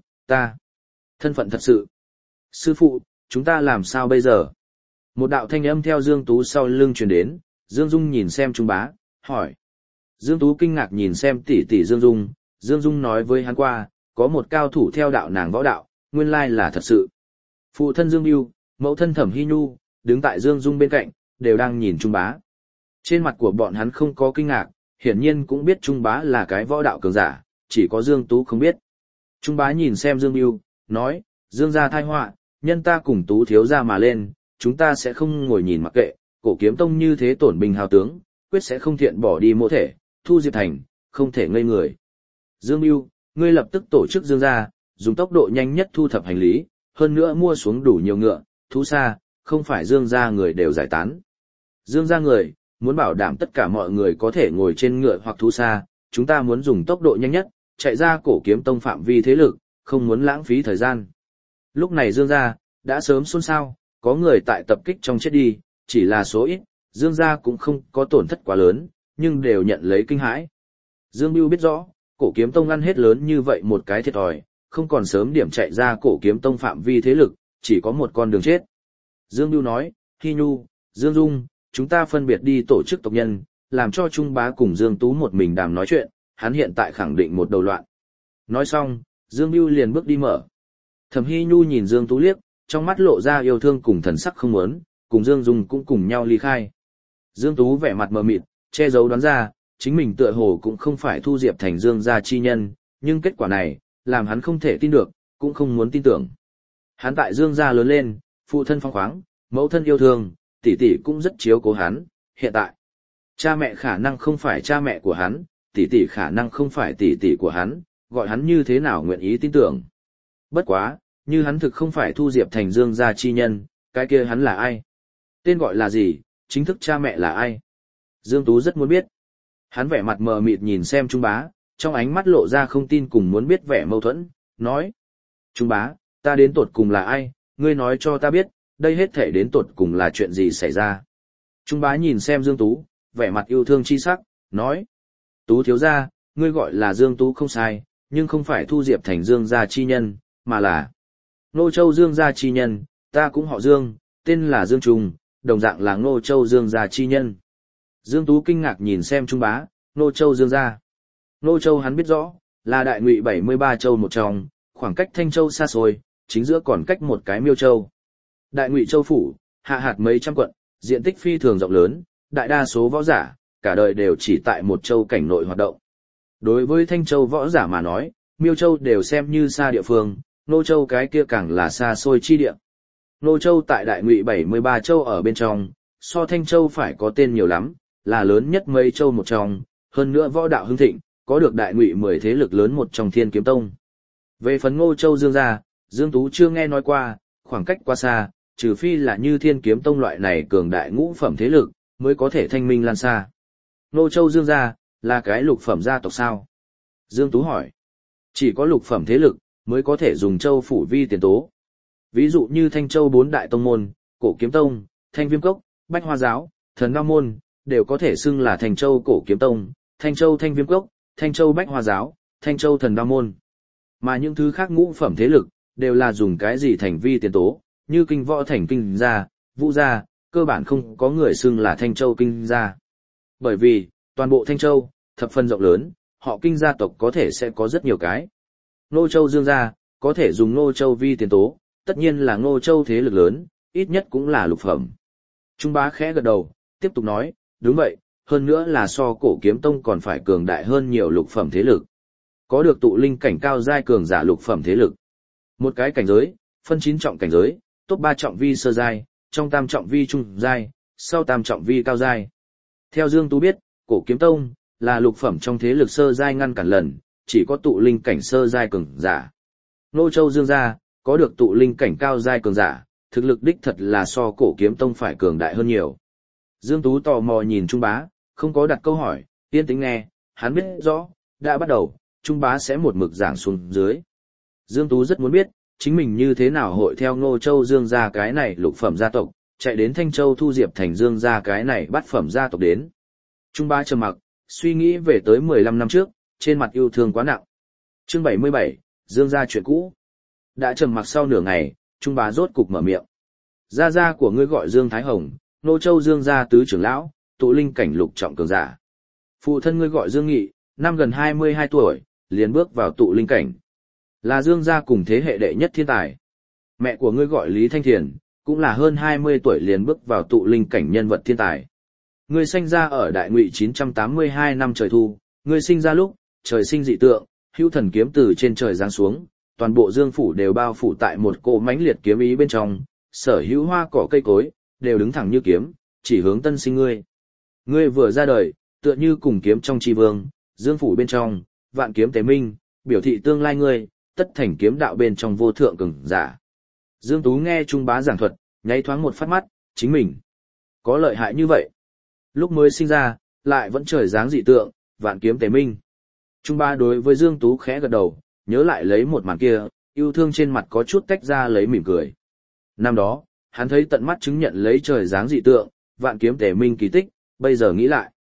thân phận thật sự. Sư phụ, chúng ta làm sao bây giờ? Một đạo thanh âm theo Dương Tú sau lưng truyền đến, Dương Dung nhìn xem Trung bá, hỏi. Dương Tú kinh ngạc nhìn xem tỷ tỷ Dương Dung nói với hắn qua, có một cao thủ theo đạo nàng võ đạo, nguyên lai là thật sự. Phụ thân Dương Bưu, mẫu thân Thẩm Hy Nhu, đứng tại Dương Dung bên cạnh, đều đang nhìn Trung bá. Trên mặt của bọn hắn không có kinh ngạc, hiển nhiên cũng biết Trung bá là cái võ đạo cường giả, chỉ có Dương Tú không biết. Trung bá nhìn xem Dương Bưu, nói, Dương gia thai họa, nhân ta cùng Tú thiếu gia mà lên, chúng ta sẽ không ngồi nhìn mặc kệ, Cổ Kiếm Tông như thế tổn binh hào tướng, quyết sẽ không thiện bỏ đi mộ thể, thu diệt thành, không thể ngây người. Dương Bưu, ngươi lập tức tổ chức Dương gia, dùng tốc độ nhanh nhất thu thập hành lý, hơn nữa mua xuống đủ nhiều ngựa, thú xa, không phải Dương gia người đều giải tán. Dương gia người, muốn bảo đảm tất cả mọi người có thể ngồi trên ngựa hoặc thú xa, chúng ta muốn dùng tốc độ nhanh nhất, chạy ra Cổ Kiếm Tông phạm vi thế lực, không muốn lãng phí thời gian. Lúc này Dương gia đã sớm xôn xao, có người tại tập kích trong chết đi, chỉ là số ít, Dương gia cũng không có tổn thất quá lớn, nhưng đều nhận lấy kinh hãi. Dương Bưu biết rõ, Cổ Kiếm Tông ăn hết lớn như vậy một cái thiệt thòi, không còn sớm điểm chạy ra Cổ Kiếm Tông phạm vi thế lực, chỉ có một con đường chết. Dương Bưu nói, Hi Nhu, Dương Dung, chúng ta phân biệt đi tổ chức tộc nhân, làm cho Trung Bá cùng Dương Tú một mình đàm nói chuyện, hắn hiện tại khẳng định một đầu loạn. Nói xong, Dương Bưu liền bước đi mở. Thẩm Hi Nhu nhìn Dương Tú liếc, trong mắt lộ ra yêu thương cùng thần sắc không muốn, cùng Dương Dung cũng cùng nhau ly khai. Dương Tú vẻ mặt mờ mịt, che giấu đoán ra, chính mình tựa hồ cũng không phải Thu Diệp thành Dương gia chi nhân, nhưng kết quả này, làm hắn không thể tin được, cũng không muốn tin tưởng. Hắn tại Dương gia lớn lên, phụ thân phong khoáng, mẫu thân yêu thương, tỷ tỷ cũng rất chiếu cố hắn, hiện tại, cha mẹ khả năng không phải cha mẹ của hắn, tỷ tỷ khả năng không phải tỷ tỷ của hắn, gọi hắn như thế nào nguyện ý tin tưởng. Bất quá, như hắn thực không phải Thu Diệp thành Dương gia chi nhân, cái kia hắn là ai? Tên gọi là gì, chính thức cha mẹ là ai? Dương Tú rất muốn biết. Hắn vẻ mặt mờ mịt nhìn xem Trung Bá, trong ánh mắt lộ ra không tin cùng muốn biết vẻ mâu thuẫn, nói. Trung Bá, ta đến tột cùng là ai, ngươi nói cho ta biết, đây hết thể đến tột cùng là chuyện gì xảy ra. Trung Bá nhìn xem Dương Tú, vẻ mặt yêu thương chi sắc, nói. Tú thiếu gia, ngươi gọi là Dương Tú không sai, nhưng không phải Thu Diệp thành Dương gia chi nhân, mà là Ngô Châu Dương gia chi nhân, ta cũng họ Dương, tên là Dương Trung, đồng dạng là Ngô Châu Dương gia chi nhân. Dương Tú kinh ngạc nhìn xem Trung Bá, Ngô Châu Dương gia. Ngô Châu hắn biết rõ, là đại ngụy 73 châu một trong, khoảng cách Thanh Châu xa xôi, chính giữa còn cách một cái Miêu Châu. Đại ngụy châu phủ, hạ hạt mấy trăm quận, diện tích phi thường rộng lớn, đại đa số võ giả, cả đời đều chỉ tại một châu cảnh nội hoạt động. Đối với Thanh Châu võ giả mà nói, Miêu Châu đều xem như xa địa phương, Ngô Châu cái kia càng là xa xôi chi địa. Ngô Châu tại đại ngụy 73 châu ở bên trong, so Thanh Châu phải có tên nhiều lắm, là lớn nhất mấy châu một trong, hơn nữa võ đạo hưng thịnh, có được đại ngụy 10 thế lực lớn một trong Thiên Kiếm Tông. Về phần Ngô Châu Dương gia, Dương Tú chưa nghe nói qua, khoảng cách quá xa, trừ phi là như Thiên Kiếm Tông loại này cường đại ngũ phẩm thế lực, mới có thể thanh minh lan xa. Ngô Châu Dương gia, là cái lục phẩm gia tộc sao? Dương Tú hỏi. Chỉ có lục phẩm thế lực, mới có thể dùng châu phủ vi tiền tố. Ví dụ như Thanh Châu 4 đại tông môn, Cổ Kiếm Tông, Thanh Viêm Cốc, Bách Hoa Giáo, Thần Đao Môn, đều có thể xưng là Thanh Châu Cổ Kiếm Tông, Thanh Châu Thanh Viêm Cốc, Thanh Châu Bách Hoa Giáo, Thanh Châu Thần Đao Môn. Mà những thứ khác ngũ phẩm thế lực, đều là dùng cái gì thành vi tiền tố, như Kinh Võ thành Kinh gia, Vũ gia, cơ bản không có người xưng là Thanh Châu Kinh gia. Bởi vì, toàn bộ Thanh Châu, thập phần rộng lớn, họ Kinh gia tộc có thể sẽ có rất nhiều cái. Ngô Châu Dương gia, có thể dùng Ngô Châu vi tiền tố, tất nhiên là Ngô Châu thế lực lớn, ít nhất cũng là lục phẩm. Trung Bá khẽ gật đầu, tiếp tục nói, đúng vậy, hơn nữa là so Cổ Kiếm Tông còn phải cường đại hơn nhiều lục phẩm thế lực. Có được tụ linh cảnh cao giai cường giả lục phẩm thế lực. Một cái cảnh giới, phân 9 trọng cảnh giới, top 3 trọng vi sơ giai, trong tam trọng vi trung giai, sau tam trọng vi cao giai. Theo Dương Tú biết, Cổ Kiếm Tông là lục phẩm trong thế lực sơ giai ngăn cản lần, chỉ có tụ linh cảnh sơ giai cường giả. Ngô Châu Dương gia, có được tụ linh cảnh cao giai cường giả, thực lực đích thật là so Cổ Kiếm Tông phải cường đại hơn nhiều. Dương Tú tò mò nhìn Trung Bá, không có đặt câu hỏi, yên tĩnh nghe, hắn biết rõ, đã bắt đầu, Trung Bá sẽ một mực giảng xuống dưới. Dương Tú rất muốn biết, chính mình như thế nào hội theo Ngô Châu Dương gia cái này lục phẩm gia tộc, chạy đến Thanh Châu Thu Diệp thành Dương gia cái này bát phẩm gia tộc đến. Trung Bá trầm mặc, suy nghĩ về tới 15 năm trước, trên mặt yêu thương quá nặng. Chương 77, Dương gia chuyện cũ. Đã trầm mặc sau nửa ngày, Trung Bá rốt cục mở miệng. Gia của ngươi gọi Dương Thái Hồng, Ngô Châu Dương gia tứ trưởng lão, tụ linh cảnh lục trọng cường giả. Phụ thân ngươi gọi Dương Nghị, năm gần 22 tuổi, liền bước vào tụ linh cảnh. Là Dương gia cùng thế hệ đệ nhất thiên tài. Mẹ của ngươi gọi Lý Thanh Thiền, cũng là hơn 20 tuổi liền bước vào tụ linh cảnh nhân vật thiên tài. Ngươi sinh ra ở đại ngụy 982 năm trời thu, ngươi sinh ra lúc, trời sinh dị tượng, hữu thần kiếm từ trên trời giáng xuống, toàn bộ Dương phủ đều bao phủ tại một cỗ mãnh liệt kiếm ý bên trong, sở hữu hoa cỏ cây cối, đều đứng thẳng như kiếm, chỉ hướng tân sinh ngươi. Ngươi vừa ra đời, tựa như cùng kiếm trong tri vương, Dương phủ bên trong, vạn kiếm tế minh, biểu thị tương lai ngươi, tất thành kiếm đạo bên trong vô thượng cường giả. Dương Tú nghe Trung Bá giảng thuật, nháy thoáng một phát mắt, chính mình có lợi hại như vậy. Lúc mới sinh ra, lại vẫn trời dáng dị tượng, vạn kiếm tế minh. Trung Bá đối với Dương Tú khẽ gật đầu, nhớ lại lấy một màn kia, yêu thương trên mặt có chút tách ra lấy mỉm cười. Năm đó, hắn thấy tận mắt chứng nhận lấy trời dáng dị tượng, vạn kiếm tế minh kỳ tích, bây giờ nghĩ lại.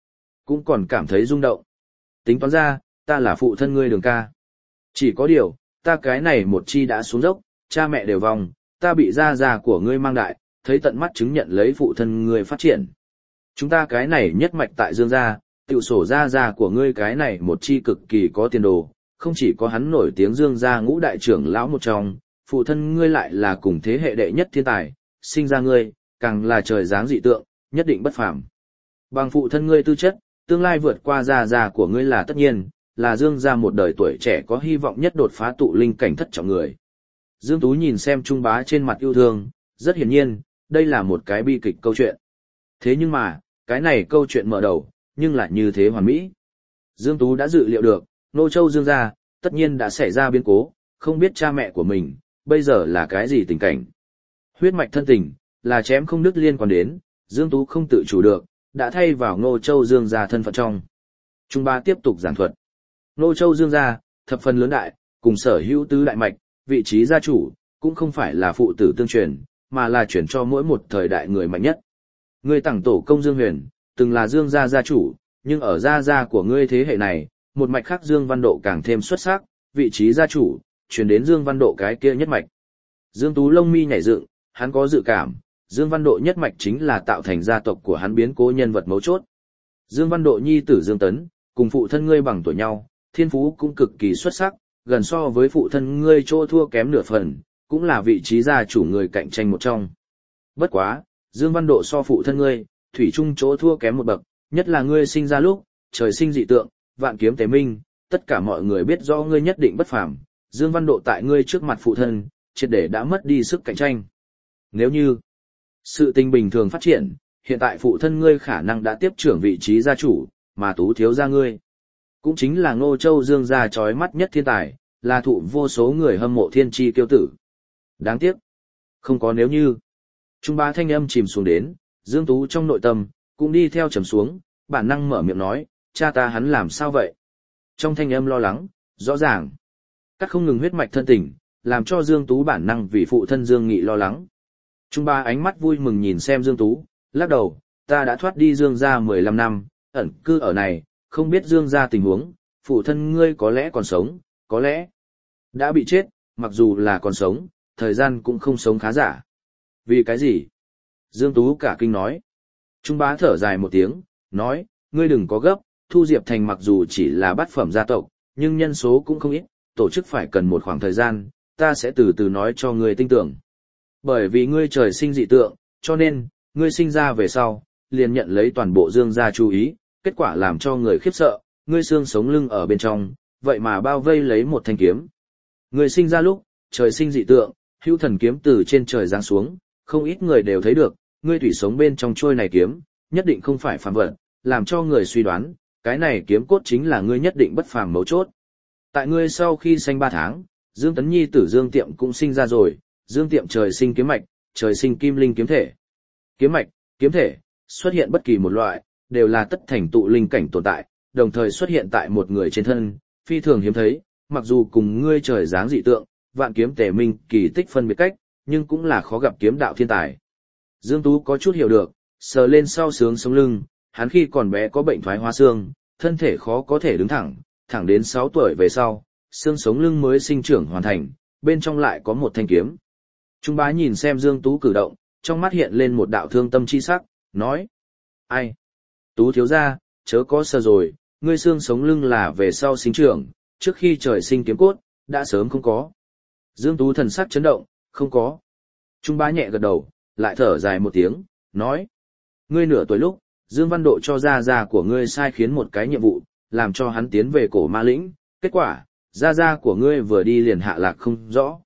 cũng còn cảm thấy rung động. Tính toán ra, ta là phụ thân ngươi Đường ca. Chỉ có điều, ta cái này một chi đã xuống dốc, cha mẹ đều vong, ta bị gia gia của ngươi mang đại, thấy tận mắt chứng nhận lấy phụ thân ngươi phát triển. Chúng ta cái này nhất mạch tại Dương gia, tiểu sổ gia gia của ngươi cái này một chi cực kỳ có tiền đồ, không chỉ có hắn nổi tiếng Dương gia ngũ đại trưởng lão một trong, phụ thân ngươi lại là cùng thế hệ đệ nhất thiên tài, sinh ra ngươi, càng là trời dáng dị tượng, nhất định bất phàm. Bằng phụ thân ngươi tư chất, tương lai vượt qua gia gia của ngươi là tất nhiên, là Dương gia một đời tuổi trẻ có hy vọng nhất đột phá tụ linh cảnh thất trọng người. Dương Tú nhìn xem Trung Bá trên mặt yêu thương, rất hiển nhiên, đây là một cái bi kịch câu chuyện. Thế nhưng mà, cái này câu chuyện mở đầu, nhưng lại như thế hoàn mỹ. Dương Tú đã dự liệu được, Nô Châu Dương gia, tất nhiên đã xảy ra biến cố, không biết cha mẹ của mình, bây giờ là cái gì tình cảnh. Huyết mạch thân tình, là chém không đứt liên quan đến, Dương Tú không tự chủ được, đã thay vào Nô Châu Dương gia thân phận trong. Trung Bá tiếp tục giảng thuật. Nô Châu Dương gia, thập phần lớn đại, cùng sở hữu tứ đại mạch, vị trí gia chủ, cũng không phải là phụ tử tương truyền, mà là chuyển cho mỗi một thời đại người mạnh nhất. Ngươi tặng tổ công Dương Huyền, từng là Dương gia gia chủ, nhưng ở gia của ngươi thế hệ này, một mạch khác Dương Văn Độ càng thêm xuất sắc, vị trí gia chủ, chuyển đến Dương Văn Độ cái kia nhất mạch. Dương Tú lông mi nhảy dựng, hắn có dự cảm, Dương Văn Độ nhất mạch chính là tạo thành gia tộc của hắn biến cố nhân vật mấu chốt. Dương Văn Độ nhi tử Dương Tấn, cùng phụ thân ngươi bằng tuổi nhau, thiên phú cũng cực kỳ xuất sắc, gần so với phụ thân ngươi chỗ thua kém nửa phần, cũng là vị trí gia chủ người cạnh tranh một trong. Bất quá, Dương Văn Độ so phụ thân ngươi, thủy chung chỗ thua kém một bậc, nhất là ngươi sinh ra lúc, trời sinh dị tượng, vạn kiếm tế minh, tất cả mọi người biết rõ ngươi nhất định bất phàm. Dương Văn Độ tại ngươi trước mặt phụ thân, triệt để đã mất đi sức cạnh tranh. Nếu như sự tình bình thường phát triển, hiện tại phụ thân ngươi khả năng đã tiếp trưởng vị trí gia chủ, mà Tú thiếu gia ngươi cũng chính là Ngô Châu Dương gia chói mắt nhất thiên tài, là thụ vô số người hâm mộ thiên chi kiêu tử. Đáng tiếc, không có nếu như. Trung Bá thanh âm chìm xuống đến, Dương Tú trong nội tâm cũng đi theo trầm xuống, bản năng mở miệng nói, cha ta hắn làm sao vậy? Trong thanh âm lo lắng, rõ ràng, cắt không ngừng huyết mạch thân tình, làm cho Dương Tú bản năng vì phụ thân Dương Nghị lo lắng. Trung Bá ánh mắt vui mừng nhìn xem Dương Tú, lắc đầu, ta đã thoát đi Dương gia 15 năm, ẩn cư ở này, không biết Dương gia tình huống, phụ thân ngươi có lẽ còn sống, có lẽ đã bị chết, mặc dù là còn sống, thời gian cũng không sống khá giả. Vì cái gì? Dương Tú cả kinh nói. Trung Bá thở dài một tiếng, nói, ngươi đừng có gấp, Thu Diệp Thành mặc dù chỉ là bát phẩm gia tộc, nhưng nhân số cũng không ít, tổ chức phải cần một khoảng thời gian, ta sẽ từ từ nói cho ngươi tin tưởng. Bởi vì ngươi trời sinh dị tượng, cho nên, ngươi sinh ra về sau, liền nhận lấy toàn bộ Dương gia chú ý, kết quả làm cho người khiếp sợ, ngươi xương sống lưng ở bên trong, vậy mà bao vây lấy một thanh kiếm. Ngươi sinh ra lúc, trời sinh dị tượng, hữu thần kiếm từ trên trời giáng xuống, không ít người đều thấy được, ngươi thủy sống bên trong trôi này kiếm, nhất định không phải phàm vật, làm cho người suy đoán, cái này kiếm cốt chính là ngươi nhất định bất phàm mấu chốt. Tại ngươi sau khi sanh 3 tháng, Dương Tấn nhi tử Dương Tiệm cũng sinh ra rồi, Dương Tiệm trời sinh kiếm mạch, trời sinh kim linh kiếm thể. Kiếm mạch, kiếm thể, xuất hiện bất kỳ một loại, đều là tất thành tụ linh cảnh tồn tại, đồng thời xuất hiện tại một người trên thân, phi thường hiếm thấy, mặc dù cùng ngươi trời dáng dị tượng, vạn kiếm tề minh kỳ tích phân biệt cách, nhưng cũng là khó gặp kiếm đạo thiên tài. Dương Tú có chút hiểu được, sờ lên sau sướng sống lưng, hắn khi còn bé có bệnh thoái hóa xương, thân thể khó có thể đứng thẳng đến 6 tuổi về sau, xương sống lưng mới sinh trưởng hoàn thành, bên trong lại có một thanh kiếm. Trung Bá nhìn xem Dương Tú cử động, trong mắt hiện lên một đạo thương tâm chi sắc, nói: Ai? Tú thiếu gia, chớ có sờ rồi, ngươi xương sống lưng là về sau sinh trưởng, trước khi trời sinh kiếm cốt, đã sớm không có. Dương Tú thần sắc chấn động, không có. Trung Bá nhẹ gật đầu, lại thở dài một tiếng, nói: Ngươi nửa tuổi lúc, Dương Văn Độ cho gia của ngươi sai khiến một cái nhiệm vụ, làm cho hắn tiến về cổ ma lĩnh, kết quả, gia của ngươi vừa đi liền hạ lạc không rõ.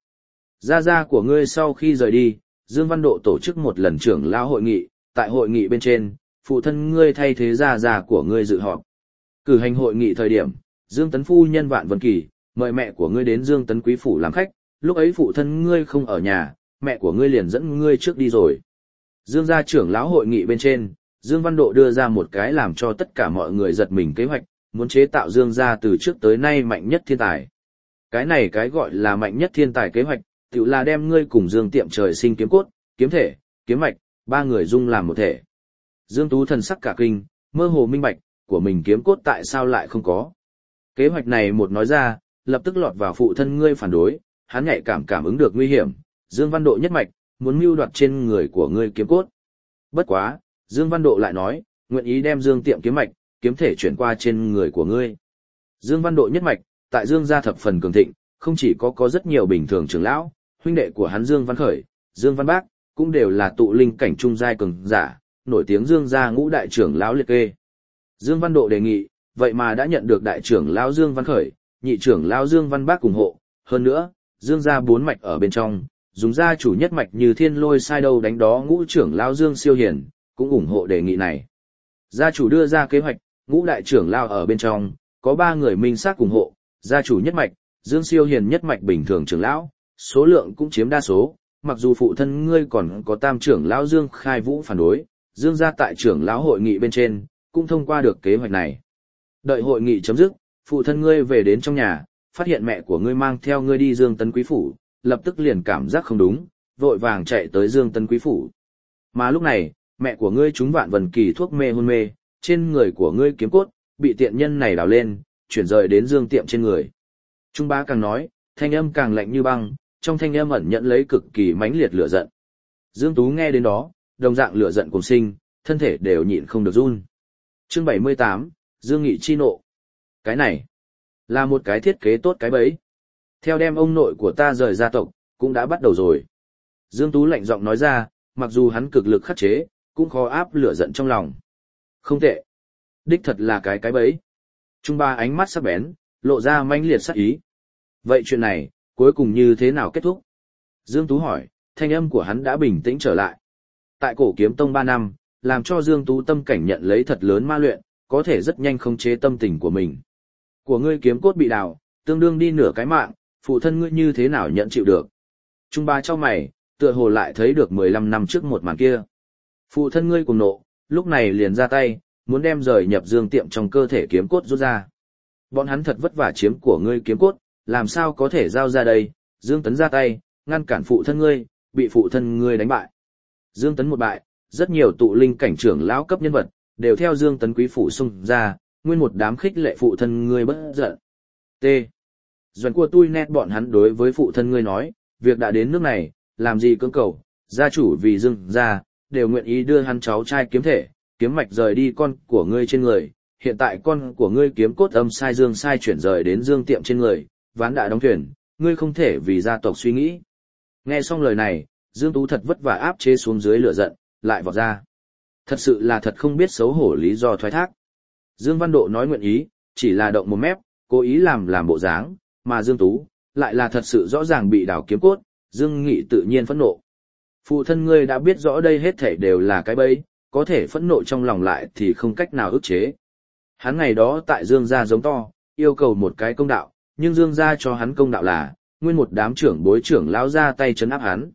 Gia của ngươi sau khi rời đi, Dương Văn Độ tổ chức một lần trưởng lao hội nghị, tại hội nghị bên trên, phụ thân ngươi thay thế gia của ngươi dự họp. Cử hành hội nghị thời điểm, Dương Tấn phu nhân Vạn Vân Kỳ, mời mẹ của ngươi đến Dương Tấn quý phủ làm khách, lúc ấy phụ thân ngươi không ở nhà, mẹ của ngươi liền dẫn ngươi trước đi rồi. Dương gia trưởng lão hội nghị bên trên, Dương Văn Độ đưa ra một cái làm cho tất cả mọi người giật mình kế hoạch, muốn chế tạo Dương gia từ trước tới nay mạnh nhất thiên tài. Cái này cái gọi là mạnh nhất thiên tài kế hoạch, tự là đem ngươi cùng Dương Tiệm trời sinh kiếm cốt, kiếm thể, kiếm mạch, 3 người dung làm một thể. Dương Tú thần sắc cả kinh, mơ hồ minh bạch, của mình kiếm cốt tại sao lại không có. Kế hoạch này một nói ra, lập tức lọt vào phụ thân ngươi phản đối, hắn nhạy cảm ứng được nguy hiểm, Dương Văn Độ nhất mạch, muốn mưu đoạt trên người của ngươi kiếm cốt. Bất quá, Dương Văn Độ lại nói, nguyện ý đem Dương Tiệm kiếm mạch, kiếm thể chuyển qua trên người của ngươi. Dương Văn Độ nhất mạch, tại Dương gia thập phần cường thịnh, không chỉ có rất nhiều bình thường trưởng lão, huynh đệ của hắn Dương Văn Khởi, Dương Văn Bác, cũng đều là tụ linh cảnh trung giai cường giả, nổi tiếng Dương gia ngũ đại trưởng lão liệt kê. Dương Văn Độ đề nghị, vậy mà đã nhận được đại trưởng lão Dương Văn Khởi, nhị trưởng lão Dương Văn Bác ủng hộ, hơn nữa, Dương gia bốn mạch ở bên trong, dùng gia chủ nhất mạch như Thiên Lôi sai đâu đánh đó ngũ trưởng lão Dương Siêu Hiền, cũng ủng hộ đề nghị này. Gia chủ đưa ra kế hoạch, ngũ đại trưởng lão ở bên trong, có 3 người minh xác ủng hộ, gia chủ nhất mạch, Dương Siêu Hiền nhất mạch bình thường trưởng lão, số lượng cũng chiếm đa số, mặc dù phụ thân ngươi còn có tam trưởng lão Dương Khai Vũ phản đối, Dương gia tại trưởng lão hội nghị bên trên, cũng thông qua được kế hoạch này. Đợi hội nghị chấm dứt, phụ thân ngươi về đến trong nhà, phát hiện mẹ của ngươi mang theo ngươi đi Dương Tấn Quý phủ, lập tức liền cảm giác không đúng, vội vàng chạy tới Dương Tấn Quý phủ. Mà lúc này, mẹ của ngươi trúng vạn vần kỳ thuốc mê hôn mê, trên người của ngươi kiếm cốt, bị tiện nhân này đào lên, chuyển rời đến Dương Tiệm trên người. Trung Bá càng nói, thanh âm càng lạnh như băng, trong thanh âm ẩn nhận lấy cực kỳ mãnh liệt lửa giận. Dương Tú nghe đến đó, đồng dạng lửa giận cùng sinh, thân thể đều nhịn không được run. Chương 78, Dương Nghị chi nộ. Cái này là một cái thiết kế tốt cái bẫy. Theo đem ông nội của ta rời gia tộc, cũng đã bắt đầu rồi. Dương Tú lạnh giọng nói ra, mặc dù hắn cực lực khắc chế, cũng khó áp lửa giận trong lòng. Không tệ. Đích thật là cái bẫy. Trung Ba ánh mắt sắc bén, lộ ra mãnh liệt sát ý. Vậy chuyện này, cuối cùng như thế nào kết thúc? Dương Tú hỏi, thanh âm của hắn đã bình tĩnh trở lại. Tại Cổ Kiếm Tông 3 năm, làm cho Dương Tú tâm cảnh nhận lấy thật lớn ma luyện, có thể rất nhanh khống chế tâm tình của mình. Của ngươi kiếm cốt bị đào, tương đương đi nửa cái mạng, phụ thân ngươi như thế nào nhận chịu được? Trung Ba cho mày, tựa hồ lại thấy được 15 năm trước một màn kia. Phụ thân ngươi cùng nộ, lúc này liền ra tay, muốn đem rời nhập Dương Tiệm trong cơ thể kiếm cốt rút ra. Bọn hắn thật vất vả chiếm của ngươi kiếm cốt, làm sao có thể giao ra đây? Dương Tấn ra tay, ngăn cản phụ thân ngươi, bị phụ thân ngươi đánh bại. Dương Tấn một bại, rất nhiều tụ linh cảnh trưởng lão cấp nhân vật, đều theo Dương Tấn quý phủ xung ra, nguyên một đám khích lệ phụ thân ngươi bất giận. T. Doãn của tôi nét bọn hắn đối với phụ thân ngươi nói, việc đã đến nước này, làm gì cưỡng cầu, gia chủ vì Dương gia, đều nguyện ý đưa hắn cháu trai kiếm thể, kiếm mạch rời đi con của ngươi trên người, hiện tại con của ngươi kiếm cốt âm sai Dương sai chuyển rời đến Dương Tiệm trên người, ván đã đóng thuyền, ngươi không thể vì gia tộc suy nghĩ. Nghe xong lời này, Dương Tú thật vất vả áp chế xuống dưới lửa giận, lại vọt ra. Thật sự là thật không biết xấu hổ lý do thoái thác. Dương Văn Độ nói nguyện ý, chỉ là động một mép, cố ý làm bộ dáng, mà Dương Tú, lại là thật sự rõ ràng bị đảo kiếm cốt, Dương Nghị tự nhiên phẫn nộ. Phụ thân ngươi đã biết rõ đây hết thảy đều là cái bẫy, có thể phẫn nộ trong lòng lại thì không cách nào ức chế. Hắn ngày đó tại Dương gia giống to, yêu cầu một cái công đạo, nhưng Dương gia cho hắn công đạo là, nguyên một đám trưởng bối trưởng lão ra tay trấn áp hắn.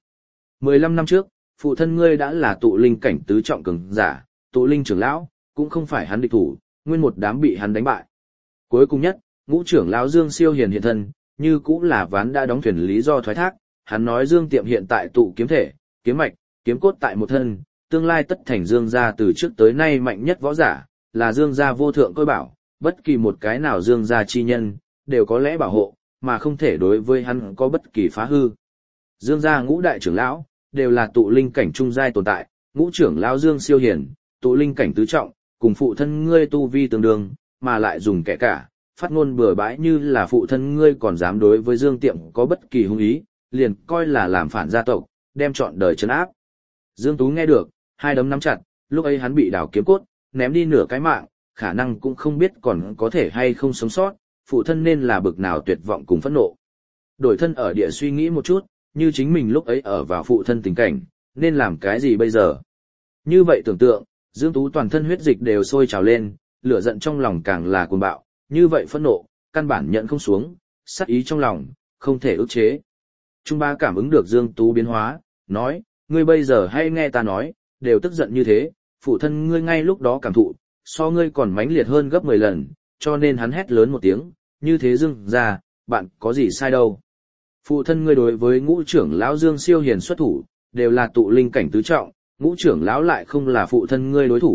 15 năm trước, phụ thân ngươi đã là tụ linh cảnh tứ trọng cường giả, tụ linh trưởng lão, cũng không phải hắn địch thủ, nguyên một đám bị hắn đánh bại. Cuối cùng nhất, ngũ trưởng lão Dương Siêu Hiền hiện thân, như cũng là ván đã đóng thuyền lý do thoái thác, hắn nói Dương Tiệm hiện tại tụ kiếm thể, kiếm mạch, kiếm cốt tại một thân, tương lai tất thành Dương gia từ trước tới nay mạnh nhất võ giả, là Dương gia vô thượng coi bảo, bất kỳ một cái nào Dương gia chi nhân, đều có lẽ bảo hộ, mà không thể đối với hắn có bất kỳ phá hư. Dương gia ngũ đại trưởng lão, đều là tụ linh cảnh trung giai tồn tại, ngũ trưởng lão Dương Siêu Hiền, tụ linh cảnh tứ trọng, cùng phụ thân ngươi tu vi tương đương, mà lại dùng kẻ cả, phát ngôn bừa bãi như là phụ thân ngươi còn dám đối với Dương Tiệm có bất kỳ hung ý, liền coi là làm phản gia tộc, đem trọn đời trấn áp. Dương Tú nghe được, hai đấm nắm chặt, lúc ấy hắn bị đào kiếm cốt, ném đi nửa cái mạng, khả năng cũng không biết còn có thể hay không sống sót, phụ thân nên là bực nào tuyệt vọng cùng phẫn nộ. Đổi thân ở địa suy nghĩ một chút, như chính mình lúc ấy ở vào phụ thân tình cảnh, nên làm cái gì bây giờ? Như vậy tưởng tượng, Dương Tú toàn thân huyết dịch đều sôi trào lên, lửa giận trong lòng càng là cuồng bạo, như vậy phẫn nộ, căn bản nhận không xuống, sát ý trong lòng, không thể ức chế. Trung Ba cảm ứng được Dương Tú biến hóa, nói, ngươi bây giờ hay nghe ta nói, đều tức giận như thế, phụ thân ngươi ngay lúc đó cảm thụ, so ngươi còn mãnh liệt hơn gấp 10 lần, cho nên hắn hét lớn một tiếng, như thế Dương ra, bạn có gì sai đâu. Phụ thân ngươi đối với ngũ trưởng lão Dương Siêu Hiền xuất thủ, đều là tụ linh cảnh tứ trọng, ngũ trưởng lão lại không là phụ thân ngươi đối thủ,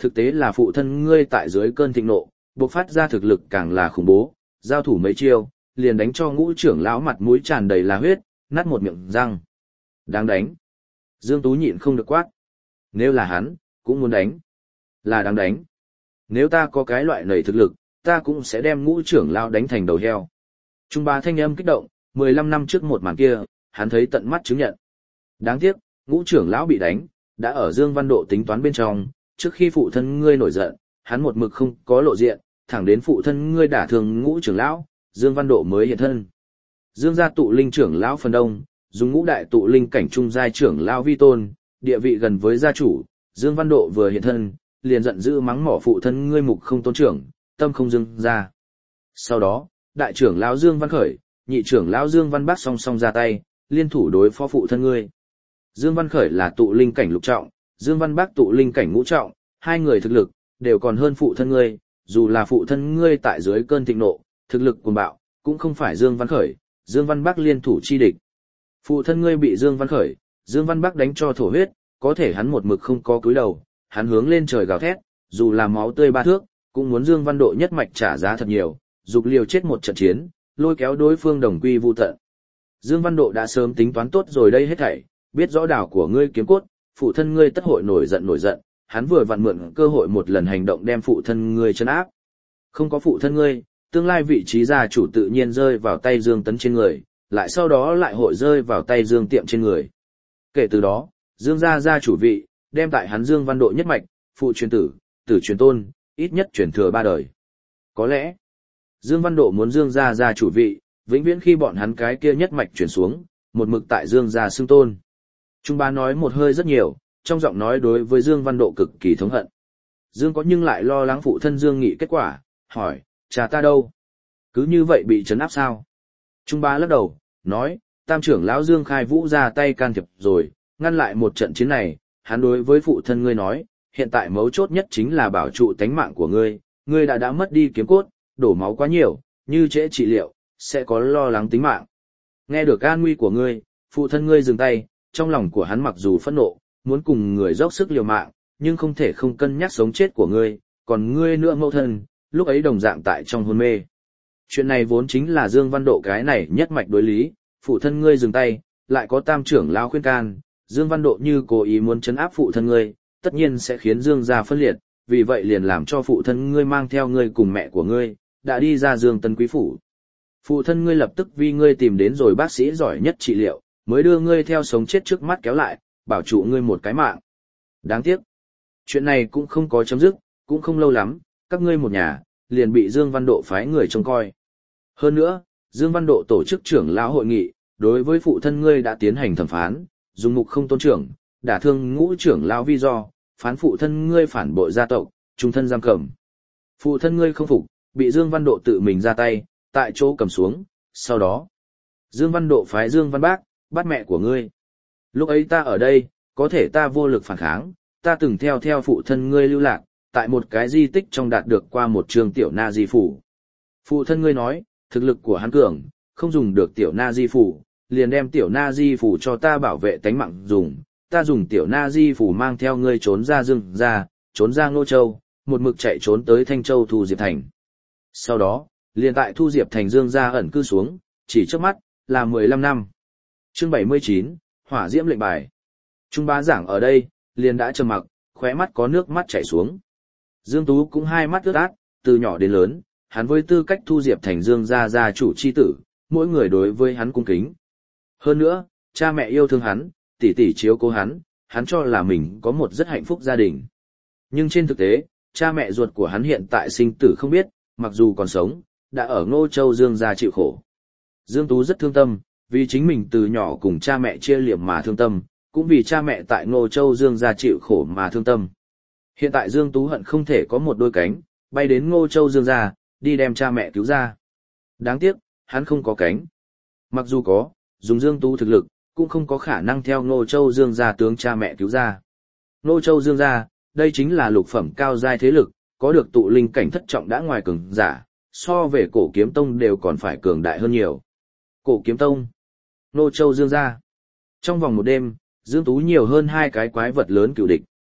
thực tế là phụ thân ngươi tại dưới cơn thịnh nộ, bộc phát ra thực lực càng là khủng bố, giao thủ mấy chiêu, liền đánh cho Ngũ trưởng lão mặt mũi tràn đầy là huyết, nát một miệng răng. Đáng đánh. Dương Tú nhịn không được quát. Nếu là hắn, cũng muốn đánh. Là đáng đánh. Nếu ta có cái loại nầy thực lực, ta cũng sẽ đem Ngũ trưởng lão đánh thành đầu heo. Trung Bá thanh âm kích động, 15 năm trước một màn kia, hắn thấy tận mắt chứng nhận. Đáng tiếc, Ngũ trưởng lão bị đánh, đã ở Dương Văn Độ tính toán bên trong, trước khi phụ thân ngươi nổi giận, hắn một mực không có lộ diện, thẳng đến phụ thân ngươi đả thương Ngũ trưởng lão, Dương Văn Độ mới hiện thân. Dương gia tụ linh trưởng lão phần đông, dùng ngũ đại tụ linh cảnh trung giai trưởng lão vi tôn, địa vị gần với gia chủ, Dương Văn Độ vừa hiện thân, liền giận dữ mắng mỏ phụ thân ngươi mục không tôn trưởng, tâm không Dương gia. Sau đó, đại trưởng lão Dương Văn Khởi, nhị trưởng lão Dương Văn Bác song song ra tay, liên thủ đối phó phụ thân ngươi. Dương Văn Khởi là tụ linh cảnh lục trọng, Dương Văn Bác tụ linh cảnh ngũ trọng, hai người thực lực đều còn hơn phụ thân ngươi, dù là phụ thân ngươi tại dưới cơn thịnh nộ, thực lực cuồng bạo, cũng không phải Dương Văn Khởi, Dương Văn Bác liên thủ chi địch. Phụ thân ngươi bị Dương Văn Khởi, Dương Văn Bác đánh cho thổ huyết, có thể hắn một mực không có cúi đầu, hắn hướng lên trời gào thét, dù là máu tươi ba thước, cũng muốn Dương Văn Độ nhất mạch trả giá thật nhiều, dục liều chết một trận chiến, lôi kéo đối phương đồng quy vu tận. Dương Văn Độ đã sớm tính toán tốt rồi đây hết thảy, biết rõ đảo của ngươi kiếm cốt, phụ thân ngươi tất hội nổi giận, hắn vừa vặn mượn cơ hội một lần hành động đem phụ thân ngươi trấn áp. Không có phụ thân ngươi, tương lai vị trí gia chủ tự nhiên rơi vào tay Dương Tấn trên người, lại sau đó lại hội rơi vào tay Dương Tiệm trên người. Kể từ đó, Dương gia gia chủ vị, đem tại hắn Dương Văn Độ nhất mạch, phụ truyền tử, tử truyền tôn, ít nhất truyền thừa 3 đời. Có lẽ, Dương Văn Độ muốn Dương gia gia chủ vị, vĩnh viễn khi bọn hắn cái kia nhất mạch truyền xuống, một mực tại Dương gia xưng tôn. Trung Bá nói một hơi rất nhiều, trong giọng nói đối với Dương Văn Độ cực kỳ thống hận. Dương có nhưng lại lo lắng phụ thân Dương Nghị kết quả, hỏi, cha ta đâu? Cứ như vậy bị trấn áp sao? Trung Bá lắc đầu, nói, tam trưởng lão Dương Khai Vũ ra tay can thiệp rồi, ngăn lại một trận chiến này, hắn đối với phụ thân ngươi nói, hiện tại mấu chốt nhất chính là bảo trụ tánh mạng của ngươi đã mất đi kiếm cốt, đổ máu quá nhiều, như trễ trị liệu, sẽ có lo lắng tính mạng. Nghe được an nguy của ngươi, phụ thân ngươi dừng tay, trong lòng của hắn mặc dù phẫn nộ, muốn cùng người dốc sức liều mạng, nhưng không thể không cân nhắc sống chết của ngươi, còn ngươi nữa mẫu thân, lúc ấy đồng dạng tại trong hôn mê. Chuyện này vốn chính là Dương Văn Độ cái này nhất mạch đối lý, phụ thân ngươi dừng tay, lại có tam trưởng lão khuyên can, Dương Văn Độ như cố ý muốn trấn áp phụ thân ngươi, tất nhiên sẽ khiến Dương gia phân liệt, vì vậy liền làm cho phụ thân ngươi mang theo ngươi cùng mẹ của ngươi, đã đi ra Dương Tân Quý phủ. Phụ thân ngươi lập tức vì ngươi tìm đến rồi bác sĩ giỏi nhất trị liệu, mới đưa ngươi theo sống chết trước mắt kéo lại, bảo trụ ngươi một cái mạng. Đáng tiếc, chuyện này cũng không có chấm dứt, cũng không lâu lắm, các ngươi một nhà, liền bị Dương Văn Độ phái người trông coi. Hơn nữa, Dương Văn Độ tổ chức trưởng lão hội nghị, đối với phụ thân ngươi đã tiến hành thẩm phán, dùng mục không tôn trưởng, đả thương ngũ trưởng lão vi do, phán phụ thân ngươi phản bội gia tộc, trung thân giam cầm. Phụ thân ngươi không phục, bị Dương Văn Độ tự mình ra tay, tại chỗ cầm xuống, sau đó, Dương Văn Độ phái Dương Văn Bác, bắt mẹ của ngươi. Lúc ấy ta ở đây, có thể ta vô lực phản kháng, ta từng theo phụ thân ngươi lưu lạc, tại một cái di tích trong đạt được qua một trường tiểu na di phủ. Phụ thân ngươi nói, thực lực của hắn cường, không dùng được tiểu na di phủ, liền đem tiểu na di phủ cho ta bảo vệ tánh mạng dùng, ta dùng tiểu na di phủ mang theo ngươi trốn ra Dương ra, trốn ra Ngô Châu, một mực chạy trốn tới Thanh Châu Thu Diệp Thành. Sau đó, liền tại Thu Diệp Thành Dương ra ẩn cư xuống, chỉ trước mắt, là 15 năm. Chương 79, Hỏa Diễm lệnh bài. Trung Bá giảng ở đây, liền đã trầm mặc, khóe mắt có nước mắt chảy xuống. Dương Tú cũng hai mắt ướt át, từ nhỏ đến lớn, hắn với tư cách Thu Diệp Thành Dương gia gia chủ chi tử, mỗi người đối với hắn cung kính. Hơn nữa, cha mẹ yêu thương hắn, tỷ tỷ chiếu cố hắn cho là mình có một rất hạnh phúc gia đình. Nhưng trên thực tế, cha mẹ ruột của hắn hiện tại sinh tử không biết, mặc dù còn sống, đã ở Ngô Châu Dương gia chịu khổ. Dương Tú rất thương tâm, vì chính mình từ nhỏ cùng cha mẹ chia liệm mà thương tâm, cũng vì cha mẹ tại Ngô Châu Dương gia chịu khổ mà thương tâm. Hiện tại Dương Tú hận không thể có một đôi cánh, bay đến Ngô Châu Dương gia, đi đem cha mẹ cứu ra. Đáng tiếc, hắn không có cánh. Mặc dù có, dùng Dương Tú thực lực, cũng không có khả năng theo Ngô Châu Dương gia tướng cha mẹ cứu ra. Ngô Châu Dương gia, đây chính là lục phẩm cao giai thế lực, có được tụ linh cảnh thất trọng đã ngoài cường giả, so về Cổ Kiếm Tông đều còn phải cường đại hơn nhiều. Cổ Kiếm Tông, Ngô Châu Dương gia. Trong vòng một đêm, Dương Tú nhiều hơn 2 cái quái vật lớn cựu địch.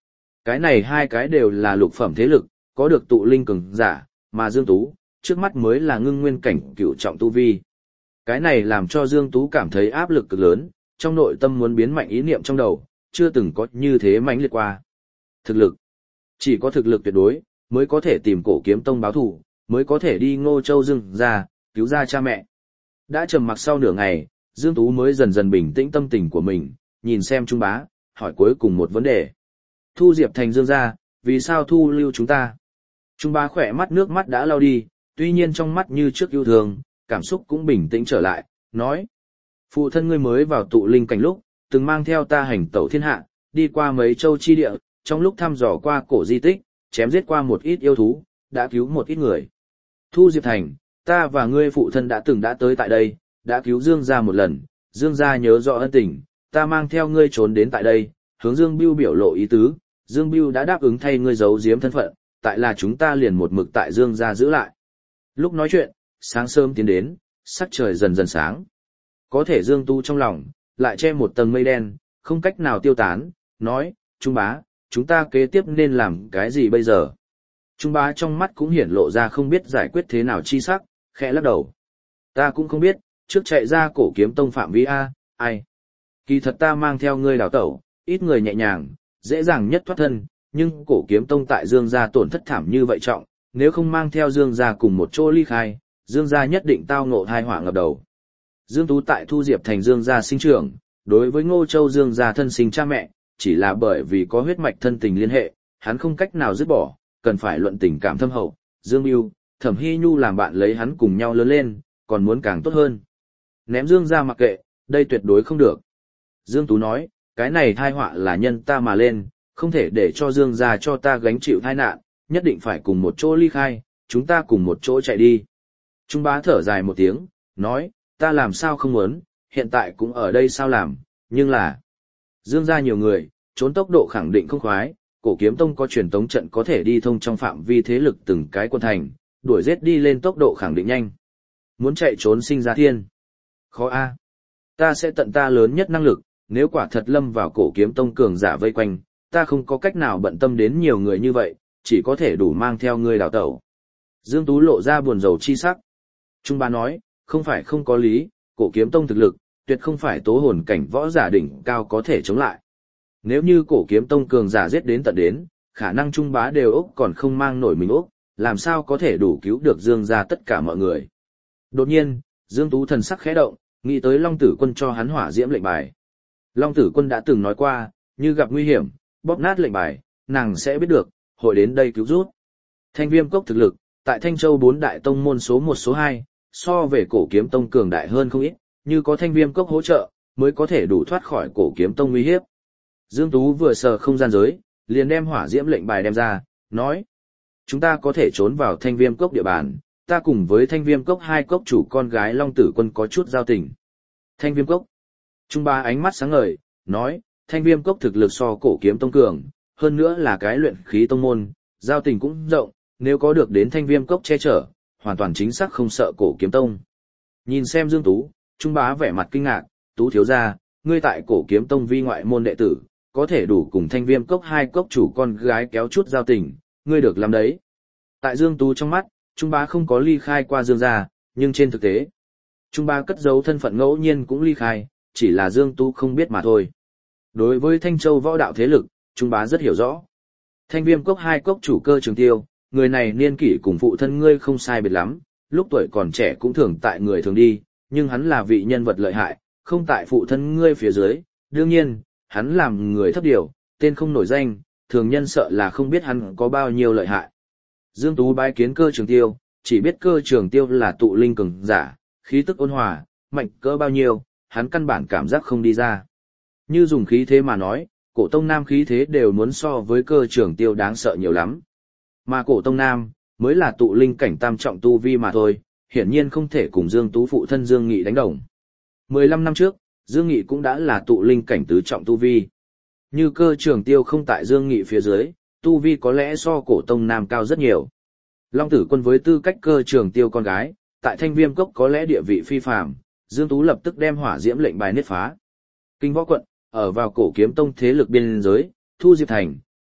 Cái này hai cái đều là lục phẩm thế lực, có được tụ linh cường giả, mà Dương Tú, trước mắt mới là ngưng nguyên cảnh cửu trọng tu vi. Cái này làm cho Dương Tú cảm thấy áp lực cực lớn, trong nội tâm muốn biến mạnh ý niệm trong đầu, chưa từng có như thế mãnh liệt qua. Thực lực. Chỉ có thực lực tuyệt đối, mới có thể tìm Cổ Kiếm Tông báo thù, mới có thể đi Ngô Châu Dương ra, cứu ra cha mẹ. Đã trầm mặc sau nửa ngày, Dương Tú mới dần dần bình tĩnh tâm tình của mình, nhìn xem Trung Bá, hỏi cuối cùng một vấn đề. Thu Diệp Thành Dương ra, vì sao thu lưu chúng ta? Trung Bá khỏe mắt nước mắt đã lau đi, tuy nhiên trong mắt như trước yêu thương, cảm xúc cũng bình tĩnh trở lại, nói. Phụ thân ngươi mới vào tụ linh cảnh lúc, từng mang theo ta hành tẩu thiên hạ, đi qua mấy châu chi địa, trong lúc thăm dò qua cổ di tích, chém giết qua một ít yêu thú, đã cứu một ít người. Thu Diệp Thành, ta và ngươi phụ thân đã tới tại đây, đã cứu Dương gia một lần, Dương gia nhớ rõ ân tình, ta mang theo ngươi trốn đến tại đây, hướng Dương Bưu biểu lộ ý tứ, Dương Bưu đã đáp ứng thay ngươi giấu giếm thân phận, tại là chúng ta liền một mực tại Dương gia giữ lại. Lúc nói chuyện, sáng sớm tiến đến, sắc trời dần dần sáng. Có thể Dương Tu trong lòng, lại che một tầng mây đen, không cách nào tiêu tán, nói, Trung Bá, chúng ta kế tiếp nên làm cái gì bây giờ? Trung Bá trong mắt cũng hiển lộ ra không biết giải quyết thế nào chi sắc, khẽ lắc đầu. Ta cũng không biết, trước chạy ra Cổ Kiếm Tông phạm vi A, ai? Kỳ thật ta mang theo ngươi đào tẩu, ít người nhẹ nhàng, dễ dàng nhất thoát thân, nhưng Cổ Kiếm Tông tại Dương gia tổn thất thảm như vậy trọng, nếu không mang theo Dương gia cùng một chỗ ly khai, Dương gia nhất định tao ngộ tai họa ngập đầu. Dương Tú tại Thu Diệp Thành Dương gia sinh trưởng, đối với Ngô Châu Dương gia thân sinh cha mẹ, chỉ là bởi vì có huyết mạch thân tình liên hệ, hắn không cách nào dứt bỏ, cần phải luận tình cảm thâm hậu. Dương Bưu, Thẩm Hy Nhu làm bạn lấy hắn cùng nhau lớn lên, còn muốn càng tốt hơn. Ném Dương gia mặc kệ, đây tuyệt đối không được. Dương Tú nói, cái này tai họa là nhân ta mà lên, không thể để cho Dương gia cho ta gánh chịu tai nạn, nhất định phải cùng một chỗ ly khai, chúng ta cùng một chỗ chạy đi. Trung Bá thở dài một tiếng, nói, ta làm sao không muốn, hiện tại cũng ở đây sao làm, nhưng là Dương gia nhiều người, trốn tốc độ khẳng định không khoái, Cổ Kiếm Tông có truyền tống trận có thể đi thông trong phạm vi thế lực từng cái quân thành, đuổi giết đi lên tốc độ khẳng định nhanh. Muốn chạy trốn sinh ra thiên. Khó a. Ta sẽ tận ta lớn nhất năng lực, nếu quả thật lâm vào Cổ Kiếm Tông cường giả vây quanh, ta không có cách nào bận tâm đến nhiều người như vậy, chỉ có thể đủ mang theo ngươi đào tẩu. Dương Tú lộ ra buồn rầu chi sắc. Trung Bá nói, không phải không có lý, Cổ Kiếm Tông thực lực, tuyệt không phải tố hồn cảnh võ giả đỉnh cao có thể chống lại. Nếu như Cổ Kiếm Tông cường giả giết đến tận đến, khả năng Trung Bá đều ốc còn không mang nổi mình ốc, làm sao có thể đủ cứu được Dương gia tất cả mọi người. Đột nhiên, Dương Tú thần sắc khẽ động, nghĩ tới Long Tử Quân cho hắn hỏa diễm lệnh bài. Long Tử Quân đã từng nói qua, như gặp nguy hiểm, bóp nát lệnh bài, nàng sẽ biết được, hội đến đây cứu giúp. Thanh Viêm Cốc thực lực, tại Thanh Châu 4 đại tông môn số 1 số 2, so về Cổ Kiếm Tông cường đại hơn không ít, như có Thanh Viêm Cốc hỗ trợ, mới có thể đủ thoát khỏi Cổ Kiếm Tông uy hiếp. Dương Tú vừa sờ không gian giới, liền đem hỏa diễm lệnh bài đem ra, nói: "Chúng ta có thể trốn vào Thanh Viêm Cốc địa bàn, ta cùng với Thanh Viêm Cốc hai cốc chủ con gái Long Tử Quân có chút giao tình." Thanh Viêm Cốc. Trung Bá ánh mắt sáng ngời, nói: "Thanh Viêm Cốc thực lực so Cổ Kiếm Tông cường, hơn nữa là cái luyện khí tông môn, giao tình cũng rộng, nếu có được đến Thanh Viêm Cốc che chở, hoàn toàn chính xác không sợ Cổ Kiếm Tông." Nhìn xem Dương Tú, Trung Bá vẻ mặt kinh ngạc, "Tú thiếu gia, ngươi tại Cổ Kiếm Tông vi ngoại môn đệ tử, có thể đủ cùng Thanh Viêm Cốc hai cốc chủ con gái kéo chút giao tình, ngươi được làm đấy." Tại Dương Tú trong mắt, Trung Bá không có ly khai qua Dương gia, nhưng trên thực tế, Trung Bá cất giấu thân phận ngẫu nhiên cũng ly khai, chỉ là Dương Tú không biết mà thôi. Đối với Thanh Châu võ đạo thế lực, Trung Bá rất hiểu rõ. Thanh Viêm Cốc hai cốc chủ Cơ Trường Tiêu, người này niên kỷ cùng phụ thân ngươi không sai biệt lắm, lúc tuổi còn trẻ cũng thường tại người thường đi, nhưng hắn là vị nhân vật lợi hại, không tại phụ thân ngươi phía dưới, đương nhiên, hắn làm người thấp điều, tên không nổi danh, thường nhân sợ là không biết hắn có bao nhiêu lợi hại. Dương Tú bái kiến Cơ Trường Tiêu, chỉ biết Cơ Trường Tiêu là tụ linh cường giả, khí tức ôn hòa, mạnh cỡ bao nhiêu, hắn căn bản cảm giác không đi ra. Như dùng khí thế mà nói, Cổ Tông Nam khí thế đều muốn so với Cơ Trường Tiêu đáng sợ nhiều lắm. Mà Cổ Tông Nam, mới là tụ linh cảnh tam trọng tu vi mà thôi, hiển nhiên không thể cùng Dương Tú phụ thân Dương Nghị đánh đồng. 15 năm trước, Dương Nghị cũng đã là tụ linh cảnh tứ trọng tu vi. Như Cơ Trường Tiêu không tại Dương Nghị phía dưới, tu vi có lẽ so Cổ Tông Nam cao rất nhiều. Long Tử Quân với tư cách Cơ Trường Tiêu con gái, tại Thanh Viêm Cốc có lẽ địa vị phi phàm, Dương Tú lập tức đem hỏa diễm lệnh bài niết phá. Kinh Võ quận, ở vào Cổ Kiếm Tông thế lực biên giới, Thu Diệp Thành,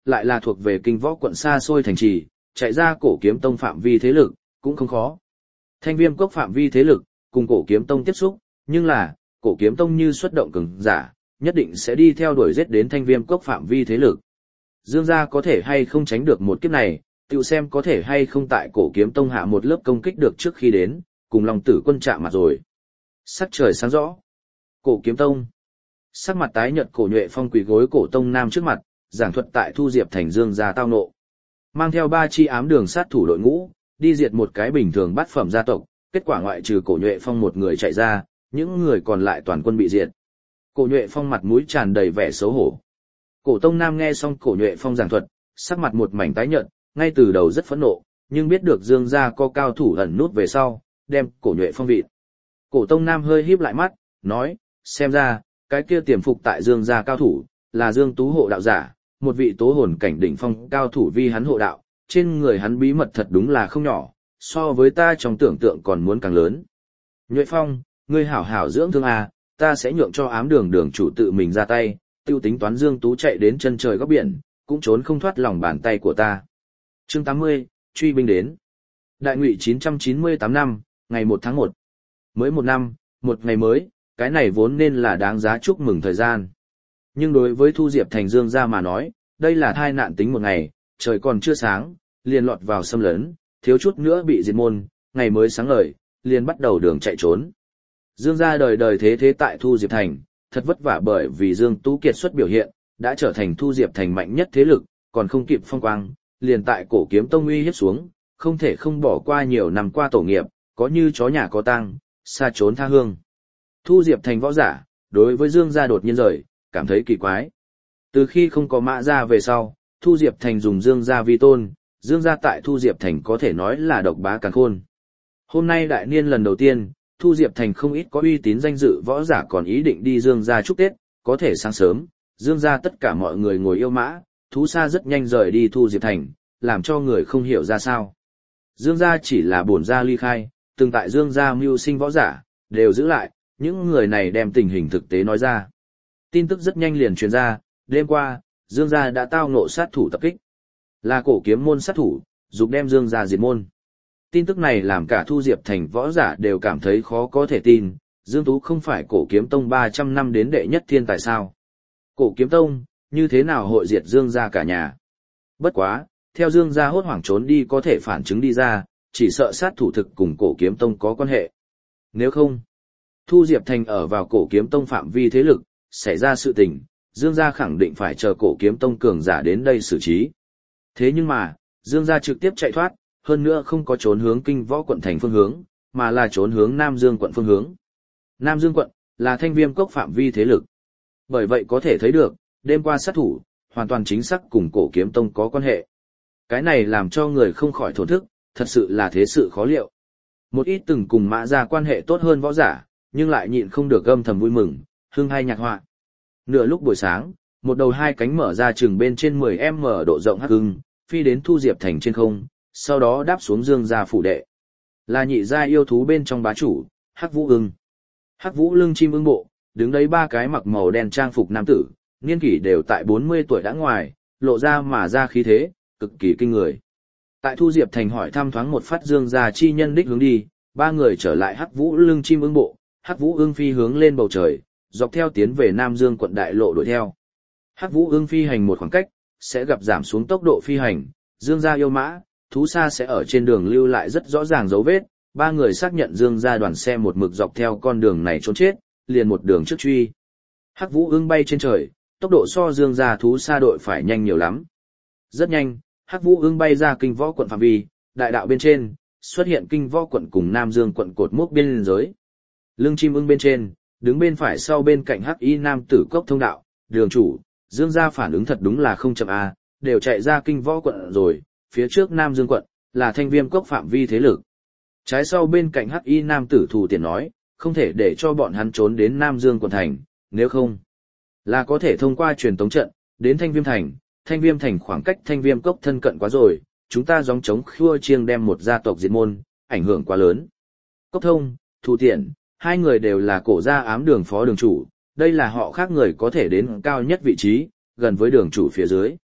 lại là thuộc về kinh võ quận xa xôi thành trì, chạy ra cổ kiếm tông phạm vi thế lực, cũng không khó. Thanh viêm cốc phạm vi thế lực, cùng cổ kiếm tông tiếp xúc, nhưng là, cổ kiếm tông như xuất động cường giả, nhất định sẽ đi theo đuổi giết đến thanh viêm cốc phạm vi thế lực. Dương gia có thể hay không tránh được một kiếp này, tự xem có thể hay không tại cổ kiếm tông hạ một lớp công kích được trước khi đến, cùng Long Tử Quân chạm mặt rồi. Sắc trời sáng rõ. Cổ kiếm tông. Sắc mặt tái nhợt Cổ Nhuệ Phong quỳ gối cổ tông nam trước mặt, giảng thuật tại Thu Diệp thành Dương gia tao nộ. Mang theo 3 chi ám đường sát thủ đội ngũ, đi diệt một cái bình thường bát phẩm gia tộc, kết quả ngoại trừ Cổ Nhuệ Phong một người chạy ra, những người còn lại toàn quân bị diệt. Cổ Nhuệ Phong mặt mũi tràn đầy vẻ xấu hổ. Cổ tông nam nghe xong Cổ Nhuệ Phong giảng thuật, sắc mặt một mảnh tái nhợt, ngay từ đầu rất phẫn nộ, nhưng biết được Dương gia có cao thủ ẩn nút về sau, đem Cổ Nhuệ Phong vịt. Cổ tông nam hơi híp lại mắt, nói, xem ra, cái kia tiềm phục tại Dương gia cao thủ, là Dương Tú hộ đạo giả, một vị tố hồn cảnh đỉnh phong cao thủ vi hắn hộ đạo, trên người hắn bí mật thật đúng là không nhỏ, so với ta trong tưởng tượng còn muốn càng lớn. Nhuệ Phong, ngươi hảo hảo dưỡng thương à, ta sẽ nhượng cho ám đường đường chủ tự mình ra tay, tiêu tính toán Dương Tú chạy đến chân trời góc biển, cũng trốn không thoát lòng bàn tay của ta. Chương 80, truy binh đến. Đại ngụy 998 năm, ngày 1 tháng 1. Mới một năm, một ngày mới, cái này vốn nên là đáng giá chúc mừng thời gian. Nhưng đối với Thu Diệp thành Dương gia mà nói, đây là thai nạn tính một ngày, trời còn chưa sáng, liền lọt vào xâm lấn, thiếu chút nữa bị diệt môn, ngày mới sáng ngời, liền bắt đầu đường chạy trốn. Dương gia đời đời thế thế tại Thu Diệp thành, thật vất vả bởi vì Dương Tú kiệt xuất biểu hiện, đã trở thành Thu Diệp thành mạnh nhất thế lực, còn không kịp phong quang, liền tại cổ kiếm tông uy hiếp xuống, không thể không bỏ qua nhiều năm qua tổ nghiệp, có như chó nhà có tang, xa trốn tha hương. Thu Diệp thành võ giả, đối với Dương gia đột nhiên rời, cảm thấy kỳ quái. Từ khi không có Mã gia về sau, Thu Diệp thành dùng Dương gia vi tôn, Dương gia tại Thu Diệp thành có thể nói là độc bá càn khôn. Hôm nay đại niên lần đầu tiên, Thu Diệp thành không ít có uy tín danh dự võ giả còn ý định đi Dương gia chúc Tết, có thể sáng sớm, Dương gia tất cả mọi người ngồi yêu mã, thú xa rất nhanh rời đi Thu Diệp thành, làm cho người không hiểu ra sao. Dương gia chỉ là bổn gia ly khai, từng tại Dương gia mưu sinh võ giả, đều giữ lại, những người này đem tình hình thực tế nói ra. Tin tức rất nhanh liền truyền ra, đêm qua, Dương gia đã tao ngộ sát thủ tập kích. Là cổ kiếm môn sát thủ, dục đem Dương gia diệt môn. Tin tức này làm cả Thu Diệp thành võ giả đều cảm thấy khó có thể tin, Dương Tú không phải cổ kiếm tông 300 năm đến đệ nhất thiên tài sao. Cổ kiếm tông, như thế nào hội diệt Dương gia cả nhà. Bất quá, theo Dương gia hốt hoảng trốn đi có thể phản chứng đi ra, chỉ sợ sát thủ thực cùng cổ kiếm tông có quan hệ. Nếu không, Thu Diệp thành ở vào cổ kiếm tông phạm vi thế lực, xảy ra sự tình, Dương gia khẳng định phải chờ cổ kiếm tông cường giả đến đây xử trí. Thế nhưng mà, Dương gia trực tiếp chạy thoát, hơn nữa không có trốn hướng kinh võ quận thành phương hướng, mà là trốn hướng Nam Dương quận phương hướng. Nam Dương quận, là thanh viêm cốc phạm vi thế lực. Bởi vậy có thể thấy được, đêm qua sát thủ, hoàn toàn chính xác cùng cổ kiếm tông có quan hệ. Cái này làm cho người không khỏi thổn thức, thật sự là thế sự khó liệu. Một ít từng cùng Mã gia quan hệ tốt hơn võ giả, nhưng lại nhịn không được âm thầm vui mừng, hưng hay nhạc họa. Nửa lúc buổi sáng, một đầu hai cánh mở ra chừng bên trên 10m độ rộng hắc hưng, phi đến Thu Diệp thành trên không, sau đó đáp xuống Dương gia phủ đệ. Là nhị gia yêu thú bên trong bá chủ, Hắc Vũ Ưng. Hắc Vũ lưng chim ưng bộ, đứng đấy ba cái mặc màu đen trang phục nam tử, niên kỷ đều tại 40 tuổi đã ngoài, lộ ra mà ra khí thế, cực kỳ kinh người. Tại Thu Diệp thành hỏi thăm thoáng một phát Dương gia chi nhân đích hướng đi, ba người trở lại Hắc Vũ lưng chim ưng bộ, Hắc Vũ Ưng phi hướng lên bầu trời, dọc theo tiến về Nam Dương quận đại lộ đuổi theo. Hắc Vũ Ưng phi hành một khoảng cách, sẽ gặp giảm xuống tốc độ phi hành, Dương gia yêu mã, thú xa sẽ ở trên đường lưu lại rất rõ ràng dấu vết, ba người xác nhận Dương gia đoàn xe một mực dọc theo con đường này trốn chết, liền một đường trước truy. Hắc Vũ Ưng bay trên trời, tốc độ so Dương gia thú xa đội phải nhanh nhiều lắm. Rất nhanh, Hắc Vũ Ưng bay ra kinh võ quận phạm vi, đại đạo bên trên, xuất hiện kinh võ quận cùng Nam Dương quận cột mốc biên giới. Lưng chim ưng bên trên, đứng bên phải sau bên cạnh Hắc Y nam tử cốc thông đạo, đường chủ, Dương gia phản ứng thật đúng là không chậm a, đều chạy ra kinh võ quận rồi, phía trước Nam Dương quận, là thanh viêm cốc phạm vi thế lực. Trái sau bên cạnh Hắc Y nam tử thủ tiền nói, không thể để cho bọn hắn trốn đến Nam Dương quận thành, nếu không, là có thể thông qua truyền tống trận, đến thanh viêm thành khoảng cách thanh viêm cốc thân cận quá rồi, chúng ta gióng trống khua chiêng đem một gia tộc diệt môn, ảnh hưởng quá lớn. Cốc thông, thủ tiện, hai người đều là cổ gia ám đường phó đường chủ, đây là họ khác người có thể đến cao nhất vị trí, gần với đường chủ phía dưới.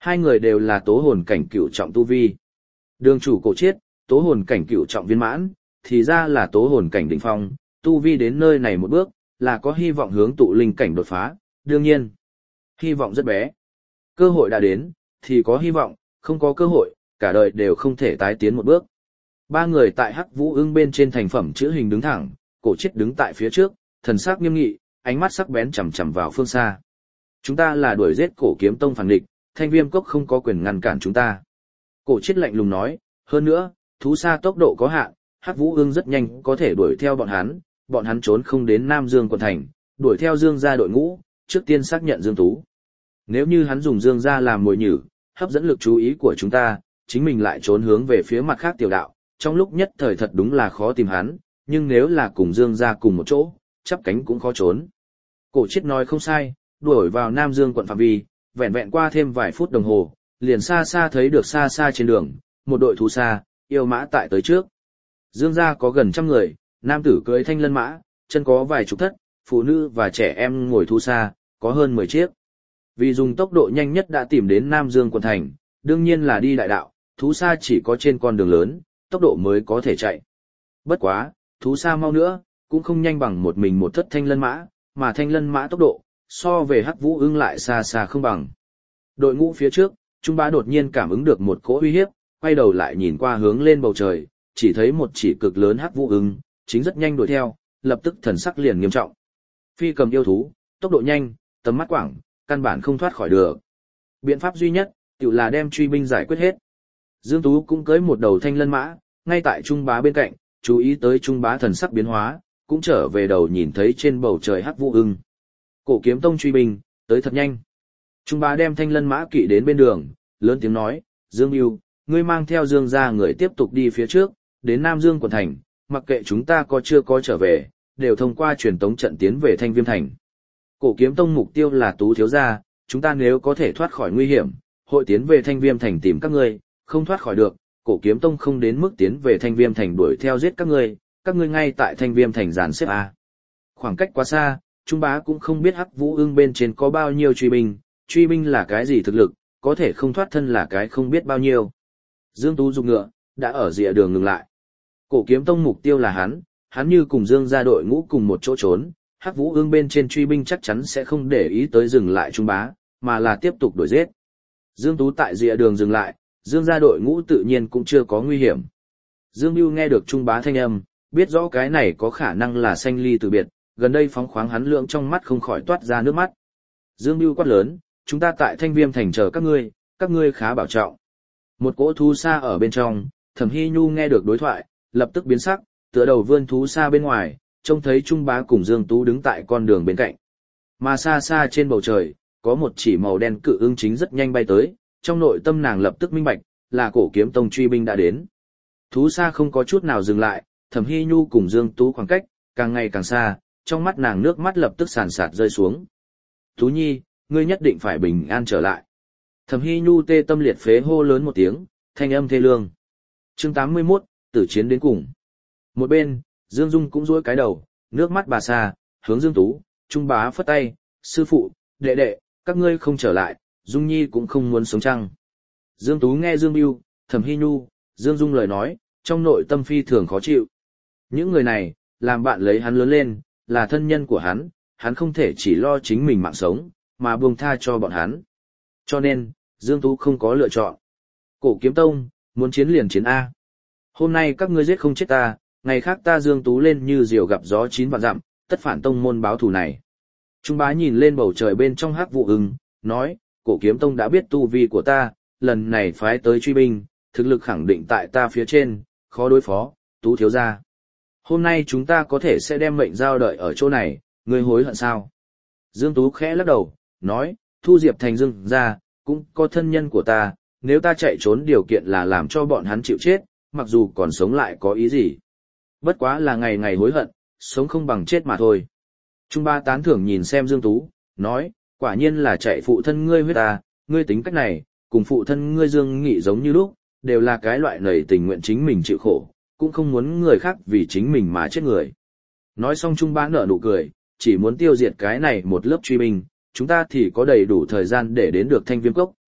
Hai người đều là tố hồn cảnh cửu trọng tu vi. Đường chủ Cổ Chiết, tố hồn cảnh cửu trọng viên mãn, thì ra là tố hồn cảnh đỉnh phong, tu vi đến nơi này một bước, là có hy vọng hướng tụ linh cảnh đột phá, đương nhiên, hy vọng rất bé. Cơ hội đã đến, thì có hy vọng, không có cơ hội, cả đời đều không thể tái tiến một bước. Ba người tại Hắc Vũ Ưng bên trên thành phẩm chữ hình đứng thẳng, Cổ Chiết đứng tại phía trước, thần sắc nghiêm nghị, ánh mắt sắc bén chằm chằm vào phương xa. Chúng ta là đuổi giết Cổ Kiếm Tông phản địch, Thanh Viêm Cốc không có quyền ngăn cản chúng ta. Cổ Chiết lạnh lùng nói, hơn nữa, thú xa tốc độ có hạn, Hắc Vũ Ưng rất nhanh có thể đuổi theo bọn hắn trốn không đến Nam Dương quận thành, đuổi theo Dương gia đội ngũ, trước tiên xác nhận Dương Tú. Nếu như hắn dùng Dương gia làm mồi nhử, hấp dẫn lực chú ý của chúng ta, chính mình lại trốn hướng về phía mặt khác tiểu đạo, trong lúc nhất thời thật đúng là khó tìm hắn, nhưng nếu là cùng Dương gia cùng một chỗ, chắp cánh cũng khó trốn. Cổ Chiết nói không sai, đuổi vào Nam Dương quận phạm vi, vẹn vẹn qua thêm vài phút đồng hồ, liền xa xa thấy được xa xa trên đường, một đội thú xa, yêu mã tại tới trước. Dương gia có gần 100 người, nam tử cưỡi thanh lân mã, chân có vài chục thất, phụ nữ và trẻ em ngồi thú xa, có hơn 10 chiếc. Vì dùng tốc độ nhanh nhất đã tìm đến Nam Dương quận thành, đương nhiên là đi đại đạo, thú xa chỉ có trên con đường lớn, tốc độ mới có thể chạy. Bất quá, thú xa mau nữa, cũng không nhanh bằng một mình một thất thanh lân mã, mà thanh lân mã tốc độ, so về Hắc Vũ Ưng lại xa xa không bằng. Đội ngũ phía trước, Trung Bá đột nhiên cảm ứng được một cỗ uy hiếp, quay đầu lại nhìn qua hướng lên bầu trời, chỉ thấy một chỉ cực lớn Hắc Vũ Ưng, chính rất nhanh đuổi theo, lập tức thần sắc liền nghiêm trọng. Phi cầm yêu thú, tốc độ nhanh, tầm mắt quảng, căn bản không thoát khỏi được. Biện pháp duy nhất, tự là đem truy binh giải quyết hết. Dương Tú cũng cưỡi một đầu thanh lân mã, ngay tại Trung Bá bên cạnh, chú ý tới Trung Bá thần sắc biến hóa, cũng trở về đầu nhìn thấy trên bầu trời Hắc Vũ Ưng. Cổ Kiếm Tông truy binh, tới thật nhanh. Trung Bá đem thanh lân mã kỵ đến bên đường, lớn tiếng nói, Dương Yêu, ngươi mang theo Dương gia người tiếp tục đi phía trước, đến Nam Dương quận thành, mặc kệ chúng ta có chưa có trở về, đều thông qua truyền tống trận tiến về Thanh Viêm thành. Cổ Kiếm Tông mục tiêu là Tú thiếu gia, chúng ta nếu có thể thoát khỏi nguy hiểm, hội tiến về Thanh Viêm thành tìm các ngươi, không thoát khỏi được, Cổ Kiếm Tông không đến mức tiến về Thanh Viêm thành đuổi theo giết các ngươi ngay tại Thanh Viêm thành dàn xếp a. Khoảng cách quá xa, Trung Bá cũng không biết Hắc Vũ Ưng bên trên có bao nhiêu truy binh là cái gì thực lực, có thể không thoát thân là cái không biết bao nhiêu. Dương Tú dùng ngựa, đã ở rìa đường ngừng lại. Cổ Kiếm Tông mục tiêu là hắn như cùng Dương gia đội ngũ cùng một chỗ trốn, Hắc Vũ Ưng bên trên truy binh chắc chắn sẽ không để ý tới dừng lại Trung Bá, mà là tiếp tục đuổi giết. Dương Tú tại rìa đường dừng lại, Dương gia đội ngũ tự nhiên cũng chưa có nguy hiểm. Dương Bưu nghe được Trung Bá thanh âm, biết rõ cái này có khả năng là sanh ly từ biệt, gần đây phóng khoáng hắn lượng trong mắt không khỏi toát ra nước mắt. Dương Bưu quát lớn, chúng ta tại Thanh Viêm thành chờ các ngươi khá bảo trọng. Một cỗ thú xa ở bên trong, Thẩm Hy Nhu nghe được đối thoại, lập tức biến sắc, tựa đầu vươn thú xa bên ngoài, trông thấy Trung Bá cùng Dương Tú đứng tại con đường bên cạnh. Mà xa xa trên bầu trời, có một chỉ màu đen cự ưng chính rất nhanh bay tới, trong nội tâm nàng lập tức minh bạch, là Cổ Kiếm Tông truy binh đã đến. Thú xa không có chút nào dừng lại, Thẩm Hy Nhu cùng Dương Tú khoảng cách, càng ngày càng xa, trong mắt nàng nước mắt lập tức sàn sạt rơi xuống. Tú Nhi, ngươi nhất định phải bình an trở lại. Thẩm Hy Nhu tê tâm liệt phế hô lớn một tiếng, thanh âm thê lương. Chương 81, tử chiến đến cùng. Một bên, Dương Dung cũng duỗi cái đầu, nước mắt bà xa, hướng Dương Tú, Trung Bá phất tay, sư phụ, đệ đệ, các ngươi không trở lại, Dung Nhi cũng không muốn sống chăng. Dương Tú nghe Dương Bưu, Thẩm Hy Nhu, Dương Dung lời nói, trong nội tâm phi thường khó chịu. Những người này, làm bạn lấy hắn lớn lên, là thân nhân của hắn không thể chỉ lo chính mình mạng sống, mà buông tha cho bọn hắn. Cho nên, Dương Tú không có lựa chọn. Cổ Kiếm Tông, muốn chiến liền chiến A. Hôm nay các ngươi giết không chết ta, ngày khác ta Dương Tú lên như diều gặp gió 9 vạn dặm, tất phản tông môn báo thù này. Trung Bá nhìn lên bầu trời bên trong Hắc Vũ Ưng, nói, Cổ Kiếm Tông đã biết tu vi của ta, lần này phái tới truy binh, thực lực khẳng định tại ta phía trên, khó đối phó, Tú thiếu gia. Hôm nay chúng ta có thể sẽ đem mệnh giao đợi ở chỗ này, ngươi hối hận sao? Dương Tú khẽ lắc đầu, nói, Thu Diệp thành Dương gia, cũng có thân nhân của ta, nếu ta chạy trốn điều kiện là làm cho bọn hắn chịu chết, mặc dù còn sống lại có ý gì. Bất quá là ngày ngày hối hận, sống không bằng chết mà thôi. Trung Bá tán thưởng nhìn xem Dương Tú, nói, quả nhiên là chạy phụ thân ngươi huyết ta, ngươi tính cách này, cùng phụ thân ngươi Dương Nghị giống như lúc, đều là cái loại nầy tình nguyện chính mình chịu khổ, cũng không muốn người khác vì chính mình mà chết người. Nói xong Trung Bá nở nụ cười, chỉ muốn tiêu diệt cái này một lớp truy binh, chúng ta thì có đầy đủ thời gian để đến được Thanh Viêm Cốc,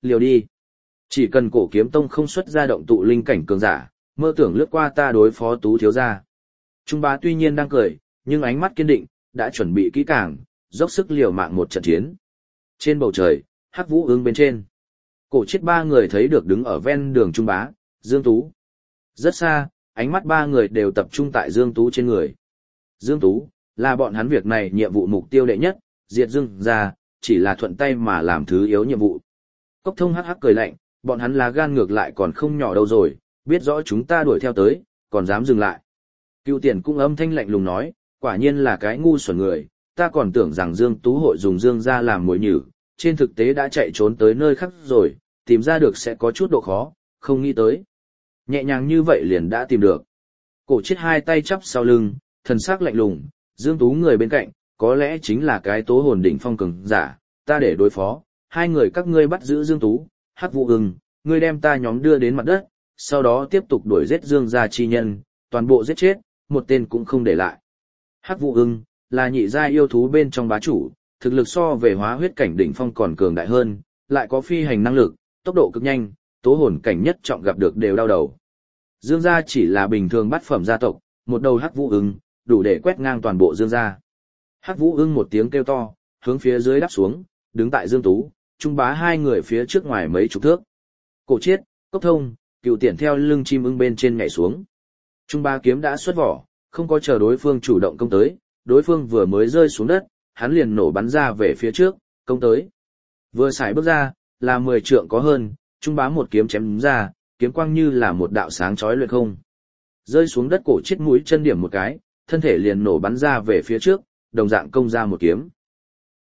liều đi. Chỉ cần cổ kiếm tông không xuất ra động tụ linh cảnh cường giả, mơ tưởng lướt qua ta đối phó Tú thiếu gia. Trung bá tuy nhiên đang cười, nhưng ánh mắt kiên định, đã chuẩn bị kỹ càng, dốc sức liều mạng một trận chiến. Trên bầu trời, Hắc Vũ Ưng bên trên. Cổ chết ba người thấy được đứng ở ven đường Trung bá, Dương Tú. Rất xa, ánh mắt ba người đều tập trung tại Dương Tú trên người. Dương Tú, là bọn hắn việc này nhiệm vụ mục tiêu đệ nhất, diệt Dương ra, chỉ là thuận tay mà làm thứ yếu nhiệm vụ. Cốc Thông hắc hắc cười lạnh, bọn hắn là gan ngược lại còn không nhỏ đâu rồi, biết rõ chúng ta đuổi theo tới, còn dám dừng lại. Cựu Tiền cũng âm thanh lạnh lùng nói, quả nhiên là cái ngu xuẩn người, ta còn tưởng rằng Dương Tú hội dùng Dương ra làm mồi nhử, trên thực tế đã chạy trốn tới nơi khác rồi, tìm ra được sẽ có chút độ khó, không nghĩ tới. Nhẹ nhàng như vậy liền đã tìm được. Cổ chết hai tay chắp sau lưng, thần sắc lạnh lùng, Dương Tú người bên cạnh, có lẽ chính là cái tố hồn đỉnh phong cường giả, ta để đối phó, hai người các ngươi bắt giữ Dương Tú, Hắc Vũ Ưng, ngươi đem ta nhóm đưa đến mặt đất, sau đó tiếp tục đuổi giết Dương gia chi nhân, toàn bộ giết chết, một tên cũng không để lại. Hắc Vũ Ưng là nhị giai yêu thú bên trong bá chủ, thực lực so về hóa huyết cảnh đỉnh phong còn cường đại hơn, lại có phi hành năng lực, tốc độ cực nhanh, tố hồn cảnh nhất trọng gặp được đều đau đầu. Dương gia chỉ là bình thường bát phẩm gia tộc, một đầu Hắc Vũ Ưng, đủ để quét ngang toàn bộ Dương gia. Hắc Vũ Ưng một tiếng kêu to, hướng phía dưới đáp xuống, đứng tại Dương Tú, Trung bá hai người phía trước ngoài mấy chục thước. Cổ Chiết, Cốc Thông, Cựu Tiền theo lưng chim ưng bên trên nhảy xuống. Trung bá kiếm đã xuất vỏ, không có chờ đối phương chủ động công tới, đối phương vừa mới rơi xuống đất, hắn liền nổ bắn ra về phía trước, công tới. Vừa xài bước ra, là 10 trượng có hơn, Trung bá một kiếm chém ra, kiếm quang như là một đạo sáng chói luyện không. Rơi xuống đất Cổ Chiết mũi chân điểm một cái, thân thể liền nổ bắn ra về phía trước, đồng dạng công ra một kiếm.